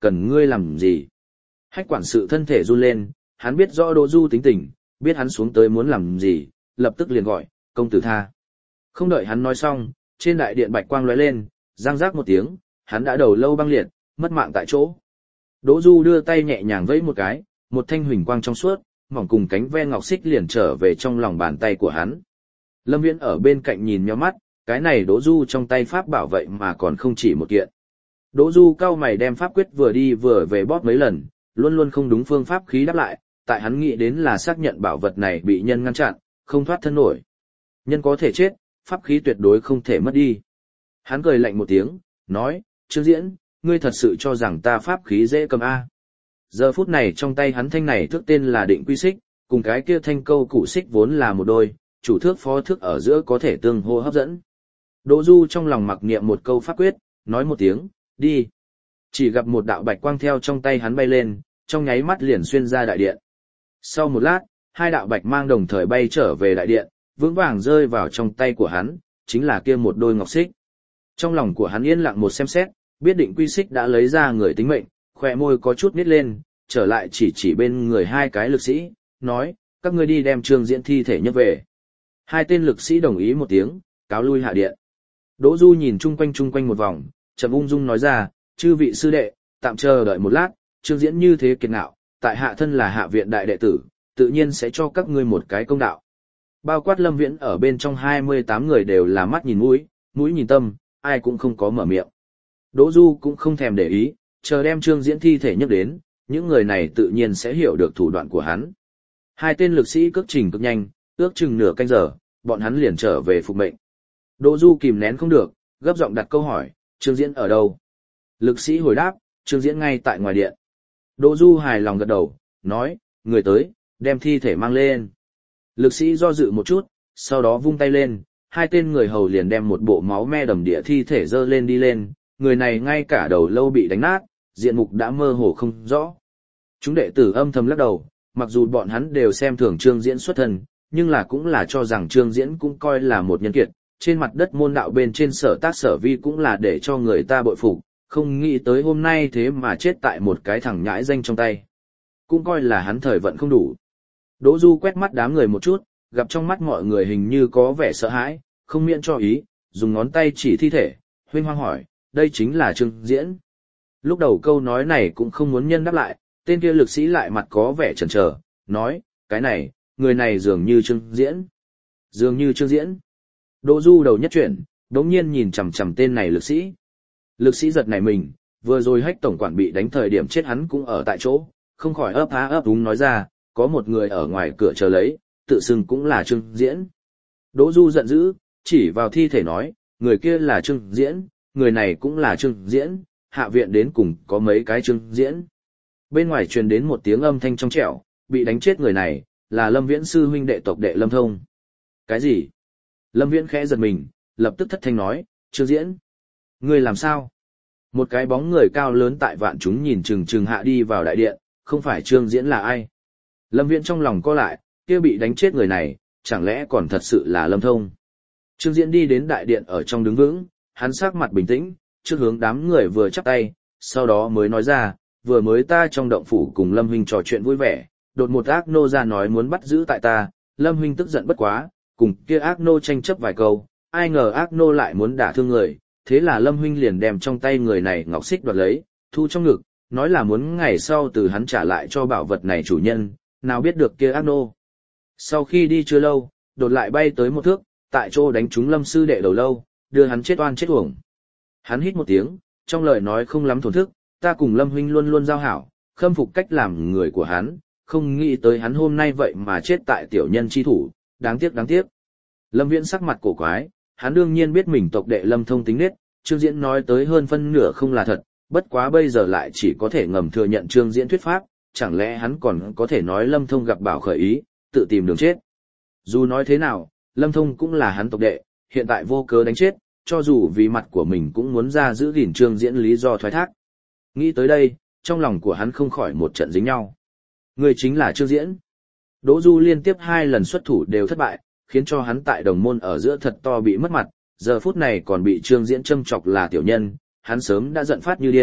A: cần ngươi làm gì? Hách quản sự thân thể run lên, hắn biết rõ Đỗ Du tính tình, biết hắn xuống tới muốn làm gì, lập tức liền gọi, công tử tha. Không đợi hắn nói xong, trên đại điện bạch quang lóe lên, răng rác một tiếng, hắn đã đầu lâu băng liệt, mất mạng tại chỗ. Đỗ Du đưa tay nhẹ nhàng vẫy một cái, một thanh huỳnh quang trong suốt, mỏng cùng cánh ve ngọc xích liền trở về trong lòng bàn tay của hắn. Lâm Viễn ở bên cạnh nhìn nhíu mắt, cái này Đỗ Du trong tay pháp bảo vậy mà còn không chỉ một kiện. Đỗ Du cau mày đem pháp quyết vừa đi vừa về bóp mấy lần, luôn luôn không đúng phương pháp khí đáp lại, tại hắn nghĩ đến là xác nhận bảo vật này bị nhân ngăn chặn, không thoát thân nổi. Nhân có thể chết, pháp khí tuyệt đối không thể mất đi. Hắn cười lạnh một tiếng, nói, Trương Diễn, ngươi thật sự cho rằng ta pháp khí dễ cầm A. Giờ phút này trong tay hắn thanh này thước tên là định quy xích, cùng cái kia thanh câu cụ xích vốn là một đôi, chủ thước phó thước ở giữa có thể tương hô hấp dẫn. Đỗ Du trong lòng mặc niệm một câu pháp quyết, nói một tiếng, đi. Chỉ gặp một đạo bạch quang theo trong tay hắn bay lên, trong nháy mắt liền xuyên ra đại điện. Sau một lát, hai đạo bạch mang đồng thời bay trở về đại điện, vững vàng rơi vào trong tay của hắn, chính là kia một đôi ngọc xích. Trong lòng của hắn yên lặng một xem xét, biết định quy xích đã lấy ra người tính mệnh, khỏe môi có chút nít lên, trở lại chỉ chỉ bên người hai cái lực sĩ, nói, các ngươi đi đem Trương Diễn thi thể nhấc về. Hai tên lực sĩ đồng ý một tiếng, cáo lui hạ điện. Đỗ Du nhìn chung quanh chung quanh một vòng, chậm ung dung nói ra, chư vị sư đệ, tạm chờ đợi một lát, Trương Diễn như thế kiệt ngạo, tại hạ thân là hạ viện đại đệ tử, tự nhiên sẽ cho các ngươi một cái công đạo. Bao quát Lâm Viễn ở bên trong hai mươi tám người đều là mắt nhìn mũi, mũi nhìn tâm, ai cũng không có mở miệng. Đỗ Du cũng không thèm để ý, chờ đem Trương Diễn thi thể nhấc đến, những người này tự nhiên sẽ hiểu được thủ đoạn của hắn. Hai tên lực sĩ cước trình cực nhanh, ước chừng nửa canh giờ, bọn hắn liền trở về phục mệnh. Đỗ Du kìm nén không được, gấp giọng đặt câu hỏi, Trương Diễn ở đâu? Lực sĩ hồi đáp, Trương Diễn ngay tại ngoài điện. Đỗ Du hài lòng gật đầu, nói, người tới, đem thi thể mang lên. Lực sĩ do dự một chút, sau đó vung tay lên, hai tên người hầu liền đem một bộ máu me đầm địa thi thể dơ lên đi lên, người này ngay cả đầu lâu bị đánh nát, diện mục đã mơ hồ không rõ. Chúng đệ tử âm thầm lắc đầu, mặc dù bọn hắn đều xem thường Trương Diễn xuất thân, nhưng là cũng là cho rằng Trương Diễn cũng coi là một nhân kiệt, trên mặt đất môn đạo bên trên sở tác sở vi cũng là để cho người ta bội phục, không nghĩ tới hôm nay thế mà chết tại một cái thằng nhãi danh trong tay. Cũng coi là hắn thời vận không đủ. Đỗ Du quét mắt đám người một chút, gặp trong mắt mọi người hình như có vẻ sợ hãi, không miễn cho ý, dùng ngón tay chỉ thi thể, huynh hoang hỏi, đây chính là Trương Diễn. Lúc đầu câu nói này cũng không muốn nhân đáp lại, tên kia lực sĩ lại mặt có vẻ chần chờ, nói, cái này, người này dường như Trương Diễn. Dường như Trương Diễn. Đỗ Du đầu nhất chuyển, đống nhiên nhìn chằm chằm tên này lực sĩ. Lực sĩ giật nảy mình, vừa rồi Hách tổng quản bị đánh thời điểm chết hắn cũng ở tại chỗ, không khỏi ấp há ấp úng nói ra, có một người ở ngoài cửa chờ lấy, tự xưng cũng là Trương Diễn. Đỗ Du giận dữ, chỉ vào thi thể nói, người kia là Trương Diễn, người này cũng là Trương Diễn, hạ viện đến cùng có mấy cái Trương Diễn. Bên ngoài truyền đến một tiếng âm thanh trong trẻo, bị đánh chết người này, là Lâm Viễn sư huynh đệ tộc đệ Lâm Thông. Cái gì? Lâm Viễn khẽ giật mình, lập tức thất thanh nói, Trương Diễn. Ngươi làm sao? Một cái bóng người cao lớn tại vạn chúng nhìn chừng chừng hạ đi vào đại điện, không phải Trương Diễn là ai? Lâm Viễn trong lòng co lại, kia bị đánh chết người này, chẳng lẽ còn thật sự là Lâm Thông? Trương Diễn đi đến đại điện ở trong đứng vững, hắn sắc mặt bình tĩnh, trước hướng đám người vừa chắp tay, sau đó mới nói ra, vừa mới ta trong động phủ cùng Lâm huynh trò chuyện vui vẻ, đột một ác nô ra nói muốn bắt giữ tại ta, Lâm huynh tức giận bất quá, cùng kia ác nô tranh chấp vài câu, ai ngờ ác nô lại muốn đả thương người, thế là Lâm huynh liền đem trong tay người này ngọc xích đoạt lấy, thu trong ngực, nói là muốn ngày sau từ hắn trả lại cho bảo vật này chủ nhân, nào biết được kia ác nô. Sau khi đi chưa lâu, đột lại bay tới một thước, tại chỗ đánh trúng Lâm sư đệ đầu lâu, đưa hắn chết oan chết uổng. Hắn hít một tiếng, trong lời nói không lắm thổn thức, ta cùng Lâm huynh luôn luôn giao hảo, khâm phục cách làm người của hắn, không nghĩ tới hắn hôm nay vậy mà chết tại tiểu nhân chi thủ, đáng tiếc đáng tiếc. Lâm Viễn sắc mặt cổ quái, hắn đương nhiên biết mình tộc đệ Lâm Thông tính nết, Trương Diễn nói tới hơn phân nửa không là thật, bất quá bây giờ lại chỉ có thể ngầm thừa nhận Trương Diễn thuyết pháp, chẳng lẽ hắn còn có thể nói Lâm Thông gặp bảo khởi ý, tự tìm đường chết. Dù nói thế nào, Lâm Thông cũng là hắn tộc đệ, hiện tại vô cớ đánh chết, cho dù vì mặt của mình cũng muốn ra giữ gìn Trương Diễn lý do thoái thác. Nghĩ tới đây, trong lòng của hắn không khỏi một trận dính nhau. Người chính là Trương Diễn. Đỗ Du liên tiếp hai lần xuất thủ đều thất bại, khiến cho hắn tại đồng môn ở giữa thật to bị mất mặt, giờ phút này còn bị Trương Diễn châm chọc là tiểu nhân, hắn sớm đã giận phát như điên,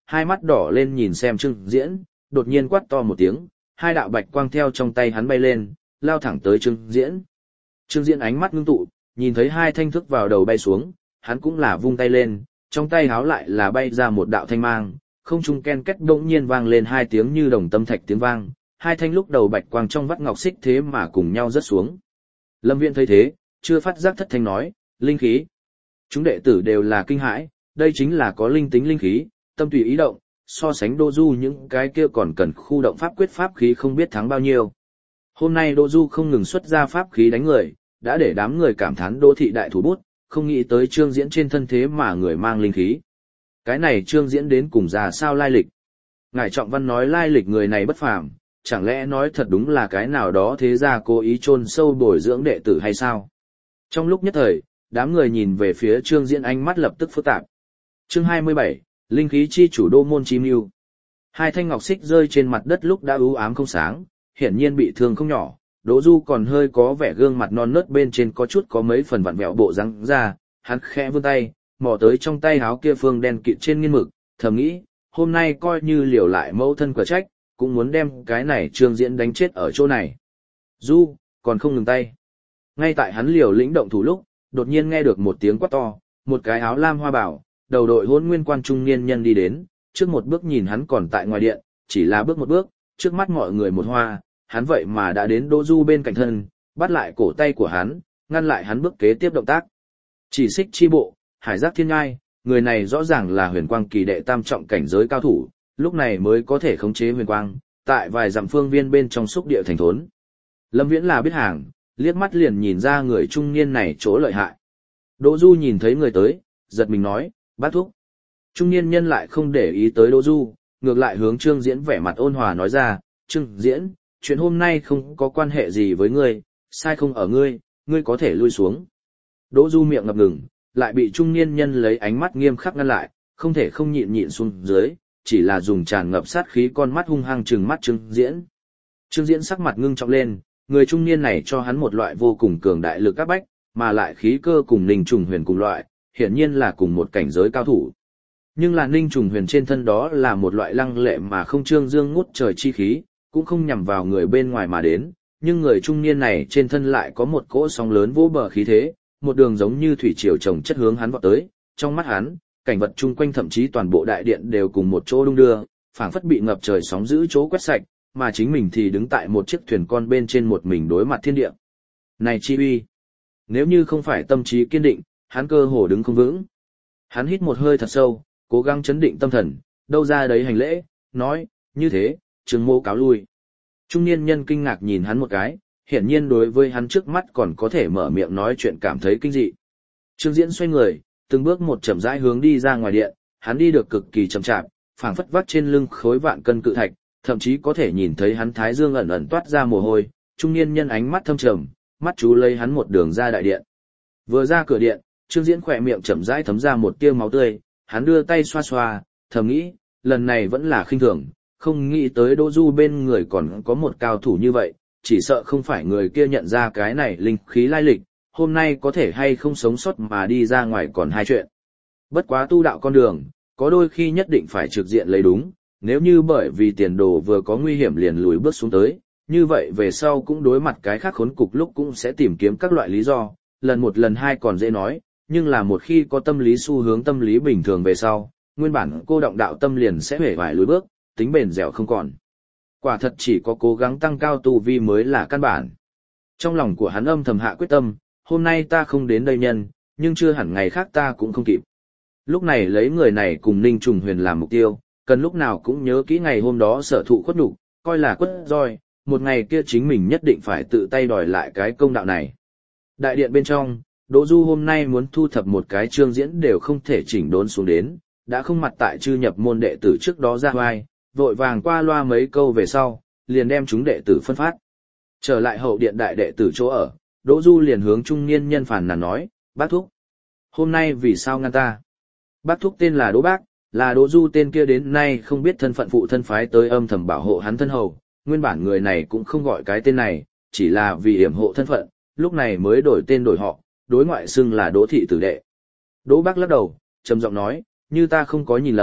A: hai mắt đỏ lên nhìn xem Trương Diễn, đột nhiên quát to một tiếng, hai đạo bạch quang theo trong tay hắn bay lên, lao thẳng tới Trương Diễn. Trương Diễn ánh mắt ngưng tụ, nhìn thấy hai thanh thức vào đầu bay xuống, hắn cũng là vung tay lên, trong tay háo lại là bay ra một đạo thanh mang, không trung ken két bỗng nhiên vang lên hai tiếng như đồng tâm thạch tiếng vang, hai thanh lúc đầu bạch quang trong vắt ngọc xích thế mà cùng nhau rớt xuống. Lâm Viễn thấy thế, chưa phát giác thất thanh nói, linh khí. Chúng đệ tử đều là kinh hãi, đây chính là có linh tính linh khí, tâm tùy ý động, so sánh Đỗ Du những cái kia còn cần khu động pháp quyết pháp khí không biết thắng bao nhiêu. Hôm nay Đỗ Du không ngừng xuất ra pháp khí đánh người, đã để đám người cảm thán Đỗ thị đại thủ bút, không nghĩ tới Trương Diễn trên thân thế mà người mang linh khí. Cái này Trương Diễn đến cùng ra sao lai lịch? Ngài Trọng Văn nói lai lịch người này bất phàm, chẳng lẽ nói thật đúng là cái nào đó thế ra cố ý chôn sâu bồi dưỡng đệ tử hay sao? Trong lúc nhất thời, đám người nhìn về phía Trương Diễn ánh mắt lập tức phức tạp. Chương hai mươi bảy, linh khí chi chủ đô môn chi mưu. Hai thanh ngọc xích rơi trên mặt đất lúc đã u ám không sáng, hiển nhiên bị thương không nhỏ. Đỗ Du còn hơi có vẻ gương mặt non nớt bên trên có chút có mấy phần vặn vẹo bộ răng ra, hắn khẽ vươn tay, mò tới trong tay háo kia phương đen kịt trên nghiên mực, thầm nghĩ, hôm nay coi như liều lại mẫu thân quả trách, cũng muốn đem cái này Trương Diễn đánh chết ở chỗ này. Du, còn không ngừng tay. Ngay tại hắn liều lĩnh động thủ lúc, đột nhiên nghe được một tiếng quát to, một cái áo lam hoa bảo, đầu đội hôn nguyên quan trung niên nhân đi đến, trước một bước nhìn hắn còn tại ngoài điện, chỉ là bước một bước, trước mắt mọi người một hoa, hắn vậy mà đã đến Đỗ Du bên cạnh thân, bắt lại cổ tay của hắn, ngăn lại hắn bước kế tiếp động tác. Chỉ xích chi bộ, hải giác thiên ngai, người này rõ ràng là huyền quang kỳ đệ tam trọng cảnh giới cao thủ, lúc này mới có thể khống chế huyền quang, tại vài dặm phương viên bên trong xúc địa thành thốn. Lâm Viễn là biết hàng, liếc mắt liền nhìn ra người trung niên này chỗ lợi hại. Đỗ Du nhìn thấy người tới, giật mình nói, bác thúc. Trung niên nhân lại không để ý tới Đỗ Du, ngược lại hướng Trương Diễn vẻ mặt ôn hòa nói ra, Trương Diễn, chuyện hôm nay không có quan hệ gì với ngươi, sai không ở ngươi, ngươi có thể lui xuống. Đỗ Du miệng ngập ngừng, lại bị trung niên nhân lấy ánh mắt nghiêm khắc ngăn lại, không thể không nhịn nhịn xuống dưới, chỉ là dùng tràn ngập sát khí con mắt hung hăng trừng mắt Trương Diễn. Trương Diễn sắc mặt ngưng trọng lên, người trung niên này cho hắn một loại vô cùng cường đại lực áp bách, mà lại khí cơ cùng Ninh Trùng Huyền cùng loại, hiển nhiên là cùng một cảnh giới cao thủ. Nhưng là Ninh Trùng Huyền trên thân đó là một loại lăng lệ mà không trương dương ngút trời chi khí, cũng không nhằm vào người bên ngoài mà đến, nhưng người trung niên này trên thân lại có một cỗ sóng lớn vỗ bờ khí thế, một đường giống như thủy triều chồng chất hướng hắn vọt tới, trong mắt hắn, cảnh vật chung quanh thậm chí toàn bộ đại điện đều cùng một chỗ đung đưa, phảng phất bị ngập trời sóng giữ chỗ quét sạch, mà chính mình thì đứng tại một chiếc thuyền con bên trên một mình đối mặt thiên địa. Này chi uy! Nếu như không phải tâm trí kiên định, hắn cơ hồ đứng không vững. Hắn hít một hơi thật sâu, cố gắng chấn định tâm thần, đâu ra đấy hành lễ, nói, như thế, Trương Mô cáo lui. Trung niên nhân kinh ngạc nhìn hắn một cái, hiển nhiên đối với hắn trước mắt còn có thể mở miệng nói chuyện cảm thấy kinh dị. Trương Diễn xoay người, từng bước một chậm rãi hướng đi ra ngoài điện, hắn đi được cực kỳ chậm chạp, phảng phất vắt trên lưng khối vạn cân cự thạch, thậm chí có thể nhìn thấy hắn thái dương ẩn ẩn toát ra mồ hôi. Trung niên nhân ánh mắt thâm trầm, mắt chú lấy hắn một đường ra đại điện. Vừa ra cửa điện, Trương Diễn khỏe miệng chậm rãi thấm ra một tia máu tươi, hắn đưa tay xoa xoa, thầm nghĩ, lần này vẫn là khinh thường, không nghĩ tới Đỗ Du bên người còn có một cao thủ như vậy, chỉ sợ không phải người kia nhận ra cái này linh khí lai lịch, hôm nay có thể hay không sống sót mà đi ra ngoài còn hai chuyện. Bất quá tu đạo con đường, có đôi khi nhất định phải trực diện lấy đúng, nếu như bởi vì tiền đồ vừa có nguy hiểm liền lùi bước xuống tới, như vậy về sau cũng đối mặt cái khác khốn cục lúc cũng sẽ tìm kiếm các loại lý do, lần một lần hai còn dễ nói, nhưng là một khi có tâm lý xu hướng tâm lý bình thường về sau, nguyên bản cô động đạo tâm liền sẽ hể vải lùi bước, tính bền dẻo không còn. Quả thật chỉ có cố gắng tăng cao tu vi mới là căn bản. Trong lòng của hắn âm thầm hạ quyết tâm, hôm nay ta không đến đây nhân, nhưng chưa hẳn ngày khác ta cũng không kịp. Lúc này lấy người này cùng Ninh Trùng Huyền làm mục tiêu, cần lúc nào cũng nhớ kỹ ngày hôm đó sở thụ khuất nhục, coi là quất roi, một ngày kia chính mình nhất định phải tự tay đòi lại cái công đạo này. Đại điện bên trong, Đỗ Du hôm nay muốn thu thập một cái Trương Diễn đều không thể chỉnh đốn xuống đến, đã không mặt tại chư nhập môn đệ tử trước đó ra vai, vội vàng qua loa mấy câu về sau, liền đem chúng đệ tử phân phát. Trở lại hậu điện đại đệ tử chỗ ở, Đỗ Du liền hướng trung niên nhân phàn nàn nói, bác thúc, hôm nay vì sao ngăn ta? Bác thúc tên là Đỗ Bác, là Đỗ Du tên kia đến nay không biết thân phận phụ thân phái tới âm thầm bảo hộ hắn thân hầu, nguyên bản người này cũng không gọi cái tên này, chỉ là vì hiểm hộ thân phận, lúc này mới đổi tên đổi họ, đối ngoại xưng là Đỗ thị tử đệ. Đỗ Bác lắc đầu, trầm giọng nói, như ta không có nhìn lầm,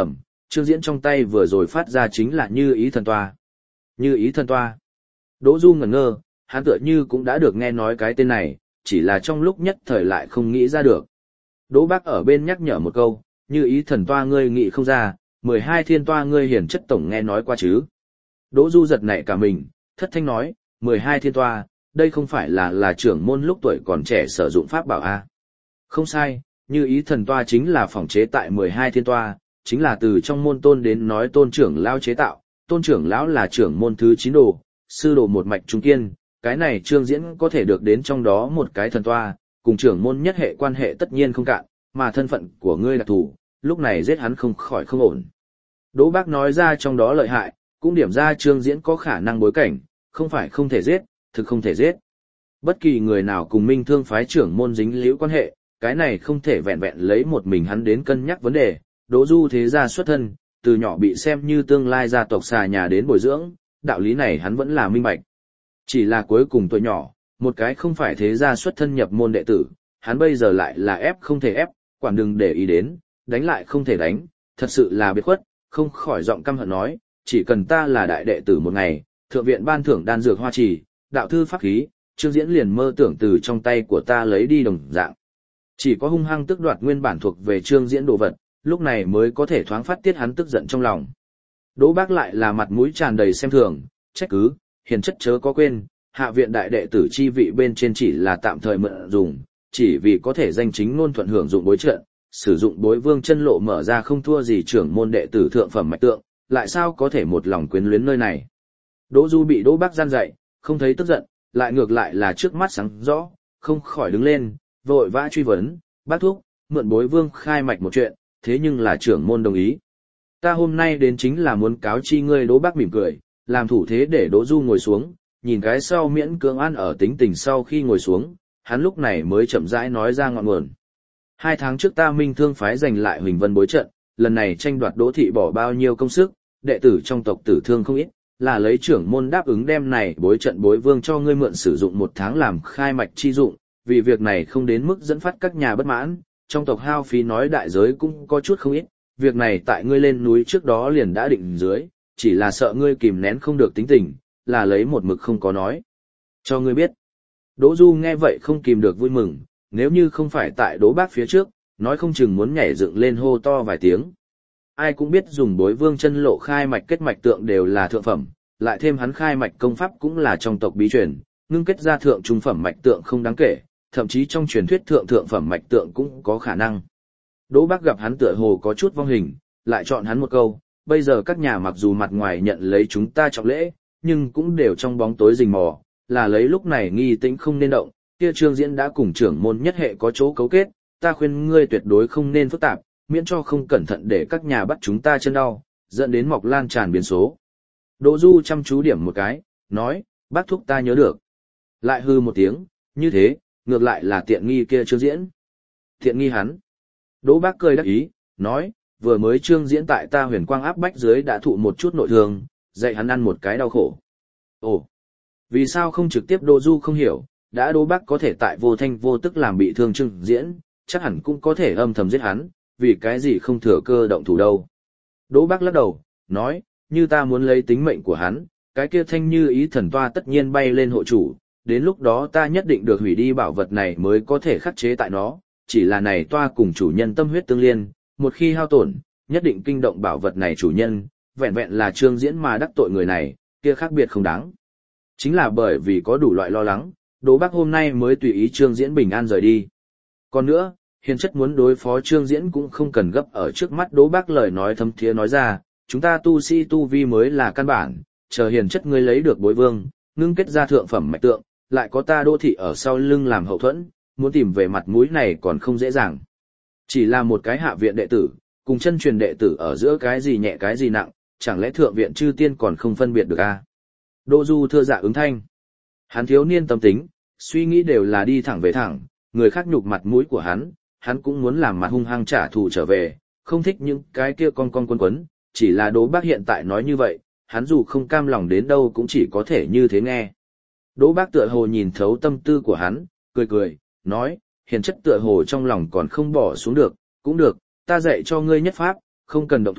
A: Trương Diễn trong tay vừa rồi phát ra chính là Như Ý Thần Toa. Như Ý Thần Toa. Đỗ Du ngẩn ngơ, hắn tựa như cũng đã được nghe nói cái tên này, chỉ là trong lúc nhất thời lại không nghĩ ra được. Đỗ Bác ở bên nhắc nhở một câu, Như Ý Thần Toa ngươi nghĩ không ra, mười hai thiên toa ngươi hiển chất tổng nghe nói qua chứ. Đỗ Du giật nảy cả mình, thất thanh nói, mười hai thiên toa, đây không phải là là trưởng môn lúc tuổi còn trẻ sử dụng pháp bảo a? Không sai, Như Ý Thần Toa chính là phỏng chế tại mười hai thiên toa, chính là từ trong môn tôn đến nói tôn trưởng lão chế tạo, tôn trưởng lão là trưởng môn thứ chín đồ, sư đồ một mạch trung kiên, cái này Trương Diễn có thể được đến trong đó một cái thần toa, cùng trưởng môn nhất hệ quan hệ tất nhiên không cạn, mà thân phận của ngươi đặc thù, lúc này giết hắn không khỏi không ổn. Đỗ Bác nói ra trong đó lợi hại, cũng điểm ra Trương Diễn có khả năng bối cảnh, không phải không thể giết, thực không thể giết. Bất kỳ người nào cùng Minh Thương phái trưởng môn dính liễu quan hệ, cái này không thể vẹn vẹn lấy một mình hắn đến cân nhắc vấn đề. Đỗ Du thế gia xuất thân, từ nhỏ bị xem như tương lai gia tộc xà nhà đến bồi dưỡng, đạo lý này hắn vẫn là minh bạch. Chỉ là cuối cùng tuổi nhỏ, một cái không phải thế gia xuất thân nhập môn đệ tử, hắn bây giờ lại là ép không thể ép, quản đừng để ý đến, đánh lại không thể đánh, thật sự là biệt khuất, không khỏi giọng căm hận nói, chỉ cần ta là đại đệ tử một ngày, thượng viện ban thưởng đan dược hoa trì, đạo thư pháp khí, Trương Diễn liền mơ tưởng từ trong tay của ta lấy đi đồng dạng. Chỉ có hung hăng tức đoạt nguyên bản thuộc về Trương Diễn đồ vật, lúc này mới có thể thoáng phát tiết hắn tức giận trong lòng. Đỗ Bác lại là mặt mũi tràn đầy xem thường, trách cứ, hiền chất chớ có quên, hạ viện đại đệ tử chi vị bên trên chỉ là tạm thời mượn dùng, chỉ vì có thể danh chính ngôn thuận hưởng dụng bối trận, sử dụng bối vương chân lộ mở ra không thua gì trưởng môn đệ tử thượng phẩm mạch tượng, lại sao có thể một lòng quyến luyến nơi này. Đỗ Du bị Đỗ Bác gian dạy, không thấy tức giận, lại ngược lại là trước mắt sáng rõ, không khỏi đứng lên, vội vã truy vấn, bác thúc, mượn bối vương khai mạch một chuyện, thế nhưng là trưởng môn đồng ý. Ta hôm nay đến chính là muốn cáo chi ngươi. Đỗ Bác mỉm cười, làm thủ thế để Đỗ Du ngồi xuống, nhìn cái sau miễn cưỡng an ở tính tình sau khi ngồi xuống, hắn lúc này mới chậm rãi nói ra ngọn nguồn. Hai tháng trước ta Minh Thương phái giành lại Huỳnh Vân bối trận, lần này tranh đoạt Đỗ thị bỏ bao nhiêu công sức, đệ tử trong tộc tử thương không ít, là lấy trưởng môn đáp ứng đem này bối trận bối vương cho ngươi mượn sử dụng một tháng làm khai mạch chi dụng, vì việc này không đến mức dẫn phát các nhà bất mãn, trong tộc hao phí nói đại giới cũng có chút không ít, việc này tại ngươi lên núi trước đó liền đã định dưới, chỉ là sợ ngươi kìm nén không được tính tình, là lấy một mực không có nói. Cho ngươi biết. Đỗ Du nghe vậy không kìm được vui mừng, nếu như không phải tại Đỗ Bác phía trước, nói không chừng muốn nhảy dựng lên hô to vài tiếng. Ai cũng biết dùng bối vương chân lộ khai mạch kết mạch tượng đều là thượng phẩm, lại thêm hắn khai mạch công pháp cũng là trong tộc bí truyền, ngưng kết ra thượng trung phẩm mạch tượng không đáng kể, thậm chí trong truyền thuyết thượng thượng phẩm mạch tượng cũng có khả năng. Đỗ Bác gặp hắn tựa hồ có chút vong hình, lại chọn hắn một câu, bây giờ các nhà mặc dù mặt ngoài nhận lấy chúng ta trọng lễ, nhưng cũng đều trong bóng tối rình mò, là lấy lúc này nghi tĩnh không nên động, kia Trương Diễn đã cùng trưởng môn nhất hệ có chỗ cấu kết, ta khuyên ngươi tuyệt đối không nên phức tạp, miễn cho không cẩn thận để các nhà bắt chúng ta chân đau, dẫn đến mọc lan tràn biến số. Đỗ Du chăm chú điểm một cái, nói, bác thúc ta nhớ được. Lại hư một tiếng, như thế, ngược lại là tiện nghi kia Trương Diễn. Tiện nghi hắn. Đỗ Bác cười đắc ý, nói, vừa mới Trương Diễn tại ta huyền quang áp bách dưới đã thụ một chút nội thương, dạy hắn ăn một cái đau khổ. Ồ, vì sao không trực tiếp Đỗ Du không hiểu, đã Đỗ Bác có thể tại vô thanh vô tức làm bị thương Trương Diễn, chắc hẳn cũng có thể âm thầm giết hắn, vì cái gì không thừa cơ động thủ đâu. Đỗ Bác lắc đầu, nói, như ta muốn lấy tính mệnh của hắn, cái kia thanh Như Ý thần toa tất nhiên bay lên hộ chủ, đến lúc đó ta nhất định được hủy đi bảo vật này mới có thể khắc chế tại nó, chỉ là này toa cùng chủ nhân tâm huyết tương liên, một khi hao tổn, nhất định kinh động bảo vật này chủ nhân, vẹn vẹn là Trương Diễn mà đắc tội người này, kia khác biệt không đáng. Chính là bởi vì có đủ loại lo lắng, Đỗ Bác hôm nay mới tùy ý Trương Diễn bình an rời đi. Còn nữa, hiền chất muốn đối phó Trương Diễn cũng không cần gấp ở trước mắt. Đỗ Bác lời nói thâm thiế nói ra, chúng ta tu sĩ tu vi mới là căn bản, chờ hiền chất ngươi lấy được bối vương, ngưng kết ra thượng phẩm mạch tượng, lại có ta Đỗ thị ở sau lưng làm hậu thuẫn, muốn tìm về mặt mũi này còn không dễ dàng. Chỉ là một cái hạ viện đệ tử, cùng chân truyền đệ tử ở giữa cái gì nhẹ cái gì nặng, chẳng lẽ thượng viện chư tiên còn không phân biệt được à? Đỗ Du thưa dạ ứng thanh. Hắn thiếu niên tâm tính, suy nghĩ đều là đi thẳng về thẳng, người khác nhục mặt mũi của hắn, hắn cũng muốn làm mặt hung hăng trả thù trở về, không thích những cái kia con con quấn quấn, chỉ là Đỗ Bác hiện tại nói như vậy, hắn dù không cam lòng đến đâu cũng chỉ có thể như thế nghe. Đỗ Bác tựa hồ nhìn thấu tâm tư của hắn, cười cười, nói, hiền chất tựa hồ trong lòng còn không bỏ xuống được, cũng được, ta dạy cho ngươi nhất pháp, không cần động thủ,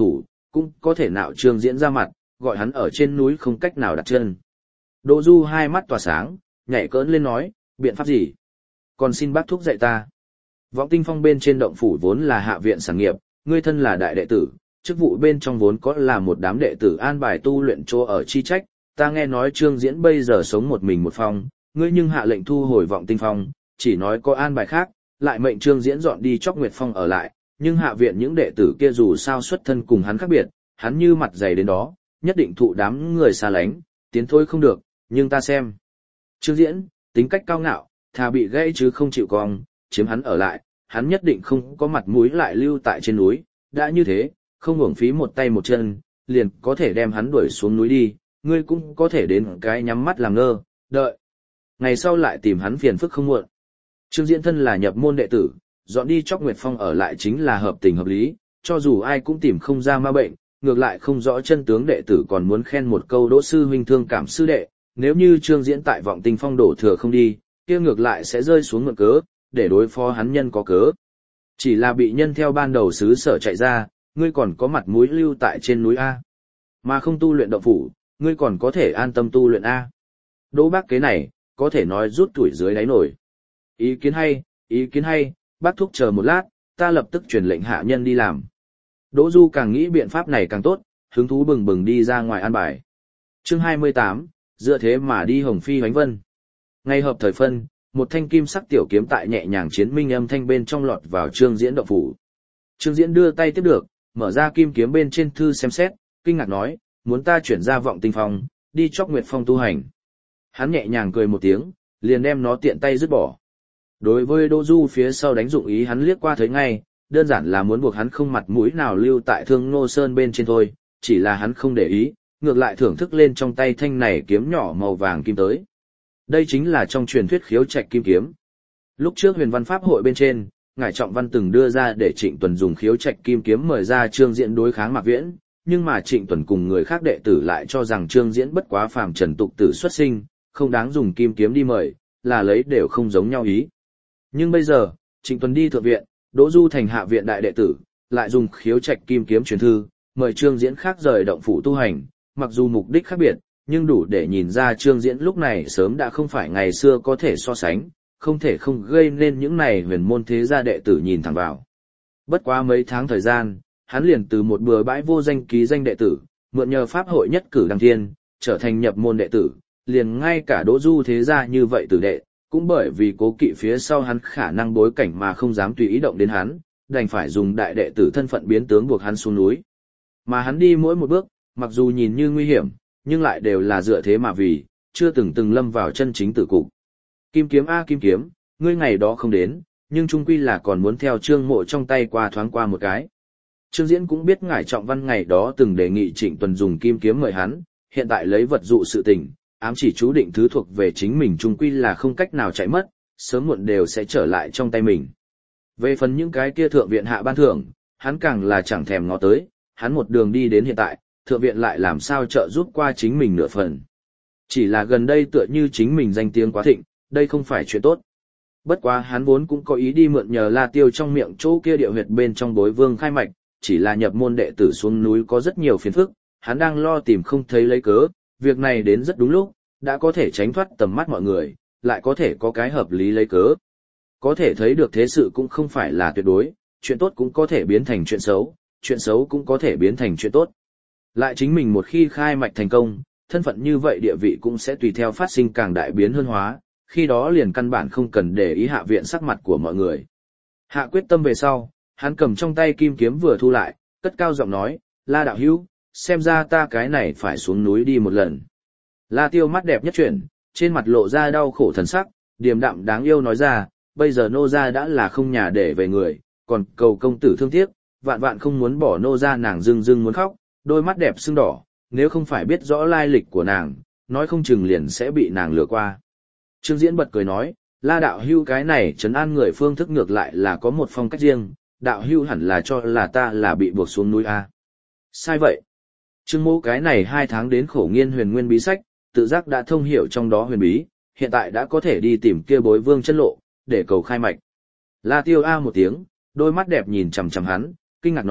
A: cũng có thể nạo Trương Diễn ra mặt, gọi hắn ở trên núi không cách nào đặt chân. Đỗ Du hai mắt tỏa sáng, nhảy cỡn lên nói, biện pháp gì? Còn xin bác thúc dạy ta. Vọng Tinh Phong bên trên động phủ vốn là hạ viện sản nghiệp, ngươi thân là đại đệ tử, chức vụ bên trong vốn có là một đám đệ tử an bài tu luyện chỗ ở chi trách, ta nghe nói Trương Diễn bây giờ sống một mình một phòng, ngươi nhưng hạ lệnh thu hồi Vọng Tinh Phong, chỉ nói có an bài khác, lại mệnh Trương Diễn dọn đi Chóc Nguyệt Phong ở lại, nhưng hạ viện những đệ tử kia dù sao xuất thân cùng hắn khác biệt, hắn như mặt dày đến đó, nhất định thụ đám người xa lánh, tiến thôi không được, nhưng ta xem. Trương Diễn, tính cách cao ngạo, thà bị gãy chứ không chịu cong, chiếm hắn ở lại, hắn nhất định không có mặt mũi lại lưu tại trên núi, đã như thế, không uổng phí một tay một chân, liền có thể đem hắn đuổi xuống núi đi, ngươi cũng có thể đến cái nhắm mắt làm ngơ, đợi. Ngày sau lại tìm hắn phiền phức không muộn. Trương Diễn thân là nhập môn đệ tử, dọn đi Chóc Nguyệt Phong ở lại chính là hợp tình hợp lý, cho dù ai cũng tìm không ra ma bệnh, ngược lại không rõ chân tướng đệ tử còn muốn khen một câu Đỗ sư huynh thương cảm sư đệ, nếu như Trương Diễn tại Vọng Tinh Phong đổ thừa không đi, kia ngược lại sẽ rơi xuống mượn cớ, để đối phó hắn nhân có cớ. Chỉ là bị nhân theo ban đầu xứ sở chạy ra, ngươi còn có mặt mũi lưu tại trên núi A. Mà không tu luyện động phủ, ngươi còn có thể an tâm tu luyện A. Đỗ bác kế này, có thể nói rút tuổi dưới đáy nổi. Ý kiến hay, ý kiến hay, bác thúc chờ một lát, ta lập tức truyền lệnh hạ nhân đi làm. Đỗ Du càng nghĩ biện pháp này càng tốt, hứng thú bừng bừng đi ra ngoài an bài. Chương hai mươi tám, dựa thế mà đi Hồng Phi Hoánh Vân. Ngay hợp thời phân, một thanh kim sắc tiểu kiếm tại nhẹ nhàng chiến minh âm thanh bên trong lọt vào Trương Diễn động phủ. Trương Diễn đưa tay tiếp được, mở ra kim kiếm bên trên thư xem xét, kinh ngạc nói, muốn ta chuyển ra Vọng Tinh Phong, đi Chóc Nguyệt Phong tu hành. Hắn nhẹ nhàng cười một tiếng, liền đem nó tiện tay dứt bỏ. Đối với Đỗ Du phía sau đánh dụng ý hắn liếc qua thấy ngay, đơn giản là muốn buộc hắn không mặt mũi nào lưu tại Thương Nô Sơn bên trên thôi, chỉ là hắn không để ý, ngược lại thưởng thức lên trong tay thanh này kiếm nhỏ màu vàng kim tới. Đây chính là trong truyền thuyết khiếu trạch kim kiếm. Lúc trước Huyền Văn Pháp hội bên trên, Ngài Trọng Văn từng đưa ra để Trịnh Tuần dùng khiếu trạch kim kiếm mời ra Trương Diễn đối kháng Mạc Viễn, nhưng mà Trịnh Tuần cùng người khác đệ tử lại cho rằng Trương Diễn bất quá phàm trần tục tử xuất sinh, không đáng dùng kim kiếm đi mời, là lấy đều không giống nhau ý. Nhưng bây giờ, Trịnh Tuần đi thượng viện, Đỗ Du thành hạ viện đại đệ tử, lại dùng khiếu trạch kim kiếm truyền thư, mời Trương Diễn khác rời động phủ tu hành, mặc dù mục đích khác biệt, nhưng đủ để nhìn ra Trương Diễn lúc này sớm đã không phải ngày xưa có thể so sánh, không thể không gây nên những này huyền môn thế gia đệ tử nhìn thẳng vào. Bất quá mấy tháng thời gian, hắn liền từ một bừa bãi vô danh ký danh đệ tử, mượn nhờ pháp hội nhất cử đăng thiên, trở thành nhập môn đệ tử, liền ngay cả Đỗ Du thế gia như vậy tử đệ, cũng bởi vì cố kỵ phía sau hắn khả năng bối cảnh mà không dám tùy ý động đến hắn, đành phải dùng đại đệ tử thân phận biến tướng buộc hắn xuống núi. Mà hắn đi mỗi một bước, mặc dù nhìn như nguy hiểm, nhưng lại đều là dựa thế mà vì, chưa từng từng lâm vào chân chính tử cục. Kim kiếm a kim kiếm, ngươi ngày đó không đến, nhưng chung quy là còn muốn theo Trương Mộ trong tay qua thoáng qua một cái. Trương Diễn cũng biết Ngải Trọng Văn ngày đó từng đề nghị Trịnh Tuần dùng kim kiếm mời hắn, hiện tại lấy vật dụ sự tình, ám chỉ chú định thứ thuộc về chính mình chung quy là không cách nào chạy mất, sớm muộn đều sẽ trở lại trong tay mình. Về phần những cái kia thượng viện hạ ban thưởng, hắn càng là chẳng thèm ngó tới, hắn một đường đi đến hiện tại, thượng viện lại làm sao trợ giúp qua chính mình nửa phần. Chỉ là gần đây tựa như chính mình danh tiếng quá thịnh, đây không phải chuyện tốt. Bất quá hắn vốn cũng có ý đi mượn nhờ La Tiêu trong miệng chỗ kia địa huyệt bên trong Bối Vương khai mạch, chỉ là nhập môn đệ tử xuống núi có rất nhiều phiền phức, hắn đang lo tìm không thấy lấy cớ, việc này đến rất đúng lúc, đã có thể tránh thoát tầm mắt mọi người, lại có thể có cái hợp lý lấy cớ. Có thể thấy được thế sự cũng không phải là tuyệt đối, chuyện tốt cũng có thể biến thành chuyện xấu, chuyện xấu cũng có thể biến thành chuyện tốt. Lại chính mình một khi khai mạch thành công, thân phận như vậy địa vị cũng sẽ tùy theo phát sinh càng đại biến hơn hóa, khi đó liền căn bản không cần để ý hạ viện sắc mặt của mọi người. Hạ quyết tâm về sau, hắn cầm trong tay kim kiếm vừa thu lại, cất cao giọng nói, La đạo hữu, xem ra ta cái này phải xuống núi đi một lần. La Tiêu mắt đẹp nhất chuyển, trên mặt lộ ra đau khổ thần sắc, điềm đạm đáng yêu nói ra, bây giờ nô gia đã là không nhà để về người, còn cầu công tử thương tiếc, vạn vạn không muốn bỏ nô gia. Nàng rưng rưng muốn khóc, đôi mắt đẹp sưng đỏ, nếu không phải biết rõ lai lịch của nàng, nói không chừng liền sẽ bị nàng lừa qua. Trương Diễn bật cười nói, La đạo hưu cái này trấn an người phương thức ngược lại là có một phong cách riêng, đạo hưu hẳn là cho là ta là bị buộc xuống núi a. Sai vậy. Trương Mỗ cái này hai tháng đến khổ nghiên huyền nguyên bí sách, tự giác đã thông hiểu trong đó huyền bí, hiện tại đã có thể đi tìm kia Bối Vương chân lộ, để cầu khai mạch. La Tiêu a một tiếng, đôi mắt đẹp nhìn chằm chằm hắn, kinh ngạc nói,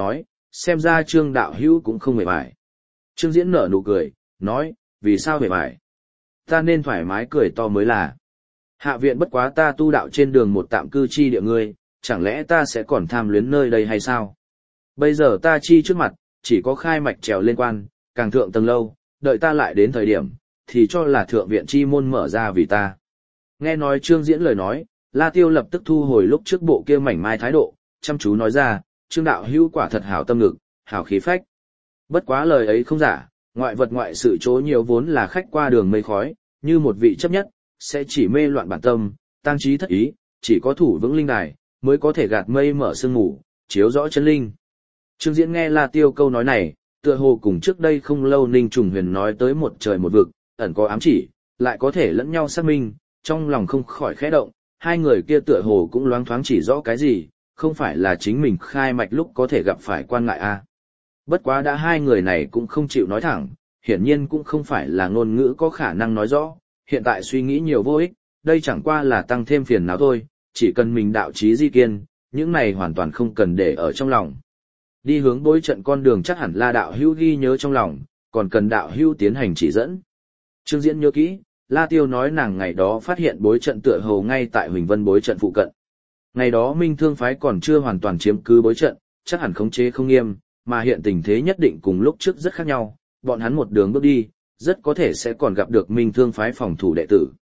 A: Xem ra Trương đạo hữu cũng không mệt mỏi. Trương Diễn nở nụ cười, nói, vì sao mệt mỏi? Ta nên thoải mái cười to mới là. Hạ viện bất quá ta tu đạo trên đường một tạm cư chi địa ngươi, chẳng lẽ ta sẽ còn tham luyến nơi đây hay sao? Bây giờ ta chi trước mặt, chỉ có khai mạch trèo lên quan, càng thượng tầng lâu, đợi ta lại đến thời điểm, thì cho là thượng viện chi môn mở ra vì ta. Nghe nói Trương Diễn lời nói, La Tiêu lập tức thu hồi lúc trước bộ kia mảnh mai thái độ, chăm chú nói ra, Trương đạo hữu quả thật hảo tâm ngực, hảo khí phách. Bất quá lời ấy không giả, ngoại vật ngoại sự chỗ nhiều vốn là khách qua đường mây khói, như một vị chấp nhất, sẽ chỉ mê loạn bản tâm, tăng trí thất ý, chỉ có thủ vững linh đài, mới có thể gạt mây mở sương ngủ, chiếu rõ chân linh. Trương Diễn nghe La Tiêu câu nói này, tựa hồ cùng trước đây không lâu Ninh Trùng Huyền nói tới một trời một vực, ẩn có ám chỉ, lại có thể lẫn nhau xác minh, trong lòng không khỏi khẽ động, hai người kia tựa hồ cũng loáng thoáng chỉ rõ cái gì, không phải là chính mình khai mạch lúc có thể gặp phải quan ngại a. À. Bất quá đã hai người này cũng không chịu nói thẳng, hiển nhiên cũng không phải là ngôn ngữ có khả năng nói rõ, hiện tại suy nghĩ nhiều vô ích, đây chẳng qua là tăng thêm phiền não thôi, chỉ cần mình đạo trí di kiên, những này hoàn toàn không cần để ở trong lòng. Đi hướng bối trận con đường chắc hẳn là đạo hữu ghi nhớ trong lòng, còn cần đạo hữu tiến hành chỉ dẫn. Trương Diễn nhớ kỹ, La Tiêu nói nàng ngày đó phát hiện bối trận tựa hồ ngay tại Huỳnh Vân bối trận phụ cận. Ngày đó Minh Thương phái còn chưa hoàn toàn chiếm cứ bối trận, chắc hẳn khống chế không nghiêm, mà hiện tình thế nhất định cùng lúc trước rất khác nhau, bọn hắn một đường bước đi, rất có thể sẽ còn gặp được Minh Thương phái phòng thủ đệ tử.